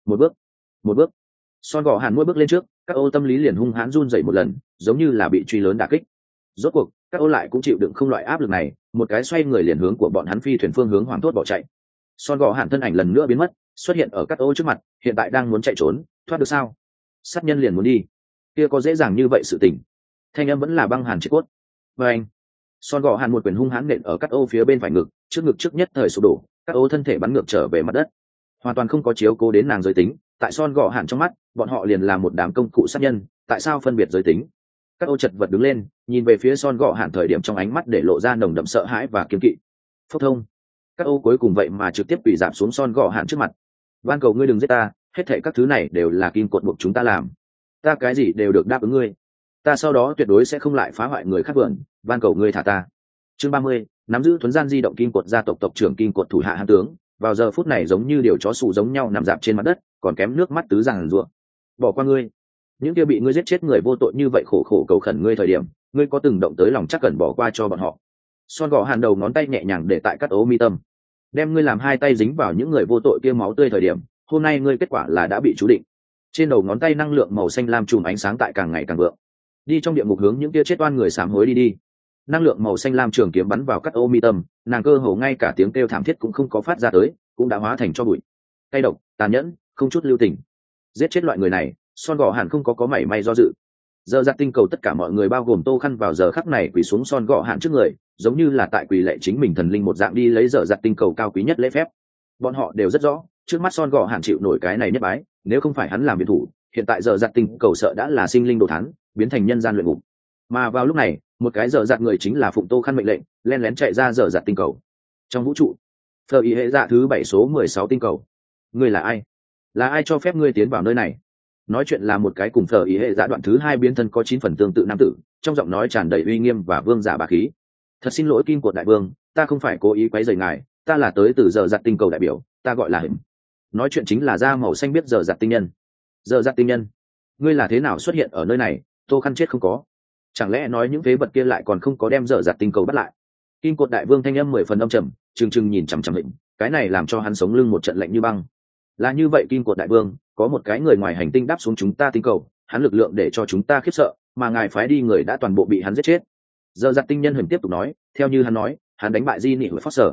Một bước. Son gò hàn mỗi bước lên trước, các ô tâm lý liền hung hãn run rẩy một lần, giống như là bị truy lớn đả kích. Rốt cuộc, các ô lại cũng chịu đựng không loại áp lực này, một cái xoay người liền hướng của bọn hắn phi thuyền phương hướng hoảng thốt bỏ chạy. Son gò hàn thân ảnh lần nữa biến mất, xuất hiện ở các ô trước mặt, hiện tại đang muốn chạy trốn, thoát được sao? Sát nhân liền muốn đi, kia có dễ dàng như vậy sự tình? Thanh âm vẫn là băng hàn triệt cốt. Và anh, Son gò hàn một quyền hung hãn nện ở các ô phía bên phải ngực, trước ngực trước nhất thời sụp đổ, các ô thân thể bắn ngược trở về mặt đất, hoàn toàn không có chiếu cố đến nàng giới tính. Tại Son gò hàn trong mắt, bọn họ liền là một đám công cụ sát nhân, tại sao phân biệt giới tính? Các ô chật vật đứng lên, nhìn về phía Son gò hàn thời điểm trong ánh mắt để lộ ra nồng đậm sợ hãi và kiêng kỵ. Phốc thông, các ô cuối cùng vậy mà trực tiếp bị giảm xuống Son gò hàn trước mặt. Van cầu ngươi đừng giết ta, hết thảy các thứ này đều là kim cột buộc chúng ta làm, ta cái gì đều được đáp ứng ngươi, ta sau đó tuyệt đối sẽ không lại phá hoại người khác vườn, van cầu ngươi thả ta. Chương 30, nắm giữ thuấn gian di động kim cột gia tộc tộc trưởng kim cột thủ hạ hán tướng, vào giờ phút này giống như điều chó sụ giống nhau nằm dạp trên mặt đất, còn kém nước mắt tứ giằng rủa. Bỏ qua ngươi, những kia bị ngươi giết chết người vô tội như vậy khổ khổ cầu khẩn ngươi thời điểm, ngươi có từng động tới lòng chắc cần bỏ qua cho bọn họ? Son gò hàn đầu ngón tay nhẹ nhàng để tại cắt ố mi tâm, đem ngươi làm hai tay dính vào những người vô tội kia máu tươi thời điểm, hôm nay ngươi kết quả là đã bị chú định. Trên đầu ngón tay năng lượng màu xanh lam chùm ánh sáng tại càng ngày càng vượng, đi trong địa ngục hướng những kia chết oan người sám hối đi. Năng lượng màu xanh lam trường kiếm bắn vào cắt ô mi tâm, nàng cơ hồ ngay cả tiếng kêu thảm thiết cũng không có phát ra tới, cũng đã hóa thành cho bụi. Cay độc, tàn nhẫn, không chút lưu tình, giết chết loại người này, Son gò hàn không có mảy may do dự. Giờ giặt tinh cầu tất cả mọi người bao gồm Tô Khăn vào giờ khắc này quỳ xuống Son gò hàn trước người, giống như là tại quỳ lệ chính mình thần linh một dạng đi lấy giờ giặt tinh cầu cao quý nhất lễ phép. Bọn họ đều rất rõ, trước mắt Son gò hàn chịu nổi cái này nhất bái, nếu không phải hắn làm biệt thủ, hiện tại giờ giặt tinh cầu sợ đã là sinh linh đồ thán, biến thành nhân gian luyện ngục. Mà vào lúc này, một cái giờ giặt người chính là phụng Tô Khăn mệnh lệnh, len lén chạy ra giờ giặt tinh cầu. Trong vũ trụ, Phờ ý hệ dạ thứ 7 số 16 tinh cầu. Ngươi là ai? Là ai cho phép ngươi tiến vào nơi này? Nói chuyện là một cái cùng Phờ ý hệ dạ đoạn thứ 2 biến thân có 9 phần tương tự nam tử, trong giọng nói tràn đầy uy nghiêm và vương giả bá khí. Thật xin lỗi Kim Cột đại vương, ta không phải cố ý quấy rầy ngài, ta là tới từ giờ giặt tinh cầu đại biểu, ta gọi là Hìm. Nói chuyện chính là da màu xanh biết giờ giặt tinh nhân. Giờ giặt tinh nhân, ngươi là thế nào xuất hiện ở nơi này? Tô Khăn chết không có, chẳng lẽ nói những phế vật kia lại còn không có đem dở dạt tinh cầu bắt lại? Kim Cột đại vương thanh âm 10 phần âm trầm, trừng nhìn chằm chằm Hịnh, cái này làm cho hắn sống lưng một trận lạnh như băng. Là như vậy Kim Cột đại vương, có một cái người ngoài hành tinh đáp xuống chúng ta tinh cầu, hắn lực lượng để cho chúng ta khiếp sợ, mà ngài phái đi người đã toàn bộ bị hắn giết chết. Dở dạt tinh nhân Hịnh tiếp tục nói, theo như hắn nói, hắn đánh bại Di Nị với Foster,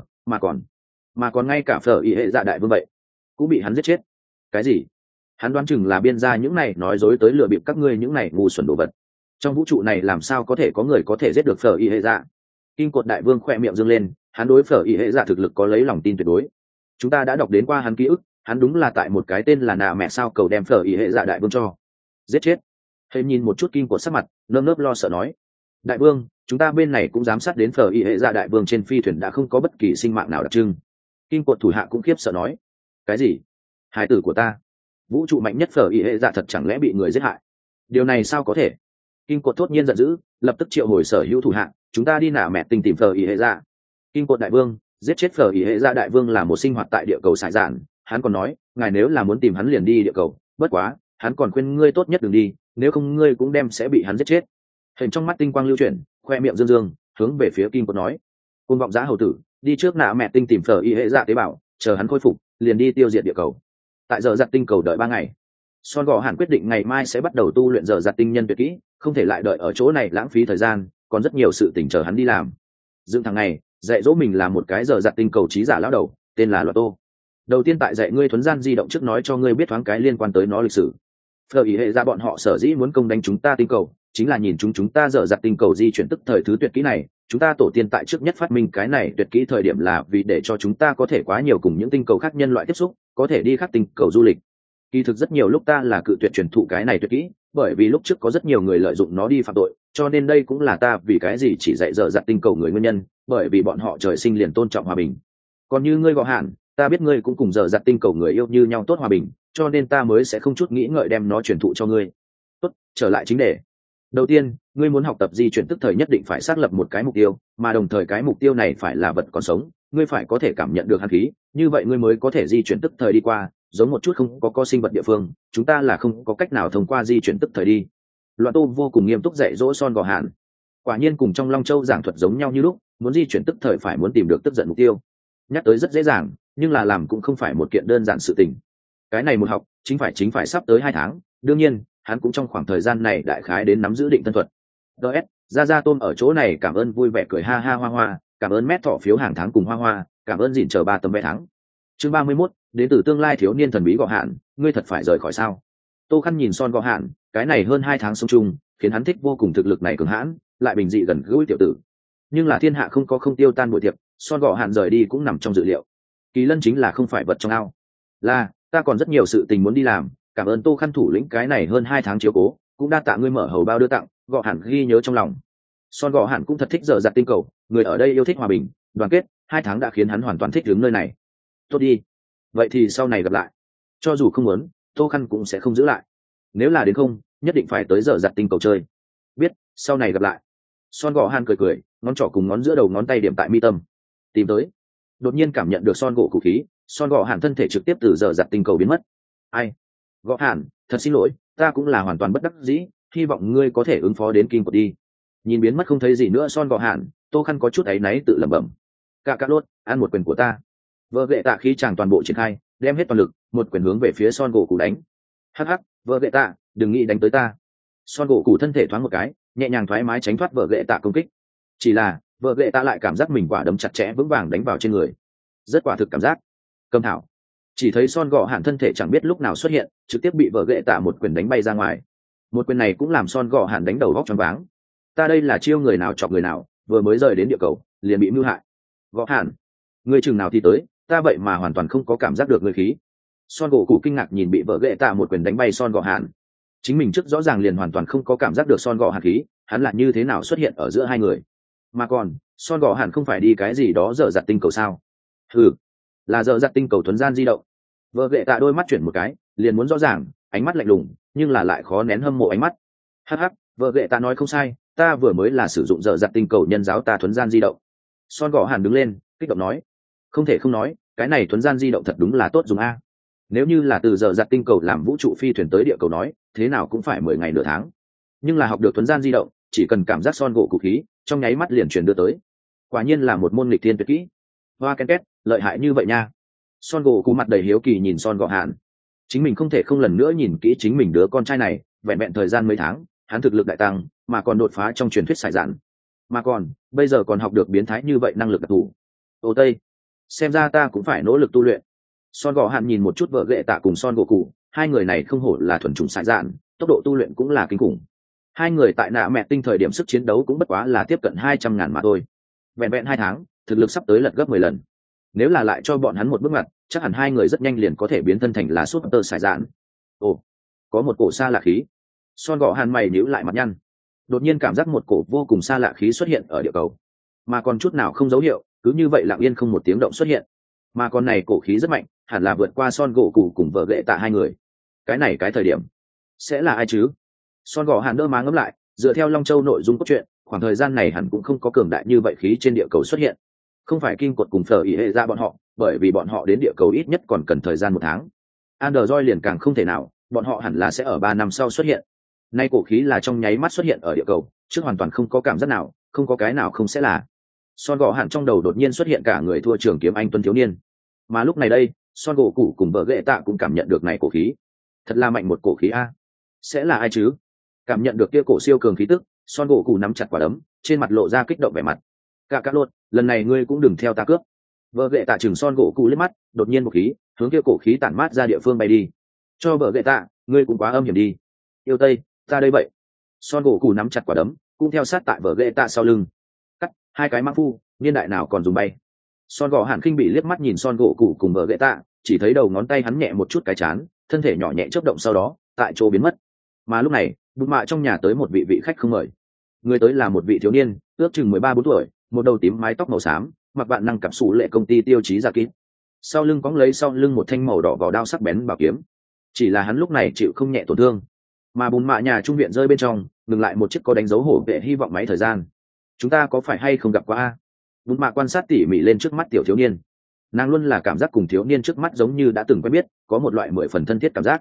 mà còn ngay cả Phở ý hệ dạ đại vương vậy cũng bị hắn giết chết. Cái gì? Hắn đoán chừng là biên ra những này nói dối tới lừa bịp các ngươi những này ngu xuẩn đồ vật. Trong vũ trụ này làm sao có thể có người có thể giết được Phở ý hệ dạ? Kim Cột đại vương khỏe miệng dương lên, hắn đối Phở ý hệ dạ thực lực có lấy lòng tin tuyệt đối. Chúng ta đã đọc đến qua hắn ký ức, hắn đúng là tại một cái tên là nạ mẹ sao cầu đem Phở ý hệ dạ đại vương cho giết chết. Hêm nhìn một chút Kim Cột sắc mặt, nơm nớp lo sợ nói, đại vương, chúng ta bên này cũng giám sát đến Phở ý hệ dạ đại vương trên phi thuyền đã không có bất kỳ sinh mạng nào đặc trưng. Kim Cột thủ hạ cũng khiếp sợ nói, cái gì? Hải tử của ta, vũ trụ mạnh nhất Phở ý hệ dạ thật chẳng lẽ bị người giết hại? Điều này sao có thể? Kim Cột thốt nhiên giận dữ, lập tức triệu hồi sở hữu thủ hạ, chúng ta đi nả mẹ tình tìm Phở ý hệ dạ. Kim Cột đại vương, giết chết Phở ý hệ dạ đại vương là một sinh hoạt tại địa cầu sải giản, hắn còn nói, ngài nếu là muốn tìm hắn liền đi địa cầu, bất quá, hắn còn khuyên ngươi tốt nhất đừng đi, nếu không ngươi cũng đem sẽ bị hắn giết chết. Hình trong mắt tinh quang lưu chuyển, khoe miệng dương dương, hướng về phía Kim Cột nói, côn vọng giá hầu tử, đi trước nả mẹ tinh tìm Phở ý hệ dạ tế bào, chờ hắn khôi phục, liền đi tiêu diệt địa cầu. Tại giờ giặt tinh cầu đợi 3 ngày, Son gò hàn quyết định ngày mai sẽ bắt đầu tu luyện giờ giặt tinh nhân tuyệt kỹ, không thể lại đợi ở chỗ này lãng phí thời gian, còn rất nhiều sự tình chờ hắn đi làm. Dựng thằng này, dạy dỗ mình là một cái giờ giặt tinh cầu trí giả lão đầu tên là Loạt Tô. Đầu tiên tại dạy ngươi thuấn gian di động trước nói cho ngươi biết thoáng cái liên quan tới nó lịch sử. Phở ý hệ ra bọn họ sở dĩ muốn công đánh chúng ta tinh cầu chính là nhìn chúng ta dở dặt tinh cầu di chuyển tức thời thứ tuyệt kỹ này. Chúng ta tổ tiên tại trước nhất phát minh cái này tuyệt kỹ thời điểm là vì để cho chúng ta có thể quá nhiều cùng những tinh cầu khác nhân loại tiếp xúc, có thể đi khác tinh cầu du lịch. Kỳ thực rất nhiều lúc ta là cự tuyệt truyền thụ cái này tuyệt kỹ, bởi vì lúc trước có rất nhiều người lợi dụng nó đi phạm tội, cho nên đây cũng là ta vì cái gì chỉ dạy dở dặt tinh cầu người nguyên nhân, bởi vì bọn họ trời sinh liền tôn trọng hòa bình. Còn như ngươi Gọ Hạn, ta biết ngươi cũng cùng dở dặt tinh cầu người yêu như nhau tốt hòa bình, cho nên ta mới sẽ không chút nghĩ ngợi đem nó truyền thụ cho ngươi. Tốt, trở lại chính đề. Đầu tiên, ngươi muốn học tập di chuyển tức thời nhất định phải xác lập một cái mục tiêu, mà đồng thời cái mục tiêu này phải là vật còn sống, ngươi phải có thể cảm nhận được hàn khí, như vậy ngươi mới có thể di chuyển tức thời đi qua, giống một chút không có sinh vật địa phương, chúng ta là không có cách nào thông qua di chuyển tức thời đi. Loạn Tô vô cùng nghiêm túc dạy dỗ Son Gọ Hạn. Quả nhiên cùng trong Long Châu giảng thuật giống nhau như lúc, muốn di chuyển tức thời phải muốn tìm được tức giận mục tiêu. Nhắc tới rất dễ dàng, nhưng là làm cũng không phải một kiện đơn giản sự tình. Cái này một học, chính phải sắp tới 2 tháng, đương nhiên, hắn cũng trong khoảng thời gian này đại khái đến nắm giữ định thân thuật. Ra tôm ở chỗ này cảm ơn vui vẻ cười ha ha Hoa Hoa, cảm ơn mét thọ phiếu hàng tháng cùng Hoa Hoa, cảm ơn dịn chờ 3 tấm vé tháng. Chương 31, đến từ tương lai thiếu niên thần bí Gọ Hạn, ngươi thật phải rời khỏi sao? Tô Khăn nhìn Son Gọ Hạn, cái này hơn 2 tháng sống chung, khiến hắn thích vô cùng thực lực này cường hãn, lại bình dị gần gũi tiểu tử. Nhưng là thiên hạ không có không tiêu tan buổi tiệc, Son Gọ Hạn rời đi cũng nằm trong dự liệu. Kỳ lân chính là không phải vật trong ao. Là, ta còn rất nhiều sự tình muốn đi làm, cảm ơn Tô Khăn thủ lĩnh cái này hơn 2 tháng chiếu cố, cũng đa tạ ngươi mở hầu bao đưa tặng. Gọ Hạn ghi nhớ trong lòng. Son Gọ Hạn cũng thật thích dở dặt tinh cầu, người ở đây yêu thích hòa bình, đoàn kết, 2 tháng đã khiến hắn hoàn toàn thích ứng nơi này. Tốt đi, vậy thì sau này gặp lại. Cho dù không muốn, Tô Khăn cũng sẽ không giữ lại. Nếu là đến không, nhất định phải tới dở dặt tinh cầu chơi. Biết, sau này gặp lại. Son Gọ Hạn cười cười, ngón trỏ cùng ngón giữa đầu ngón tay điểm tại mi tâm. Tìm tới. Đột nhiên cảm nhận được Son gỗ cụ khí, Son Gọ Hạn thân thể trực tiếp từ dở dặt tinh cầu biến mất. Ai? Gọ Hạn, thật xin lỗi, ta cũng là hoàn toàn bất đắc dĩ, hy vọng ngươi có thể ứng phó đến kim cột đi. Nhìn biến mất không thấy gì nữa Son Gọ Hạn, Tô Khăn có chút áy náy tự lẩm bẩm. Cả lốt, ăn một quyền của ta. Vợ gệ tạ khí chàng toàn bộ triển khai, đem hết toàn lực, một quyền hướng về phía Son gỗ cụ đánh. Hắc hắc, vợ gệ tạ, đừng nghĩ đánh tới ta. Son gỗ cụ thân thể thoáng một cái, nhẹ nhàng thoải mái tránh thoát vợ gệ tạ công kích. Chỉ là vợ gệ tạ lại cảm giác mình quả đấm chặt chẽ vững vàng đánh vào trên người, rất quả thực cảm giác. Cầm thảo. Chỉ thấy Son Gọ Hạn thân thể chẳng biết lúc nào xuất hiện, trực tiếp bị vợ gệ tạ một quyền đánh bay ra ngoài. Một quyền này cũng làm Son Gọ Hạn đánh đầu góc choáng váng. Ta đây là chiêu người nào chọc người nào, vừa mới rời đến địa cầu liền bị mưu hại. Gọ Hạn, người chừng nào thì tới, ta vậy mà hoàn toàn không có cảm giác được người khí. Son gỗ cụ kinh ngạc nhìn bị vợ gệ tạ một quyền đánh bay Son Gọ Hạn. Chính mình trước rõ ràng liền hoàn toàn không có cảm giác được Son Gọ Hạn khí, hắn là như thế nào xuất hiện ở giữa hai người? Mà còn, Son Gọ Hạn không phải đi cái gì đó dở dặt tinh cầu sao? Là dở dặt tinh cầu thuấn gian di động. Vợ gệ tạ đôi mắt chuyển một cái, liền muốn rõ ràng, ánh mắt lạnh lùng, nhưng là lại khó nén hâm mộ ánh mắt. Hắc hắc, vợ gệ tạ nói không sai, ta vừa mới là sử dụng dở dặt tinh cầu nhân giáo ta thuấn gian di động. Son Gọ Hạn đứng lên, kích động nói, không thể không nói, cái này thuấn gian di động thật đúng là tốt dùng a. Nếu như là từ dở dặt tinh cầu làm vũ trụ phi thuyền tới địa cầu nói, thế nào cũng phải 10 ngày nửa tháng. Nhưng là học được thuấn gian di động, chỉ cần cảm giác Son gỗ cụ khí, trong nháy mắt liền truyền đưa tới. Quả nhiên là một môn nghịch thiên tuyệt kỹ. Hoa ken két, lợi hại như vậy nha. Son gỗ cụ mặt đầy hiếu kỳ nhìn Son Gọ Hạn. Chính mình không thể không lần nữa nhìn kỹ chính mình đứa con trai này, vẹn vẹn thời gian mấy tháng, hắn thực lực đại tăng, mà còn đột phá trong truyền thuyết sải dạn. Mà còn, bây giờ còn học được biến thái như vậy năng lực đặc thù. Ô Tây, xem ra ta cũng phải nỗ lực tu luyện. Son Gọ Hạn nhìn một chút vợ gệ tạ cùng Son gỗ cụ, hai người này không hổ là thuần chủng sải dạn, tốc độ tu luyện cũng là kinh khủng. Hai người tại nạ mẹ tinh thời điểm sức chiến đấu cũng bất quá là tiếp cận 200.000 mà thôi. Vẹn vẹn 2 tháng, thực lực sắp tới lật gấp 10 lần. Nếu là lại cho bọn hắn một bước ngoặt, chắc hẳn hai người rất nhanh liền có thể biến thân thành là súp tơ sải dạn. Ồ, có một cổ xa lạ khí. Son Gọ Hạn mày nhíu lại mặt nhăn. Đột nhiên cảm giác một cổ vô cùng xa lạ khí xuất hiện ở địa cầu, mà còn chút nào không dấu hiệu, cứ như vậy lặng yên không một tiếng động xuất hiện. Mà con này cổ khí rất mạnh, hẳn là vượt qua Son gỗ cụ cùng vợ gệ tạ hai người. Cái thời điểm sẽ là ai chứ? Son Gọ Hạn đơ má ngẫm lại, dựa theo Long Châu nội dung cốt truyện, khoảng thời gian này hẳn cũng không có cường đại như vậy khí trên địa cầu xuất hiện. Không phải Kim Cột cùng Phở ý hệ ra bọn họ, bởi vì bọn họ đến địa cầu ít nhất còn cần thời gian 1 tháng. Android liền càng không thể nào, bọn họ hẳn là sẽ ở 3 năm sau xuất hiện. Nay cổ khí là trong nháy mắt xuất hiện ở địa cầu, trước hoàn toàn không có cảm giác nào, không có cái nào không sẽ là. Son Gọ Hạn trong đầu đột nhiên xuất hiện cả người thua trường kiếm anh tuấn thiếu niên. Mà lúc này đây, Son gỗ cụ cùng vợ gệ tạ cũng cảm nhận được này cổ khí. Thật là mạnh một cổ khí a. Sẽ là ai chứ? Cảm nhận được kia cổ siêu cường khí tức, Son gỗ cụ nắm chặt quả đấm, trên mặt lộ ra kích động vẻ mặt. cả cá lột, lần này ngươi cũng đừng theo ta cướp. Vợ ghệ tạ chừng son gỗ cụ liếc mắt, đột nhiên một khí hướng kia cổ khí tản mát ra địa phương bay đi. Cho vợ ghệ tạ, ngươi cũng quá âm hiểm đi. Yêu tây, ta đây vậy. Son gỗ cụ nắm chặt quả đấm, cũng theo sát tại vợ ghệ tạ sau lưng. Cắt, hai cái mã phu, niên đại nào còn dùng bay. Son gỗ hàn khinh bị liếc mắt nhìn son gỗ cụ cùng vợ ghệ tạ, chỉ thấy đầu ngón tay hắn nhẹ một chút cái chán, thân thể nhỏ nhẹ chớp động sau đó tại chỗ biến mất. Mà lúc này bụng mạ trong nhà tới một vị khách không mời. Người tới là một vị thiếu niên ước chừng 13-14 tuổi, một đầu tím mái tóc màu xám, mặc vạn năng cặp sủ lệ công ty tiêu chí ra kín, sau lưng cóng lấy sau lưng một thanh màu đỏ vỏ đao sắc bén bảo kiếm. Chỉ là hắn lúc này chịu không nhẹ tổn thương. Mà bùn mạ nhà trung viện rơi bên trong ngừng lại một chiếc có đánh dấu hổ vệ hy vọng máy thời gian. Chúng ta có phải hay không gặp qua a? Bùn mạ quan sát tỉ mỉ lên trước mắt tiểu thiếu niên, nàng luôn là cảm giác cùng thiếu niên trước mắt giống như đã từng quen biết, có một loại 10 phần thân thiết cảm giác.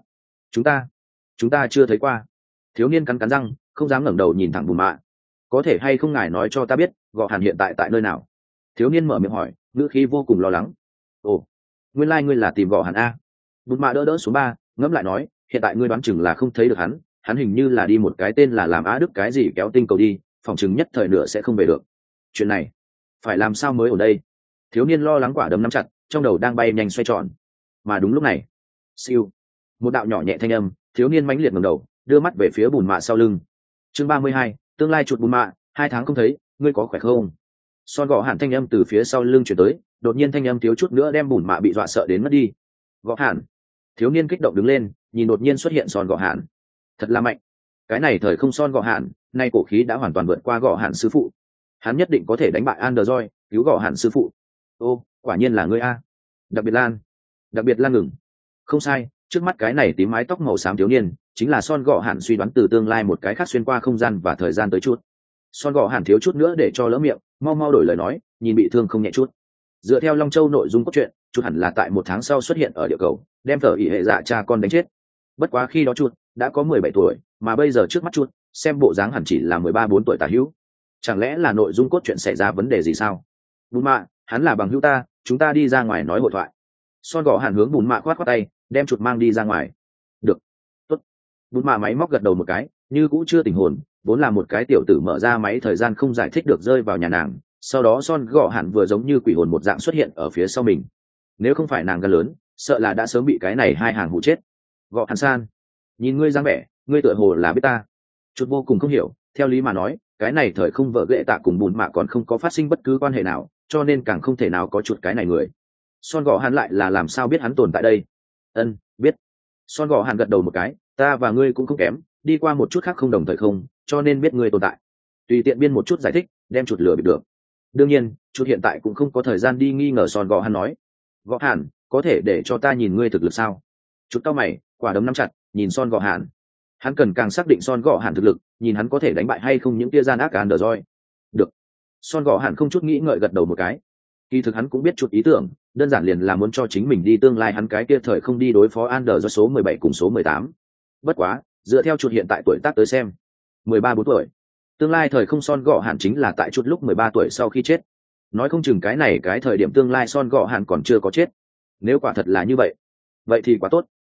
Chúng ta chưa thấy qua. Thiếu niên cắn cắn răng, không dám ngẩng đầu nhìn thẳng bùn mạ. Có thể hay không ngài nói cho ta biết gọ hàn hiện tại nơi nào? Thiếu niên mở miệng hỏi, ngữ khí vô cùng lo lắng. Ồ, nguyên lai ngươi là tìm gọ hàn a? Bùn mạ đỡ xuống ba, ngẫm lại nói, hiện tại ngươi đoán chừng là không thấy được hắn hình như là đi một cái tên là làm Á Đức cái gì kéo tinh cầu đi, phòng chừng nhất thời nữa sẽ không về được. Chuyện này phải làm sao mới ở đây? Thiếu niên lo lắng quả đấm nắm chặt, trong đầu đang bay nhanh xoay tròn. Mà đúng lúc này, siêu, một đạo nhỏ nhẹ thanh âm, thiếu niên mãnh liệt ngẩng đầu, đưa mắt về phía bùn mạ sau lưng. Chương 32, tương lai chuột bùn mạ, 2 tháng không thấy, ngươi có khỏe không? Son gõ hàn thanh âm từ phía sau lưng chuyển tới, đột nhiên thanh âm thiếu chút nữa đem bùn mạ bị dọa sợ đến mất đi. Gõ hàn. Thiếu niên kích động đứng lên, nhìn đột nhiên xuất hiện Son gõ hàn. Thật là mạnh. Cái này thời không Son gõ hàn, nay cổ khí đã hoàn toàn vượt qua gõ hàn sư phụ. Hắn nhất định có thể đánh bại Android, cứu gõ hàn sư phụ. Ô, quả nhiên là ngươi a. Đặc biệt lan ngừng. Không sai, trước mắt cái này tím mái tóc màu xám thiếu niên chính là Son gọ hàn suy đoán từ tương lai một cái khác xuyên qua không gian và thời gian tới chút. Son gọ hàn thiếu chút nữa để cho lỡ miệng, mau đổi lời nói, nhìn bị thương không nhẹ chút. Dựa theo Long Châu nội dung cốt truyện, chút hẳn là tại 1 tháng sau xuất hiện ở địa cầu, đem thở ỉ hệ dạ cha con đánh chết. Bất quá khi đó chút đã có 17 tuổi, mà bây giờ trước mắt chút xem bộ dáng hẳn chỉ là 13-14 tuổi tả hữu. Chẳng lẽ là nội dung cốt truyện xảy ra vấn đề gì sao? Bùn mạ, hắn là bằng hữu ta, chúng ta đi ra ngoài nói hội thoại. Son gõ hàn hướng bùn mạ khoát tay, đem chuột mang đi ra ngoài. Được, tốt. Bùn mạ máy móc gật đầu một cái, như cũ chưa tỉnh hồn, vốn là một cái tiểu tử mở ra máy thời gian không giải thích được rơi vào nhà nàng. Sau đó Son gõ hàn vừa giống như quỷ hồn một dạng xuất hiện ở phía sau mình. Nếu không phải nàng gan lớn, sợ là đã sớm bị cái này hai hàng hụ chết. Gõ hàn san, nhìn ngươi dáng vẻ, ngươi tựa hồ là biết ta. Chuột vô cùng không hiểu, theo lý mà nói, cái này thời không vợ ghệ tạ cùng bùn mạ còn không có phát sinh bất cứ quan hệ nào, cho nên càng không thể nào có chuột cái này người. Son gõ hàn lại là làm sao biết hắn tồn tại đây? Biết. Son gõ hàn gật đầu một cái, ta và ngươi cũng không kém, đi qua một chút khác không đồng thời không, cho nên biết ngươi tồn tại. Tùy tiện biên một chút giải thích, đem chuột lừa bịp được. Đương nhiên, chuột hiện tại cũng không có thời gian đi nghi ngờ Son gõ hàn nói. Gõ hàn, có thể để cho ta nhìn ngươi thực lực sao? Chuột cau mày, quả đấm nắm chặt, nhìn Son gõ hàn. Hắn cần càng xác định Son gõ hàn thực lực, nhìn hắn có thể đánh bại hay không những tia gian ác Android. Được. Son gõ hàn không chút nghĩ ngợi gật đầu một cái. Kỳ thực hắn cũng biết chút ý tưởng, đơn giản liền là muốn cho chính mình đi tương lai hắn cái kia thời không đi đối phó Android số 17 cùng số 18. Bất quá, dựa theo chuột hiện tại tuổi tác tới xem, 13-14 tuổi. Tương lai thời không Son gõ hàn chính là tại chuột lúc 13 tuổi sau khi chết. Nói không chừng cái này cái thời điểm tương lai Son gõ hàn còn chưa có chết. Nếu quả thật là như vậy, vậy thì quá tốt.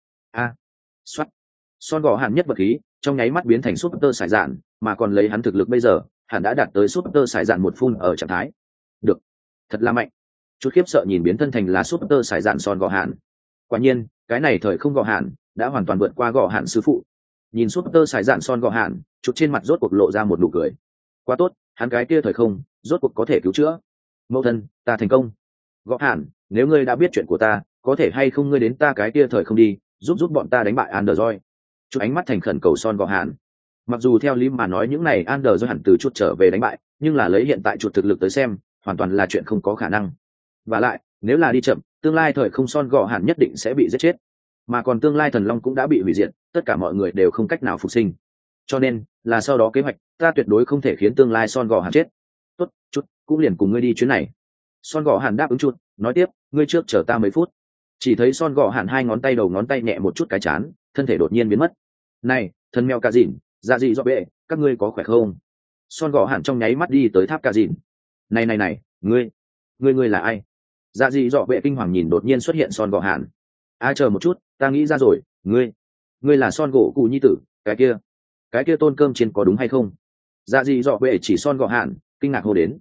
Soát. Son gõ hàn nhất vật khí, trong nháy mắt biến thành super sải dạn, mà còn lấy hắn thực lực bây giờ, hẳn đã đạt tới super sải dạn một phun ở trạng thái. Được, thật là mạnh. Chút khiếp sợ nhìn biến thân thành là super sải dạn Son gõ hàn. Quả nhiên, cái này thời không gõ hàn đã hoàn toàn vượt qua gõ hàn sư phụ. Nhìn super sải dạn Son gõ hàn, chút trên mặt rốt cuộc lộ ra một nụ cười. Quá tốt, hắn cái kia thời không rốt cuộc có thể cứu chữa. Mẫu thân, ta thành công. Gõ hàn, nếu ngươi đã biết chuyện của ta, có thể hay không ngươi đến ta cái kia thời không đi, giúp bọn ta đánh bại Android. Chút ánh mắt thành khẩn cầu Son gõ hàn. Mặc dù theo lý mà nói những này Android hẳn từ chút trở về đánh bại, nhưng là lấy hiện tại chuột thực lực tới xem, hoàn toàn là chuyện không có khả năng. Và lại, nếu là đi chậm, tương lai thời không Son gõ hàn nhất định sẽ bị giết chết. Mà còn tương lai thần long cũng đã bị hủy diệt, tất cả mọi người đều không cách nào phục sinh. Cho nên, là sau đó kế hoạch, ta tuyệt đối không thể khiến tương lai Son gõ hàn chết. Tốt, chút, cũng liền cùng ngươi đi chuyến này. Son gõ hàn đáp ứng chút, nói tiếp, ngươi trước chờ ta mấy phút. Chỉ thấy Son gõ hàn hai ngón tay đầu ngón tay nhẹ một chút cái chán, thân thể đột nhiên biến mất. Này, thân mèo cà dìn, dạ dị dọ bệ, các ngươi có khỏe không? Son gõ hàn trong nháy mắt đi tới tháp cà dìn. Này, ngươi là ai? Dạ dị dọ bệ kinh hoàng nhìn đột nhiên xuất hiện Son gõ hàn. Chờ một chút, ta nghĩ ra rồi, ngươi là Son gỗ cụ nhi tử, cái kia tôn cơm chiên có đúng hay không? Dạ dị dọ bệ chỉ Son gõ hàn, kinh ngạc hô đến.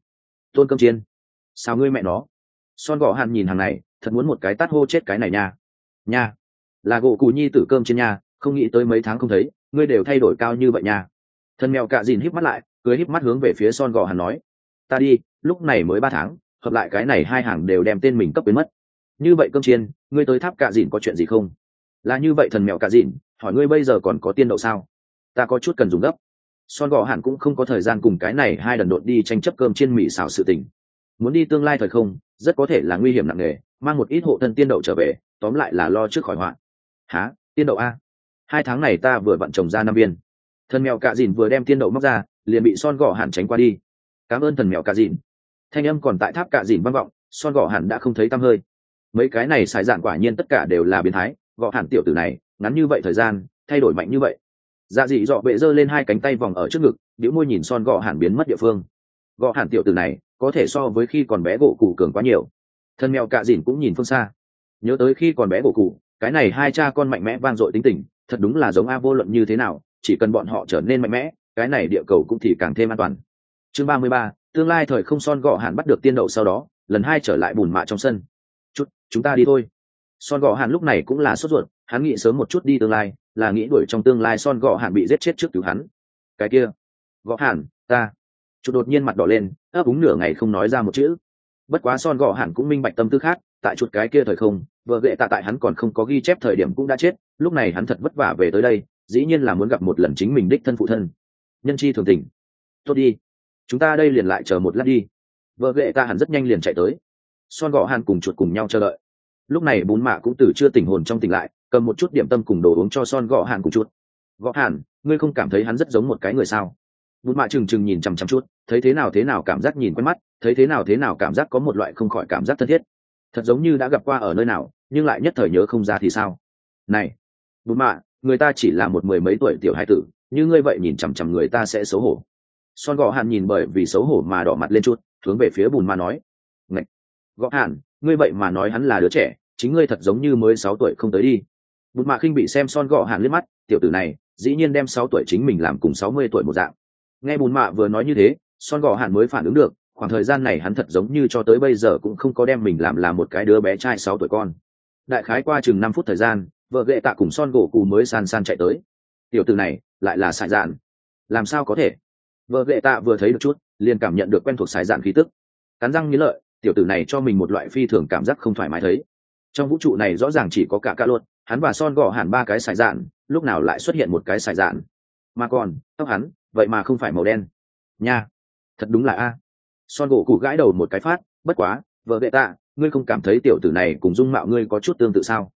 Tôn cơm chiên. Sao ngươi mẹ nó? Son gọ hạn nhìn hàng này, thật muốn một cái tát hô chết cái này nha, là gỗ cù nhi tử cơm chiên nha, không nghĩ tới mấy tháng không thấy ngươi đều thay đổi cao như vậy nha. Thân mèo cạ dìn híp mắt lại, cười híp mắt hướng về phía Son gọ hạn nói, ta đi, lúc này mới 3 tháng, hợp lại cái này hai hàng đều đem tên mình cấp biến mất. Như vậy cơm chiên, ngươi tới tháp cạ dìn có chuyện gì không? Là như vậy thần mèo cạ dìn, hỏi ngươi bây giờ còn có tiên đậu sao? Ta có chút cần dùng gấp. Son gọ hạn cũng không có thời gian cùng cái này hai đần độn đi tranh chấp cơm chiên mì xào sự tình. Muốn đi tương lai thời không, rất có thể là nguy hiểm nặng nề, mang một ít hộ thân tiên đậu trở về, tóm lại là lo trước khỏi họa. Hả? Tiên đậu a? 2 tháng này ta vừa vặn trồng ra 5 viên. Thần mèo cạ dìn vừa đem tiên đậu móc ra, liền bị Son gọ hạn tránh qua đi. Cảm ơn thần mèo cạ dìn. Thanh âm còn tại tháp cạ dìn vang vọng, Son gọ hạn đã không thấy tăm hơi. Mấy cái này xài dạn quả nhiên tất cả đều là biến thái, gọ hạn tiểu tử này, ngắn như vậy thời gian, thay đổi mạnh như vậy. Dạ dị dọ bệ giơ lên hai cánh tay vòng ở trước ngực, bĩu môi nhìn Son gọ hạn biến mất địa phương. Gọ hạn tiểu tử này, có thể so với khi còn bé gỗ cụ cường quá nhiều. Thân mèo cạ dìn cũng nhìn phương xa, nhớ tới khi còn bé gỗ cụ, cái này hai cha con mạnh mẽ vang dội tính tình, thật đúng là giống a vô luận như thế nào, chỉ cần bọn họ trở nên mạnh mẽ, cái này địa cầu cũng thì càng thêm an toàn. Chương 33, tương lai thời không. Son gọ hạn bắt được tiên đậu sau đó, lần hai trở lại bùn mạ trong sân. Chúng ta đi thôi. Son gọ hạn lúc này cũng là sốt ruột, hắn nghĩ sớm một chút đi tương lai, là nghĩ đuổi trong tương lai Son gọ hạn bị giết chết trước cứu hắn. Cái kia, gọ hạn, ta. Chút đột nhiên mặt đỏ lên, ấp úng nửa ngày không nói ra một chữ. Bất quá Son gọ hạn cũng minh bạch tâm tư khác, tại chuột cái kia thời không, vợ ghệ tạ tại hắn còn không có ghi chép thời điểm cũng đã chết, lúc này hắn thật vất vả về tới đây, dĩ nhiên là muốn gặp một lần chính mình đích thân phụ thân. Nhân chi thường tình. Tốt đi, chúng ta đây liền lại chờ một lát đi. Vợ ghệ tạ hẳn rất nhanh liền chạy tới. Son gọ hạn cùng chuột cùng nhau chờ đợi. Lúc này bún mạ cũng từ chưa tỉnh hồn trong tỉnh lại, cầm một chút điểm tâm cùng đồ uống cho Son gọ hạn cùng chuột. Gọ hạn, ngươi không cảm thấy hắn rất giống một cái người sao? Bún mạ trừng trừng nhìn chằm chằm chuột, thấy thế nào cảm giác nhìn quen mắt, thấy thế nào cảm giác có một loại không khỏi cảm giác thân thiết, thật giống như đã gặp qua ở nơi nào, nhưng lại nhất thời nhớ không ra thì sao? Này, bún mạ, người ta chỉ là một mười mấy tuổi tiểu hải tử, như ngươi vậy nhìn chằm chằm người ta sẽ xấu hổ. Son gọ hạn nhìn bởi vì xấu hổ mà đỏ mặt lên chút, hướng về phía bùn mạ nói, ngạch, gọ hạn, ngươi vậy mà nói hắn là đứa trẻ, chính ngươi thật giống như mới 6 tuổi không tới đi. Bùn mạ khinh bị xem Son gọ hạn liếc mắt, tiểu tử này dĩ nhiên đem 6 tuổi chính mình làm cùng 60 tuổi một dạng. Nghe bùn mạ vừa nói như thế, Son gọ hạn mới phản ứng được, khoảng thời gian này hắn thật giống như cho tới bây giờ cũng không có đem mình làm là một cái đứa bé trai 6 tuổi con. Đại khái qua chừng 5 phút thời gian, vợ ghệ tạ cùng Son gỗ cù mới san chạy tới. Tiểu tử này lại là sải dạn, làm sao có thể? Vợ ghệ tạ vừa thấy được chút, liền cảm nhận được quen thuộc sải dạn khí tức, cắn răng nghiến lợi, tiểu tử này cho mình một loại phi thường cảm giác không thoải mái thấy. Trong vũ trụ này rõ ràng chỉ có cả luôn, hắn và Son gọ hẳn 3 cái sải dạn, lúc nào lại xuất hiện một cái sải dạn? Mà còn tóc hắn vậy mà không phải màu đen nha, thật đúng là a. Son gỗ cụ gãi đầu một cái phát, bất quá, vợ ghệ tạ, ngươi không cảm thấy tiểu tử này cùng dung mạo ngươi có chút tương tự sao?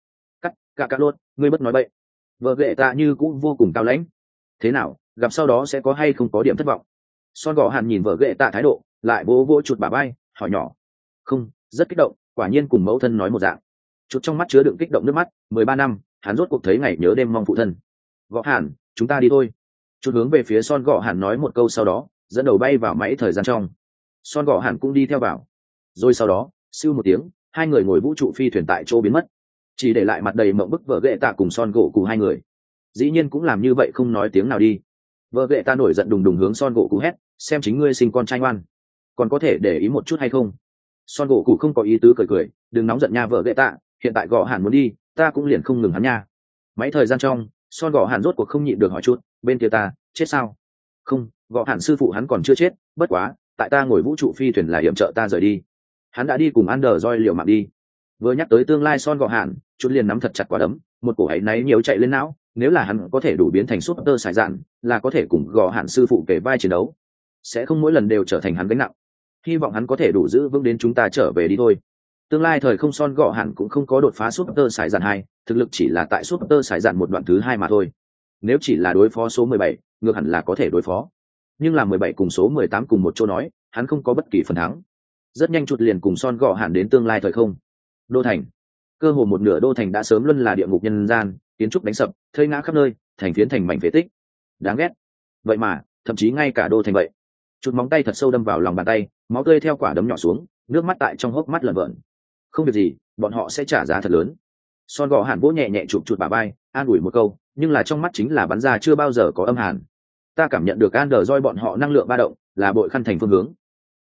Cả luôn, ngươi bất nói bậy. Vợ ghệ tạ như cũng vô cùng cao lãnh. Thế nào, gặp sau đó sẽ có hay không có điểm thất vọng? Son gọ hàn nhìn vợ ghệ tạ thái độ, lại vỗ vỗ chuột bả vai, hỏi nhỏ. Không, rất kích động, quả nhiên cùng mẫu thân nói một dạng. Chuột trong mắt chứa đựng kích động nước mắt, 13 năm, hắn rốt cuộc thấy ngày nhớ đêm mong phụ thân. Gọ hàn, chúng ta đi thôi. Chuột hướng về phía Son gọ hàn nói một câu sau đó, dẫn đầu bay vào máy thời gian trong. Son gọ hàn cũng đi theo vào. Rồi sau đó, siêu một tiếng, hai người ngồi vũ trụ phi thuyền tại chỗ biến mất, chỉ để lại mặt đầy mộng bức vợ ghệ tạ cùng Son gỗ cụ hai người. Dĩ nhiên cũng làm như vậy không nói tiếng nào đi. Vợ ghệ tạ nổi giận đùng đùng hướng Son gỗ cụ hét, xem chính ngươi sinh con trai ngoan, còn có thể để ý một chút hay không? Son gỗ cụ không có ý tứ cười cười, đừng nóng giận nha vợ ghệ tạ, hiện tại gõ hàn muốn đi, ta cũng liền không ngừng hắn nha. Mấy thời gian trong, Son gõ hàn rốt cuộc không nhịn được hỏi chút, bên kia ta chết sao? Không, gõ hàn sư phụ hắn còn chưa chết, bất quá tại ta ngồi vũ trụ phi thuyền là hiểm trợ ta rời đi, hắn đã đi cùng Android liều mạng đi. Vừa nhắc tới tương lai Son gọ hạn, chút liền nắm thật chặt quả đấm, một cổ ấy náy nhiều chạy lên não, nếu là hắn có thể đủ biến thành super sải dạn, là có thể cùng gọ hạn sư phụ kể vai chiến đấu, sẽ không mỗi lần đều trở thành hắn gánh nặng. Hy vọng hắn có thể đủ giữ vững đến chúng ta trở về đi thôi. Tương lai thời không Son gọ hạn cũng không có đột phá super sải dạn 2, thực lực chỉ là tại super sải dạn một đoạn thứ 2 mà thôi. Nếu chỉ là đối phó số 17, ngược hẳn là có thể đối phó. Nhưng là 17 cùng số 18 cùng một chỗ nói, hắn không có bất kỳ phần thắng. Rất nhanh chút liền cùng Son gọ hạn đến tương lai thời không. Đô thành, cơ hồ một nửa đô thành đã sớm luân là địa ngục nhân gian, kiến trúc đánh sập, thây ngã khắp nơi, thành phiến thành mảnh phế tích. Đáng ghét. Vậy mà, thậm chí ngay cả đô thành vậy. Chút móng tay thật sâu đâm vào lòng bàn tay, máu tươi theo quả đấm nhỏ xuống, nước mắt tại trong hốc mắt lởn vởn. Không việc gì, bọn họ sẽ trả giá thật lớn. Son gọ hạn vỗ nhẹ nhẹ chụp chuột bả vai, an ủi một câu, nhưng là trong mắt chính là bắn ra chưa bao giờ có âm hàn. Ta cảm nhận được Android bọn họ năng lượng ba động, là bội khăn thành phương hướng.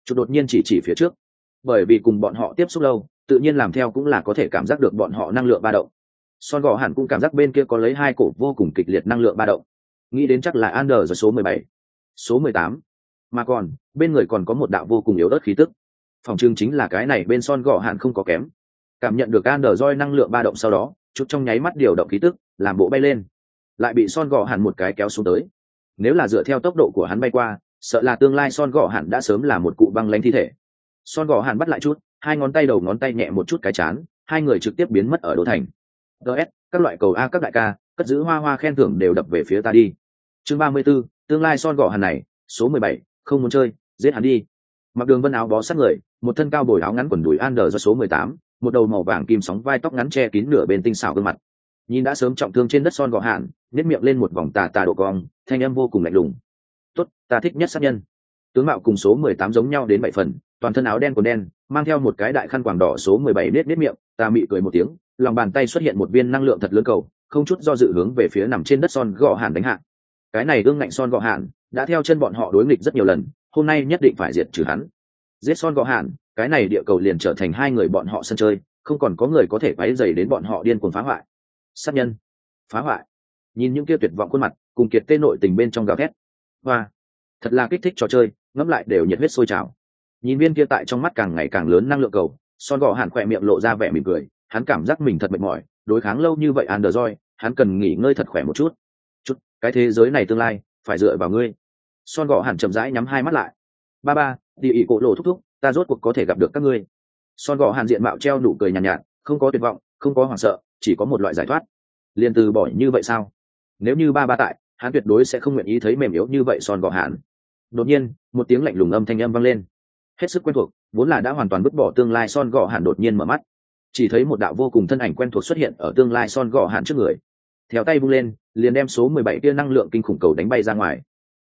Chút đột nhiên chỉ phía trước, bởi vì cùng bọn họ tiếp xúc lâu, tự nhiên làm theo cũng là có thể cảm giác được bọn họ năng lượng ba động. Son gò hẳn cũng cảm giác bên kia có lấy hai cổ vô cùng kịch liệt năng lượng ba động, nghĩ đến chắc là Ander rồi số 17, số 18, mà còn bên người còn có một đạo vô cùng yếu ớt khí tức. Phòng trưng chính là cái này bên Son gò hẳn không có kém. Cảm nhận được Ander roi năng lượng ba động sau đó, chút trong nháy mắt điều động khí tức, làm bộ bay lên, lại bị Son gò hẳn một cái kéo xuống tới. Nếu là dựa theo tốc độ của hắn bay qua, sợ là tương lai Son gò hẳn đã sớm là một cụ băng lãnh thi thể. Son gò hẳn bắt lại chút, hai ngón tay đầu ngón tay nhẹ một chút cái chán, hai người trực tiếp biến mất ở đô thành. DS, các loại cầu a các đại ca, cất giữ hoa hoa khen thưởng đều đập về phía ta đi. Chương 34, tương lai Son gò hẳn này, số 17, không muốn chơi, giết hắn đi. Mặc đường vân áo bó sát người, một thân cao bồi áo ngắn quần đùi Ander do số 18, một đầu màu vàng kim sóng vai tóc ngắn che kín nửa bên tinh xảo gương mặt. Nhìn đã sớm trọng thương trên đất Son gò hẳn, nhếch miệng lên một vòng tà độ cong, thanh âm vô cùng lạnh lùng. Tốt, ta thích nhất sát nhân. Tướng mạo cùng số 18 giống nhau đến 7 phần, toàn thân áo đen quần đen, mang theo một cái đại khăn quàng đỏ số 17 nết miệng, ta mị cười một tiếng, lòng bàn tay xuất hiện một viên năng lượng thật lớn cầu, không chút do dự hướng về phía nằm trên đất Son gò hàn đánh hạ. Cái này ương ngạnh Son gò hàn đã theo chân bọn họ đối nghịch rất nhiều lần, hôm nay nhất định phải diệt trừ hắn. Giết Son gò hàn, cái này địa cầu liền trở thành hai người bọn họ sân chơi, không còn có người có thể quấy rầy đến bọn họ điên cuồng phá hoại. Sát nhân, phá hoại. Nhìn những kia tuyệt vọng khuôn mặt, cùng kiệt tê nội tình bên trong gào thét. Hoa, thật là kích thích trò chơi, ngẫm lại đều nhiệt huyết sôi trào. Nhìn viên kia tại trong mắt càng ngày càng lớn năng lượng cầu, Son gò hàn khỏe miệng lộ ra vẻ mỉm cười, hắn cảm giác mình thật mệt mỏi, đối kháng lâu như vậy Android, hắn cần nghỉ ngơi thật khỏe một chút. Cái thế giới này tương lai phải dựa vào ngươi. Son gò hàn chậm rãi nhắm hai mắt lại. Ba, đi ỉ cổ lộ thúc thúc, ta rốt cuộc có thể gặp được các ngươi. Son gò hàn diện mạo treo nụ cười nhàn nhạt, không có tuyệt vọng, không có hoảng sợ, chỉ có một loại giải thoát. Liền từ bỏ như vậy sao? Nếu như ba tại, hắn tuyệt đối sẽ không nguyện ý thấy mềm yếu như vậy Son gò hàn. Đột nhiên, một tiếng lạnh lùng âm thanh âm vang lên. Hết sức quen thuộc, vốn là đã hoàn toàn vứt bỏ tương lai Son gò hàn đột nhiên mở mắt, chỉ thấy một đạo vô cùng thân ảnh quen thuộc xuất hiện ở tương lai Son gò hàn trước người. Theo tay vung lên, liền đem số 17 kia năng lượng kinh khủng cầu đánh bay ra ngoài.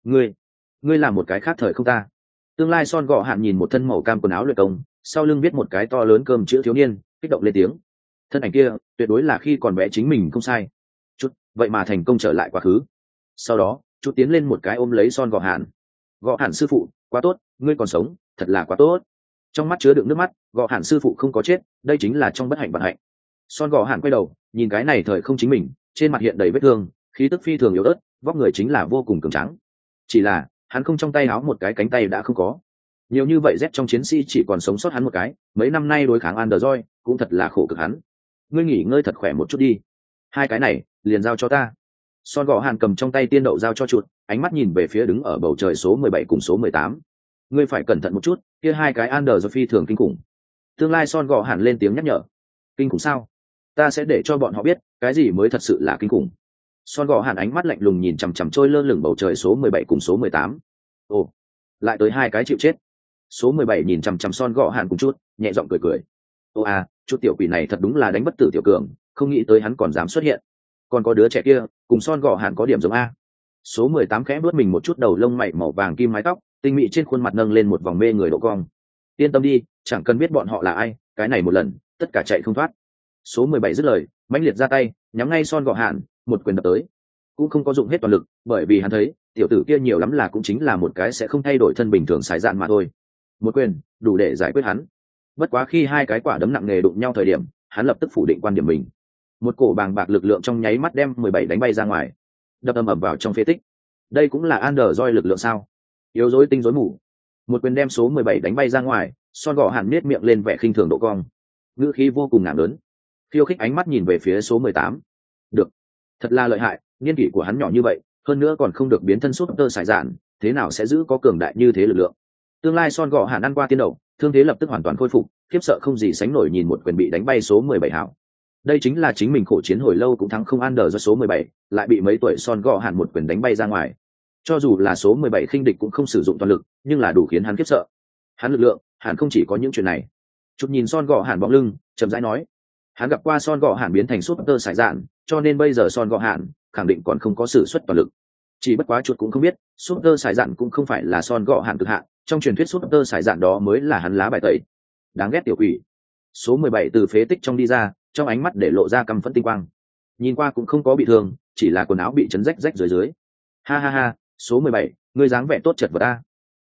Ngươi là một cái khác thời không ta? Tương lai Son gò hàn nhìn một thân màu cam quần áo luyện công, sau lưng viết một cái to lớn cơm chữ thiếu niên, kích động lên tiếng. Thân ảnh kia, tuyệt đối là khi còn bé chính mình không sai. Chút, vậy mà thành công trở lại quá khứ. Sau đó, chút tiến lên một cái ôm lấy Son gò hàn. Gò hàn sư phụ, quá tốt, ngươi còn sống, thật là quá tốt. Trong mắt chứa đựng nước mắt, gò hàn sư phụ không có chết, đây chính là trong bất hạnh vận hạnh. Son gò hàn quay đầu, nhìn cái này thời không chính mình, trên mặt hiện đầy vết thương, khí tức phi thường yếu ớt, vóc người chính là vô cùng cường tráng. Chỉ là hắn không trong tay áo một cái cánh tay đã không có. Nhiều như vậy Z trong chiến sĩ chỉ còn sống sót hắn một cái, mấy năm nay đối kháng Android cũng thật là khổ cực hắn. Ngươi nghỉ ngơi thật khỏe một chút đi. Hai cái này, liền giao cho ta. Son gò hàn cầm trong tay tiên đậu giao cho chuột, ánh mắt nhìn về phía đứng ở bầu trời số 17 cùng số 18. Ngươi phải cẩn thận một chút, kia hai cái Android phi thường kinh khủng. Tương lai Son gò hàn lên tiếng nhắc nhở. Kinh khủng sao? Ta sẽ để cho bọn họ biết, cái gì mới thật sự là kinh khủng. Son gò hàn ánh mắt lạnh lùng nhìn chằm chằm trôi lơ lửng bầu trời số 17 cùng số 18. Ồ, lại tới hai cái chịu chết. Số 17 nhìn chằm chằm Son gò hàn cùng chút, nhẹ giọng cười cười. Ô à, chút tiểu quỷ này thật đúng là đánh bất tử tiểu cường, không nghĩ tới hắn còn dám xuất hiện. Còn có đứa trẻ kia, cùng Son gò hàn có điểm giống a. Số 18 khẽ vuốt mình một chút đầu lông mày màu vàng kim mái tóc, tinh mị trên khuôn mặt nâng lên một vòng mê người độ cong. Yên tâm đi, chẳng cần biết bọn họ là ai, cái này một lần, tất cả chạy không thoát. Số 17 dứt lời, mãnh liệt ra tay, nhắm ngay Son gò hàn, một quyền đập tới. Cũng không có dụng hết toàn lực, bởi vì hắn thấy, tiểu tử kia nhiều lắm là cũng chính là một cái sẽ không thay đổi thân bình thường sải dạn mà thôi. Một quyền, đủ để giải quyết hắn. Bất quá khi hai cái quả đấm nặng nề đụng nhau thời điểm, hắn lập tức phủ định quan điểm mình. Một cổ bàng bạc lực lượng trong nháy mắt đem 17 đánh bay ra ngoài, đập ầm ầm vào trong phế tích. Đây cũng là Android lực lượng sao? Yếu rối tinh rối mù. Một quyền đem số 17 đánh bay ra ngoài, Son gò hàn nết miệng lên vẻ khinh thường độ cong. Ngữ khí vô cùng ngạo lớn. Khiêu khích ánh mắt nhìn về phía số 18. Được, thật là lợi hại, niên kỷ của hắn nhỏ như vậy, hơn nữa còn không được biến thân súp tơ sải dạn, thế nào sẽ giữ có cường đại như thế lực lượng. Tương lai Son gò hàn ăn qua tiên đầu, thương thế lập tức hoàn toàn khôi phục, khiếp sợ không gì sánh nổi nhìn một quyền bị đánh bay số 17 hảo. Đây chính là chính mình khổ chiến hồi lâu cũng thắng không ăn đờ do số 17, lại bị mấy tuổi Son gò hàn một quyền đánh bay ra ngoài. Cho dù là số 17 khinh địch cũng không sử dụng toàn lực, nhưng là đủ khiến hắn khiếp sợ. Hắn lực lượng, hẳn không chỉ có những chuyện này. Chụp nhìn Son gò hàn bóng lưng, chậm rãi nói, hắn gặp qua Son gò hàn biến thành súp tơ sải dạn, cho nên bây giờ Son gò hàn khẳng định còn không có sử xuất toàn lực. Chỉ bất quá chuột cũng không biết, súp tơ sải dạn cũng không phải là Son gò hàn cực hạn, trong truyền thuyết súp tơ sải dạn đó mới là hắn lá bài tẩy. Đáng ghét tiểu quỷ. Số 17 từ phế tích trong đi ra, trong ánh mắt để lộ ra căm phẫn tinh quang. Nhìn qua cũng không có bị thương, chỉ là quần áo bị chấn rách rách dưới. Ha ha ha, số 17, ngươi dáng vẻ tốt chật vật ta.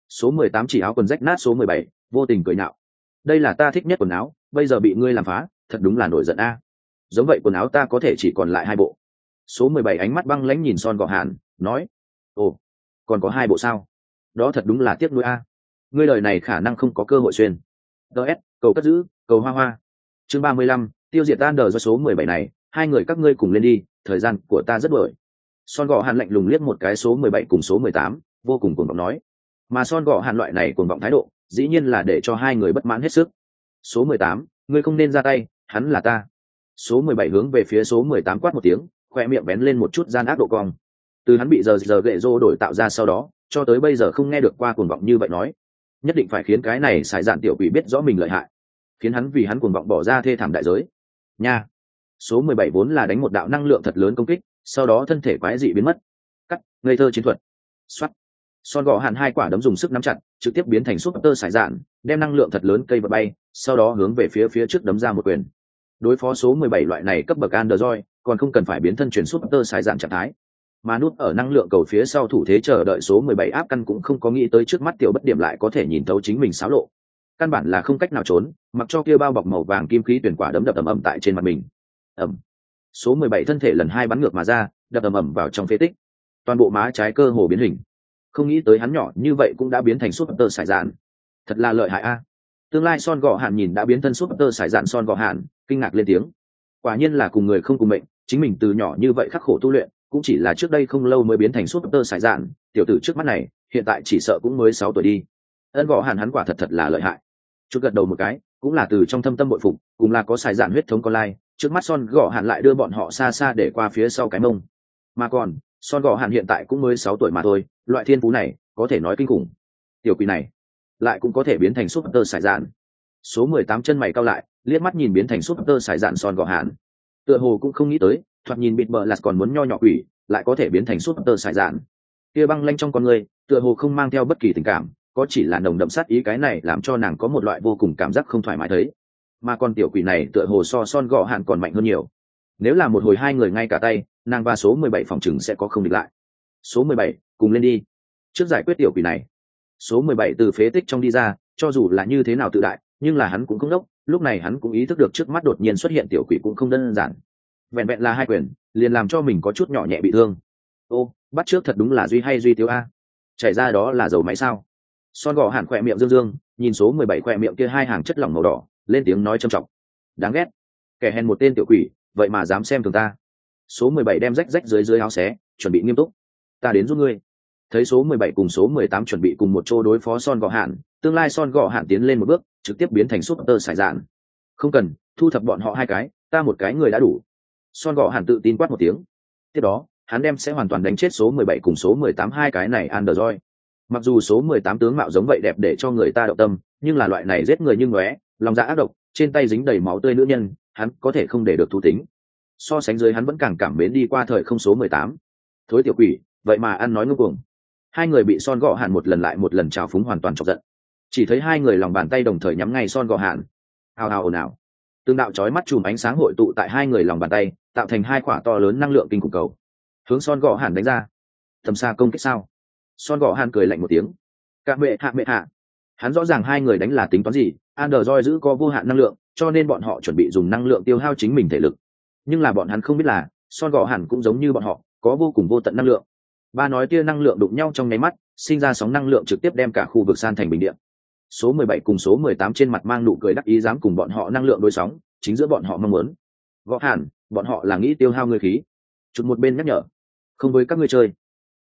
Số 18 chỉ áo quần rách nát số 17, vô tình cười nhạo. Đây là ta thích nhất quần áo, bây giờ bị ngươi làm phá, thật đúng là nổi giận a. Giống vậy quần áo ta có thể chỉ còn lại 2 bộ. Số 17 ánh mắt băng lãnh nhìn Son Gọ Hàn, nói: ồ, còn có 2 bộ sao? Đó thật đúng là tiếc nuối a. Ngươi đời này khả năng không có cơ hội xuyên. DS, cầu cất giữ, cầu hoa hoa. Chương 35, tiêu diệt An Đờ do số 17 này, 2 người các ngươi cùng lên đi, thời gian của ta rất bội. Son Gọ Hàn lạnh lùng liếc một cái số 17 cùng số 18, vô cùng cuồng vọng nói. Mà Son Gọ Hàn loại này cuồng vọng thái độ, dĩ nhiên là để cho 2 người bất mãn hết sức. Số 18, ngươi không nên ra tay, hắn là ta. Số 17 hướng về phía số 18 quát một tiếng, khoe miệng bén lên một chút gian ác độ cong. Từ hắn bị giờ gệ rô đổi tạo ra sau đó, cho tới bây giờ không nghe được qua cuồng vọng như vậy nói. Nhất định phải khiến cái này xài dạn tiểu quỷ biết rõ mình lợi hại, khiến hắn vì hắn cuồng vọng bỏ ra thê thảm đại giới. Nha. Số 17 vốn là đánh một đạo năng lượng thật lớn công kích, sau đó thân thể quái dị biến mất. Cắt, ngây thơ chiến thuật. Xoát. Son Gọ Hàn 2 quả đấm dùng sức nắm chặt, trực tiếp biến thành super xài dạn, đem năng lượng thật lớn cây vật bay, sau đó hướng về phía trước đấm ra một quyền. Đối phó số 17 loại này cấp bậc Android, còn không cần phải biến thân chuyển super xài dạn trạng thái, mà núp ở năng lượng cầu phía sau thủ thế chờ đợi số 17 áp căn cũng không có nghĩ tới trước mắt tiểu bất điểm lại có thể nhìn thấu chính mình xáo lộ. Căn bản là không cách nào trốn, mặc cho kia bao bọc màu vàng kim khí tuyển quả đấm đập ầm tại trên mặt mình. Ầm. Số 17 thân thể lần 2 bắn ngược mà ra, đập ầm vào trong phế tích. Toàn bộ má trái cơ hồ biến hình. Không nghĩ tới hắn nhỏ như vậy cũng đã biến thành super sải dạn. Thật là lợi hại a. Tương lai Son Gọ Hàn nhìn đã biến thân super sải dạn Son Gọ Hàn, kinh ngạc lên tiếng. Quả nhiên là cùng người không cùng mệnh, chính mình từ nhỏ như vậy khắc khổ tu luyện, cũng chỉ là trước đây không lâu mới biến thành super sải dạn, tiểu tử trước mắt này, hiện tại chỉ sợ cũng mới 6 tuổi đi. Ân Gọ Hàn hắn quả thật thật là lợi hại. Chút gật đầu một cái, cũng là từ trong thâm tâm bội phục, cùng là có sải dạn huyết thống con lai, trước mắt Son Gọ Hàn lại đưa bọn họ xa xa để qua phía sau cái mông. Mà còn, Son Gọ Hàn hiện tại cũng mới 6 tuổi mà thôi, loại thiên phú này, có thể nói kinh khủng. Tiểu quỷ này, lại cũng có thể biến thành super sải dạn. Số 18 chân mày cau lại, liếc mắt nhìn biến thành super sải dạn Son Gọ Hàn. Tựa hồ cũng không nghĩ tới, thoạt nhìn bịt bợ là còn muốn nho nhỏ quỷ, lại có thể biến thành super sải dạn. Kia băng lanh trong con người, tựa hồ không mang theo bất kỳ tình cảm, có chỉ là nồng đậm sát ý, cái này làm cho nàng có một loại vô cùng cảm giác không thoải mái thấy. Mà con tiểu quỷ này tựa hồ so Son Gọ Hàn còn mạnh hơn nhiều. Nếu là một hồi 2 người ngay cả tay, nàng và số 17 phòng chừng sẽ có không địch lại. Số 17, cùng lên đi. Trước giải quyết tiểu quỷ này. Số 17 từ phế tích trong đi ra, cho dù là như thế nào tự đại, nhưng là hắn cũng không đốc, lúc này hắn cũng ý thức được trước mắt đột nhiên xuất hiện tiểu quỷ cũng không đơn giản. Vẹn vẹn là 2 quyền, liền làm cho mình có chút nhỏ nhẹ bị thương. Ô, bắt trước thật đúng là duy hay duy tiêu a. Chảy ra đó là dầu máy sao? Son Gọ Hàn khỏe miệng dương dương, nhìn số 17 khỏe miệng kia 2 hàng chất lỏng màu đỏ, lên tiếng nói trầm trọng. Đáng ghét. Kẻ hèn một tên tiểu quỷ, vậy mà dám xem thường ta. Số 17 đem rách dưới áo xé, chuẩn bị nghiêm túc. Ta đến giúp ngươi. Thấy số 17 cùng số 18 chuẩn bị cùng một chỗ đối phó Son Gọ Hàn, tương lai Son Gọ Hàn tiến lên một bước, trực tiếp biến thành super sải dạn. Không cần, thu thập bọn họ 2 cái, ta một cái người đã đủ. Son Gọ Hàn tự tin quát một tiếng. Tiếp đó, hắn đem sẽ hoàn toàn đánh chết số 17 cùng số 18 2 cái này Android. Mặc dù số 18 tướng mạo giống vậy đẹp để cho người ta động tâm, nhưng là loại này giết người như ngóe, lòng dạ ác độc, trên tay dính đầy máu tươi nữ nhân, hắn có thể không để được thú tính. So sánh dưới hắn vẫn càng cảm mến đi qua thời không số 18. Thối tiểu quỷ, vậy mà ăn nói ngông cuồng. 2 người bị Son Gọ Hàn một lần lại một lần trào phúng hoàn toàn chọc giận. Chỉ thấy 2 người lòng bàn tay đồng thời nhắm ngay Son Gọ Hàn. Hào hào ồn ào. Từng đạo chói mắt chùm ánh sáng hội tụ tại 2 người lòng bàn tay, tạo thành 2 quả to lớn năng lượng kinh khủng cầu. Hướng Son Gọ Hàn đánh ra. Tầm xa công kích sao? Son Gọ Hàn cười lạnh một tiếng. Cả mẹ hạ. Hắn rõ ràng 2 người đánh là tính toán gì, Android giữ có vô hạn năng lượng, cho nên bọn họ chuẩn bị dùng năng lượng tiêu hao chính mình thể lực. Nhưng là bọn hắn không biết là, Son Gọ Hàn cũng giống như bọn họ, có vô cùng vô tận năng lượng. Ba nói tia năng lượng đụng nhau trong nháy mắt, sinh ra sóng năng lượng trực tiếp đem cả khu vực san thành bình địa. Số 17 cùng số 18 trên mặt mang nụ cười đắc ý dám cùng bọn họ năng lượng đối sóng, chính giữa bọn họ mong muốn. Gọ Hàn, bọn họ là nghĩ tiêu hao ngươi khí. Chụp một bên nhắc nhở, không với các ngươi chơi.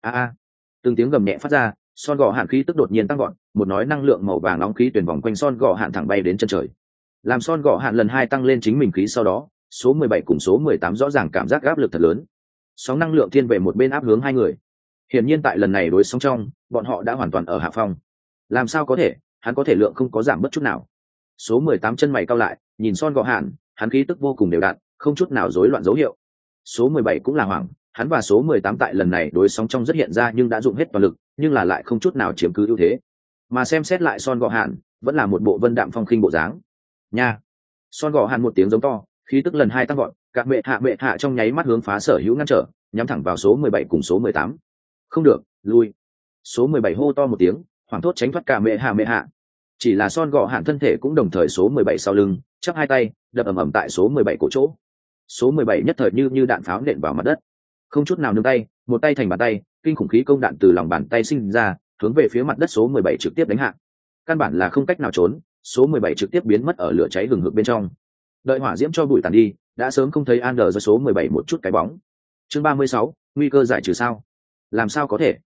Từng tiếng gầm nhẹ phát ra, Son Gọ Hàn khí tức đột nhiên tăng gọn, một nói năng lượng màu vàng nóng khí tuyển vòng quanh Son Gọ Hàn thẳng bay đến chân trời. Làm Son Gọ Hàn lần 2 tăng lên chính mình khí sau đó, số 17 cùng số 18 rõ ràng cảm giác áp lực thật lớn. Sóng năng lượng thiên về một bên áp hướng 2 người. Hiển nhiên tại lần này đối sóng trong, bọn họ đã hoàn toàn ở hạ phong. Làm sao có thể, hắn có thể lượng không có giảm bất chút nào. Số 18 chân mày cau lại, nhìn Son Gọ Hàn, hắn khí tức vô cùng đều đặn, không chút nào rối loạn dấu hiệu. Số 17 cũng là hoảng, hắn và số 18 tại lần này đối sóng trong rất hiện ra nhưng đã dụng hết toàn lực, nhưng là lại không chút nào chiếm cứ ưu thế. Mà xem xét lại Son Gọ Hàn, vẫn là một bộ vân đạm phong khinh bộ dáng. Nha. Son Gọ Hàn một tiếng giống to, khí tức lần 2 tăng vọt, các mẹ hạ trong nháy mắt hướng phá sở hữu ngăn trở, nhắm thẳng vào số 17 cùng số 18. Không được, lui. Số 17 hô to một tiếng, hoảng thốt tránh thoát cả mẹ hạ. Chỉ là son gọ hạn thân thể cũng đồng thời số 17 sau lưng, chắp hai tay đập ầm ầm tại số 17 cổ chỗ. Số 17 nhất thời như đạn pháo nện vào mặt đất, không chút nào nương tay, một tay thành bàn tay, kinh khủng khí công đạn từ lòng bàn tay sinh ra, hướng về phía mặt đất số 17 trực tiếp đánh hạ. Căn bản là không cách nào trốn, số 17 trực tiếp biến mất ở lửa cháy hừng hực bên trong. Đợi hỏa diễm cho bụi tàn đi, đã sớm không thấy Ander do số 17 một chút cái bóng. Chương 36, nguy cơ giải trừ sao? Làm sao có thể?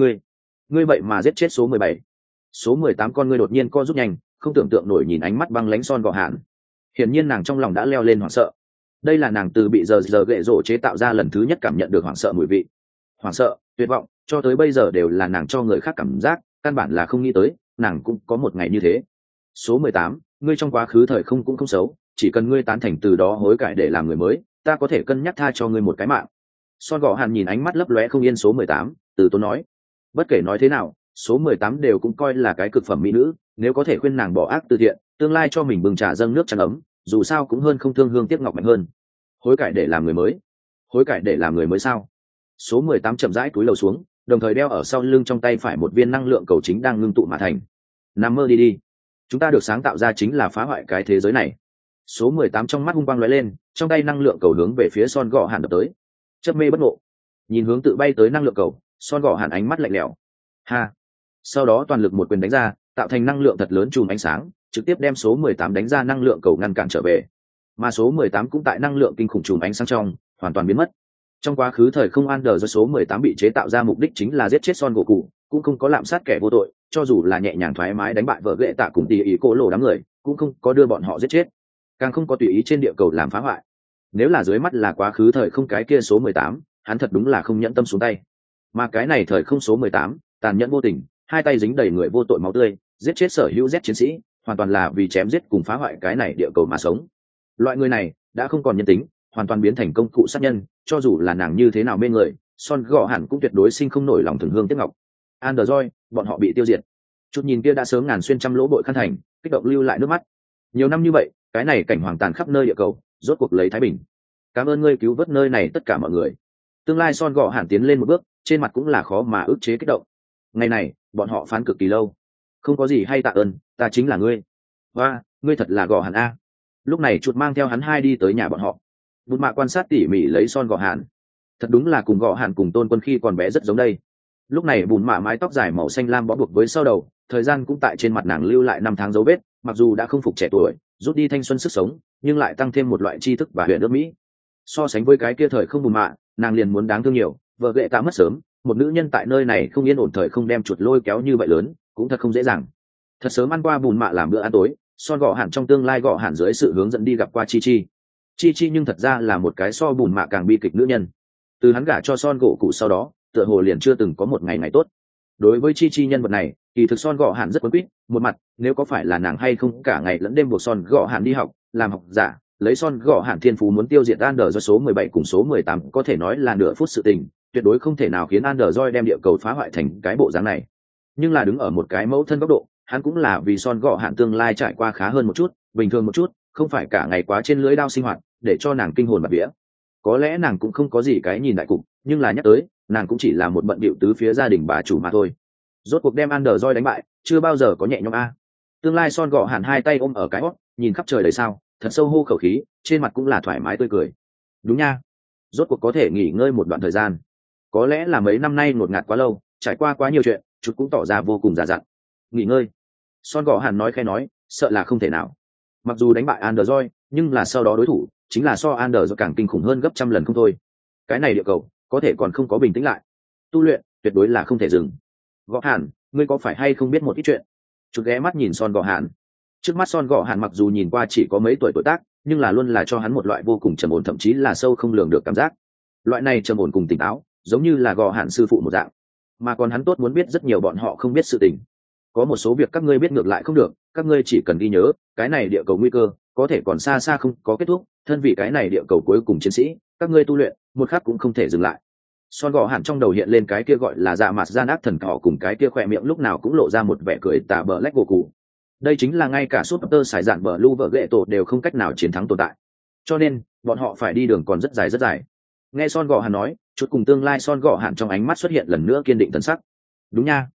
Ngươi vậy mà giết chết số 17. Số 18 con ngươi đột nhiên co rút nhanh, không tưởng tượng nổi nhìn ánh mắt băng lãnh son gọ hạn. Hiển nhiên nàng trong lòng đã leo lên hoảng sợ. Đây là nàng từ bị giờ gệ rổ chế tạo ra lần thứ nhất cảm nhận được hoảng sợ mùi vị. Hoảng sợ, tuyệt vọng, cho tới bây giờ đều là nàng cho người khác cảm giác, căn bản là không nghĩ tới, nàng cũng có một ngày như thế. Số 18, ngươi trong quá khứ thời không cũng không xấu, chỉ cần ngươi tán thành từ đó hối cải để làm người mới, ta có thể cân nhắc tha cho ngươi một cái mạng. Son gọ hàn nhìn ánh mắt lấp lóe không yên số 18, từ tốn nói. Bất kể nói thế nào, số 18 đều cũng coi là cái cực phẩm mỹ nữ, nếu có thể khuyên nàng bỏ ác từ thiện, tương lai cho mình bừng trà dâng nước chăn ấm, dù sao cũng hơn không thương hương tiếc ngọc mạnh hơn. Hối cải để làm người mới? Hối cải để làm người mới sao? Số 18 chậm rãi cúi đầu xuống, đồng thời đeo ở sau lưng trong tay phải một viên năng lượng cầu chính đang ngưng tụ mà thành. Nằm mơ đi, chúng ta được sáng tạo ra chính là phá hoại cái thế giới này. Số 18 trong mắt hung quang lóe lên, trong tay năng lượng cầu hướng về phía son gọ hàn đập tới. Chớp mê bất ngộ, nhìn hướng tự bay tới năng lượng cầu, son gọ hàn ánh mắt lạnh lẽo. Ha! Sau đó toàn lực một quyền đánh ra, tạo thành năng lượng thật lớn chùm ánh sáng, trực tiếp đem số 18 đánh ra năng lượng cầu ngăn cản trở về. Mà số 18 cũng tại năng lượng kinh khủng chùm ánh sáng trong, hoàn toàn biến mất. Trong quá khứ thời không Ander do số 18 bị chế tạo ra mục đích chính là giết chết Son Goku, cũng không có lạm sát kẻ vô tội, cho dù là nhẹ nhàng thoải mái đánh bại vợ ghệ tạ cùng tỷ ý cô lộ đám người, cũng không có đưa bọn họ giết chết, càng không có tùy ý trên địa cầu làm phá hoại. Nếu là dưới mắt là quá khứ thời không cái kia số 18, hắn thật đúng là không nhẫn tâm xuống tay. Mà cái này thời không số 18, tàn nhẫn vô tình, hai tay dính đầy người vô tội máu tươi, giết chết sở hữu Z chiến sĩ, hoàn toàn là vì chém giết cùng phá hoại cái này địa cầu mà sống. Loại người này đã không còn nhân tính, hoàn toàn biến thành công cụ sát nhân, cho dù là nàng như thế nào mê người, Son gọ hẳn cũng tuyệt đối sinh không nổi lòng thường hương tiếc ngọc. Android, bọn họ bị tiêu diệt. Chút nhìn kia đã sớm ngàn xuyên trăm lỗ bội khăn thành, kích động lưu lại nước mắt. Nhiều năm như vậy, cái này cảnh hoàng tàn khắp nơi địa cầu, rốt cuộc lấy thái bình. Cảm ơn ngươi cứu vớt nơi này tất cả mọi người. Tương lai Son gọ hẳn tiến lên một bước, trên mặt cũng là khó mà ức chế kích động. Ngày này, bọn họ phán cực kỳ lâu. Không có gì hay tạ ơn, ta chính là ngươi. Và, ngươi thật là gọ hẳn a. Lúc này chuột mang theo hắn hai đi tới nhà bọn họ. Bụt mạ quan sát tỉ mỉ lấy Son gọ hẳn. Thật đúng là cùng gọ hẳn cùng Tôn Quân khi còn bé rất giống đây. Lúc này bùn mạ mái tóc dài màu xanh lam bó buộc với sau đầu, thời gian cũng tại trên mặt nàng lưu lại 5 tháng dấu vết, mặc dù đã không phục trẻ tuổi, rút đi thanh xuân sức sống, nhưng lại tăng thêm một loại tri thức và huyền ước mỹ. So sánh với cái kia thời không bùn mạ, nàng liền muốn đáng thương nhiều, vợ ghệ tạ mất sớm, một nữ nhân tại nơi này không yên ổn thời không đem chuột lôi kéo như vậy lớn, cũng thật không dễ dàng. Thật sớm ăn qua bùn mạ làm bữa ăn tối, Son gọ hẳn trong tương lai gọ hẳn dưới sự hướng dẫn đi gặp qua Chi Chi. Chi Chi nhưng thật ra là một cái so bùn mạ càng bi kịch nữ nhân. Từ hắn gả cho Son gỗ cụ sau đó, tựa hồ liền chưa từng có một ngày tốt. Đối với Chi Chi nhân vật này, kỳ thực Son gọ hẳn rất quấn quýt, một mặt, nếu có phải là nàng hay không cả ngày lẫn đêm buộc Son gọ hẳn đi học, làm học giả, lấy Son gọ hẳn thiên phú muốn tiêu diệt Ander do số 17 cùng số 18 có thể nói là nửa phút sự tình, tuyệt đối không thể nào khiến Ander đem địa cầu phá hoại thành cái bộ dáng này. Nhưng là đứng ở một cái mẫu thân góc độ, hắn cũng là vì Son gọ hẳn tương lai trải qua khá hơn một chút, bình thường một chút, không phải cả ngày quá trên lưỡi đao sinh hoạt, để cho nàng kinh hồn bạt vía. Có lẽ nàng cũng không có gì cái nhìn đại cục, nhưng là nhắc tới, nàng cũng chỉ là một bận bịu tứ phía gia đình bà chủ mà thôi. Rốt cuộc đem Ander đánh bại, chưa bao giờ có nhẹ nhõm a. Tương lai Son gọ hẳn hai tay ôm ở cái hót, nhìn khắp trời đầy sao, thật sâu hô khẩu khí, trên mặt cũng là thoải mái tươi cười. Đúng nha, rốt cuộc có thể nghỉ ngơi một đoạn thời gian. Có lẽ là mấy năm nay ngột ngạt quá lâu, trải qua quá nhiều chuyện, chút cũng tỏ ra vô cùng già dặn. Nghỉ ngơi. Son gọ hẳn nói khẽ nói, sợ là không thể nào. Mặc dù đánh bại Ander, nhưng là sau đó đối thủ chính là so Ander càng kinh khủng hơn gấp trăm lần không thôi. Cái này địa cầu có thể còn không có bình tĩnh lại, tu luyện tuyệt đối là không thể dừng. Gọ hẳn, ngươi có phải hay không biết một ít chuyện? Chút ghé mắt nhìn Son gọ hẳn. Trước mắt Son gọ hẳn mặc dù nhìn qua chỉ có mấy tuổi tuổi tác, nhưng là luôn là cho hắn một loại vô cùng trầm ổn, thậm chí là sâu không lường được cảm giác. Loại này trầm ổn cùng tỉnh táo, giống như là gọ hẳn sư phụ một dạng. Mà còn hắn tốt muốn biết rất nhiều bọn họ không biết sự tình. Có một số việc các ngươi biết ngược lại không được, các ngươi chỉ cần ghi nhớ, cái này địa cầu nguy cơ có thể còn xa xa không có kết thúc, thân vì cái này địa cầu cuối cùng chiến sĩ, các ngươi tu luyện một khắc cũng không thể dừng lại. Son gọ hẳn trong đầu hiện lên cái kia gọi là dạ mặt gian ác thần cỏ, cùng cái kia khỏe miệng lúc nào cũng lộ ra một vẻ cười tà bờ lách Goku. Đây chính là ngay cả Super Saiyan dạn bờ lưu vợ ghệ tổ đều không cách nào chiến thắng tồn tại. Cho nên bọn họ phải đi đường còn rất dài rất dài. Nghe Son gọ hẳn nói, chút cùng tương lai Son gọ hẳn trong ánh mắt xuất hiện lần nữa kiên định thần sắc. Đúng nha,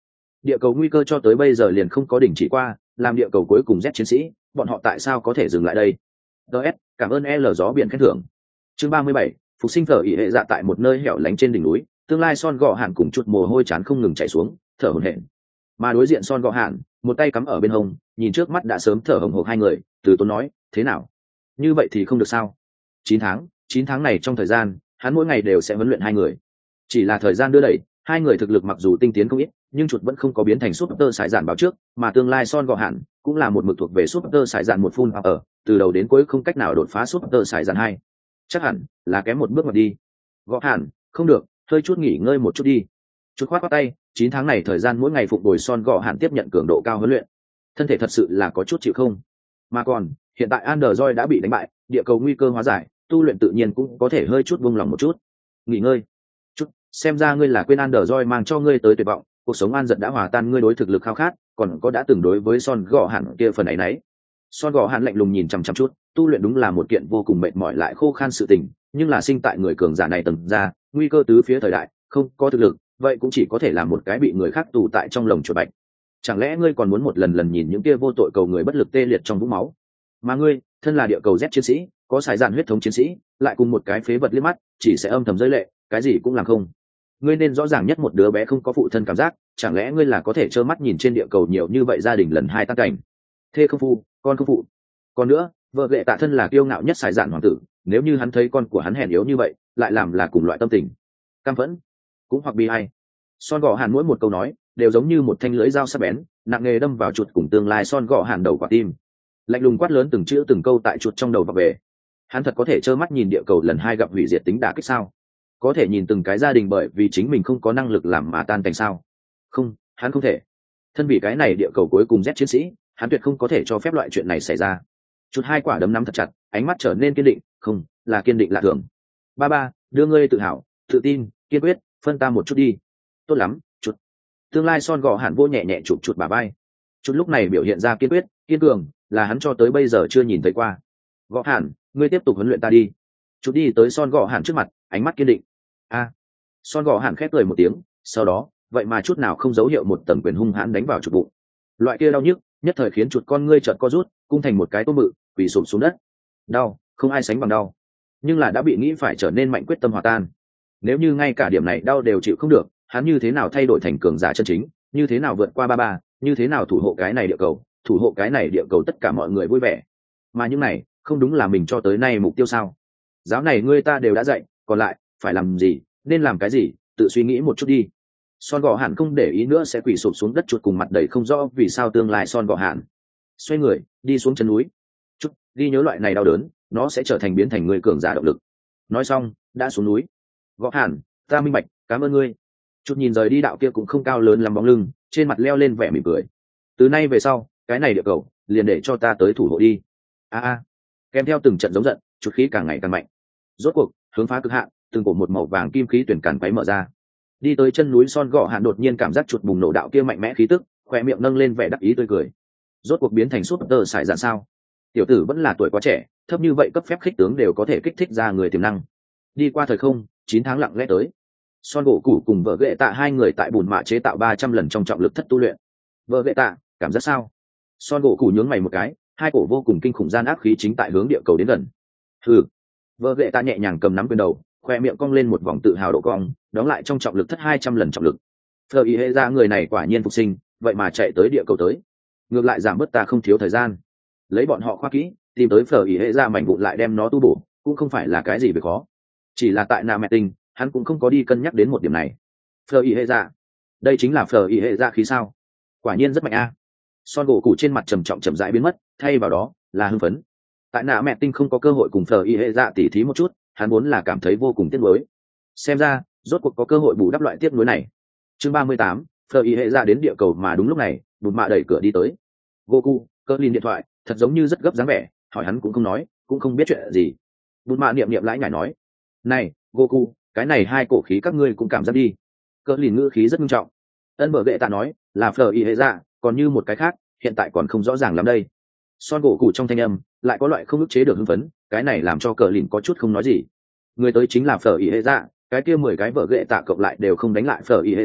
địa cầu nguy cơ cho tới bây giờ liền không có đình chỉ qua, làm địa cầu cuối cùng Z chiến sĩ, bọn họ tại sao có thể dừng lại đây? DS, cảm ơn L gió biển khen thưởng. Chương 37, phục sinh thở ỉ hệ dạ tại một nơi hẻo lánh trên đỉnh núi, tương lai Son Gọ Hàn cùng chút mồ hôi chán không ngừng chảy xuống, thở hổn hển. Mà đối diện Son Gọ Hàn, một tay cắm ở bên hông, nhìn trước mắt đã sớm thở hổn hộc hai người, từ tốn nói, thế nào? Như vậy thì không được sao? 9 tháng này trong thời gian, hắn mỗi ngày đều sẽ huấn luyện hai người. Chỉ là thời gian đưa đẩy, hai người thực lực mặc dù tinh tiến không ít, nhưng chuột vẫn không có biến thành super sải dạn báo trước, mà tương lai Son Gọ Hàn cũng là một mực thuộc về super sải dạn một phun ở, từ đầu đến cuối không cách nào đột phá super sải dạn hai. Chắc hẳn là kém một bước mà đi. Gọ Hàn, không được, hơi chút nghỉ ngơi một chút đi. Chút khoát tay, 9 tháng này thời gian mỗi ngày phụng bồi Son Gọ Hàn tiếp nhận cường độ cao huấn luyện, thân thể thật sự là có chút chịu không. Mà còn, hiện tại Android đã bị đánh bại, địa cầu nguy cơ hóa giải, tu luyện tự nhiên cũng có thể hơi chút buông lòng một chút. Nghỉ ngơi. Chút, xem ra ngươi là quên Android mang cho ngươi tới tuyệt vọng, cuộc sống an giật đã hòa tan ngươi đối thực lực khao khát, còn có đã từng đối với Son Gọ Hàn kia phần ấy nấy. Son Gọ Hàn lạnh lùng nhìn chằm chằm chút, tu luyện đúng là một kiện vô cùng mệt mỏi lại khô khan sự tình, nhưng là sinh tại người cường giả này tầng ra, nguy cơ tứ phía thời đại, không có thực lực, vậy cũng chỉ có thể là một cái bị người khác tù tại trong lồng chuột bạch. Chẳng lẽ ngươi còn muốn một lần lần nhìn những kia vô tội cầu người bất lực tê liệt trong vũng máu? Mà ngươi, thân là địa cầu Z chiến sĩ, có sải dạn huyết thống chiến sĩ, lại cùng một cái phế vật liếc mắt, chỉ sẽ âm thầm rơi lệ, cái gì cũng làm không. Ngươi nên rõ ràng nhất một đứa bé không có phụ thân cảm giác, chẳng lẽ ngươi là có thể trơ mắt nhìn trên địa cầu nhiều như vậy gia đình lần hai tan cảnh? Thê không phu, con không phụ. Còn nữa, vợ ghệ tạ thân là kiêu ngạo nhất sải dạn hoàng tử, nếu như hắn thấy con của hắn hèn yếu như vậy, lại làm là cùng loại tâm tình căm phẫn cũng hoặc bi hay. Son Gọ Hàn mỗi một câu nói đều giống như một thanh lưỡi dao sắc bén, nặng nề đâm vào chuột cùng tương lai Son Gọ Hàn đầu quả tim. Lạnh lùng quát lớn từng chữ từng câu tại chuột trong đầu và về. Hắn thật có thể trơ mắt nhìn địa cầu lần hai gặp hủy diệt tính đả kích sao? Có thể nhìn từng cái gia đình bởi vì chính mình không có năng lực làm mà tan cảnh sao? Không, hắn không thể. Thân vì cái này địa cầu cuối cùng Z chiến sĩ, hắn tuyệt không có thể cho phép loại chuyện này xảy ra. Chút hai quả đấm nắm thật chặt, ánh mắt trở nên kiên định, không, là kiên định lạ thường. Ba, đưa ngươi tự hào, tự tin, kiên quyết, phân ta một chút đi. Tốt lắm, chút. Tương lai Son Gọ Hàn vô nhẹ nhẹ chụp chuột bà bay. Chút lúc này biểu hiện ra kiên quyết, kiên cường, là hắn cho tới bây giờ chưa nhìn thấy qua. Gọ Hàn, ngươi tiếp tục huấn luyện ta đi. Chút đi tới Son Gọ Hàn trước mặt, ánh mắt kiên định. Son Gọ Hàn khép cười một tiếng, sau đó, vậy mà chút nào không dấu hiệu một tầng quyền hung hãn đánh vào chuột bụng. Loại kia đau nhức, nhất thời khiến chuột con ngươi chợt co rút, cung thành một cái tôm mự, quỳ sụp xuống đất. Đau, không ai sánh bằng đau, nhưng là đã bị nghĩ phải trở nên mạnh quyết tâm hòa tan. Nếu như ngay cả điểm này đau đều chịu không được, hắn như thế nào thay đổi thành cường giả chân chính, như thế nào vượt qua ba, như thế nào thủ hộ cái này địa cầu, thủ hộ cái này địa cầu tất cả mọi người vui vẻ. Mà những này, không đúng là mình cho tới nay mục tiêu sao? Giáo này ngươi ta đều đã dạy, còn lại phải làm gì, nên làm cái gì, tự suy nghĩ một chút đi. Son Gọ Hàn không để ý nữa sẽ quỳ sụp xuống đất chuột cùng mặt đầy không rõ vì sao tương lai Son Gọ Hàn xoay người đi xuống chân núi. Chút ghi nhớ loại này đau đớn, nó sẽ trở thành biến thành người cường giả động lực. Nói xong đã xuống núi. Gọ Hàn, ta minh bạch, cảm ơn ngươi. Chút nhìn rời đi đạo kia cũng không cao lớn lắm bóng lưng, trên mặt leo lên vẻ mỉm cười. Từ nay về sau, cái này địa cầu liền để cho ta tới thủ hộ đi. Kèm theo từng trận giống giận, chút khí càng ngày càng mạnh. Rốt cuộc hướng phá cực hạn, từng cổ một màu vàng kim khí tuyển càn quấy mở ra. Đi tới chân núi Son Gọ Hàn đột nhiên cảm giác chuột bùng nổ đạo kia mạnh mẽ khí tức, khóe miệng nâng lên vẻ đắc ý tươi cười. Rốt cuộc biến thành super sải dạn sao? Tiểu tử vẫn là tuổi quá trẻ, thấp như vậy cấp phép khích tướng đều có thể kích thích ra người tiềm năng. Đi qua thời không, 9 tháng lặng lẽ tới. Son Gỗ Củ cùng vợ ghệ tạ hai người tại bùn mạ chế tạo 300 lần trong trọng lực thất tu luyện. Vợ ghệ tạ, cảm giác sao? Son Gỗ Củ nhướng mày một cái, hai cổ vô cùng kinh khủng gian ác khí chính tại hướng địa cầu đến gần. Hừ. Vợ ghệ tạ nhẹ nhàng cầm nắm quyền đầu, khoe miệng cong lên một vòng tự hào độ cong, đóng lại trong trọng lực thất 200 lần trọng lực. Phờ ý hệ ra người này quả nhiên phục sinh, vậy mà chạy tới địa cầu tới. Ngược lại giảm bớt ta không thiếu thời gian. Lấy bọn họ khoa kỹ, tìm tới Phờ ý hệ ra mảnh vụn lại đem nó tu bổ, cũng không phải là cái gì việc khó. Chỉ là tại Nà Mẹ Tinh, hắn cũng không có đi cân nhắc đến một điểm này. Phờ ý hệ ra, đây chính là Phờ ý hệ ra khí sao? Quả nhiên rất mạnh a. Son Gỗ Củ trên mặt trầm trọng chậm rãi biến mất, thay vào đó là hưng phấn. Tại Nà Mẹ Tinh không có cơ hội cùng Phờ ý hệ ra tỉ thí một chút, hắn vốn là cảm thấy vô cùng tiếc nuối. Xem ra, rốt cuộc có cơ hội bù đắp loại tiếc nuối này. Chương 38, Phờ ý hệ ra đến địa cầu mà đúng lúc này, Bụt Mạ đẩy cửa đi tới. Goku, cơ liên điện thoại, thật giống như rất gấp dáng vẻ, hỏi hắn cũng không nói, cũng không biết chuyện gì. Bụt Mạ niệm niệm lãi nhải nói: "Này, Goku, cái này hai cổ khí các ngươi cũng cảm giác đi." Cơ liên ngữ khí rất nghiêm trọng. Ân Bở Vệ Tạ nói: "Là Phờ ý hệ ra, còn như một cái khác, hiện tại còn không rõ ràng lắm đây." Son Gỗ Củ trong thanh âm lại có loại không ức chế được hưng phấn, cái này làm cho Cờ Lìn có chút không nói gì. Người tới chính là Phờ ý hệ ra, cái kia 10 cái vợ ghệ tạ cộng lại đều không đánh lại Phờ ý hệ ra,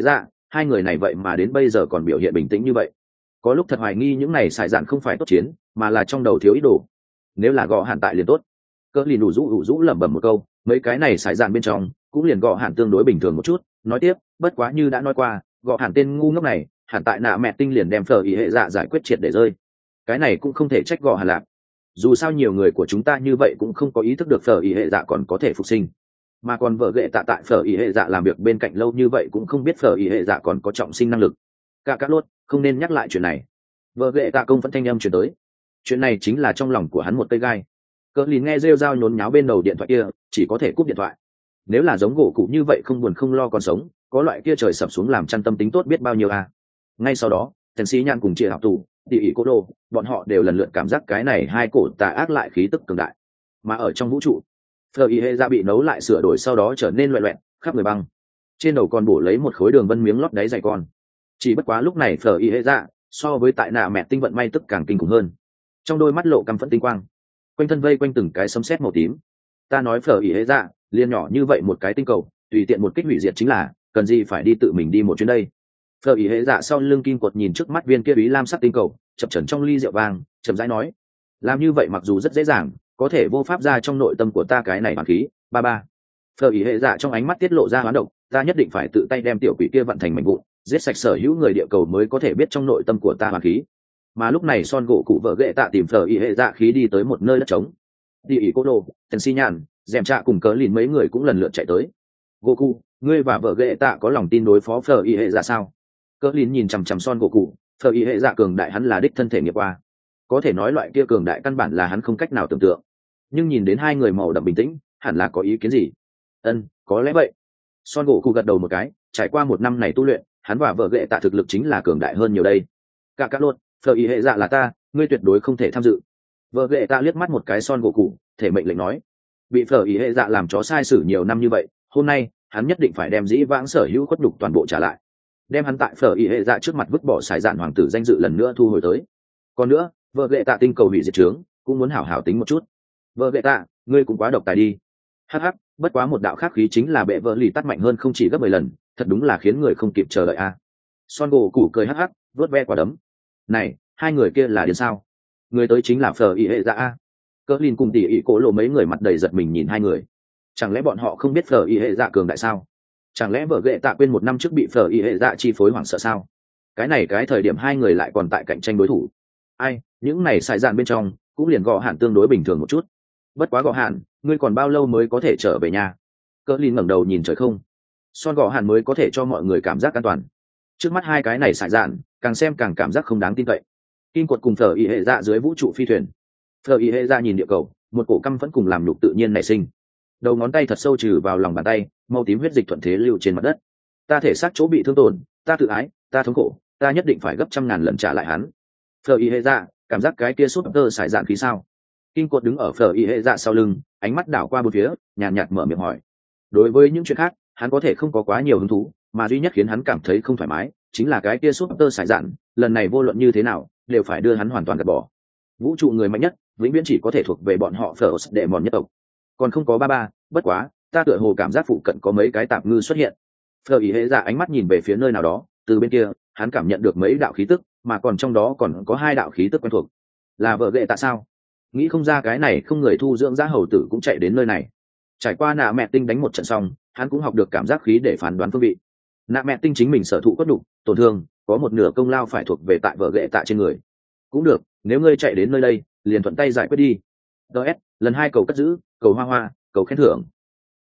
hai người này vậy mà đến bây giờ còn biểu hiện bình tĩnh như vậy. Có lúc thật hoài nghi những này xài dạn không phải tốt chiến mà là trong đầu thiếu ý đồ. Nếu là gõ hạn tại liền tốt. Cỡ lìn ủ rũ lẩm bẩm một câu, mấy cái này xài dạn bên trong cũng liền gõ hạn tương đối bình thường một chút. Nói tiếp, bất quá như đã nói qua, gõ hạn tên ngu ngốc này hẳn tại nạ mẹ tinh liền đem phở ý hệ dạ giải quyết triệt để rơi. Cái này cũng không thể trách gõ hạn lạc. Dù sao nhiều người của chúng ta như vậy cũng không có ý thức được phở ý hệ dạ còn có thể phục sinh, mà còn vợ ghệ tạ tại phở ý hệ dạ làm việc bên cạnh lâu như vậy cũng không biết phở ý hệ dạ còn có trọng sinh năng lực. Cả các lốt không nên nhắc lại chuyện này. Vợ ghệ tạ công vẫn thanh âm chuyển tới, chuyện này chính là trong lòng của hắn một cây gai. Cỡ lìn nghe rêu rao nhốn nháo bên đầu điện thoại kia chỉ có thể cúp điện thoại. Nếu là giống gỗ cụ như vậy không buồn không lo còn sống, có loại kia trời sập xuống làm chăn tâm tính tốt biết bao nhiêu à. Ngay sau đó thần sĩ nhàn cùng chị học tù địa ỷ cô đô bọn họ đều lần lượt cảm giác cái này hai cổ tà ác lại khí tức cường đại. Mà ở trong vũ trụ, phở ý hệ dạ bị nấu lại sửa đổi sau đó trở nên loẹ loẹn khắp người băng, trên đầu còn bổ lấy một khối đường vân miếng lót đáy dày con. Chỉ bất quá lúc này phở ý hệ dạ so với tại nạ mẹ tinh vận may tức càng kinh khủng hơn, trong đôi mắt lộ căm phẫn tinh quang, quanh thân vây quanh từng cái sấm sét màu tím. Ta nói phở ý hệ dạ liên nhỏ như vậy một cái tinh cầu tùy tiện một kích hủy diệt chính là, cần gì phải đi tự mình đi một chuyến đây. Phở ý hệ dạ sau lưng kim cột nhìn trước mắt viên kia bí lam sắc tinh cầu chập chẩn trong ly rượu vang, chậm rãi nói, làm như vậy mặc dù rất dễ dàng, có thể vô pháp ra trong nội tâm của ta cái này hoàn khí ba ba. Phở ý hệ dạ trong ánh mắt tiết lộ ra hoán độc, ta nhất định phải tự tay đem tiểu quỷ kia vận thành mảnh vụn, giết sạch sở hữu người địa cầu mới có thể biết trong nội tâm của ta hoàn khí. Mà lúc này son gỗ cụ vợ ghệ tạ tìm phở ý hệ dạ khí đi tới một nơi đất trống. Địa ỷ cô đồ thần si nhàn dèm trạ cùng cớ lìn mấy người cũng lần lượt chạy tới. Gỗ cụ, ngươi và vợ ghệ tạ có lòng tin đối phó phở ý hệ dạ sao? Cớ lìn nhìn chằm chằm son gỗ cụ, phở ý hệ dạ cường đại hắn là đích thân thể nghiệp qua, có thể nói loại kia cường đại căn bản là hắn không cách nào tưởng tượng. Nhưng nhìn đến hai người màu đậm bình tĩnh, hẳn là có ý kiến gì? Có lẽ vậy. Son gỗ cụ gật đầu một cái, trải qua một năm này tu luyện, hắn và vợ ghệ tạ thực lực chính là cường đại hơn nhiều đây. Cả các luôn, phở ý hệ dạ là ta, ngươi tuyệt đối không thể tham dự. Vợ ghệ tạ liếc mắt một cái son gỗ cụ, thể mệnh lệnh nói, bị phở ý hệ dạ làm chó sai sử nhiều năm như vậy, hôm nay hắn nhất định phải đem dĩ vãng sở hữu khuất đục toàn bộ trả lại, đem hắn tại phở ý hệ dạ trước mặt vứt bỏ sải dạn hoàng tử danh dự lần nữa thu hồi tới. Còn nữa, vợ ghệ tạ tinh cầu hủy diệt trướng cũng muốn hảo hảo tính một chút. Vợ ghệ tạ, ngươi cũng quá độc tài đi. Hắc hắc, bất quá một đạo khắc khí chính là bệ vợ lì tắt mạnh hơn không chỉ gấp 10 lần, thật đúng là khiến người không kịp chờ đợi a. Son gỗ củ cười hắc hắc, vớt ve quả đấm. Này, hai người kia là điên sao? Người tới chính là phở ý hệ dạ a. Cỡ lìn cùng tỉ ỉ cổ lộ mấy người mặt đầy giật mình nhìn hai người. Chẳng lẽ bọn họ không biết phở ý hệ dạ cường đại sao? Chẳng lẽ vợ ghệ tạ quên một năm trước bị phở ý hệ dạ chi phối hoảng sợ sao? Cái này cái thời điểm hai người lại còn tại cạnh tranh đối thủ. Ai, những này xài dạn bên trong cũng liền gõ hạn tương đối bình thường một chút. Bất quá gõ hạn, ngươi còn bao lâu mới có thể trở về nhà? Cỡ lìn ngẩng đầu nhìn trời không. Son gõ hạn mới có thể cho mọi người cảm giác an toàn. Trước mắt hai cái này xài dạn, càng xem càng cảm giác không đáng tin cậy. Kim quật cùng phở ý hệ dạ dưới vũ trụ phi thuyền. Phở ý hệ dạ nhìn địa cầu, một cổ căm vẫn cùng làm nhục tự nhiên nảy sinh. Đầu ngón tay thật sâu trừ vào lòng bàn tay, màu tím huyết dịch thuận thế lưu trên mặt đất. Ta thể xác chỗ bị thương tổn, ta tự ái, ta thống khổ, ta nhất định phải gấp 100.000 lần trả lại hắn. Phở ý hệ dạ, cảm giác cái kia sút tơ sải dạn khí sao? Kim cột đứng ở phở ý hệ dạ sau lưng, ánh mắt đảo qua bốn phía, nhàn nhạt mở miệng hỏi. Đối với những chuyện khác, hắn có thể không có quá nhiều hứng thú, mà duy nhất khiến hắn cảm thấy không thoải mái chính là cái kia sút tơ sải dạn, lần này vô luận như thế nào đều phải đưa hắn hoàn toàn gạt bỏ. Vũ trụ người mạnh nhất vĩnh viễn chỉ có thể thuộc về bọn họ phở đệ mòn nhất tộc, còn không có ba. Bất quá ta tựa hồ cảm giác phụ cận có mấy cái tạp ngư xuất hiện. Phở ý hệ dạ ánh mắt nhìn về phía nơi nào đó, từ bên kia hắn cảm nhận được mấy đạo khí tức, mà còn trong đó còn có 2 đạo khí tức quen thuộc. Là vợ ghệ tạ sao? Nghĩ không ra cái này không người thu dưỡng giá hầu tử cũng chạy đến nơi này. Trải qua nạ mẹ tinh đánh một trận xong, hắn cũng học được cảm giác khí để phán đoán phương vị. Nạ mẹ tinh chính mình sở thụ cốt đủ tổn thương, có một nửa công lao phải thuộc về tại vợ ghệ tạ trên người. Cũng được, nếu ngươi chạy đến nơi đây liền thuận tay giải quyết đi. DS, lần 2 cầu cất giữ, cầu hoa hoa, cầu khen thưởng.